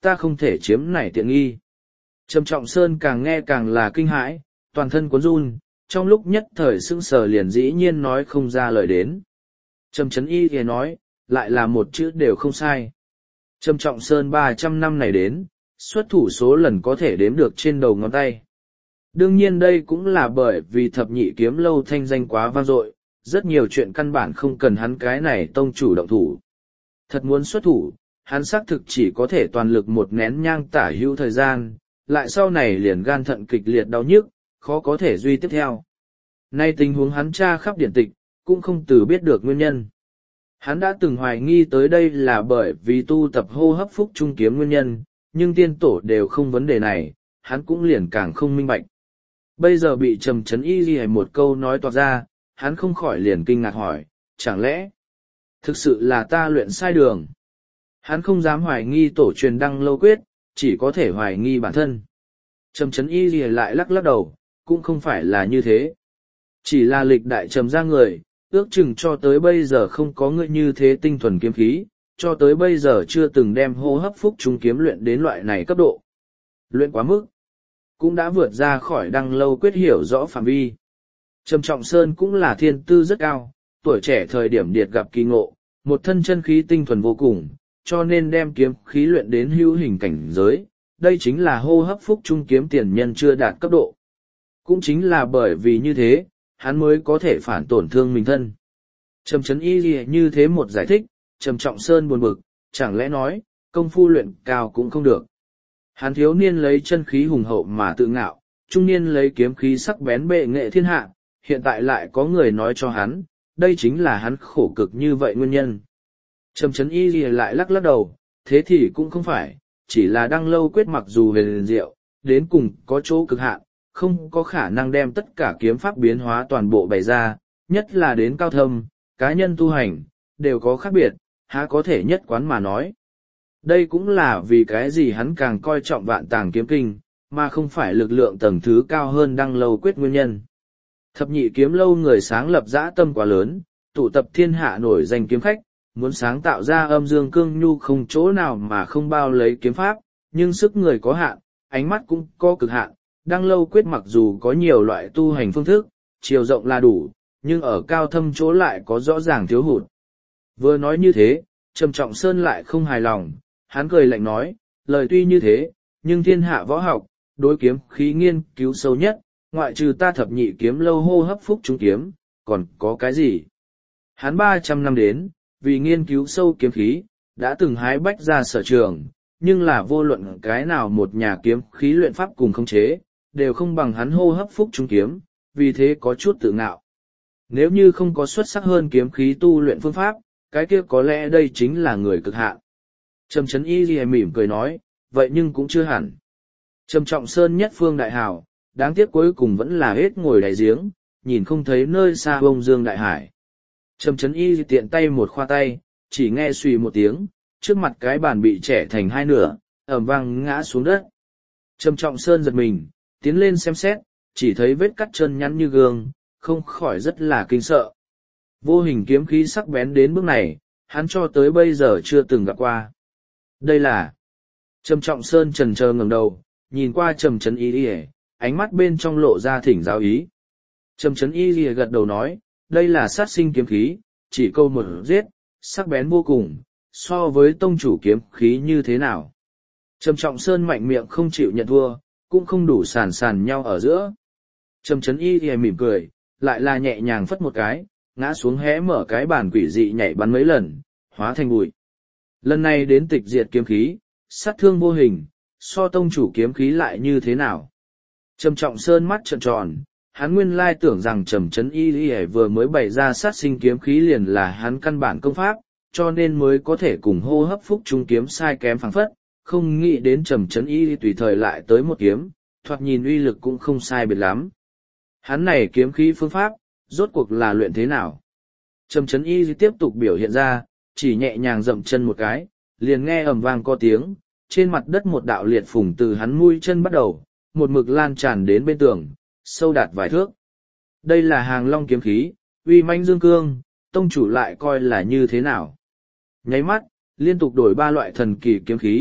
Speaker 1: ta không thể chiếm này tiện nghi. Trầm Trọng Sơn càng nghe càng là kinh hãi, toàn thân cuốn run, trong lúc nhất thời sững sờ liền dĩ nhiên nói không ra lời đến. Trầm Trấn Y thì nói, lại là một chữ đều không sai. Trầm Trọng Sơn ba trăm năm này đến, xuất thủ số lần có thể đếm được trên đầu ngón tay. Đương nhiên đây cũng là bởi vì thập nhị kiếm lâu thanh danh quá vang dội, rất nhiều chuyện căn bản không cần hắn cái này tông chủ động thủ. Thật muốn xuất thủ, hắn xác thực chỉ có thể toàn lực một nén nhang tả hữu thời gian, lại sau này liền gan thận kịch liệt đau nhức, khó có thể duy tiếp theo. Nay tình huống hắn tra khắp điển tịch, cũng không từ biết được nguyên nhân. Hắn đã từng hoài nghi tới đây là bởi vì tu tập hô hấp phúc trung kiếm nguyên nhân, nhưng tiên tổ đều không vấn đề này, hắn cũng liền càng không minh bạch. Bây giờ bị Trầm Trấn Y ghi một câu nói toạc ra, hắn không khỏi liền kinh ngạc hỏi, chẳng lẽ thực sự là ta luyện sai đường? Hắn không dám hoài nghi tổ truyền đăng lâu quyết, chỉ có thể hoài nghi bản thân. Trầm Trấn Y ghi lại lắc lắc đầu, cũng không phải là như thế. Chỉ là lịch đại trầm ra người, ước chừng cho tới bây giờ không có người như thế tinh thuần kiếm khí, cho tới bây giờ chưa từng đem hô hấp phúc trung kiếm luyện đến loại này cấp độ. Luyện quá mức, cũng đã vượt ra khỏi đăng lâu quyết hiểu rõ phạm vi. Trầm Trọng Sơn cũng là thiên tư rất cao, tuổi trẻ thời điểm điệt gặp kỳ ngộ, một thân chân khí tinh thuần vô cùng, cho nên đem kiếm khí luyện đến hữu hình cảnh giới, đây chính là hô hấp phúc trung kiếm tiền nhân chưa đạt cấp độ. Cũng chính là bởi vì như thế, hắn mới có thể phản tổn thương mình thân. Trầm Trấn Y ghi như thế một giải thích, Trầm Trọng Sơn buồn bực, chẳng lẽ nói, công phu luyện cao cũng không được. Hắn thiếu niên lấy chân khí hùng hậu mà tự ngạo, trung niên lấy kiếm khí sắc bén bệ nghệ thiên hạ, hiện tại lại có người nói cho hắn, đây chính là hắn khổ cực như vậy nguyên nhân. Trầm Trấn Y ghi lại lắc lắc đầu, thế thì cũng không phải, chỉ là đăng lâu quyết mặc dù huyền diệu, đến cùng có chỗ cực hạn, không có khả năng đem tất cả kiếm pháp biến hóa toàn bộ bày ra, nhất là đến cao thâm, cá nhân tu hành, đều có khác biệt, há có thể nhất quán mà nói. Đây cũng là vì cái gì hắn càng coi trọng vạn tàng kiếm kinh, mà không phải lực lượng tầng thứ cao hơn đăng lâu quyết nguyên nhân. Thập nhị kiếm lâu người sáng lập dã tâm quá lớn, tụ tập thiên hạ nổi danh kiếm khách, muốn sáng tạo ra âm dương cương nhu không chỗ nào mà không bao lấy kiếm pháp, nhưng sức người có hạn, ánh mắt cũng có cực hạn. Đăng lâu quyết mặc dù có nhiều loại tu hành phương thức, chiều rộng là đủ, nhưng ở cao thâm chỗ lại có rõ ràng thiếu hụt. Vừa nói như thế, Trầm Trọng Sơn lại không hài lòng, hắn cười lạnh nói, lời tuy như thế, nhưng thiên hạ võ học, đối kiếm khí nghiên cứu sâu nhất, ngoại trừ ta thập nhị kiếm lâu hô hấp phúc trung kiếm, còn có cái gì? Hắn ba trăm năm đến, vì nghiên cứu sâu kiếm khí, đã từng hái bách ra sở trường, nhưng là vô luận cái nào một nhà kiếm khí luyện pháp cùng khống chế, đều không bằng hắn hô hấp phúc trung kiếm, vì thế có chút tự ngạo. Nếu như không có xuất sắc hơn kiếm khí tu luyện phương pháp, cái kia có lẽ đây chính là người cực hạn. Trầm Trấn Y ghi mỉm cười nói, vậy nhưng cũng chưa hẳn. Trầm Trọng Sơn nhất phương đại hào, đáng tiếc cuối cùng vẫn là hết ngồi đáy giếng, nhìn không thấy nơi xa bông dương đại hải. Trầm Trấn Y tiện tay một khoa tay, chỉ nghe suy một tiếng, trước mặt cái bàn bị chẻ thành hai nửa, ẩm vang ngã xuống đất. Trầm Trọng Sơn giật mình, tiến lên xem xét, chỉ thấy vết cắt chân nhắn như gương, không khỏi rất là kinh sợ. Vô hình kiếm khí sắc bén đến bước này, hắn cho tới bây giờ chưa từng gặp qua. Đây là... Trầm Trọng Sơn trần chờ ngẩng đầu, nhìn qua Trầm Trấn Y Y, ánh mắt bên trong lộ ra thỉnh giáo ý. Trầm Trấn Y Y gật đầu nói, đây là sát sinh kiếm khí, chỉ câu một giết, sắc bén vô cùng, so với tông chủ kiếm khí như thế nào. Trầm Trọng Sơn mạnh miệng không chịu nhận thua, cũng không đủ sàn sàn nhau ở giữa. Trầm Trấn Y Y mỉm cười, lại là nhẹ nhàng phất một cái, ngã xuống hé mở cái bàn quỷ dị nhảy bắn mấy lần, hóa thành bụi. Lần này đến tịch diệt kiếm khí, sát thương vô hình, so tông chủ kiếm khí lại như thế nào. Trầm Trọng Sơn mắt trợn tròn, hắn nguyên lai tưởng rằng Trầm Trấn Y Y vừa mới bày ra sát sinh kiếm khí liền là hắn căn bản công pháp, cho nên mới có thể cùng hô hấp phúc trung kiếm sai kém phảng phất, không nghĩ đến Trầm Trấn Y tùy thời lại tới một kiếm, thoạt nhìn uy lực cũng không sai biệt lắm. Hắn này kiếm khí phương pháp, rốt cuộc là luyện thế nào? Trầm Trấn Y tiếp tục biểu hiện ra, chỉ nhẹ nhàng dậm chân một cái, liền nghe ầm vang có tiếng, trên mặt đất một đạo liệt phùng từ hắn mũi chân bắt đầu, một mực lan tràn đến bên tường, sâu đạt vài thước. Đây là Hàng Long kiếm khí, uy mãnh dương cương, tông chủ lại coi là như thế nào? Nháy mắt, liên tục đổi ba loại thần kỳ kiếm khí,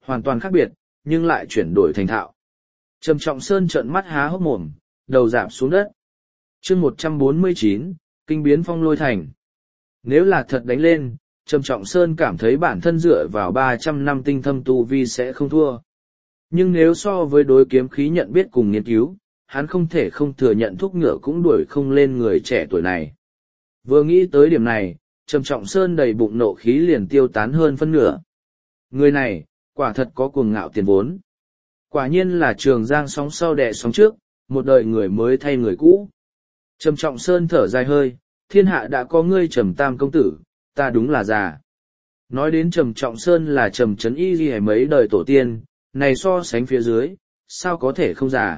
Speaker 1: hoàn toàn khác biệt, nhưng lại chuyển đổi thành thạo. Trầm Trọng Sơn trợn mắt há hốc mồm, đầu rạp xuống đất. chương một trăm bốn mươi chín, kinh biến phong lôi thành. Nếu là thật đánh lên, Trầm Trọng Sơn cảm thấy bản thân dựa vào ba trăm năm tinh thâm tu vi sẽ không thua. Nhưng nếu so với đối kiếm khí nhận biết cùng nghiên cứu, hắn không thể không thừa nhận thúc ngựa cũng đuổi không lên người trẻ tuổi này. Vừa nghĩ tới điểm này, Trầm Trọng Sơn đầy bụng nộ khí liền tiêu tán hơn phân nửa. Người này, quả thật có cuồng ngạo tiền vốn. Quả nhiên là Trường Giang sóng sau đẻ sóng trước, một đời người mới thay người cũ. Trầm Trọng Sơn thở dài hơi, thiên hạ đã có ngươi Trầm Tam công tử, ta đúng là già. Nói đến Trầm Trọng Sơn là Trầm Trấn Y ghi mấy đời tổ tiên, này so sánh phía dưới, sao có thể không già.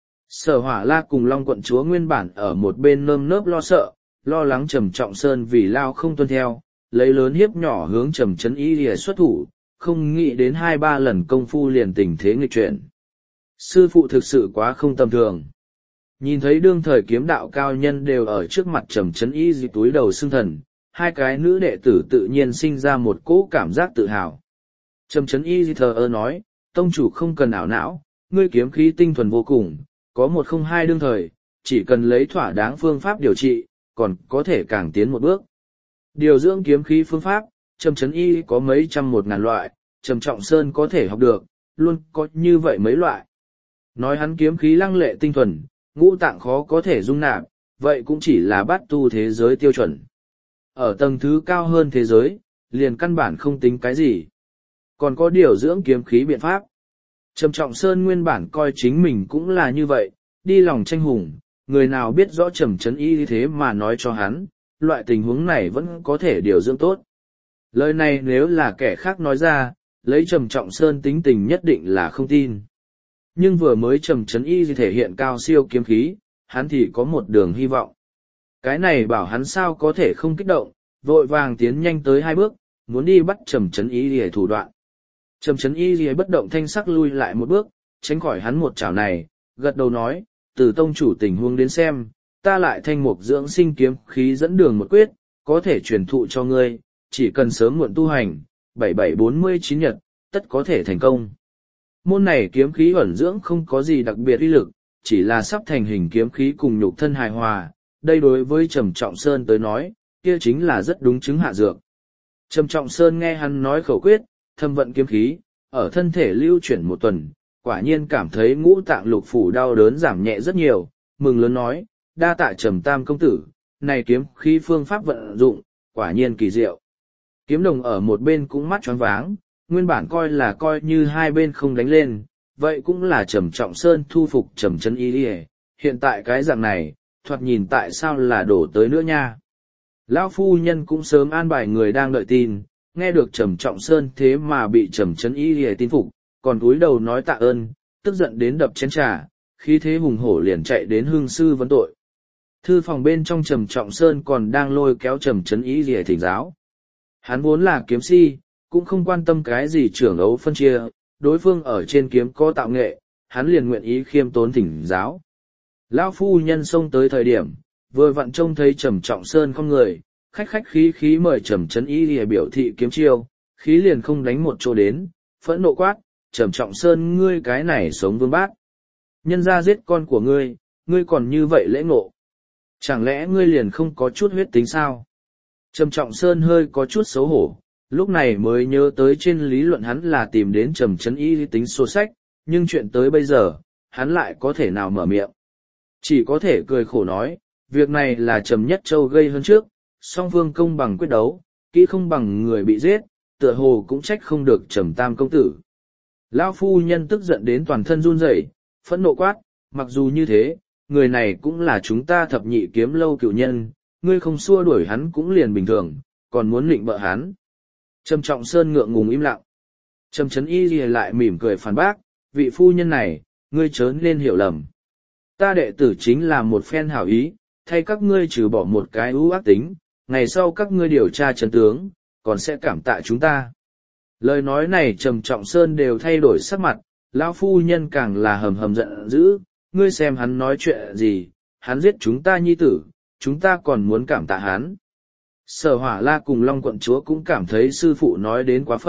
Speaker 1: Sở Hỏa La cùng Long quận chúa nguyên bản ở một bên nơm nớp lo sợ, lo lắng Trầm Trọng Sơn vì lao không tuân theo, lấy lớn hiếp nhỏ hướng Trầm Trấn Y ghi xuất thủ, không nghĩ đến hai ba lần công phu liền tình thế nghịch chuyển. Sư phụ thực sự quá không tầm thường. Nhìn thấy đương thời kiếm đạo cao nhân đều ở trước mặt Trầm Trấn Y ghi túi đầu xương thần, hai cái nữ đệ tử tự nhiên sinh ra một cỗ cảm giác tự hào. Trầm Trấn Y ghi thờ ơ nói, tông chủ không cần ảo não, ngươi kiếm khí tinh thuần vô cùng, có một không hai đương thời, chỉ cần lấy thỏa đáng phương pháp điều trị, còn có thể càng tiến một bước. Điều dưỡng kiếm khí phương pháp, Trầm Trấn Y có mấy trăm một ngàn loại, Trầm Trọng Sơn có thể học được, luôn có như vậy mấy loại. Nói hắn kiếm khí lăng lệ tinh thuần, ngũ tạng khó có thể dung nạp, vậy cũng chỉ là bát tu thế giới tiêu chuẩn. Ở tầng thứ cao hơn thế giới, liền căn bản không tính cái gì. Còn có điều dưỡng kiếm khí biện pháp. Trầm Trọng Sơn nguyên bản coi chính mình cũng là như vậy, đi lòng tranh hùng, người nào biết rõ Trầm Trấn Y thế mà nói cho hắn, loại tình huống này vẫn có thể điều dưỡng tốt. Lời này nếu là kẻ khác nói ra, lấy Trầm Trọng Sơn tính tình nhất định là không tin. Nhưng vừa mới Trầm Trấn Y thể hiện cao siêu kiếm khí, hắn thì có một đường hy vọng. Cái này bảo hắn sao có thể không kích động, vội vàng tiến nhanh tới hai bước, muốn đi bắt Trầm Trấn Y để thủ đoạn. Trầm Trấn Y gì bất động thanh sắc lui lại một bước, tránh khỏi hắn một chảo này, gật đầu nói, từ tông chủ tình huống đến xem, ta lại thanh mục dưỡng sinh kiếm khí dẫn đường một quyết, có thể truyền thụ cho ngươi, chỉ cần sớm muộn tu hành, bảy bảy bốn mươi chín nhật, tất có thể thành công. Môn này kiếm khí ẩn dưỡng không có gì đặc biệt uy lực, chỉ là sắp thành hình kiếm khí cùng nhục thân hài hòa, đây đối với Trầm Trọng Sơn tới nói, kia chính là rất đúng chứng hạ dược. Trầm Trọng Sơn nghe hắn nói khẩu quyết, thâm vận kiếm khí, ở thân thể lưu chuyển một tuần, quả nhiên cảm thấy ngũ tạng lục phủ đau đớn giảm nhẹ rất nhiều, mừng lớn nói, đa tạ Trầm Tam công tử, này kiếm khí phương pháp vận dụng, quả nhiên kỳ diệu. Kiếm đồng ở một bên cũng mắt choáng váng, nguyên bản coi là coi như hai bên không đánh lên, vậy cũng là Trầm Trọng Sơn thu phục Trầm Trấn Y đi, hiện tại cái dạng này, thoạt nhìn tại sao là đổ tới nữa nha. Lão phu nhân cũng sớm an bài người đang đợi tin, nghe được Trầm Trọng Sơn thế mà bị Trầm Trấn Y đi tin phục, còn cúi đầu nói tạ ơn, tức giận đến đập chén trà, khí thế hùng hổ liền chạy đến hương sư vấn tội. Thư phòng bên trong Trầm Trọng Sơn còn đang lôi kéo Trầm Trấn Y đi thỉnh giáo. Hắn vốn là kiếm si, cũng không quan tâm cái gì trưởng ấu phân chia, đối phương ở trên kiếm có tạo nghệ, hắn liền nguyện ý khiêm tốn thỉnh giáo. Lão phu nhân xông tới thời điểm, vừa vặn trông thấy Trầm Trọng Sơn không người, khách khách khí khí mời Trầm Trấn Y để biểu thị kiếm chiêu, khí liền không đánh một chỗ đến, phẫn nộ quát, Trầm Trọng Sơn ngươi cái này sống vương bát. Nhân ra giết con của ngươi, ngươi còn như vậy lễ ngộ. Chẳng lẽ ngươi liền không có chút huyết tính sao? Trầm Trọng Sơn hơi có chút xấu hổ, lúc này mới nhớ tới trên lý luận hắn là tìm đến Trầm Trấn Y tính sổ sách, nhưng chuyện tới bây giờ, hắn lại có thể nào mở miệng. Chỉ có thể cười khổ nói, việc này là Trầm Nhất Châu gây hơn trước, song phương công bằng quyết đấu, kỹ không bằng người bị giết, tựa hồ cũng trách không được Trầm Tam công tử. Lão phu nhân tức giận đến toàn thân run rẩy, phẫn nộ quát, mặc dù như thế, người này cũng là chúng ta thập nhị kiếm lâu cựu nhân, ngươi không xua đuổi hắn cũng liền bình thường, còn muốn lịnh bợ hắn. Trầm Trọng Sơn ngượng ngùng im lặng. Trầm Trấn Y lại mỉm cười phản bác, vị phu nhân này, ngươi chớ nên hiểu lầm. Ta đệ tử chính là một phen hảo ý, thay các ngươi trừ bỏ một cái ưu ác tính, ngày sau các ngươi điều tra chân tướng, còn sẽ cảm tạ chúng ta. Lời nói này Trầm Trọng Sơn đều thay đổi sắc mặt, lão phu nhân càng là hầm hầm giận dữ, ngươi xem hắn nói chuyện gì, hắn giết chúng ta nhi tử, chúng ta còn muốn cảm tạ hắn. Sở Hỏa La cùng Long quận chúa cũng cảm thấy sư phụ nói đến quá phận,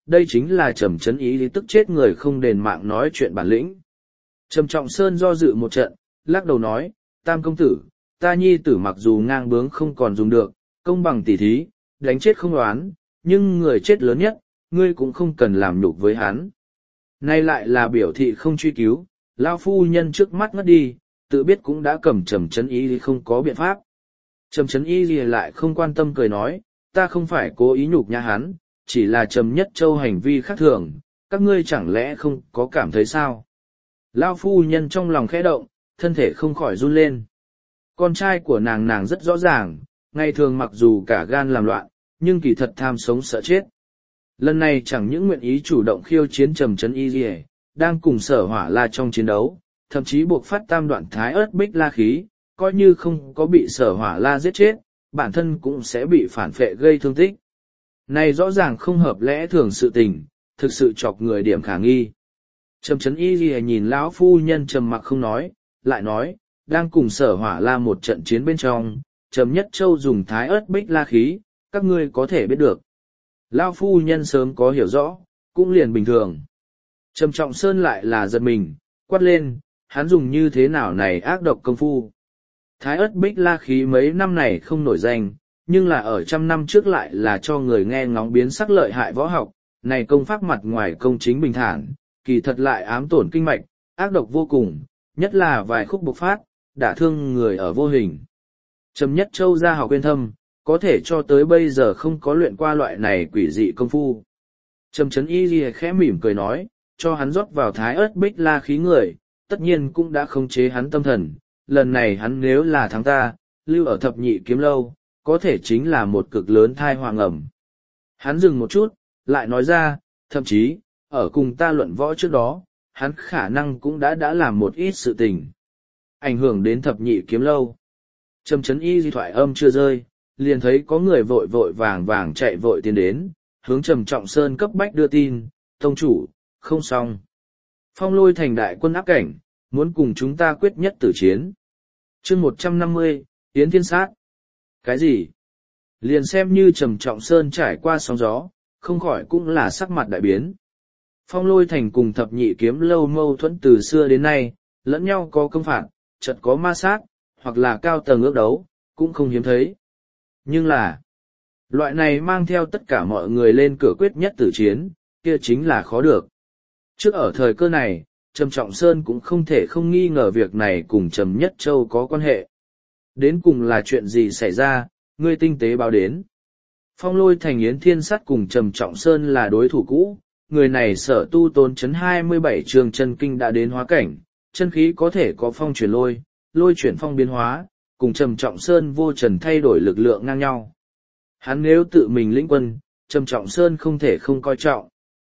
Speaker 1: đây chính là Trầm Chấn Ý lý tức chết người không đền mạng nói chuyện bản lĩnh. Trầm Trọng Sơn do dự một trận, lắc đầu nói, Tam công tử, ta nhi tử mặc dù ngang bướng không còn dùng được, công bằng tỉ thí, đánh chết không đoán, nhưng người chết lớn nhất, ngươi cũng không cần làm nhục với hắn. Nay lại là biểu thị không truy cứu, lao phu nhân trước mắt ngất đi, tự biết cũng đã cầm Trầm Chấn Ý lý không có biện pháp. Trầm Chấn Y Lìa lại không quan tâm cười nói, ta không phải cố ý nhục nhã hắn, chỉ là Trầm Nhất Châu hành vi khác thường, các ngươi chẳng lẽ không có cảm thấy sao? Lao phu nhân trong lòng khẽ động, thân thể không khỏi run lên. Con trai của nàng nàng rất rõ ràng, ngày thường mặc dù cả gan làm loạn, nhưng kỳ thật tham sống sợ chết. Lần này chẳng những nguyện ý chủ động khiêu chiến Trầm Chấn Y Lìa, đang cùng Sở Hỏa La trong chiến đấu, thậm chí buộc phát tam đoạn thái ớt bích la khí. Coi như không có bị Sở Hỏa La giết chết, bản thân cũng sẽ bị phản phệ gây thương tích. Này rõ ràng không hợp lẽ thường sự tình, thực sự chọc người điểm khả nghi. Trầm Chấn Y Ghi nhìn lão phu nhân trầm mặc không nói, lại nói, đang cùng Sở Hỏa La một trận chiến bên trong, Trầm Nhất Châu dùng thái ớt bích la khí, các ngươi có thể biết được. Lão phu nhân sớm có hiểu rõ, cũng liền bình thường. Trầm Trọng Sơn lại là giật mình, quát lên, hắn dùng như thế nào này ác độc công phu. Thái ớt bích la khí mấy năm này không nổi danh, nhưng là ở trăm năm trước lại là cho người nghe ngóng biến sắc lợi hại võ học, này công pháp mặt ngoài công chính bình thản, kỳ thật lại ám tổn kinh mạch, ác độc vô cùng, nhất là vài khúc bộc phát, đả thương người ở vô hình. Trầm Nhất Châu ra học quyên thâm, có thể cho tới bây giờ không có luyện qua loại này quỷ dị công phu. Trầm Chấn Y Ghi khẽ mỉm cười nói, cho hắn rót vào thái ớt bích la khí người, tất nhiên cũng đã khống chế hắn tâm thần. Lần này hắn nếu là thắng ta, lưu ở thập nhị kiếm lâu, có thể chính là một cực lớn thai hoàng ẩm. Hắn dừng một chút, lại nói ra, thậm chí, ở cùng ta luận võ trước đó, hắn khả năng cũng đã đã làm một ít sự tình. Ảnh hưởng đến thập nhị kiếm lâu. Trầm Chấn Y di thoại âm chưa rơi, liền thấy có người vội vội vàng vàng chạy vội tiến đến, hướng Trầm Trọng Sơn cấp bách đưa tin, tông chủ, không xong. Phong Lôi thành đại quân áp cảnh, muốn cùng chúng ta quyết nhất tử chiến. Chương một trăm năm mươi, Yến Thiên Sát. Cái gì? Liền xem như Trầm Trọng Sơn trải qua sóng gió, không khỏi cũng là sắc mặt đại biến. Phong Lôi thành cùng thập nhị kiếm lâu mâu thuẫn từ xưa đến nay, lẫn nhau có công phạt, chợt có ma sát, hoặc là cao tầng ước đấu, cũng không hiếm thấy. Nhưng là, loại này mang theo tất cả mọi người lên cửa quyết nhất tử chiến, kia chính là khó được. Trước ở thời cơ này, Trầm Trọng Sơn cũng không thể không nghi ngờ việc này cùng Trầm Nhất Châu có quan hệ. Đến cùng là chuyện gì xảy ra, ngươi tinh tế báo đến. Phong Lôi thành Yến Thiên Sắt cùng Trầm Trọng Sơn là đối thủ cũ, người này sở tu tốn chấn hai mươi bảy trường chân kinh đã đến hóa cảnh, chân khí có thể có phong chuyển lôi, lôi chuyển phong biến hóa, cùng Trầm Trọng Sơn vô trần thay đổi lực lượng ngang nhau. Hắn nếu tự mình lĩnh quân, Trầm Trọng Sơn không thể không coi trọng.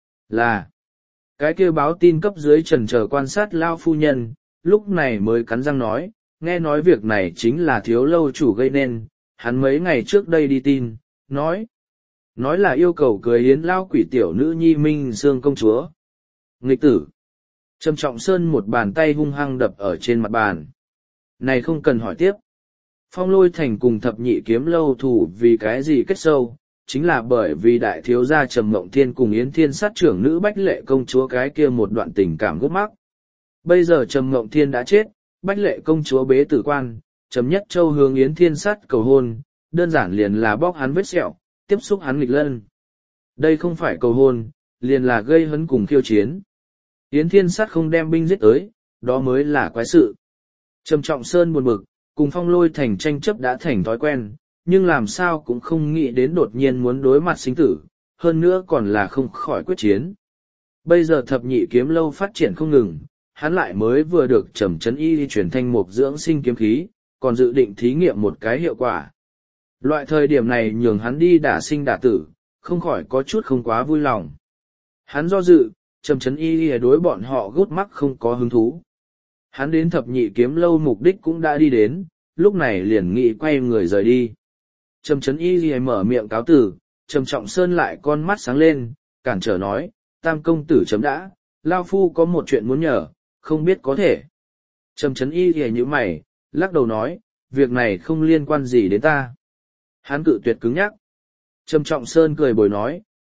Speaker 1: Là, cái kêu báo tin cấp dưới trần chờ quan sát lao phu nhân, lúc này mới cắn răng nói, nghe nói việc này chính là thiếu lâu chủ gây nên, hắn mấy ngày trước đây đi tin, nói. Nói là yêu cầu cưới Yến lao quỷ tiểu nữ nhi Minh Sương công chúa. Nghịch tử. Trầm Trọng Sơn một bàn tay hung hăng đập ở trên mặt bàn. Này không cần hỏi tiếp. Phong Lôi thành cùng thập nhị kiếm lâu thủ vì cái gì kết sâu, chính là bởi vì đại thiếu gia Trầm Mộng Thiên cùng Yến Thiên Sát trưởng nữ Bách Lệ công chúa cái kia một đoạn tình cảm gút mắc. Bây giờ Trầm Mộng Thiên đã chết, Bách Lệ công chúa bế tử quan, Trầm Nhất Châu hướng Yến Thiên Sát cầu hôn, đơn giản liền là bóc hắn vết sẹo, tiếp xúc hắn nghịch lân. Đây không phải cầu hôn, liền là gây hấn cùng khiêu chiến. Yến Thiên Sát không đem binh giết tới, đó mới là quái sự. Trầm Trọng Sơn buồn bực, cùng Phong Lôi thành tranh chấp đã thành thói quen, nhưng làm sao cũng không nghĩ đến đột nhiên muốn đối mặt sinh tử, hơn nữa còn là không khỏi quyết chiến. Bây giờ thập nhị kiếm lâu phát triển không ngừng, hắn lại mới vừa được Trầm Chấn Y chuyển thanh mục dưỡng sinh kiếm khí, còn dự định thí nghiệm một cái hiệu quả. Loại thời điểm này nhường hắn đi đả sinh đả tử, không khỏi có chút không quá vui lòng. Hắn do dự, Trầm Chấn Y đối bọn họ gút mắc không có hứng thú. Hắn đến thập nhị kiếm lâu mục đích cũng đã đi đến, lúc này liền nghĩ quay người rời đi. Trầm Chấn Y mở miệng cáo tử, Trầm Trọng Sơn lại con mắt sáng lên, cản trở nói, Tam công tử chấm đã, Lao Phu có một chuyện muốn nhờ, không biết có thể. Trầm Chấn Y thì như mày, lắc đầu nói, việc này không liên quan gì đến ta. Hắn cự tuyệt cứng nhắc. Trầm Trọng Sơn cười bồi nói,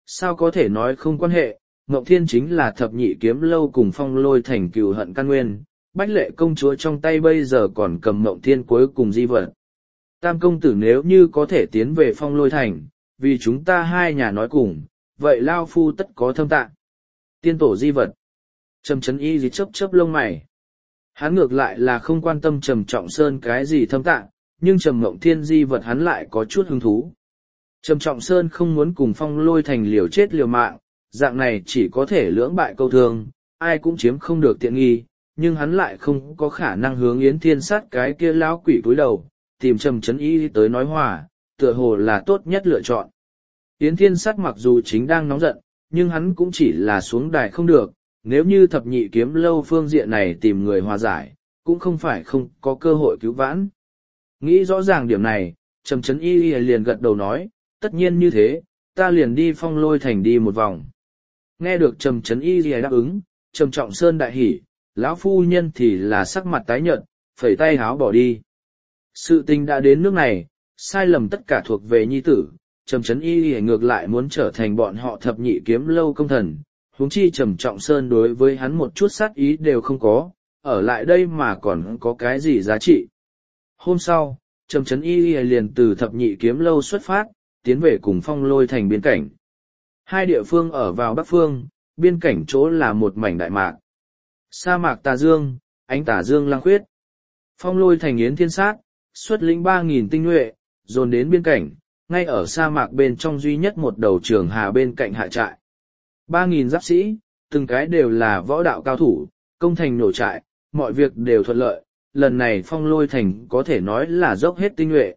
Speaker 1: sao có thể nói không quan hệ, Ngộng Thiên chính là thập nhị kiếm lâu cùng Phong Lôi Thành cừu hận căn nguyên, Bách Lệ công chúa trong tay bây giờ còn cầm Ngộng Thiên cuối cùng di vật. Tam công tử nếu như có thể tiến về Phong Lôi Thành, vì chúng ta hai nhà nói cùng, vậy Lao Phu tất có thâm tạng. Tiên tổ di vật. Trầm Chấn Y dí chớp chớp lông mày. Hắn ngược lại là không quan tâm Trầm Trọng Sơn cái gì thâm tạng, nhưng Trầm Ngộng Thiên di vật hắn lại có chút hứng thú. Trầm Trọng Sơn không muốn cùng Phong Lôi Thành liều chết liều mạng, dạng này chỉ có thể lưỡng bại câu thương, ai cũng chiếm không được tiện nghi, nhưng hắn lại không có khả năng hướng Yến Thiên Sát cái kia lão quỷ cúi đầu, tìm Trầm Chấn Y tới nói hòa, tựa hồ là tốt nhất lựa chọn. Yến Thiên Sát mặc dù chính đang nóng giận, nhưng hắn cũng chỉ là xuống đài không được, nếu như thập nhị kiếm lâu phương diện này tìm người hòa giải, cũng không phải không có cơ hội cứu vãn. Nghĩ rõ ràng điểm này, Trầm Chấn Y liền gật đầu nói, tất nhiên như thế, ta liền đi Phong Lôi Thành đi một vòng. Nghe được Trầm Chấn Y đáp ứng, Trầm Trọng Sơn đại hỉ, lão phu nhân thì là sắc mặt tái nhợt, phẩy tay háo bỏ đi. Sự tình đã đến nước này, sai lầm tất cả thuộc về nhi tử, Trầm Chấn Y ngược lại muốn trở thành bọn họ thập nhị kiếm lâu công thần, huống chi Trầm Trọng Sơn đối với hắn một chút sát ý đều không có, ở lại đây mà còn có cái gì giá trị. Hôm sau, Trầm Chấn Y liền từ thập nhị kiếm lâu xuất phát, tiến về cùng Phong Lôi Thành biên cảnh. Hai địa phương ở vào bắc phương, biên cảnh chỗ là một mảnh đại mạc. Sa mạc tà dương, ánh tà dương lang khuyết. Phong Lôi Thành Yến Thiên Sát, xuất lĩnh ba nghìn tinh nhuệ, dồn đến biên cảnh, ngay ở sa mạc bên trong duy nhất một đầu trường hà bên cạnh hạ trại. ba nghìn giáp sĩ, từng cái đều là võ đạo cao thủ, công thành nổ trại, mọi việc đều thuận lợi, lần này Phong Lôi Thành có thể nói là dốc hết tinh nhuệ.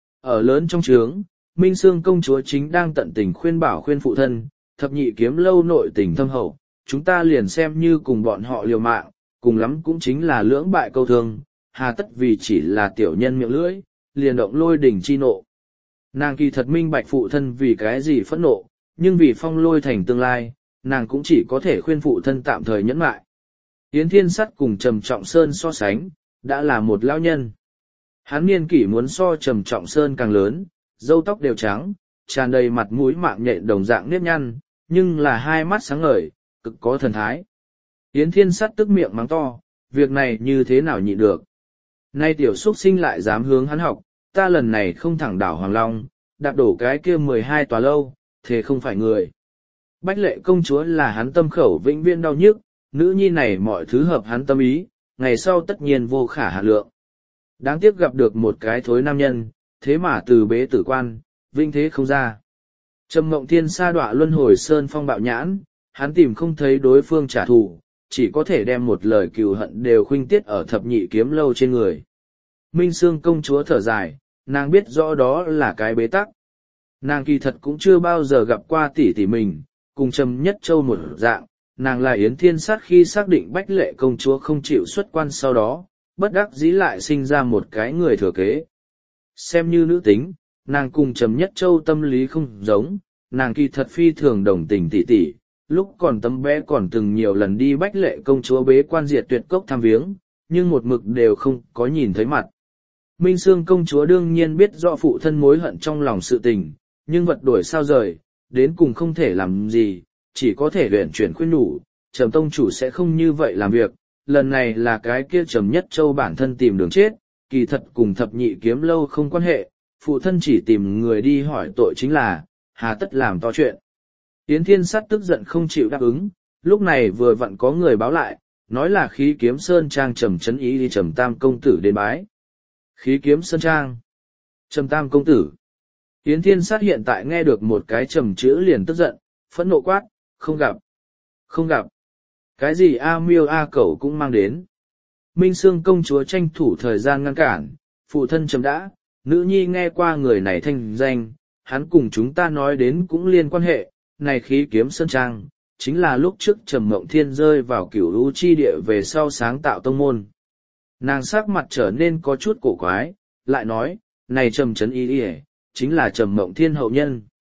Speaker 1: Ở lớn trong trướng, Minh Sương công chúa chính đang tận tình khuyên bảo khuyên phụ thân, thập nhị kiếm lâu nội tình thâm hậu, chúng ta liền xem như cùng bọn họ liều mạng, cùng lắm cũng chính là lưỡng bại câu thương, hà tất vì chỉ là tiểu nhân miệng lưỡi, liền động lôi đỉnh chi nộ. Nàng kỳ thật minh bạch phụ thân vì cái gì phẫn nộ, nhưng vì Phong Lôi Thành tương lai, nàng cũng chỉ có thể khuyên phụ thân tạm thời nhẫn mại. Yến Thiên Sắt cùng Trầm Trọng Sơn so sánh, đã là một lão nhân. Hắn niên kỷ muốn so Trầm Trọng Sơn càng lớn, râu tóc đều trắng, tràn đầy mặt mũi mạng nhện đồng dạng nếp nhăn, nhưng là hai mắt sáng ngời, cực có thần thái. Yến Thiên Sắt tức miệng mắng to, việc này như thế nào nhịn được. Nay tiểu xuất sinh lại dám hướng hắn học, ta lần này không thẳng đảo Hoàng Long, đạp đổ cái kia mười hai tòa lâu, thế không phải người. Bách Lệ công chúa là hắn tâm khẩu vĩnh viễn đau nhức, nữ nhi này mọi thứ hợp hắn tâm ý, ngày sau tất nhiên vô khả hạn lượng. Đáng tiếc gặp được một cái thối nam nhân, thế mà từ bế tử quan, vinh thế không ra. Trầm Mộng Thiên sa đọa luân hồi sơn phong bạo nhãn, hắn tìm không thấy đối phương trả thù, chỉ có thể đem một lời cừu hận đều khuynh tiết ở thập nhị kiếm lâu trên người. Minh Sương công chúa thở dài, nàng biết rõ đó là cái bế tắc. Nàng kỳ thật cũng chưa bao giờ gặp qua tỷ tỷ mình, cùng Trầm Nhất Châu một dạng, nàng là Yến Thiên Sát khi xác định Bách Lệ công chúa không chịu xuất quan sau đó, bất đắc dĩ lại sinh ra một cái người thừa kế. Xem như nữ tính, nàng cùng Trầm Nhất Châu tâm lý không giống, nàng kỳ thật phi thường đồng tình tỷ tỷ, lúc còn tấm bé còn từng nhiều lần đi Bách Lệ công chúa bế quan diệt tuyệt cốc thăm viếng, nhưng một mực đều không có nhìn thấy mặt. Minh Sương công chúa đương nhiên biết rõ phụ thân mối hận trong lòng sự tình, nhưng vật đổi sao rời, đến cùng không thể làm gì, chỉ có thể luyện chuyển khuyên nhủ, Trầm tông chủ sẽ không như vậy làm việc, lần này là cái kia Trầm Nhất Châu bản thân tìm đường chết, kỳ thật cùng thập nhị kiếm lâu không quan hệ, phụ thân chỉ tìm người đi hỏi tội chính là, hà tất làm to chuyện. Yến Thiên Sát tức giận không chịu đáp ứng, lúc này vừa vặn có người báo lại, nói là Khí Kiếm Sơn Trang Trầm Chấn Ý đi Trầm Tam công tử đến bái. Khí Kiếm Sơn Trang, Trầm Tam công tử. Yến Thiên Sát hiện tại nghe được một cái trầm chữ liền tức giận, phẫn nộ quát, không gặp, không gặp. Cái gì A Miêu A Cẩu cũng mang đến. Minh Sương công chúa tranh thủ thời gian ngăn cản, phụ thân Trầm đã, nữ nhi nghe qua người này thanh danh, hắn cùng chúng ta nói đến cũng liên quan hệ, này Khí Kiếm Sơn Trang, chính là lúc trước Trầm Mộng Thiên rơi vào cửu lũ chi địa về sau sáng tạo tông môn. Nàng sắc mặt trở nên có chút cổ quái, lại nói, này Trầm Chấn Ý đi chính là Trầm Mộng Thiên hậu nhân.